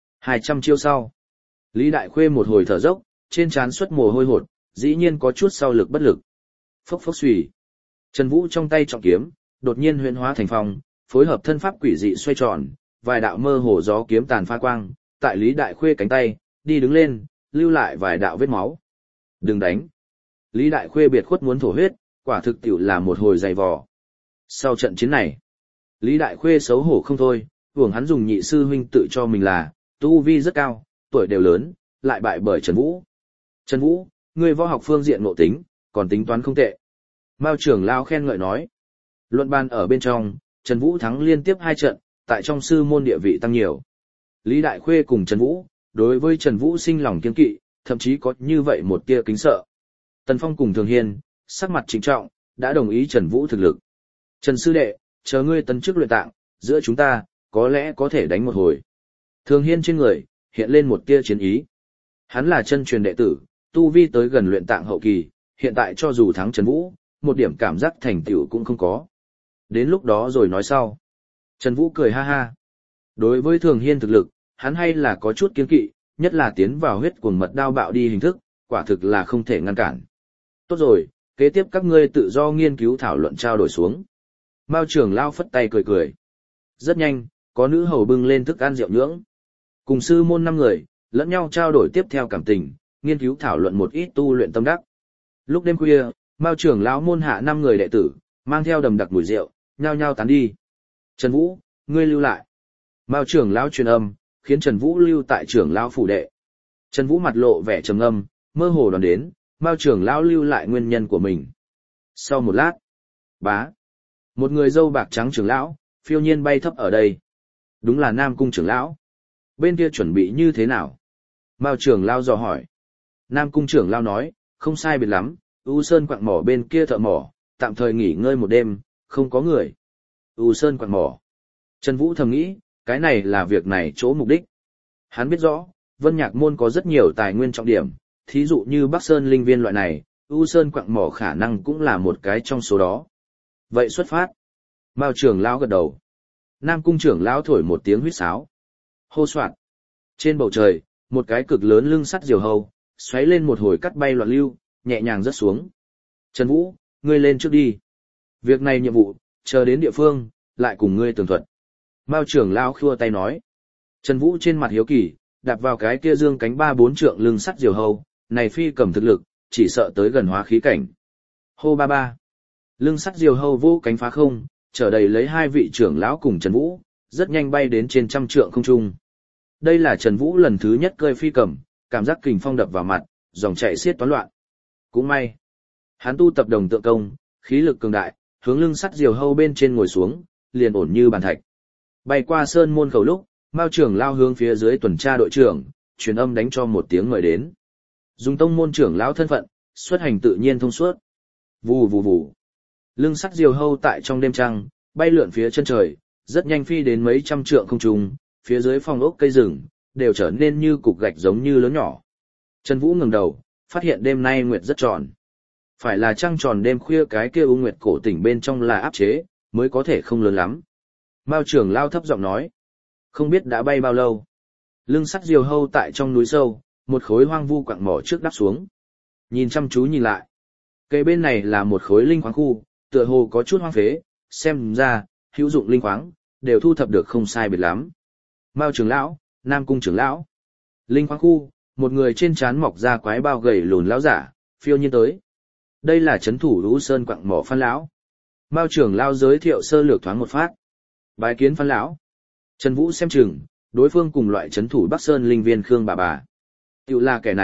200 chiêu sau, Lý Đại Khuê một hồi thở dốc, trên trán xuất mồ hôi hột, dĩ nhiên có chút sau lực bất lực. Phốc phốc xùy. Trần Vũ trong tay trọng kiếm, đột nhiên huyễn hóa thành phong, phối hợp thân pháp quỷ dị xoay tròn, vài đạo mơ hồ gió kiếm tàn pha quang, tại Lý Đại Khuê cánh tay, đi đứng lên, lưu lại vài đạo vết máu. Đừng đánh. Lý Đại Khuê biệt khuất muốn thổ huyết, quả thực tiểu là một hồi dày vò. Sau trận chiến này, Lý Đại Khuê xấu hổ không thôi, hưởng hắn dùng nhị sư huynh tự cho mình là, tu vi rất cao, tuổi đều lớn, lại bại bởi Trần Vũ. Trần Vũ, ngươi võ học phương diện ngộ tính, còn tính toán không tệ. Mao trưởng lão khen ngợi nói. Luận bàn ở bên trong, Trần Vũ thắng liên tiếp 2 trận, tại trong sư môn địa vị tăng nhiều. Lý Đại Khuê cùng Trần Vũ, đối với Trần Vũ sinh lòng kiêng kỵ, thậm chí có như vậy một tia kính sợ. Tần Phong cùng Thường Hiên, sắc mặt trịnh trọng, đã đồng ý Trần Vũ thực lực. Trần sư đệ, chờ ngươi tấn chức luyện tạng, giữa chúng ta, có lẽ có thể đánh một hồi. Thường Hiên trên người, hiện lên một tia chiến ý. Hắn là chân truyền đệ tử, tu vi tới gần luyện tạng hậu kỳ, hiện tại cho dù thắng Trần Vũ, một điểm cảm giác thành tựu cũng không có. Đến lúc đó rồi nói sau. Trần Vũ cười ha ha. Đối với Thường Hiên thực lực, hắn hay là có chút kiêng kỵ, nhất là tiến vào huyết cuồng mật đao bạo đi hình thức, quả thực là không thể ngăn cản. Tốt rồi, kế tiếp các ngươi tự do nghiên cứu thảo luận trao đổi xuống. Mao trưởng lao phất tay cười cười. Rất nhanh, có nữ hầu bưng lên thức ăn rượu nhưỡng. Cùng sư môn 5 người, lẫn nhau trao đổi tiếp theo cảm tình, nghiên cứu thảo luận một ít tu luyện tâm đắc. Lúc đêm khuya, Mao trưởng lão môn hạ 5 người đệ tử, mang theo đầm đặc mùi rượu, nhao nhao tán đi. Trần Vũ, ngươi lưu lại. Mao trưởng lão truyền âm, khiến Trần Vũ lưu tại trưởng lão phủ đệ. Trần Vũ mặt lộ vẻ trầm ngâm, mơ hồ đoán đến, Mao trưởng lão lưu lại nguyên nhân của mình. Sau một lát, bá, một người râu bạc trắng trưởng lão, phiêu nhiên bay thấp ở đây. Đúng là Nam Cung trưởng lão. Bên kia chuẩn bị như thế nào? Mao trưởng lão dò hỏi. Nam Cung trưởng lão nói, không sai biệt lắm, U Sơn quặng mỏ bên kia thợ mỏ, tạm thời nghỉ ngơi một đêm, không có người. U Sơn quặng mỏ. Trần Vũ thầm nghĩ, cái này là việc này chỗ mục đích. Hắn biết rõ, Vân Nhạc Môn có rất nhiều tài nguyên trọng điểm, thí dụ như Bắc Sơn linh viên loại này, U Sơn quặng mỏ khả năng cũng là một cái trong số đó. Vậy xuất phát. Mao trưởng lão gật đầu. Nam Cung trưởng lão thổi một tiếng huýt sáo. Hô soạt. Trên bầu trời, một cái cực lớn lưng sắt diều hâu, xoáy lên một hồi cắt bay loạn lưu, nhẹ nhàng rớt xuống. Trần Vũ, ngươi lên trước đi. Việc này nhiệm vụ, chờ đến địa phương, lại cùng ngươi tường thuật. Mao trưởng lão khua tay nói. Trần Vũ trên mặt hiếu kỳ, đạp vào cái kia dương cánh 3-4 trượng lưng sắt diều hâu, này phi cầm thực lực, chỉ sợ tới gần hóa khí cảnh. Hô ba ba. Lưng sắt diều hâu vô cánh phá không, chở đầy lấy 2 vị trưởng lão cùng Trần Vũ, rất nhanh bay đến trên 100 trượng không trung. Đây là Trần Vũ lần thứ nhất cơi phi cầm, cảm giác kình phong đập vào mặt, dòng chảy xiết toán loạn. Cũng may, hắn tu tập đồng tượng công, khí lực cường đại, hướng lưng sắt diều hâu bên trên ngồi xuống, liền ổn như bàn thạch. Bay qua sơn môn khẩu lúc, Mao trưởng lao hướng phía dưới tuần tra đội trưởng, truyền âm đánh cho một tiếng mời đến. Dùng tông môn trưởng lão thân phận, xuất hành tự nhiên thông suốt. Vù vù vù. Lưng sắt diều hâu tại trong đêm trăng, bay lượn phía chân trời, rất nhanh phi đến mấy trăm trượng không trung, phía dưới phong ốc cây rừng, đều trở nên như cục gạch giống như lớn nhỏ. Trần Vũ ngẩng đầu, phát hiện đêm nay nguyệt rất tròn. Phải là trăng tròn đêm khuya cái kia u nguyệt cổ tỉnh bên trong là áp chế, mới có thể không lớn lắm. Mao trưởng lao thấp giọng nói. Không biết đã bay bao lâu. Lưng sắt diều hâu tại trong núi sâu, một khối hoang vu quặng mỏ trước đáp xuống. Nhìn chăm chú nhìn lại. Cây bên này là một khối linh khoáng khu, tựa hồ có chút hoang phế, xem ra, hữu dụng linh khoáng, đều thu thập được không sai biệt lắm. Mao trưởng lão, Nam Cung trưởng lão. Linh khoáng khu, một người trên trán mọc ra quái bao gầy lùn lão giả, phiêu nhiên tới. Đây là trấn thủ Lũ Sơn quặng mỏ Phan lão. Mao trưởng lão giới thiệu sơ lược thoáng một phát. Bái kiến Phan lão. Trần Vũ xem chừng, đối phương cùng loại trấn thủ Bắc Sơn linh viên Khương bà. Tiểu là kẻ này,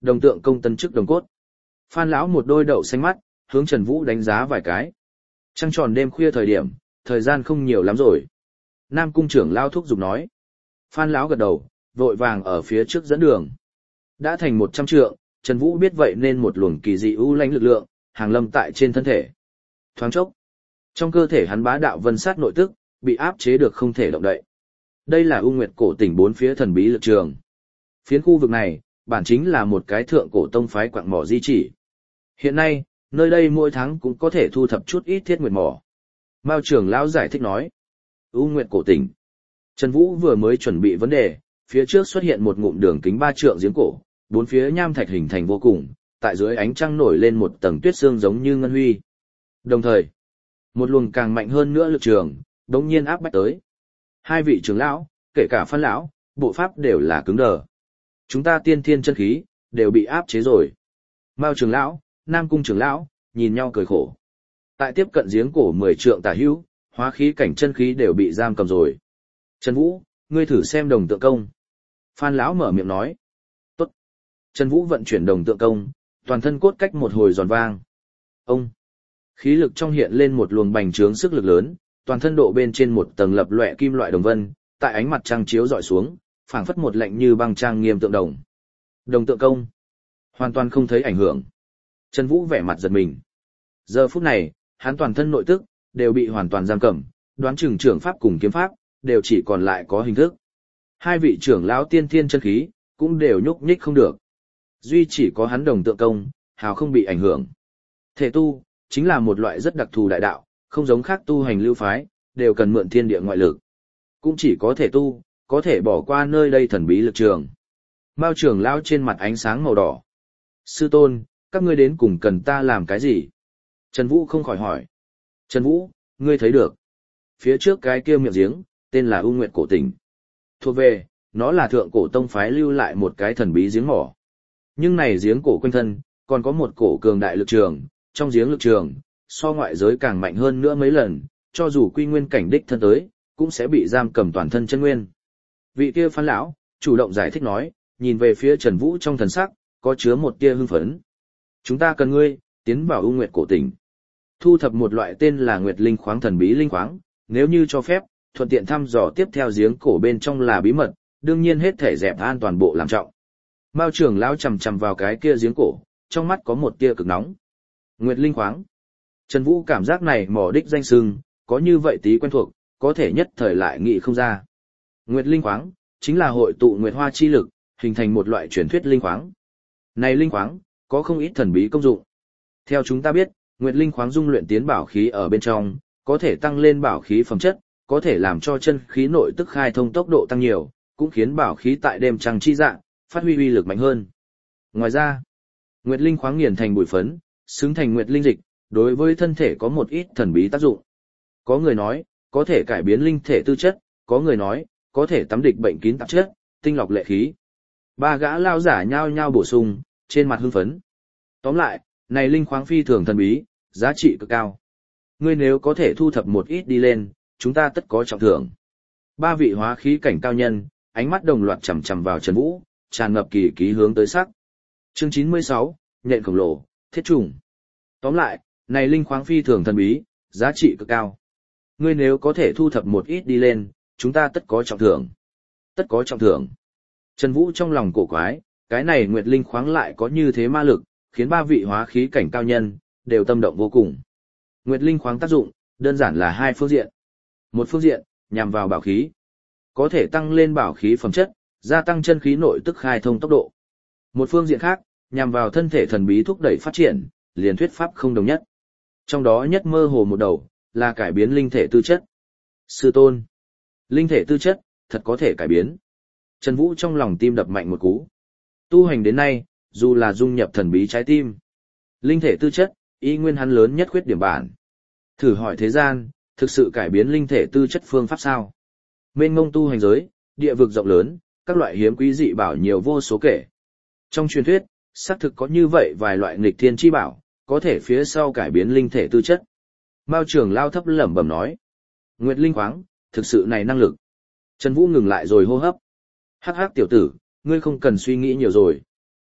Đồng tượng công tân chức đồng cốt. Phan lão một đôi đậu xanh mắt, hướng Trần Vũ đánh giá vài cái. Trăng tròn đêm khuya thời điểm, thời gian không nhiều lắm rồi. Nam cung trưởng lão thúc giục nói. Phan lão gật đầu, vội vàng ở phía trước dẫn đường. Đã thành 100 trượng, Trần Vũ biết vậy nên một luồng kỳ dị u lãnh lực lượng, hàng lâm tại trên thân thể. Thoáng chốc, trong cơ thể hắn bá đạo vân sát nội tức, bị áp chế được không thể động đậy. Đây là U Nguyệt cổ tỉnh bốn phía thần bí lực trường. Phiến khu vực này, bản chính là một cái thượng cổ tông phái quặng mỏ di chỉ. Hiện nay, nơi đây mỗi tháng cũng có thể thu thập chút ít thiết nguyệt mỏ. Mao trưởng lão giải thích nói. U Nguyệt cổ tỉnh. Trần Vũ vừa mới chuẩn bị vấn đề, phía trước xuất hiện một ngụm đường kính 3 trượng giếng cổ, bốn phía nham thạch hình thành vô cùng, tại dưới ánh trăng nổi lên một tầng tuyết sương giống như ngân huy. Đồng thời, một luồng càng mạnh hơn nữa lực trường, đống nhiên áp bách tới. Hai vị trưởng lão, kể cả Phan lão, bộ pháp đều là cứng đờ. Chúng ta tiên thiên chân khí, đều bị áp chế rồi. Mao trưởng lão, Nam cung trưởng lão, nhìn nhau cười khổ. Tại tiếp cận giếng cổ 10 trượng tả hữu, hóa khí cảnh chân khí đều bị giam cầm rồi. Trần Vũ, ngươi thử xem đồng tượng công. Phan lão mở miệng nói. Tốt. Trần Vũ vận chuyển đồng tượng công, toàn thân cốt cách một hồi giòn vang. Ông. Khí lực trong hiện lên một luồng bành trướng sức lực lớn, toàn thân độ bên trên một tầng lập loè kim loại đồng vân, tại ánh mặt trăng chiếu dọi xuống, phảng phất một lạnh như băng trang nghiêm tượng đồng. Đồng tượng công. Hoàn toàn không thấy ảnh hưởng. Trần Vũ vẻ mặt giật mình. Giờ phút này, hắn toàn thân nội tức, đều bị hoàn toàn giam cầm, đoán chừng trưởng pháp cùng kiếm pháp, đều chỉ còn lại có hình thức. Hai vị trưởng lão tiên thiên chân khí, cũng đều nhúc nhích không được. Duy chỉ có hắn đồng tượng công, hào không bị ảnh hưởng. Thể tu, chính là một loại rất đặc thù đại đạo, không giống khác tu hành lưu phái, đều cần mượn thiên địa ngoại lực. Cũng chỉ có thể tu, có thể bỏ qua nơi đây thần bí lực trường. Mao trưởng lão trên mặt ánh sáng màu đỏ. Sư tôn, các ngươi đến cùng cần ta làm cái gì? Trần Vũ không khỏi hỏi. Trần Vũ, ngươi thấy được. Phía trước cái kia miệng giếng, tên là U Nguyệt cổ tỉnh. Thuộc về, nó là thượng cổ tông phái lưu lại một cái thần bí giếng mỏ. Nhưng này giếng cổ quanh thân, còn có một cổ cường đại lực trường, trong giếng lực trường, so ngoại giới càng mạnh hơn nữa mấy lần, cho dù quy nguyên cảnh đích thân tới, cũng sẽ bị giam cầm toàn thân chân nguyên. Vị kia Phan lão chủ động giải thích nói, nhìn về phía Trần Vũ trong thần sắc, có chứa một tia hưng phấn. Chúng ta cần ngươi, tiến vào U Nguyệt cổ tỉnh. Thu thập một loại tên là Nguyệt Linh khoáng thần bí linh khoáng, nếu như cho phép, thuận tiện thăm dò tiếp theo giếng cổ bên trong là bí mật, đương nhiên hết thể dẹp an toàn bộ làm trọng. Mao trưởng lão chầm chầm vào cái kia giếng cổ, trong mắt có một tia cực nóng. Nguyệt Linh khoáng. Trần Vũ cảm giác này mỏ đích danh sưng, có như vậy tí quen thuộc, có thể nhất thời lại nghĩ không ra. Nguyệt Linh khoáng, chính là hội tụ nguyệt hoa chi lực, hình thành một loại truyền thuyết linh khoáng. Này linh khoáng, có không ít thần bí công dụng. Theo chúng ta biết, Nguyệt Linh khoáng dung luyện tiến bảo khí ở bên trong, có thể tăng lên bảo khí phẩm chất, có thể làm cho chân khí nội tức khai thông tốc độ tăng nhiều, cũng khiến bảo khí tại đêm trăng chi dạng, phát huy uy lực mạnh hơn. Ngoài ra, Nguyệt Linh khoáng nghiền thành bụi phấn, xứng thành Nguyệt Linh dịch, đối với thân thể có một ít thần bí tác dụng. Có người nói, có thể cải biến linh thể tư chất, có người nói, có thể tắm địch bệnh kín tạp chất, tinh lọc lệ khí. Ba gã lao giả nhao nhao bổ sung, trên mặt hưng phấn. Tóm lại, này linh khoáng phi thường thần bí, giá trị cực cao. Ngươi nếu có thể thu thập một ít đi lên, chúng ta tất có trọng thưởng. Ba vị hóa khí cảnh cao nhân, ánh mắt đồng loạt chằm chằm vào Trần Vũ, tràn ngập kỳ ký hướng tới sắc. Chương 96, nhện khổng lồ, thiết trùng. Tóm lại, này linh khoáng phi thường thần bí, giá trị cực cao. Ngươi nếu có thể thu thập một ít đi lên, chúng ta tất có trọng thưởng. Tất có trọng thưởng. Trần Vũ trong lòng cổ quái, cái này Nguyệt Linh khoáng lại có như thế ma lực, khiến ba vị hóa khí cảnh cao nhân, đều tâm động vô cùng. Nguyệt Linh khoáng tác dụng, đơn giản là hai phương diện. Một phương diện, nhằm vào bảo khí. Có thể tăng lên bảo khí phẩm chất, gia tăng chân khí nội tức khai thông tốc độ. Một phương diện khác, nhằm vào thân thể thần bí thúc đẩy phát triển, liền thuyết pháp không đồng nhất. Trong đó nhất mơ hồ một đầu, là cải biến linh thể tư chất. Sư tôn, linh thể tư chất, thật có thể cải biến. Trần Vũ trong lòng tim đập mạnh một cú. Tu hành đến nay, dù là dung nhập thần bí trái tim, linh thể tư chất, y nguyên hắn lớn nhất khuyết điểm bản. Thử hỏi thế gian, thực sự cải biến linh thể tư chất phương pháp sao? Mênh mông tu hành giới, địa vực rộng lớn, các loại hiếm quý dị bảo nhiều vô số kể. Trong truyền thuyết, xác thực có như vậy vài loại nghịch thiên chi bảo, có thể phía sau cải biến linh thể tư chất. Mao trưởng lao thấp lẩm bẩm nói. Nguyệt Linh khoáng, thực sự này năng lực. Trần Vũ ngừng lại rồi hô hấp. Hắc hắc tiểu tử, ngươi không cần suy nghĩ nhiều rồi.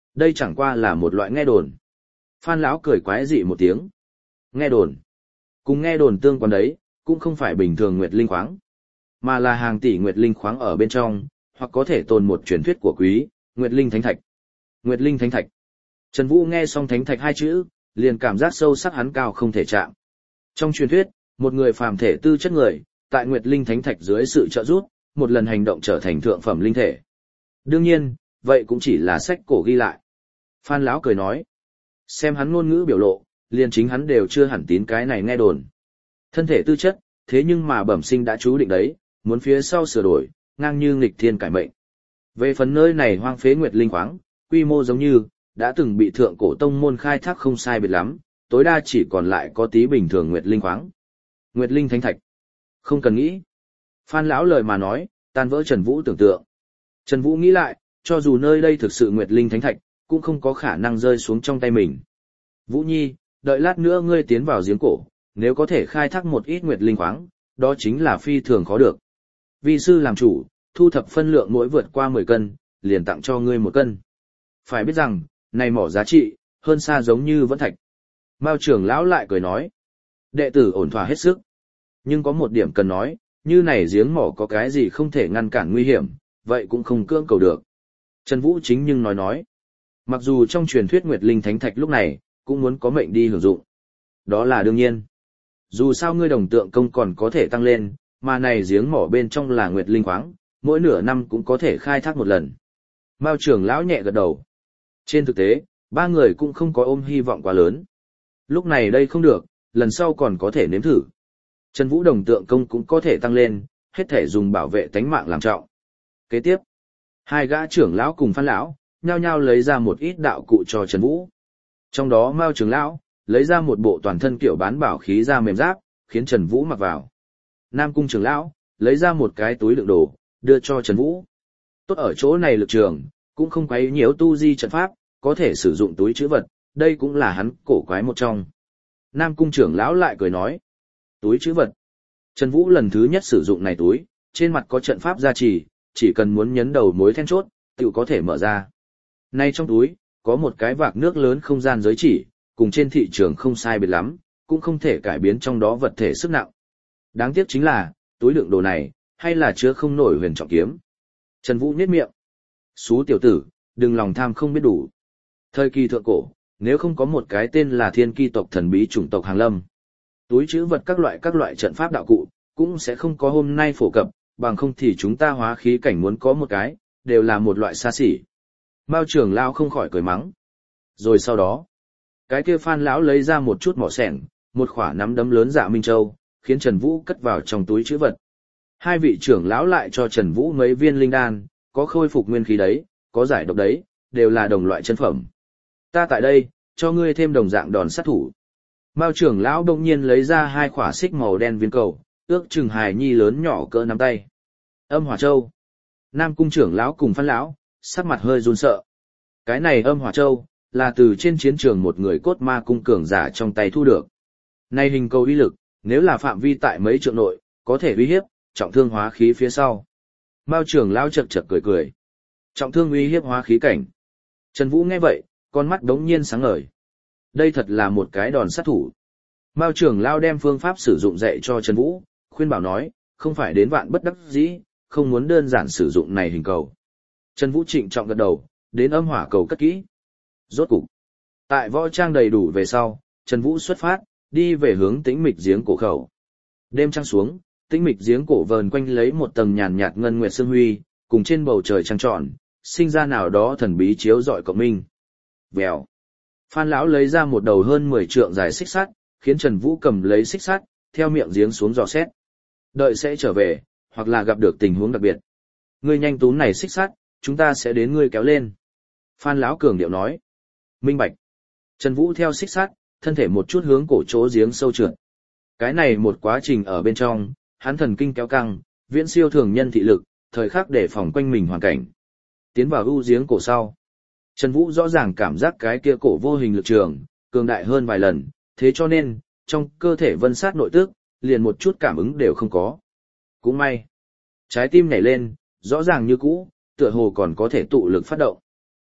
Đây chẳng qua là một loại nghe đồn. Phan lão cười quái dị một tiếng. Nghe đồn. Cùng nghe đồn tương quan đấy, cũng không phải bình thường nguyệt linh khoáng, mà là hàng tỷ nguyệt linh khoáng ở bên trong, hoặc có thể tồn một truyền thuyết của quý, nguyệt linh thánh thạch. Nguyệt linh thánh thạch. Trần Vũ nghe xong thánh thạch hai chữ, liền cảm giác sâu sắc hắn cao không thể chạm. Trong truyền thuyết, một người phàm thể tư chất người, tại nguyệt linh thánh thạch dưới sự trợ giúp, một lần hành động trở thành thượng phẩm linh thể. Đương nhiên, vậy cũng chỉ là sách cổ ghi lại. Phan lão cười nói, xem hắn ngôn ngữ biểu lộ, liền chính hắn đều chưa hẳn tín cái này nghe đồn. Thân thể tư chất, thế nhưng mà bẩm sinh đã chú định đấy, muốn phía sau sửa đổi, ngang như nghịch thiên cải mệnh. Về phần nơi này hoang phế nguyệt linh khoáng, quy mô giống như đã từng bị thượng cổ tông môn khai thác không sai biệt lắm, tối đa chỉ còn lại có tí bình thường nguyệt linh khoáng. Nguyệt linh thánh thạch. Không cần nghĩ. Phan lão lời mà nói, tan vỡ Trần Vũ tưởng tượng. Trần Vũ nghĩ lại, cho dù nơi đây thực sự nguyệt linh thánh thạch, cũng không có khả năng rơi xuống trong tay mình. Vũ Nhi, đợi lát nữa ngươi tiến vào giếng cổ, nếu có thể khai thác một ít nguyệt linh khoáng, đó chính là phi thường khó được. Vi sư làm chủ, thu thập phân lượng mỗi vượt qua 10 cân, liền tặng cho ngươi 1 cân. Phải biết rằng, này mỏ giá trị, hơn xa giống như vẫn thạch. Mao trưởng lão lại cười nói, đệ tử ổn thỏa hết sức. Nhưng có một điểm cần nói, như này giếng mỏ có cái gì không thể ngăn cản nguy hiểm, vậy cũng không cưỡng cầu được. Trần Vũ chính nhưng nói, mặc dù trong truyền thuyết Nguyệt Linh Thánh Thạch lúc này, cũng muốn có mệnh đi hưởng dụng. Đó là đương nhiên. Dù sao ngươi đồng tượng công còn có thể tăng lên, mà này giếng mỏ bên trong là Nguyệt Linh khoáng, mỗi nửa năm cũng có thể khai thác một lần. Mao trưởng lão nhẹ gật đầu. Trên thực tế, ba người cũng không có ôm hy vọng quá lớn. Lúc này đây không được, lần sau còn có thể nếm thử. Trần Vũ đồng tượng công cũng có thể tăng lên, hết thể dùng bảo vệ tánh mạng làm trọng. Kế tiếp, hai gã trưởng lão cùng Phan lão, nhao nhao lấy ra một ít đạo cụ cho Trần Vũ. Trong đó Mao trưởng lão lấy ra một bộ toàn thân kiểu bán bảo khí da mềm giáp, khiến Trần Vũ mặc vào. Nam Cung trưởng lão lấy ra một cái túi đựng đồ, đưa cho Trần Vũ. Tốt ở chỗ này lực trường, cũng không quấy nhiễu tu di trận pháp, có thể sử dụng túi trữ vật, đây cũng là hắn cổ quái một trong. Nam Cung trưởng lão lại cười nói, túi trữ vật. Trần Vũ lần thứ nhất sử dụng này túi, trên mặt có trận pháp gia trì, chỉ cần muốn nhấn đầu mối then chốt, tự có thể mở ra. Nay trong túi, có một cái vạc nước lớn không gian giới chỉ, cùng trên thị trường không sai biệt lắm, cũng không thể cải biến trong đó vật thể sức nặng. Đáng tiếc chính là, túi đựng đồ này, hay là chứa không nổi huyền trọng kiếm. Trần Vũ nhếch miệng. Xú tiểu tử, đừng lòng tham không biết đủ. Thời kỳ thượng cổ, nếu không có một cái tên là thiên kỳ tộc thần bí chủng tộc hàng lâm, túi trữ vật các loại trận pháp đạo cụ, cũng sẽ không có hôm nay phổ cập, bằng không thì chúng ta hóa khí cảnh muốn có một cái, đều là một loại xa xỉ. Mao trưởng lão không khỏi cười mắng. Rồi sau đó, cái kia Phan lão lấy ra một chút mỏ sẻng, một khỏa nắm đấm lớn Dạ Minh Châu, khiến Trần Vũ cất vào trong túi trữ vật. Hai vị trưởng lão lại cho Trần Vũ mấy viên linh đan, có khôi phục nguyên khí đấy, có giải độc đấy, đều là đồng loại chân phẩm. Ta tại đây, cho ngươi thêm đồng dạng đòn sát thủ. Mao trưởng lão đông nhiên lấy ra hai khỏa xích màu đen viên cầu, ước chừng hài nhi lớn nhỏ cỡ nắm tay. Âm hỏa châu. Nam Cung trưởng lão cùng Phan lão, sắc mặt hơi run sợ. Cái này âm hỏa châu, là từ trên chiến trường một người cốt ma cung cường giả trong tay thu được. Này hình cầu uy lực, nếu là phạm vi tại mấy trượng nội, có thể uy hiếp, trọng thương hóa khí phía sau. Mao trưởng lão chật chật cười cười. Trọng thương uy hiếp hóa khí cảnh. Trần Vũ nghe vậy, con mắt đống nhiên sáng ngời. Đây thật là một cái đòn sát thủ. Mao trưởng lão đem phương pháp sử dụng dạy cho Trần Vũ, khuyên bảo nói, không phải đến vạn bất đắc dĩ, không muốn đơn giản sử dụng này hình cầu. Trần Vũ trịnh trọng gật đầu, đến âm hỏa cầu cất kỹ. Rốt cục, tại võ trang đầy đủ về sau, Trần Vũ xuất phát, đi về hướng tĩnh mịch giếng cổ khẩu. Đêm trăng xuống, tĩnh mịch giếng cổ vờn quanh lấy một tầng nhàn nhạt ngân nguyệt sương huy, cùng trên bầu trời trăng tròn, sinh ra nào đó thần bí chiếu rọi cộng minh. Vèo. Phan lão lấy ra một đầu hơn 10 trượng dài xích sắt, khiến Trần Vũ cầm lấy xích sắt, theo miệng giếng xuống dò xét. Đợi sẽ trở về, hoặc là gặp được tình huống đặc biệt. Ngươi nhanh túm này xích sắt, chúng ta sẽ đến ngươi kéo lên. Phan lão cường điệu nói. Minh bạch. Trần Vũ theo xích sắt, thân thể một chút hướng cổ chỗ giếng sâu trượt. Cái này một quá trình ở bên trong, hắn thần kinh kéo căng, viễn siêu thường nhân thị lực, thời khắc để phòng quanh mình hoàn cảnh. Tiến vào u giếng cổ sau. Trần Vũ rõ ràng cảm giác cái kia cổ vô hình lực trường, cường đại hơn vài lần, thế cho nên, trong cơ thể vân sát nội tức, liền một chút cảm ứng đều không có. Cũng may. Trái tim nhảy lên, rõ ràng như cũ, tựa hồ còn có thể tụ lực phát động.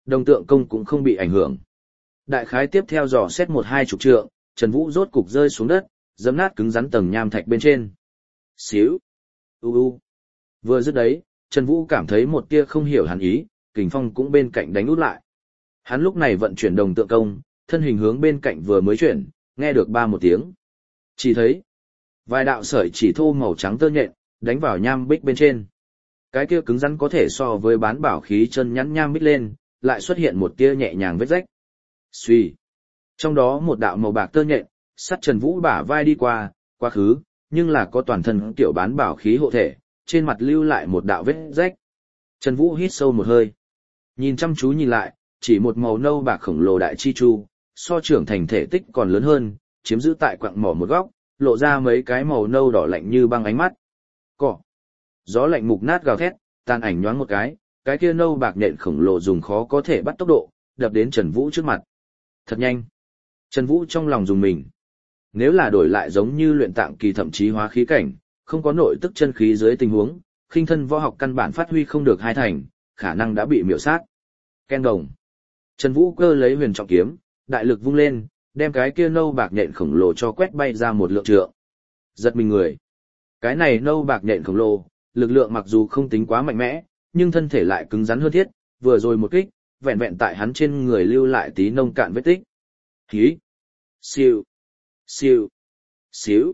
Đồng tượng công cũng không bị ảnh hưởng. Đại khái tiếp theo dò xét 1-20 trượng, Trần Vũ rốt cục rơi xuống đất, giẫm nát cứng rắn tầng nham thạch bên trên. Xíu. Vừa dứt đấy, Trần Vũ cảm thấy một tia không hiểu hẳn ý, kình phong cũng bên cạnh đánh út lại. Hắn lúc này vận chuyển đồng tượng công, thân hình hướng bên cạnh vừa mới chuyển, nghe được ba một tiếng. Chỉ thấy vài đạo sợi chỉ thô màu trắng tơ nhện đánh vào nham bích bên trên. Cái kia cứng rắn có thể so với bán bảo khí chân nhắn nham bích lên, lại xuất hiện một tia nhẹ nhàng vết rách. Xuy. Trong đó một đạo màu bạc tơ nhện, sắt Trần Vũ bả vai đi qua, quá khứ, nhưng là có toàn thân tiểu bán bảo khí hộ thể, trên mặt lưu lại một đạo vết rách. Trần Vũ hít sâu một hơi. Nhìn chăm chú nhìn lại, chỉ một màu nâu bạc khổng lồ đại chi chu, so trưởng thành thể tích còn lớn hơn, chiếm giữ tại quặng mỏ một góc, lộ ra mấy cái màu nâu đỏ lạnh như băng ánh mắt. Cỏ. Gió lạnh mục nát gào thét, tàn ảnh nhoáng một cái kia nâu bạc nhện khổng lồ dùng khó có thể bắt tốc độ, đập đến Trần Vũ trước mặt. Thật nhanh. Trần Vũ trong lòng dùng mình. Nếu là đổi lại giống như luyện tạng kỳ thậm chí hóa khí cảnh, không có nội tức chân khí dưới tình huống, khinh thân võ học căn bản phát huy không được hai thành, khả năng đã bị miểu sát. Ken đồng. Trần Vũ cơ lấy huyền trọng kiếm, đại lực vung lên, đem cái kia nâu bạc nhện khổng lồ cho quét bay ra một lượng trượng. Giật mình người. Cái này nâu bạc nhện khổng lồ, lực lượng mặc dù không tính quá mạnh mẽ, nhưng thân thể lại cứng rắn hơn thiết, vừa rồi một kích, vẹn vẹn tại hắn trên người lưu lại tí nông cạn vết tích. Hí. Siêu. Siêu. Xíu.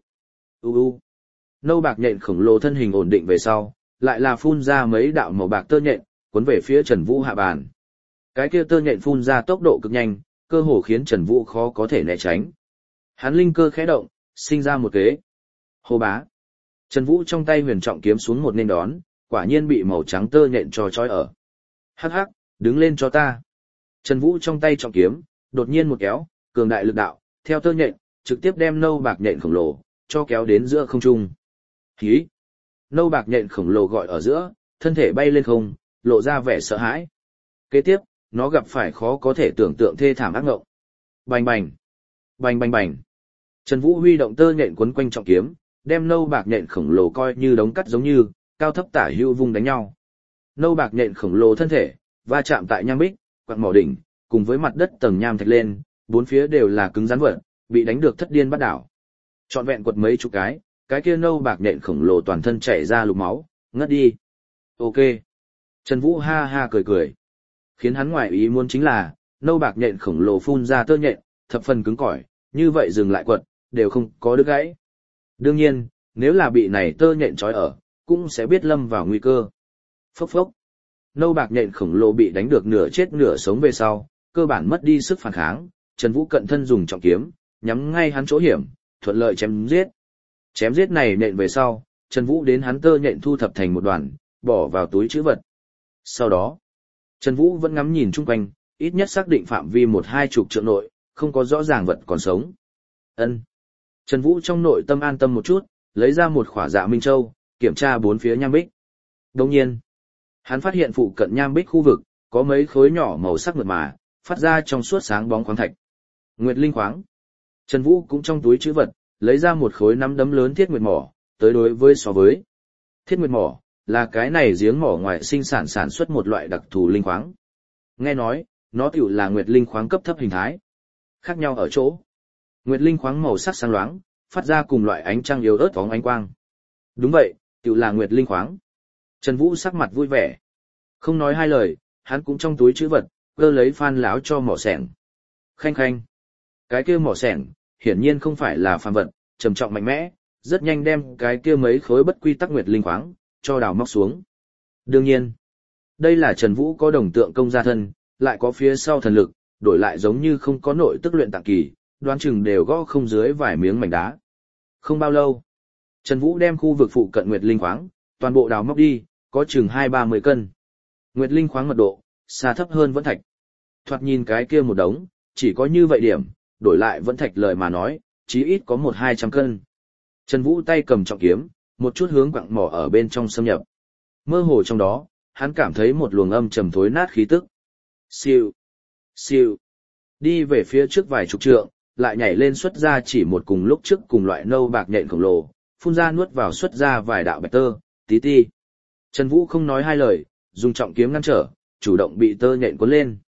Nâu bạc nhện khổng lồ thân hình ổn định về sau, lại là phun ra mấy đạo màu bạc tơ nhện, cuốn về phía Trần Vũ hạ bàn. Cái kia tơ nhện phun ra tốc độ cực nhanh, cơ hồ khiến Trần Vũ khó có thể né tránh. Hắn linh cơ khẽ động, sinh ra một kế. Hô bá. Trần Vũ trong tay huyền trọng kiếm xuống một nên đón, quả nhiên bị màu trắng tơ nhện cho trói ở. Hắc hắc, đứng lên cho ta. Trần Vũ trong tay trọng kiếm, đột nhiên một kéo, cường đại lực đạo, theo tơ nhện, trực tiếp đem nâu bạc nhện khổng lồ cho kéo đến giữa không trung. Hí! Nâu bạc nhện khổng lồ gọi ở giữa, thân thể bay lên không, lộ ra vẻ sợ hãi. Kế tiếp, nó gặp phải khó có thể tưởng tượng thê thảm ác ngộng. Bành bành! Bành bành bành! Trần Vũ huy động tơ nhện quấn quanh trọng kiếm, đem nâu bạc nhện khổng lồ coi như đống cắt giống như, cao thấp tả hữu vung đánh nhau. Nâu bạc nhện khổng lồ thân thể, va chạm tại nham bích, quặng mỏ đỉnh, cùng với mặt đất tầng nham thạch lên, bốn phía đều là cứng rắn vật, bị đánh được thất điên bắt đảo. Trọn vẹn quật mấy chục cái kia nâu bạc nhện khổng lồ toàn thân chảy ra lục máu, ngất đi. Ok. Trần Vũ ha ha cười cười. Khiến hắn ngoài ý muốn chính là, nâu bạc nhện khổng lồ phun ra tơ nhện, thập phần cứng cỏi, như vậy dừng lại quật, đều không có đứt gãy. Đương nhiên, nếu là bị này tơ nhện trói ở, cũng sẽ biết lâm vào nguy cơ. Phốc phốc. Nâu bạc nhện khổng lồ bị đánh được nửa chết nửa sống về sau, cơ bản mất đi sức phản kháng, Trần Vũ cận thân dùng trọng kiếm, nhắm ngay hắn chỗ hiểm, thuận lợi chém giết. Chém giết này nện về sau, Trần Vũ đến hắn tơ nhện thu thập thành một đoàn, bỏ vào túi trữ vật. Sau đó, Trần Vũ vẫn ngắm nhìn chung quanh, ít nhất xác định phạm vi 1-20 trượng nội, không có rõ ràng vật còn sống. Ân. Trần Vũ trong nội tâm an tâm một chút, lấy ra một khỏa dạ minh châu, kiểm tra bốn phía nham bích. Đồng nhiên, hắn phát hiện phụ cận nham bích khu vực, có mấy khối nhỏ màu sắc mượt mà, phát ra trong suốt sáng bóng khoáng thạch. Nguyệt linh khoáng. Trần Vũ cũng trong túi trữ vật, lấy ra một khối nắm đấm lớn thiết nguyệt mỏ, tới đối với so với. Thiết nguyệt mỏ, là cái này giếng mỏ ngoài sinh sản xuất một loại đặc thù linh khoáng. Nghe nói, nó tiểu là nguyệt linh khoáng cấp thấp hình thái. Khác nhau ở chỗ. Nguyệt linh khoáng màu sắc sáng loáng, phát ra cùng loại ánh trăng yếu ớt phóng ánh quang. Đúng vậy, tiểu là nguyệt linh khoáng. Trần Vũ sắc mặt vui vẻ. Không nói hai lời, hắn cũng trong túi trữ vật, cơ lấy phan láo cho mỏ sẻng. Khanh khanh. Cái kia mỏ sẻng, hiển nhiên không phải là phàm vật, trầm trọng mạnh mẽ, rất nhanh đem cái kia mấy khối bất quy tắc nguyệt linh khoáng cho đào móc xuống. Đương nhiên, đây là Trần Vũ có đồng tượng công gia thân, lại có phía sau thần lực, đổi lại giống như không có nội tức luyện tạng kỳ, đoán chừng đều gõ không dưới vài miếng mảnh đá. Không bao lâu, Trần Vũ đem khu vực phụ cận nguyệt linh khoáng, toàn bộ đào móc đi, có chừng 20-30 cân. Nguyệt linh khoáng mật độ, xa thấp hơn vẫn thạch. Thoạt nhìn cái kia một đống, chỉ có như vậy điểm, đổi lại vẫn thạch lời mà nói, chí ít có 100-200 cân. Trần Vũ tay cầm trọng kiếm, một chút hướng quặng mỏ ở bên trong xâm nhập. Mơ hồ trong đó, hắn cảm thấy một luồng âm trầm thối nát khí tức. Siêu, siêu, đi về phía trước vài chục trượng, lại nhảy lên xuất ra chỉ một cùng lúc trước cùng loại nâu bạc nhện khổng lồ, phun ra nuốt vào xuất ra vài đạo bạch tơ, tí ti. Trần Vũ không nói hai lời, dùng trọng kiếm ngăn trở, chủ động bị tơ nhện cuốn lên.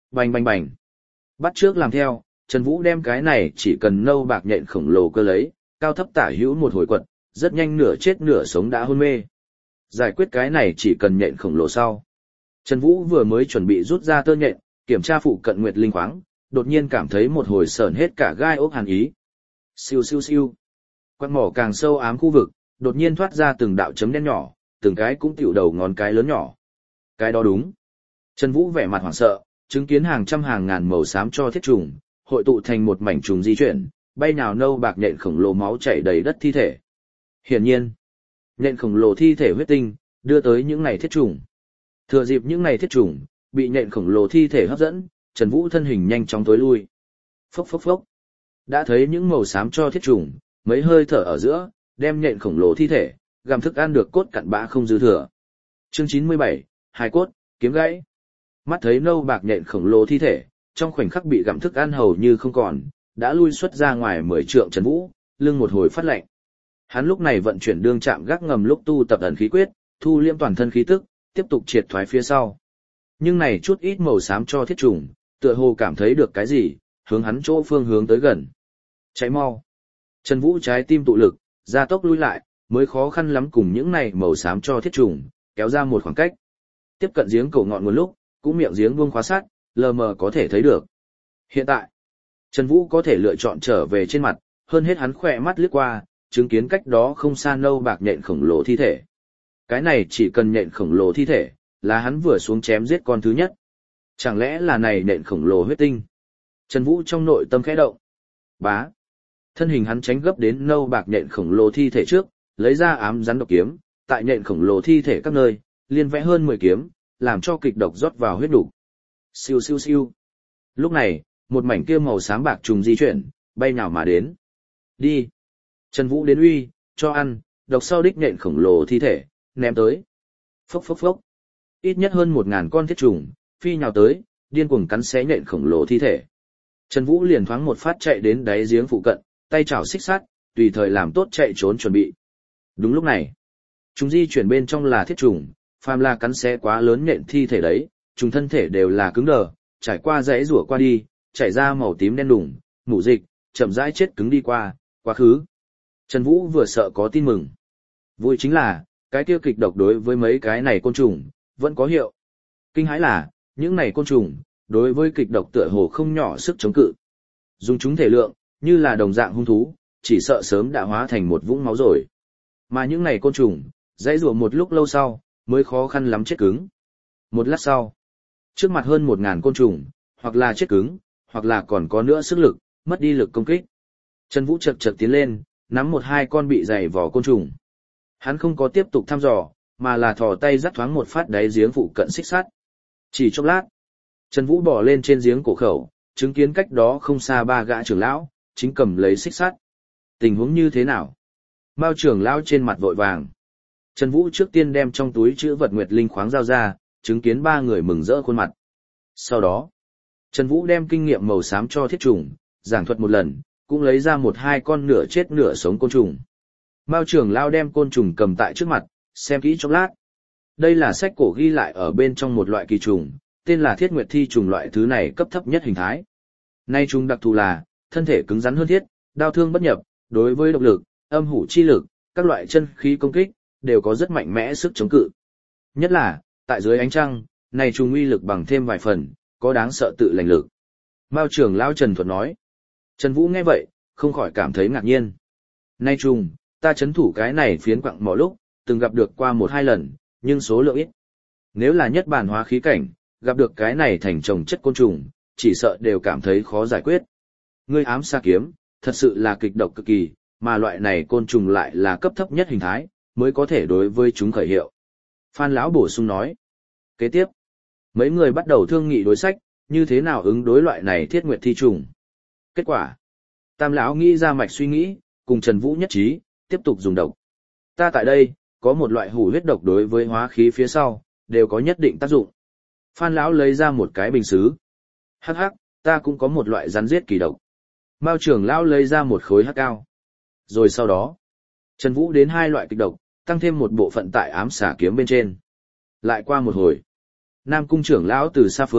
Bành bành bành. Bắt trước làm theo, Trần Vũ đem cái này chỉ cần nâu bạc nhện khổng lồ cơ lấy, cao thấp tả hữu một hồi quật, rất nhanh nửa chết nửa sống đã hôn mê. Giải quyết cái này chỉ cần nhện khổng lồ sau. Trần Vũ vừa mới chuẩn bị rút ra tơ nhện, kiểm tra phụ cận nguyệt linh khoáng, đột nhiên cảm thấy một hồi sởn hết cả gai ốc hàn ý. Siêu siêu siêu. Quạt mỏ càng sâu ám khu vực, đột nhiên thoát ra từng đạo chấm đen nhỏ, từng cái cũng tiểu đầu ngón cái lớn nhỏ. Cái đó đúng. Trần Vũ vẻ mặt hoảng sợ, chứng kiến hàng trăm hàng ngàn màu xám cho thiết trùng, hội tụ thành một mảnh trùng di chuyển, bay nào nâu bạc nhện khổng lồ máu chảy đầy đất thi thể. Hiển nhiên, nhện khổng lồ thi thể huyết tinh, đưa tới những này thiết trùng. Thừa dịp những này thiết trùng, bị nhện khổng lồ thi thể hấp dẫn, Trần Vũ thân hình nhanh chóng tối lui. Phốc phốc phốc. Đã thấy những màu xám cho thiết trùng, mấy hơi thở ở giữa, đem nhện khổng lồ thi thể, gặm thức ăn được cốt cặn bã không dư thừa. Chương 97, hài cốt, kiếm gãy. Mắt thấy nâu bạc nhện khổng lồ thi thể, trong khoảnh khắc bị gặm thức ăn hầu như không còn, đã lui xuất ra ngoài 10 trượng Trần Vũ, lưng một hồi phát lạnh. Hắn lúc này vận chuyển đương chạm gác ngầm lúc tu tập ẩn khí quyết, thu liễm toàn thân khí tức, tiếp tục triệt thoái phía sau. Nhưng này chút ít màu xám cho thiết trùng, tựa hồ cảm thấy được cái gì, hướng hắn chỗ phương hướng tới gần. Cháy mau. Trần Vũ trái tim tụ lực, gia tốc lui lại, mới khó khăn lắm cùng những này màu xám cho thiết trùng, kéo ra một khoảng cách. Tiếp cận giếng cổ ngọn nguồn lúc, cũng miệng giếng buông khóa sắt, lờ mờ có thể thấy được. Hiện tại, Trần Vũ có thể lựa chọn trở về trên mặt, hơn hết hắn khỏe mắt liếc qua, chứng kiến cách đó không xa nâu bạc nhện khổng lồ thi thể. Cái này chỉ cần nhện khổng lồ thi thể, là hắn vừa xuống chém giết con thứ nhất. Chẳng lẽ là này nhện khổng lồ huyết tinh? Trần Vũ trong nội tâm khẽ động. Bá. Thân hình hắn tránh gấp đến nâu bạc nhện khổng lồ thi thể trước, lấy ra ám rắn độc kiếm, tại nhện khổng lồ thi thể các nơi, liên vẽ hơn 10 kiếm, làm cho kịch độc rót vào huyết đủ. Siêu siêu siêu. Lúc này, một mảnh kia màu xám bạc trùng di chuyển, bay nhào mà đến. Đi. Trần Vũ đến uy, cho ăn, độc sau đích nhện khổng lồ thi thể, ném tới. Phốc phốc phốc. Ít nhất hơn 1000 con thiết trùng, phi nhào tới, điên cuồng cắn xé nhện khổng lồ thi thể. Trần Vũ liền thoáng một phát chạy đến đáy giếng phụ cận, tay chảo xích sắt, tùy thời làm tốt chạy trốn chuẩn bị. Đúng lúc này, chúng di chuyển bên trong là thiết trùng, phàm là cắn xé quá lớn nhện thi thể đấy, chúng thân thể đều là cứng đờ, trải qua dãy rủa qua đi, chảy ra màu tím đen đủng, mủ dịch, chậm rãi chết cứng đi qua, quá khứ. Trần Vũ vừa sợ có tin mừng. Vui chính là, cái tiêu kịch độc đối với mấy cái này côn trùng, vẫn có hiệu. Kinh hãi là, những này côn trùng, đối với kịch độc tựa hồ không nhỏ sức chống cự. Dùng chúng thể lượng, như là đồng dạng hung thú, chỉ sợ sớm đã hóa thành một vũng máu rồi. Mà những này côn trùng, dãy rủa một lúc lâu sau, mới khó khăn lắm chết cứng. Một lát sau, trước mặt hơn 1000 côn trùng, hoặc là chết cứng, hoặc là còn có nữa sức lực, mất đi lực công kích. Trần Vũ chật chật tiến lên, nắm một hai con bị dày vò côn trùng. Hắn không có tiếp tục thăm dò, mà là thò tay dắt thoáng một phát đáy giếng phụ cận xích sắt. Chỉ chốc lát, Trần Vũ bỏ lên trên giếng cổ khẩu, chứng kiến cách đó không xa 3 gã trưởng lão, chính cầm lấy xích sắt. Tình huống như thế nào? Mao trưởng lão trên mặt vội vàng. Trần Vũ trước tiên đem trong túi chữ vật nguyệt linh khoáng giao ra, chứng kiến 3 người mừng rỡ khuôn mặt. Sau đó, Trần Vũ đem kinh nghiệm màu xám cho thiết trùng, giảng thuật một lần, cũng lấy ra một hai con nửa chết nửa sống côn trùng. Mao trưởng lão đem côn trùng cầm tại trước mặt, xem kỹ chốc lát. Đây là sách cổ ghi lại ở bên trong một loại kỳ trùng, tên là thiết nguyệt thi trùng, loại thứ này cấp thấp nhất hình thái. Nay trùng đặc thù là, thân thể cứng rắn hơn thiết, đao thương bất nhập, đối với độc lực, âm hủ chi lực, các loại chân khí công kích, đều có rất mạnh mẽ sức chống cự. Nhất là, tại dưới ánh trăng, này trùng uy lực bằng thêm vài phần, có đáng sợ tự lành lực. Mao trưởng lão Trần Thuật nói. Trần Vũ nghe vậy, không khỏi cảm thấy ngạc nhiên. Nay trùng, ta chấn thủ cái này phiến quặng mỏ lúc, từng gặp được qua 1-2 lần, nhưng số lượng ít. Nếu là nhất bản hóa khí cảnh, gặp được cái này thành chồng chất côn trùng, chỉ sợ đều cảm thấy khó giải quyết. Ngươi ám sa kiếm, thật sự là kịch độc cực kỳ, mà loại này côn trùng lại là cấp thấp nhất hình thái, mới có thể đối với chúng khởi hiệu. Phan lão bổ sung nói. Kế tiếp, mấy người bắt đầu thương nghị đối sách, như thế nào ứng đối loại này thiết nguyệt thi trùng. Kết quả, Tam lão nghĩ ra mạch suy nghĩ, cùng Trần Vũ nhất trí, tiếp tục dùng độc. Ta tại đây, có một loại hủ huyết độc đối với hóa khí phía sau, đều có nhất định tác dụng. Phan lão lấy ra một cái bình sứ. Hắc hắc, ta cũng có một loại rắn giết kỳ độc. Mao trưởng lão lấy ra một khối hắc cao. Rồi sau đó, Trần Vũ đến 2 loại kịch độc, tăng thêm một bộ phận tại ám xả kiếm bên trên. Lại qua một hồi, Nam cung trưởng lão từ xa phương,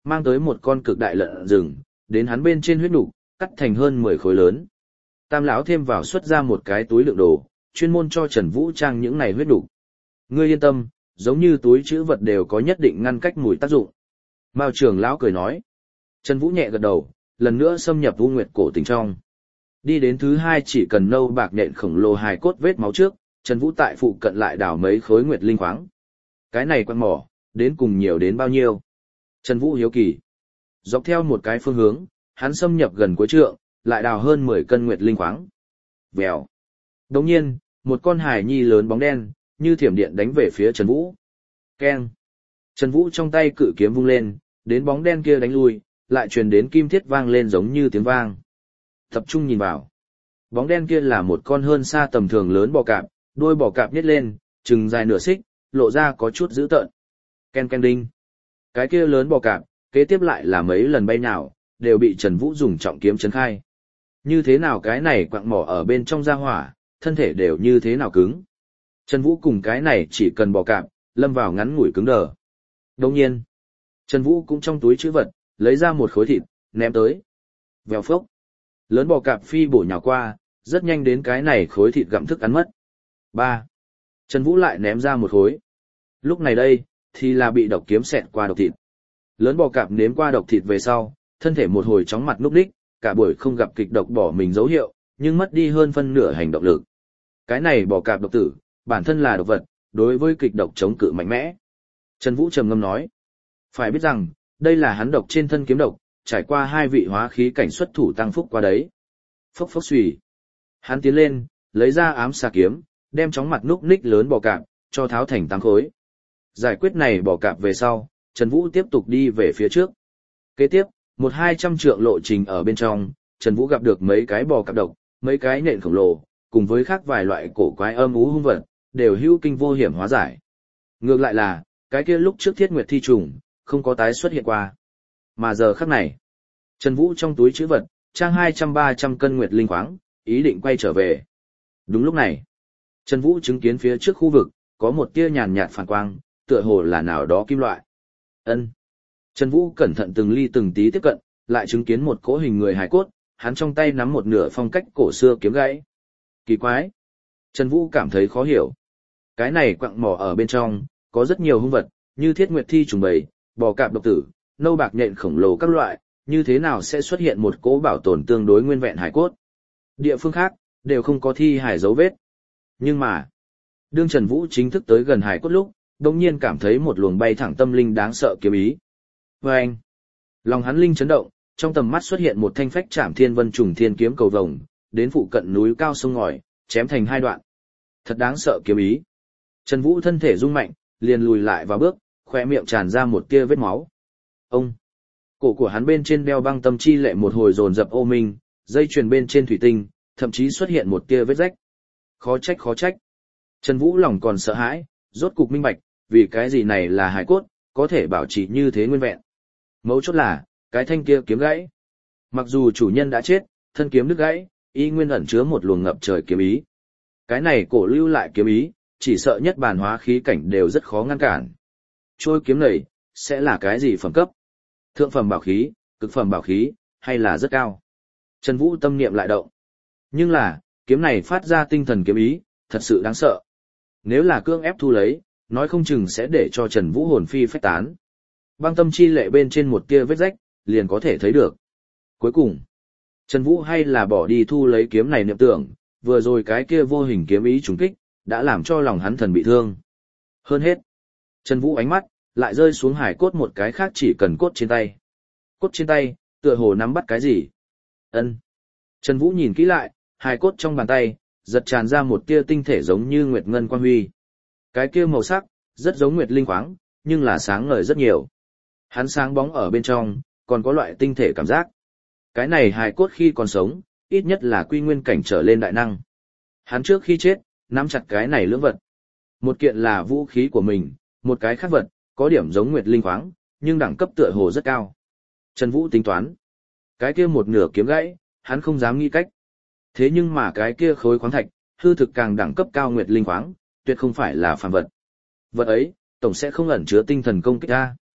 mang tới một con cực đại lợn rừng, đến hắn bên trên huyết nục, cắt thành hơn 10 khối lớn. Tam lão thêm vào xuất ra một cái túi đựng đồ, chuyên môn cho Trần Vũ trang những này huyết nục. Ngươi yên tâm, giống như túi trữ vật đều có nhất định ngăn cách mùi tác dụng. Mao trưởng lão cười nói. Trần Vũ nhẹ gật đầu, lần nữa xâm nhập U Nguyệt cổ tỉnh trong. Đi đến thứ 2 chỉ cần nâu bạc nhện khổng lồ hài cốt vết máu trước, Trần Vũ tại phụ cận lại đào mấy khối nguyệt linh khoáng. Cái này quặng mỏ, đến cùng nhiều đến bao nhiêu? Trần Vũ hiếu kỳ. Dọc theo một cái phương hướng, hắn xâm nhập gần cuối trượng, lại đào hơn 10 cân nguyệt linh khoáng. Vèo. Đồng nhiên, một con hài nhi lớn bóng đen, như thiểm điện đánh về phía Trần Vũ. Keng. Trần Vũ trong tay cự kiếm vung lên, đến bóng đen kia đánh lui, lại truyền đến kim thiết vang lên giống như tiếng vang. Tập trung nhìn vào. Bóng đen kia là một con hơn xa tầm thường lớn bò cạp, đuôi bò cạp nhét lên, chừng dài nửa xích, lộ ra có chút dữ tợn. Ken ken đinh. Cái kia lớn bò cạp, kế tiếp lại là mấy lần bay nhào, đều bị Trần Vũ dùng trọng kiếm chấn khai. Như thế nào cái này quặng mỏ ở bên trong gia hỏa, thân thể đều như thế nào cứng. Trần Vũ cùng cái này chỉ cần bò cạp, lâm vào ngắn ngủi cứng đờ. Đồng nhiên, Trần Vũ cũng trong túi trữ vật, lấy ra một khối thịt, ném tới. Vèo phốc. Lớn bò cạp phi bổ nhào qua, rất nhanh đến cái này khối thịt gặm thức ăn mất. 3. Trần Vũ lại ném ra một khối. Lúc này đây, thì là bị độc kiếm xẹt qua độc thịt. Lớn bò cạp nếm qua độc thịt về sau, thân thể một hồi chóng mặt núp đích, cả buổi không gặp kịch độc bỏ mình dấu hiệu, nhưng mất đi hơn phân nửa hành động lực. Cái này bò cạp độc tử, bản thân là độc vật, đối với kịch độc chống cự mạnh mẽ. Trần Vũ trầm ngâm nói, phải biết rằng, đây là hắn độc trên thân kiếm độc, trải qua 2 vị hóa khí cảnh xuất thủ tăng phúc qua đấy. Phốc phốc xùy. Hắn tiến lên, lấy ra ám xà kiếm, đem chóng mặt núp ních lớn bò cạp, cho tháo thành 8 khối. Giải quyết này bò cạp về sau, Trần Vũ tiếp tục đi về phía trước. Kế tiếp, 100-200 trượng lộ trình ở bên trong, Trần Vũ gặp được mấy cái bò cạp độc, mấy cái nện khổng lồ, cùng với khác vài loại cổ quái âm ú hung vật, đều hữu kinh vô hiểm hóa giải. Ngược lại là, cái kia lúc trước Thiết Nguyệt thi trùng, không có tái xuất hiện qua. Mà giờ khắc này, Trần Vũ trong túi trữ vật, trang 200-300 cân nguyệt linh khoáng, ý định quay trở về. Đúng lúc này, Trần Vũ chứng kiến phía trước khu vực, có một tia nhàn nhạt phản quang, tựa hồ là nào đó kim loại. Ân. Trần Vũ cẩn thận từng ly từng tí tiếp cận, lại chứng kiến một cỗ hình người hài cốt, hắn trong tay nắm một nửa phong cách cổ xưa kiếm gãy. Kỳ quái. Trần Vũ cảm thấy khó hiểu. Cái này quặng mỏ ở bên trong, có rất nhiều hung vật, như Thiết Nguyệt thi trùng bầy, bò cạp độc tử, nâu bạc nhện khổng lồ các loại, như thế nào sẽ xuất hiện một cỗ bảo tồn tương đối nguyên vẹn hài cốt. Địa phương khác, đều không có thi hài dấu vết. Nhưng mà, đương Trần Vũ chính thức tới gần hài cốt lúc, đồng nhiên cảm thấy một luồng bay thẳng tâm linh đáng sợ kiếm ý. Vâng! Lòng hắn linh chấn động, trong tầm mắt xuất hiện một thanh phách trảm thiên vân trùng thiên kiếm cầu vồng, đến phụ cận núi cao sông ngòi, chém thành 2 đoạn. Thật đáng sợ kiếm ý. Trần Vũ thân thể rung mạnh, liền lùi lại và bước, khóe miệng tràn ra một tia vết máu. Ông! Cổ của hắn bên trên đeo băng tâm chi lệ một hồi dồn dập ô minh, dây chuyền bên trên thủy tinh, thậm chí xuất hiện một tia vết rách. Khó trách khó trách. Trần Vũ lòng còn sợ hãi, rốt cục minh bạch, vì cái gì này là hài cốt, có thể bảo trì như thế nguyên vẹn. Mấu chốt là, cái thanh kia kiếm gãy. Mặc dù chủ nhân đã chết, thân kiếm đứt gãy, y nguyên ẩn chứa một luồng ngập trời kiếm ý. Cái này cổ lưu lại kiếm ý, chỉ sợ nhất bản hóa khí cảnh đều rất khó ngăn cản. Trôi kiếm này, sẽ là cái gì phẩm cấp? Thượng phẩm bảo khí, cực phẩm bảo khí, hay là rất cao? Trần Vũ tâm niệm lại động. Nhưng là, kiếm này phát ra tinh thần kiếm ý, thật sự đáng sợ. Nếu là cưỡng ép thu lấy, nói không chừng sẽ để cho Trần Vũ hồn phi phách tán. Băng tâm chi lệ bên trên một tia vết rách, liền có thể thấy được. Cuối cùng, Trần Vũ hay là bỏ đi thu lấy kiếm này niệm tưởng, vừa rồi cái kia vô hình kiếm ý trùng kích, đã làm cho lòng hắn thần bị thương. Hơn hết, Trần Vũ ánh mắt, lại rơi xuống hải cốt một cái khác chỉ cần cốt trên tay. Cốt trên tay, tựa hồ nắm bắt cái gì? Ân. Trần Vũ nhìn kỹ lại, hải cốt trong bàn tay, giật tràn ra một tia tinh thể giống như nguyệt ngân quang huy. Cái kia màu sắc, rất giống nguyệt linh khoáng, nhưng là sáng ngời rất nhiều. Hắn sáng bóng ở bên trong, còn có loại tinh thể cảm giác. Cái này hài cốt khi còn sống, ít nhất là quy nguyên cảnh trở lên đại năng. Hắn trước khi chết, nắm chặt cái này lưỡng vật. Một kiện là vũ khí của mình, một cái khác vật, có điểm giống nguyệt linh khoáng, nhưng đẳng cấp tựa hồ rất cao. Trần Vũ tính toán. Cái kia một nửa kiếm gãy, hắn không dám nghĩ cách. Thế nhưng mà cái kia khối khoáng thạch, hư thực càng đẳng cấp cao nguyệt linh khoáng, tuyệt không phải là phàm vật. Vật ấy, tổng sẽ không ẩn chứa tinh thần công kích ra.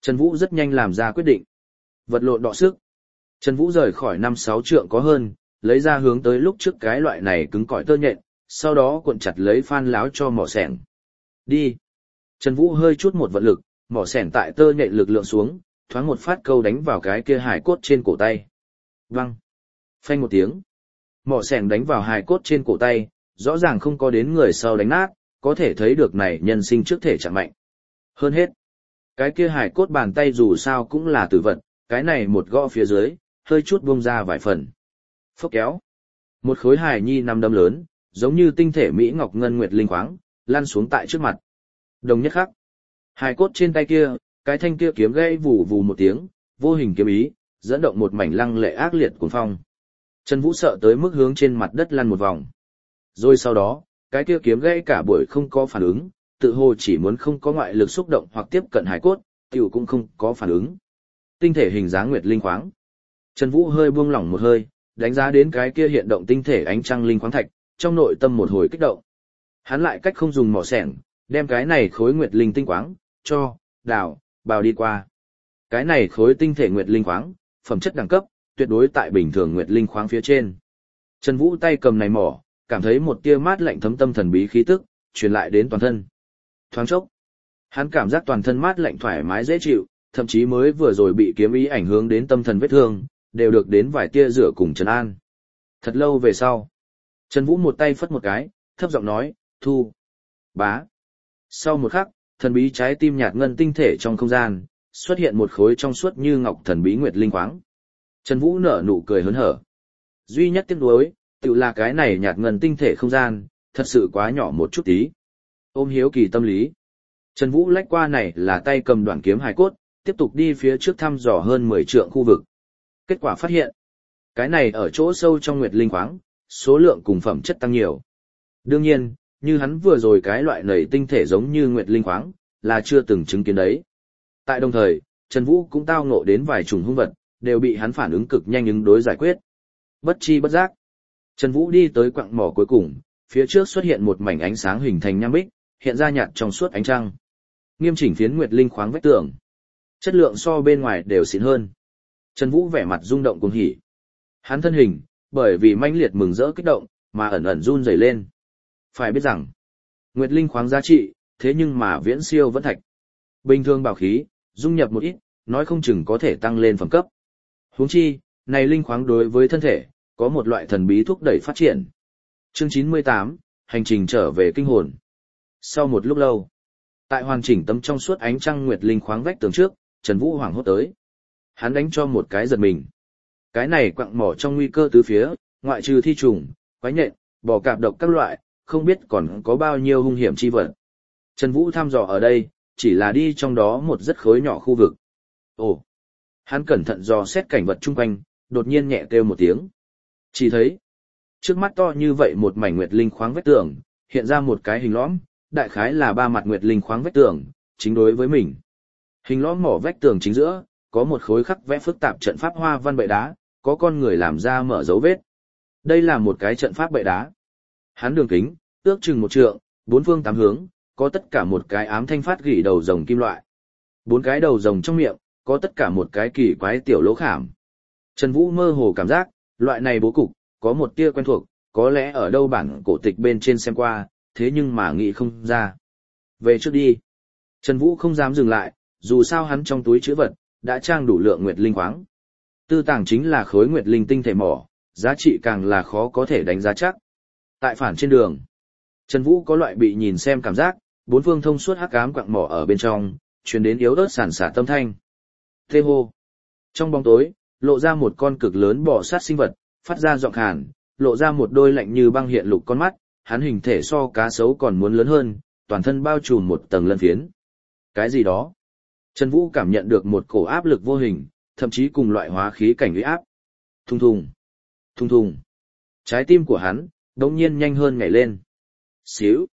Trần Vũ rất nhanh làm ra quyết định. Vật lộn đọ sức. Trần Vũ rời khỏi 5-6 trượng có hơn, lấy ra hướng tới lúc trước cái loại này cứng cỏi tơ nhện, sau đó cuộn chặt lấy phan láo cho mỏ sẻng. Đi. Trần Vũ hơi chút một vận lực, mỏ sẻng tại tơ nhện lực lượng xuống, thoáng một phát câu đánh vào cái kia hài cốt trên cổ tay. Văng. Phanh một tiếng. Mỏ sẻng đánh vào hài cốt trên cổ tay, rõ ràng không có đến người sau đánh nát, có thể thấy được này nhân sinh trước thể trạng mạnh. Hơn hết, cái kia hài cốt bàn tay dù sao cũng là tử vật, cái này một gõ phía dưới, hơi chút buông ra vài phần. Phốc kéo. Một khối hài nhi năm đấm lớn, giống như tinh thể Mỹ Ngọc Ngân Nguyệt Linh khoáng, lăn xuống tại trước mặt. Đồng nhất khắc. Hài cốt trên tay kia, cái thanh kia kiếm gãy vù vù một tiếng, vô hình kiếm ý, dẫn động một mảnh lăng lệ ác liệt cuồng phong. Trần Vũ sợ tới mức hướng trên mặt đất lăn một vòng. Rồi sau đó, cái kia kiếm gãy cả buổi không có phản ứng, tự hồ chỉ muốn không có ngoại lực xúc động hoặc tiếp cận hài cốt, tiểu cũng không có phản ứng. Tinh thể hình dáng nguyệt linh khoáng. Trần Vũ hơi buông lỏng một hơi, đánh giá đến cái kia hiện động tinh thể ánh trăng linh khoáng thạch, trong nội tâm một hồi kích động. Hắn lại cách không dùng mỏ xẻng, đem cái này khối nguyệt linh tinh khoáng cho đào bào đi qua. Cái này khối tinh thể nguyệt linh khoáng, phẩm chất đẳng cấp, tuyệt đối tại bình thường nguyệt linh khoáng phía trên. Trần Vũ tay cầm này mỏ, cảm thấy một tia mát lạnh thấm tâm thần bí khí tức, truyền lại đến toàn thân. Thoáng chốc, hắn cảm giác toàn thân mát lạnh thoải mái dễ chịu, thậm chí mới vừa rồi bị kiếm ý ảnh hưởng đến tâm thần vết thương, đều được đến vài tia rửa cùng trấn an. Thật lâu về sau, Trần Vũ một tay phất một cái, thấp giọng nói, thu. Bá. Sau một khắc, thần bí trái tim nhạt ngân tinh thể trong không gian, xuất hiện một khối trong suốt như ngọc thần bí nguyệt linh khoáng. Trần Vũ nở nụ cười hớn hở. Duy nhất tiếc nuối, tự là cái này nhạt ngân tinh thể không gian, thật sự quá nhỏ một chút tí. Ôm hiếu kỳ tâm lý. Trần Vũ lách qua này là tay cầm đoạn kiếm hài cốt, tiếp tục đi phía trước thăm dò hơn 10 trượng khu vực. Kết quả phát hiện, cái này ở chỗ sâu trong nguyệt linh khoáng, số lượng cùng phẩm chất tăng nhiều. Đương nhiên, như hắn vừa rồi cái loại nảy tinh thể giống như nguyệt linh khoáng, là chưa từng chứng kiến đấy. Tại đồng thời, Trần Vũ cũng tao ngộ đến vài chủng hung vật, đều bị hắn phản ứng cực nhanh ứng đối giải quyết. Bất chi bất giác, Trần Vũ đi tới quặng mỏ cuối cùng, phía trước xuất hiện một mảnh ánh sáng hình thành nham bích, hiện ra nhạt trong suốt ánh trăng. Nghiêm chỉnh phiến nguyệt linh khoáng vách tường. Chất lượng so bên ngoài đều xịn hơn. Trần Vũ vẻ mặt rung động cuồng hỉ. Hắn thân hình, bởi vì mãnh liệt mừng rỡ kích động, mà ẩn ẩn run rẩy lên. Phải biết rằng, nguyệt linh khoáng giá trị, thế nhưng mà viễn siêu vẫn thạch. Bình thường bảo khí, dung nhập một ít, nói không chừng có thể tăng lên phẩm cấp. Huống chi, này linh khoáng đối với thân thể, có một loại thần bí thúc đẩy phát triển. Chương 98, hành trình trở về kinh hồn. Sau một lúc lâu, tại hoàn chỉnh tấm trong suốt ánh trăng nguyệt linh khoáng vách tường trước, Trần Vũ hoảng hốt tới. Hắn đánh cho một cái giật mình. Cái này quặng mỏ trong nguy cơ tứ phía, ngoại trừ thi trùng, quái nhện, bò cạp độc các loại, không biết còn có bao nhiêu hung hiểm chi vật. Trần Vũ thăm dò ở đây, chỉ là đi trong đó một rất khối nhỏ khu vực. Ồ! Hắn cẩn thận dò xét cảnh vật chung quanh, đột nhiên nhẹ kêu một tiếng. Chỉ thấy, trước mắt to như vậy một mảnh nguyệt linh khoáng vách tường, hiện ra một cái hình lõm, đại khái là 3 mặt nguyệt linh khoáng vách tường, chính đối với mình. Hình lõm mỏ vách tường chính giữa, có một khối khắc vẽ phức tạp trận pháp hoa văn bệ đá, có con người làm ra mở dấu vết. Đây là một cái trận pháp bệ đá. Hắn đường kính, ước chừng 1 trượng, 4 phương 8 hướng, có tất cả một cái ám thanh phát gỉ đầu rồng kim loại. 4 cái đầu rồng trong miệng, có tất cả một cái kỳ quái tiểu lỗ khảm. Trần Vũ mơ hồ cảm giác, loại này bố cục, có một tia quen thuộc, có lẽ ở đâu bản cổ tịch bên trên xem qua, thế nhưng mà nghĩ không ra. Về trước đi. Trần Vũ không dám dừng lại, dù sao hắn trong túi trữ vật, đã trang đủ lượng nguyệt linh khoáng. Tư tàng chính là khối nguyệt linh tinh thể mỏ, giá trị càng là khó có thể đánh giá chắc. Tại phản trên đường, Trần Vũ có loại bị nhìn xem cảm giác, bốn phương thông suốt hắc ám quặng mỏ ở bên trong, truyền đến yếu ớt sản xả tâm thanh. Thê hô. Trong bóng tối, lộ ra một con cực lớn bò sát sinh vật, phát ra giọng khàn, lộ ra một đôi lạnh như băng hiện lục con mắt, hắn hình thể so cá sấu còn muốn lớn hơn, toàn thân bao trùm một tầng lân phiến. Cái gì đó? Trần Vũ cảm nhận được một cổ áp lực vô hình, thậm chí cùng loại hóa khí cảnh uy áp. Thùng thùng, thùng thùng. Trái tim của hắn, đống nhiên nhanh hơn nhảy lên. Xíu,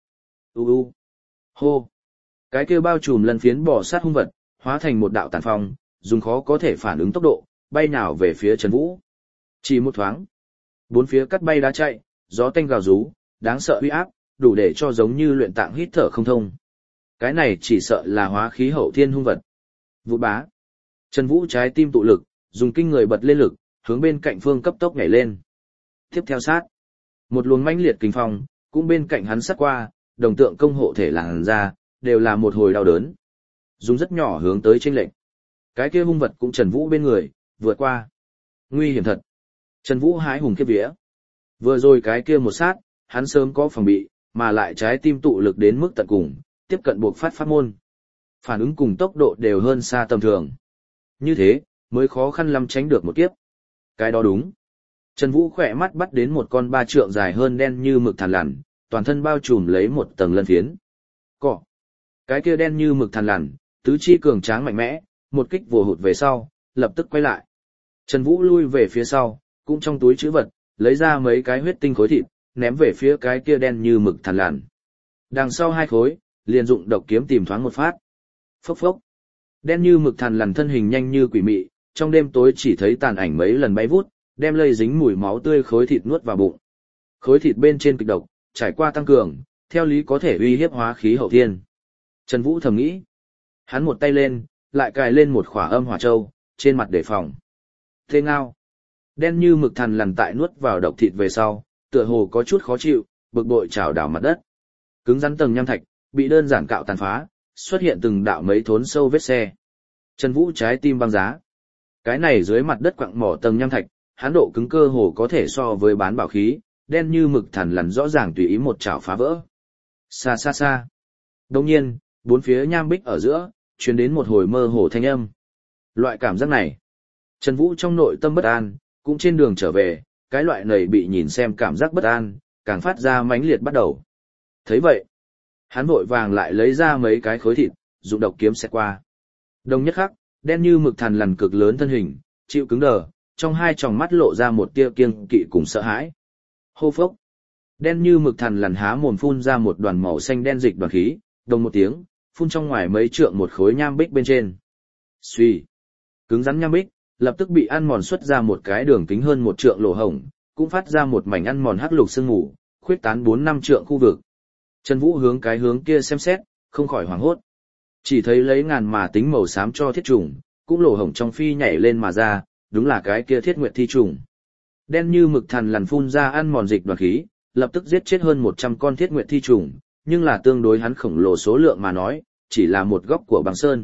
u, hô. Cái kia bao trùm lân phiến bò sát hung vật, hóa thành một đạo tàn phong, dùng khó có thể phản ứng tốc độ, bay nào về phía Trần Vũ. Chỉ một thoáng, bốn phía cắt bay đá chạy, gió tanh gào rú, đáng sợ uy áp, đủ để cho giống như luyện tạng hít thở không thông. Cái này chỉ sợ là hóa khí hậu thiên hung vật. Vũ bá. Trần Vũ trái tim tụ lực, dùng kinh người bật lên lực, hướng bên cạnh phương cấp tốc nhảy lên. Tiếp theo sát. Một luồng mãnh liệt kinh phong, cũng bên cạnh hắn sát qua, đồng tượng công hộ thể làn ra, đều là một hồi đau đớn. Dùng rất nhỏ hướng tới chênh lệnh. Cái kia hung vật cũng Trần Vũ bên người, vượt qua. Nguy hiểm thật. Trần Vũ hái hùng kiếp vía. Vừa rồi cái kia một sát, hắn sớm có phòng bị, mà lại trái tim tụ lực đến mức tận cùng, tiếp cận buộc phát pháp môn. Phản ứng cùng tốc độ đều hơn xa tầm thường. Như thế, mới khó khăn lắm tránh được một kiếp. Cái đó đúng. Trần Vũ khỏe mắt bắt đến một con 3 trượng dài hơn đen như mực thằn lằn, toàn thân bao trùm lấy một tầng lân phiến. Cọ. Cái kia đen như mực thằn lằn, tứ chi cường tráng mạnh mẽ, một kích vồ hụt về sau, lập tức quay lại. Trần Vũ lui về phía sau, cũng trong túi trữ vật, lấy ra mấy cái huyết tinh khối thịt, ném về phía cái kia đen như mực thằn lằn. Đằng sau 2 khối, liền dụng độc kiếm tìm thoáng một phát. Phốc phốc. Đen như mực thằn lằn thân hình nhanh như quỷ mị, trong đêm tối chỉ thấy tàn ảnh mấy lần bay vút, đem lây dính mùi máu tươi khối thịt nuốt vào bụng. Khối thịt bên trên kịch độc, trải qua tăng cường, theo lý có thể uy hiếp hóa khí hậu thiên. Trần Vũ thầm nghĩ. Hắn một tay lên, lại cài lên một khỏa âm hỏa châu, trên mặt đề phòng. Thê ngao. Đen như mực thằn lằn tại nuốt vào độc thịt về sau, tựa hồ có chút khó chịu, bực bội trào đảo mặt đất. Cứng rắn tầng nham thạch, bị đơn giản cạo tàn phá, xuất hiện từng đạo mấy thốn sâu vết xe. Trần Vũ trái tim băng giá. Cái này dưới mặt đất quặng mỏ tầng nham thạch, hán độ cứng cơ hồ có thể so với bán bảo khí, đen như mực thằn lằn rõ ràng tùy ý một chảo phá vỡ. Xa xa xa. Đồng nhiên, bốn phía nham bích ở giữa, truyền đến một hồi mơ hồ thanh âm. Loại cảm giác này, Trần Vũ trong nội tâm bất an, cũng trên đường trở về, cái loại này bị nhìn xem cảm giác bất an, càng phát ra mãnh liệt bắt đầu. Thấy vậy, hắn vội vàng lại lấy ra mấy cái khối thịt, dụng độc kiếm xẹt qua. Đồng nhất khắc, đen như mực thằn lằn cực lớn thân hình, chịu cứng đờ, trong hai tròng mắt lộ ra một tia kiêng kỵ cùng sợ hãi. Hô phốc. Đen như mực thằn lằn há mồm phun ra một đoàn màu xanh đen dịch đoàn khí, đồng một tiếng, phun trong ngoài mấy trượng một khối nham bích bên trên. Xuy. Cứng rắn nham bích, lập tức bị ăn mòn xuất ra một cái đường kính hơn 1 trượng lỗ hổng, cũng phát ra một mảnh ăn mòn hắc lục sương mù, khuyết tán 4-5 trượng khu vực. Trần Vũ hướng cái hướng kia xem xét, không khỏi hoảng hốt. Chỉ thấy lấy ngàn mà tính màu xám cho thiết trùng, cũng lỗ hổng trong phi nhảy lên mà ra, đúng là cái kia thiết nguyệt thi trùng. Đen như mực thằn lằn phun ra ăn mòn dịch đoàn khí, lập tức giết chết hơn 100 con thiết nguyệt thi trùng, nhưng là tương đối hắn khổng lồ số lượng mà nói, chỉ là một góc của băng sơn.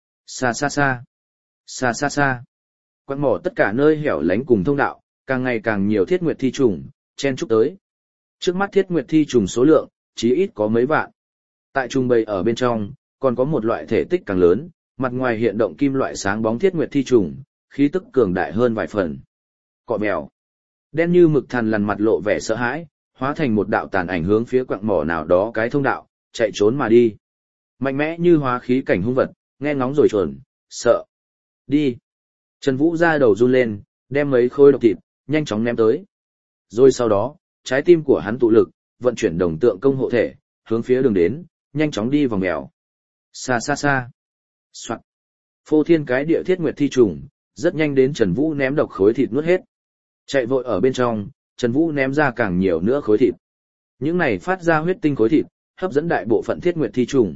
Xa xa xa. Xa xa xa. Quang mỏ tất cả nơi hẻo lánh cùng thông đạo, càng ngày càng nhiều thiết nguyệt thi trùng, chen chúc tới. Trước mắt thiết nguyệt thi trùng số lượng, chí ít có mấy vạn. Tại trùng bầy ở bên trong, còn có một loại thể tích càng lớn, mặt ngoài hiện động kim loại sáng bóng thiết nguyệt thi trùng, khí tức cường đại hơn vài phần. Cọ mèo. Đen như mực thằn lằn mặt lộ vẻ sợ hãi, hóa thành một đạo tàn ảnh hướng phía quặng mỏ nào đó cái thông đạo, chạy trốn mà đi. Mạnh mẽ như hóa khí cảnh hung vật, nghe ngóng rồi chuồn, sợ. Đi. Trần Vũ ra đầu run lên, đem mấy khối độc thịt, nhanh chóng ném tới. Rồi sau đó, trái tim của hắn tụ lực, vận chuyển đồng tượng công hộ thể, hướng phía đường đến, nhanh chóng đi vòng mèo. Xa xa xa. Soạn. Phô thiên cái địa thiết nguyệt thi trùng, rất nhanh đến Trần Vũ ném độc khối thịt nuốt hết. Chạy vội ở bên trong, Trần Vũ ném ra càng nhiều nữa khối thịt. Những này phát ra huyết tinh khối thịt, hấp dẫn đại bộ phận thiết nguyệt thi trùng.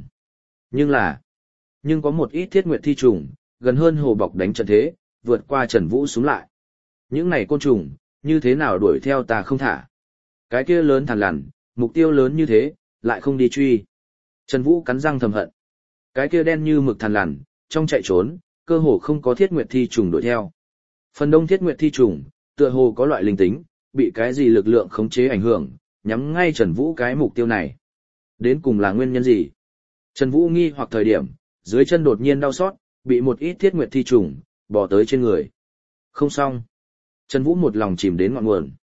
Nhưng có một ít thiết nguyệt thi trùng, gần hơn hồ bọc đánh trận thế, vượt qua Trần Vũ xuống lại. Những này côn trùng, như thế nào đuổi theo ta không thả. Cái kia lớn thằn lằn, mục tiêu lớn như thế, lại không đi truy. Trần Vũ cắn răng thầm hận. Cái kia đen như mực thằn lằn, trong chạy trốn, cơ hồ không có thiết nguyệt thi trùng đuổi theo. Phần đông thiết nguyệt thi trùng, tựa hồ có loại linh tính, bị cái gì lực lượng khống chế ảnh hưởng, nhắm ngay Trần Vũ cái mục tiêu này. Đến cùng là nguyên nhân gì? Trần Vũ nghi hoặc thời điểm, dưới chân đột nhiên đau xót, bị một ít thiết nguyệt thi trùng bò tới trên người. Không xong. Trần Vũ một lòng chìm đến ngọn nguồn.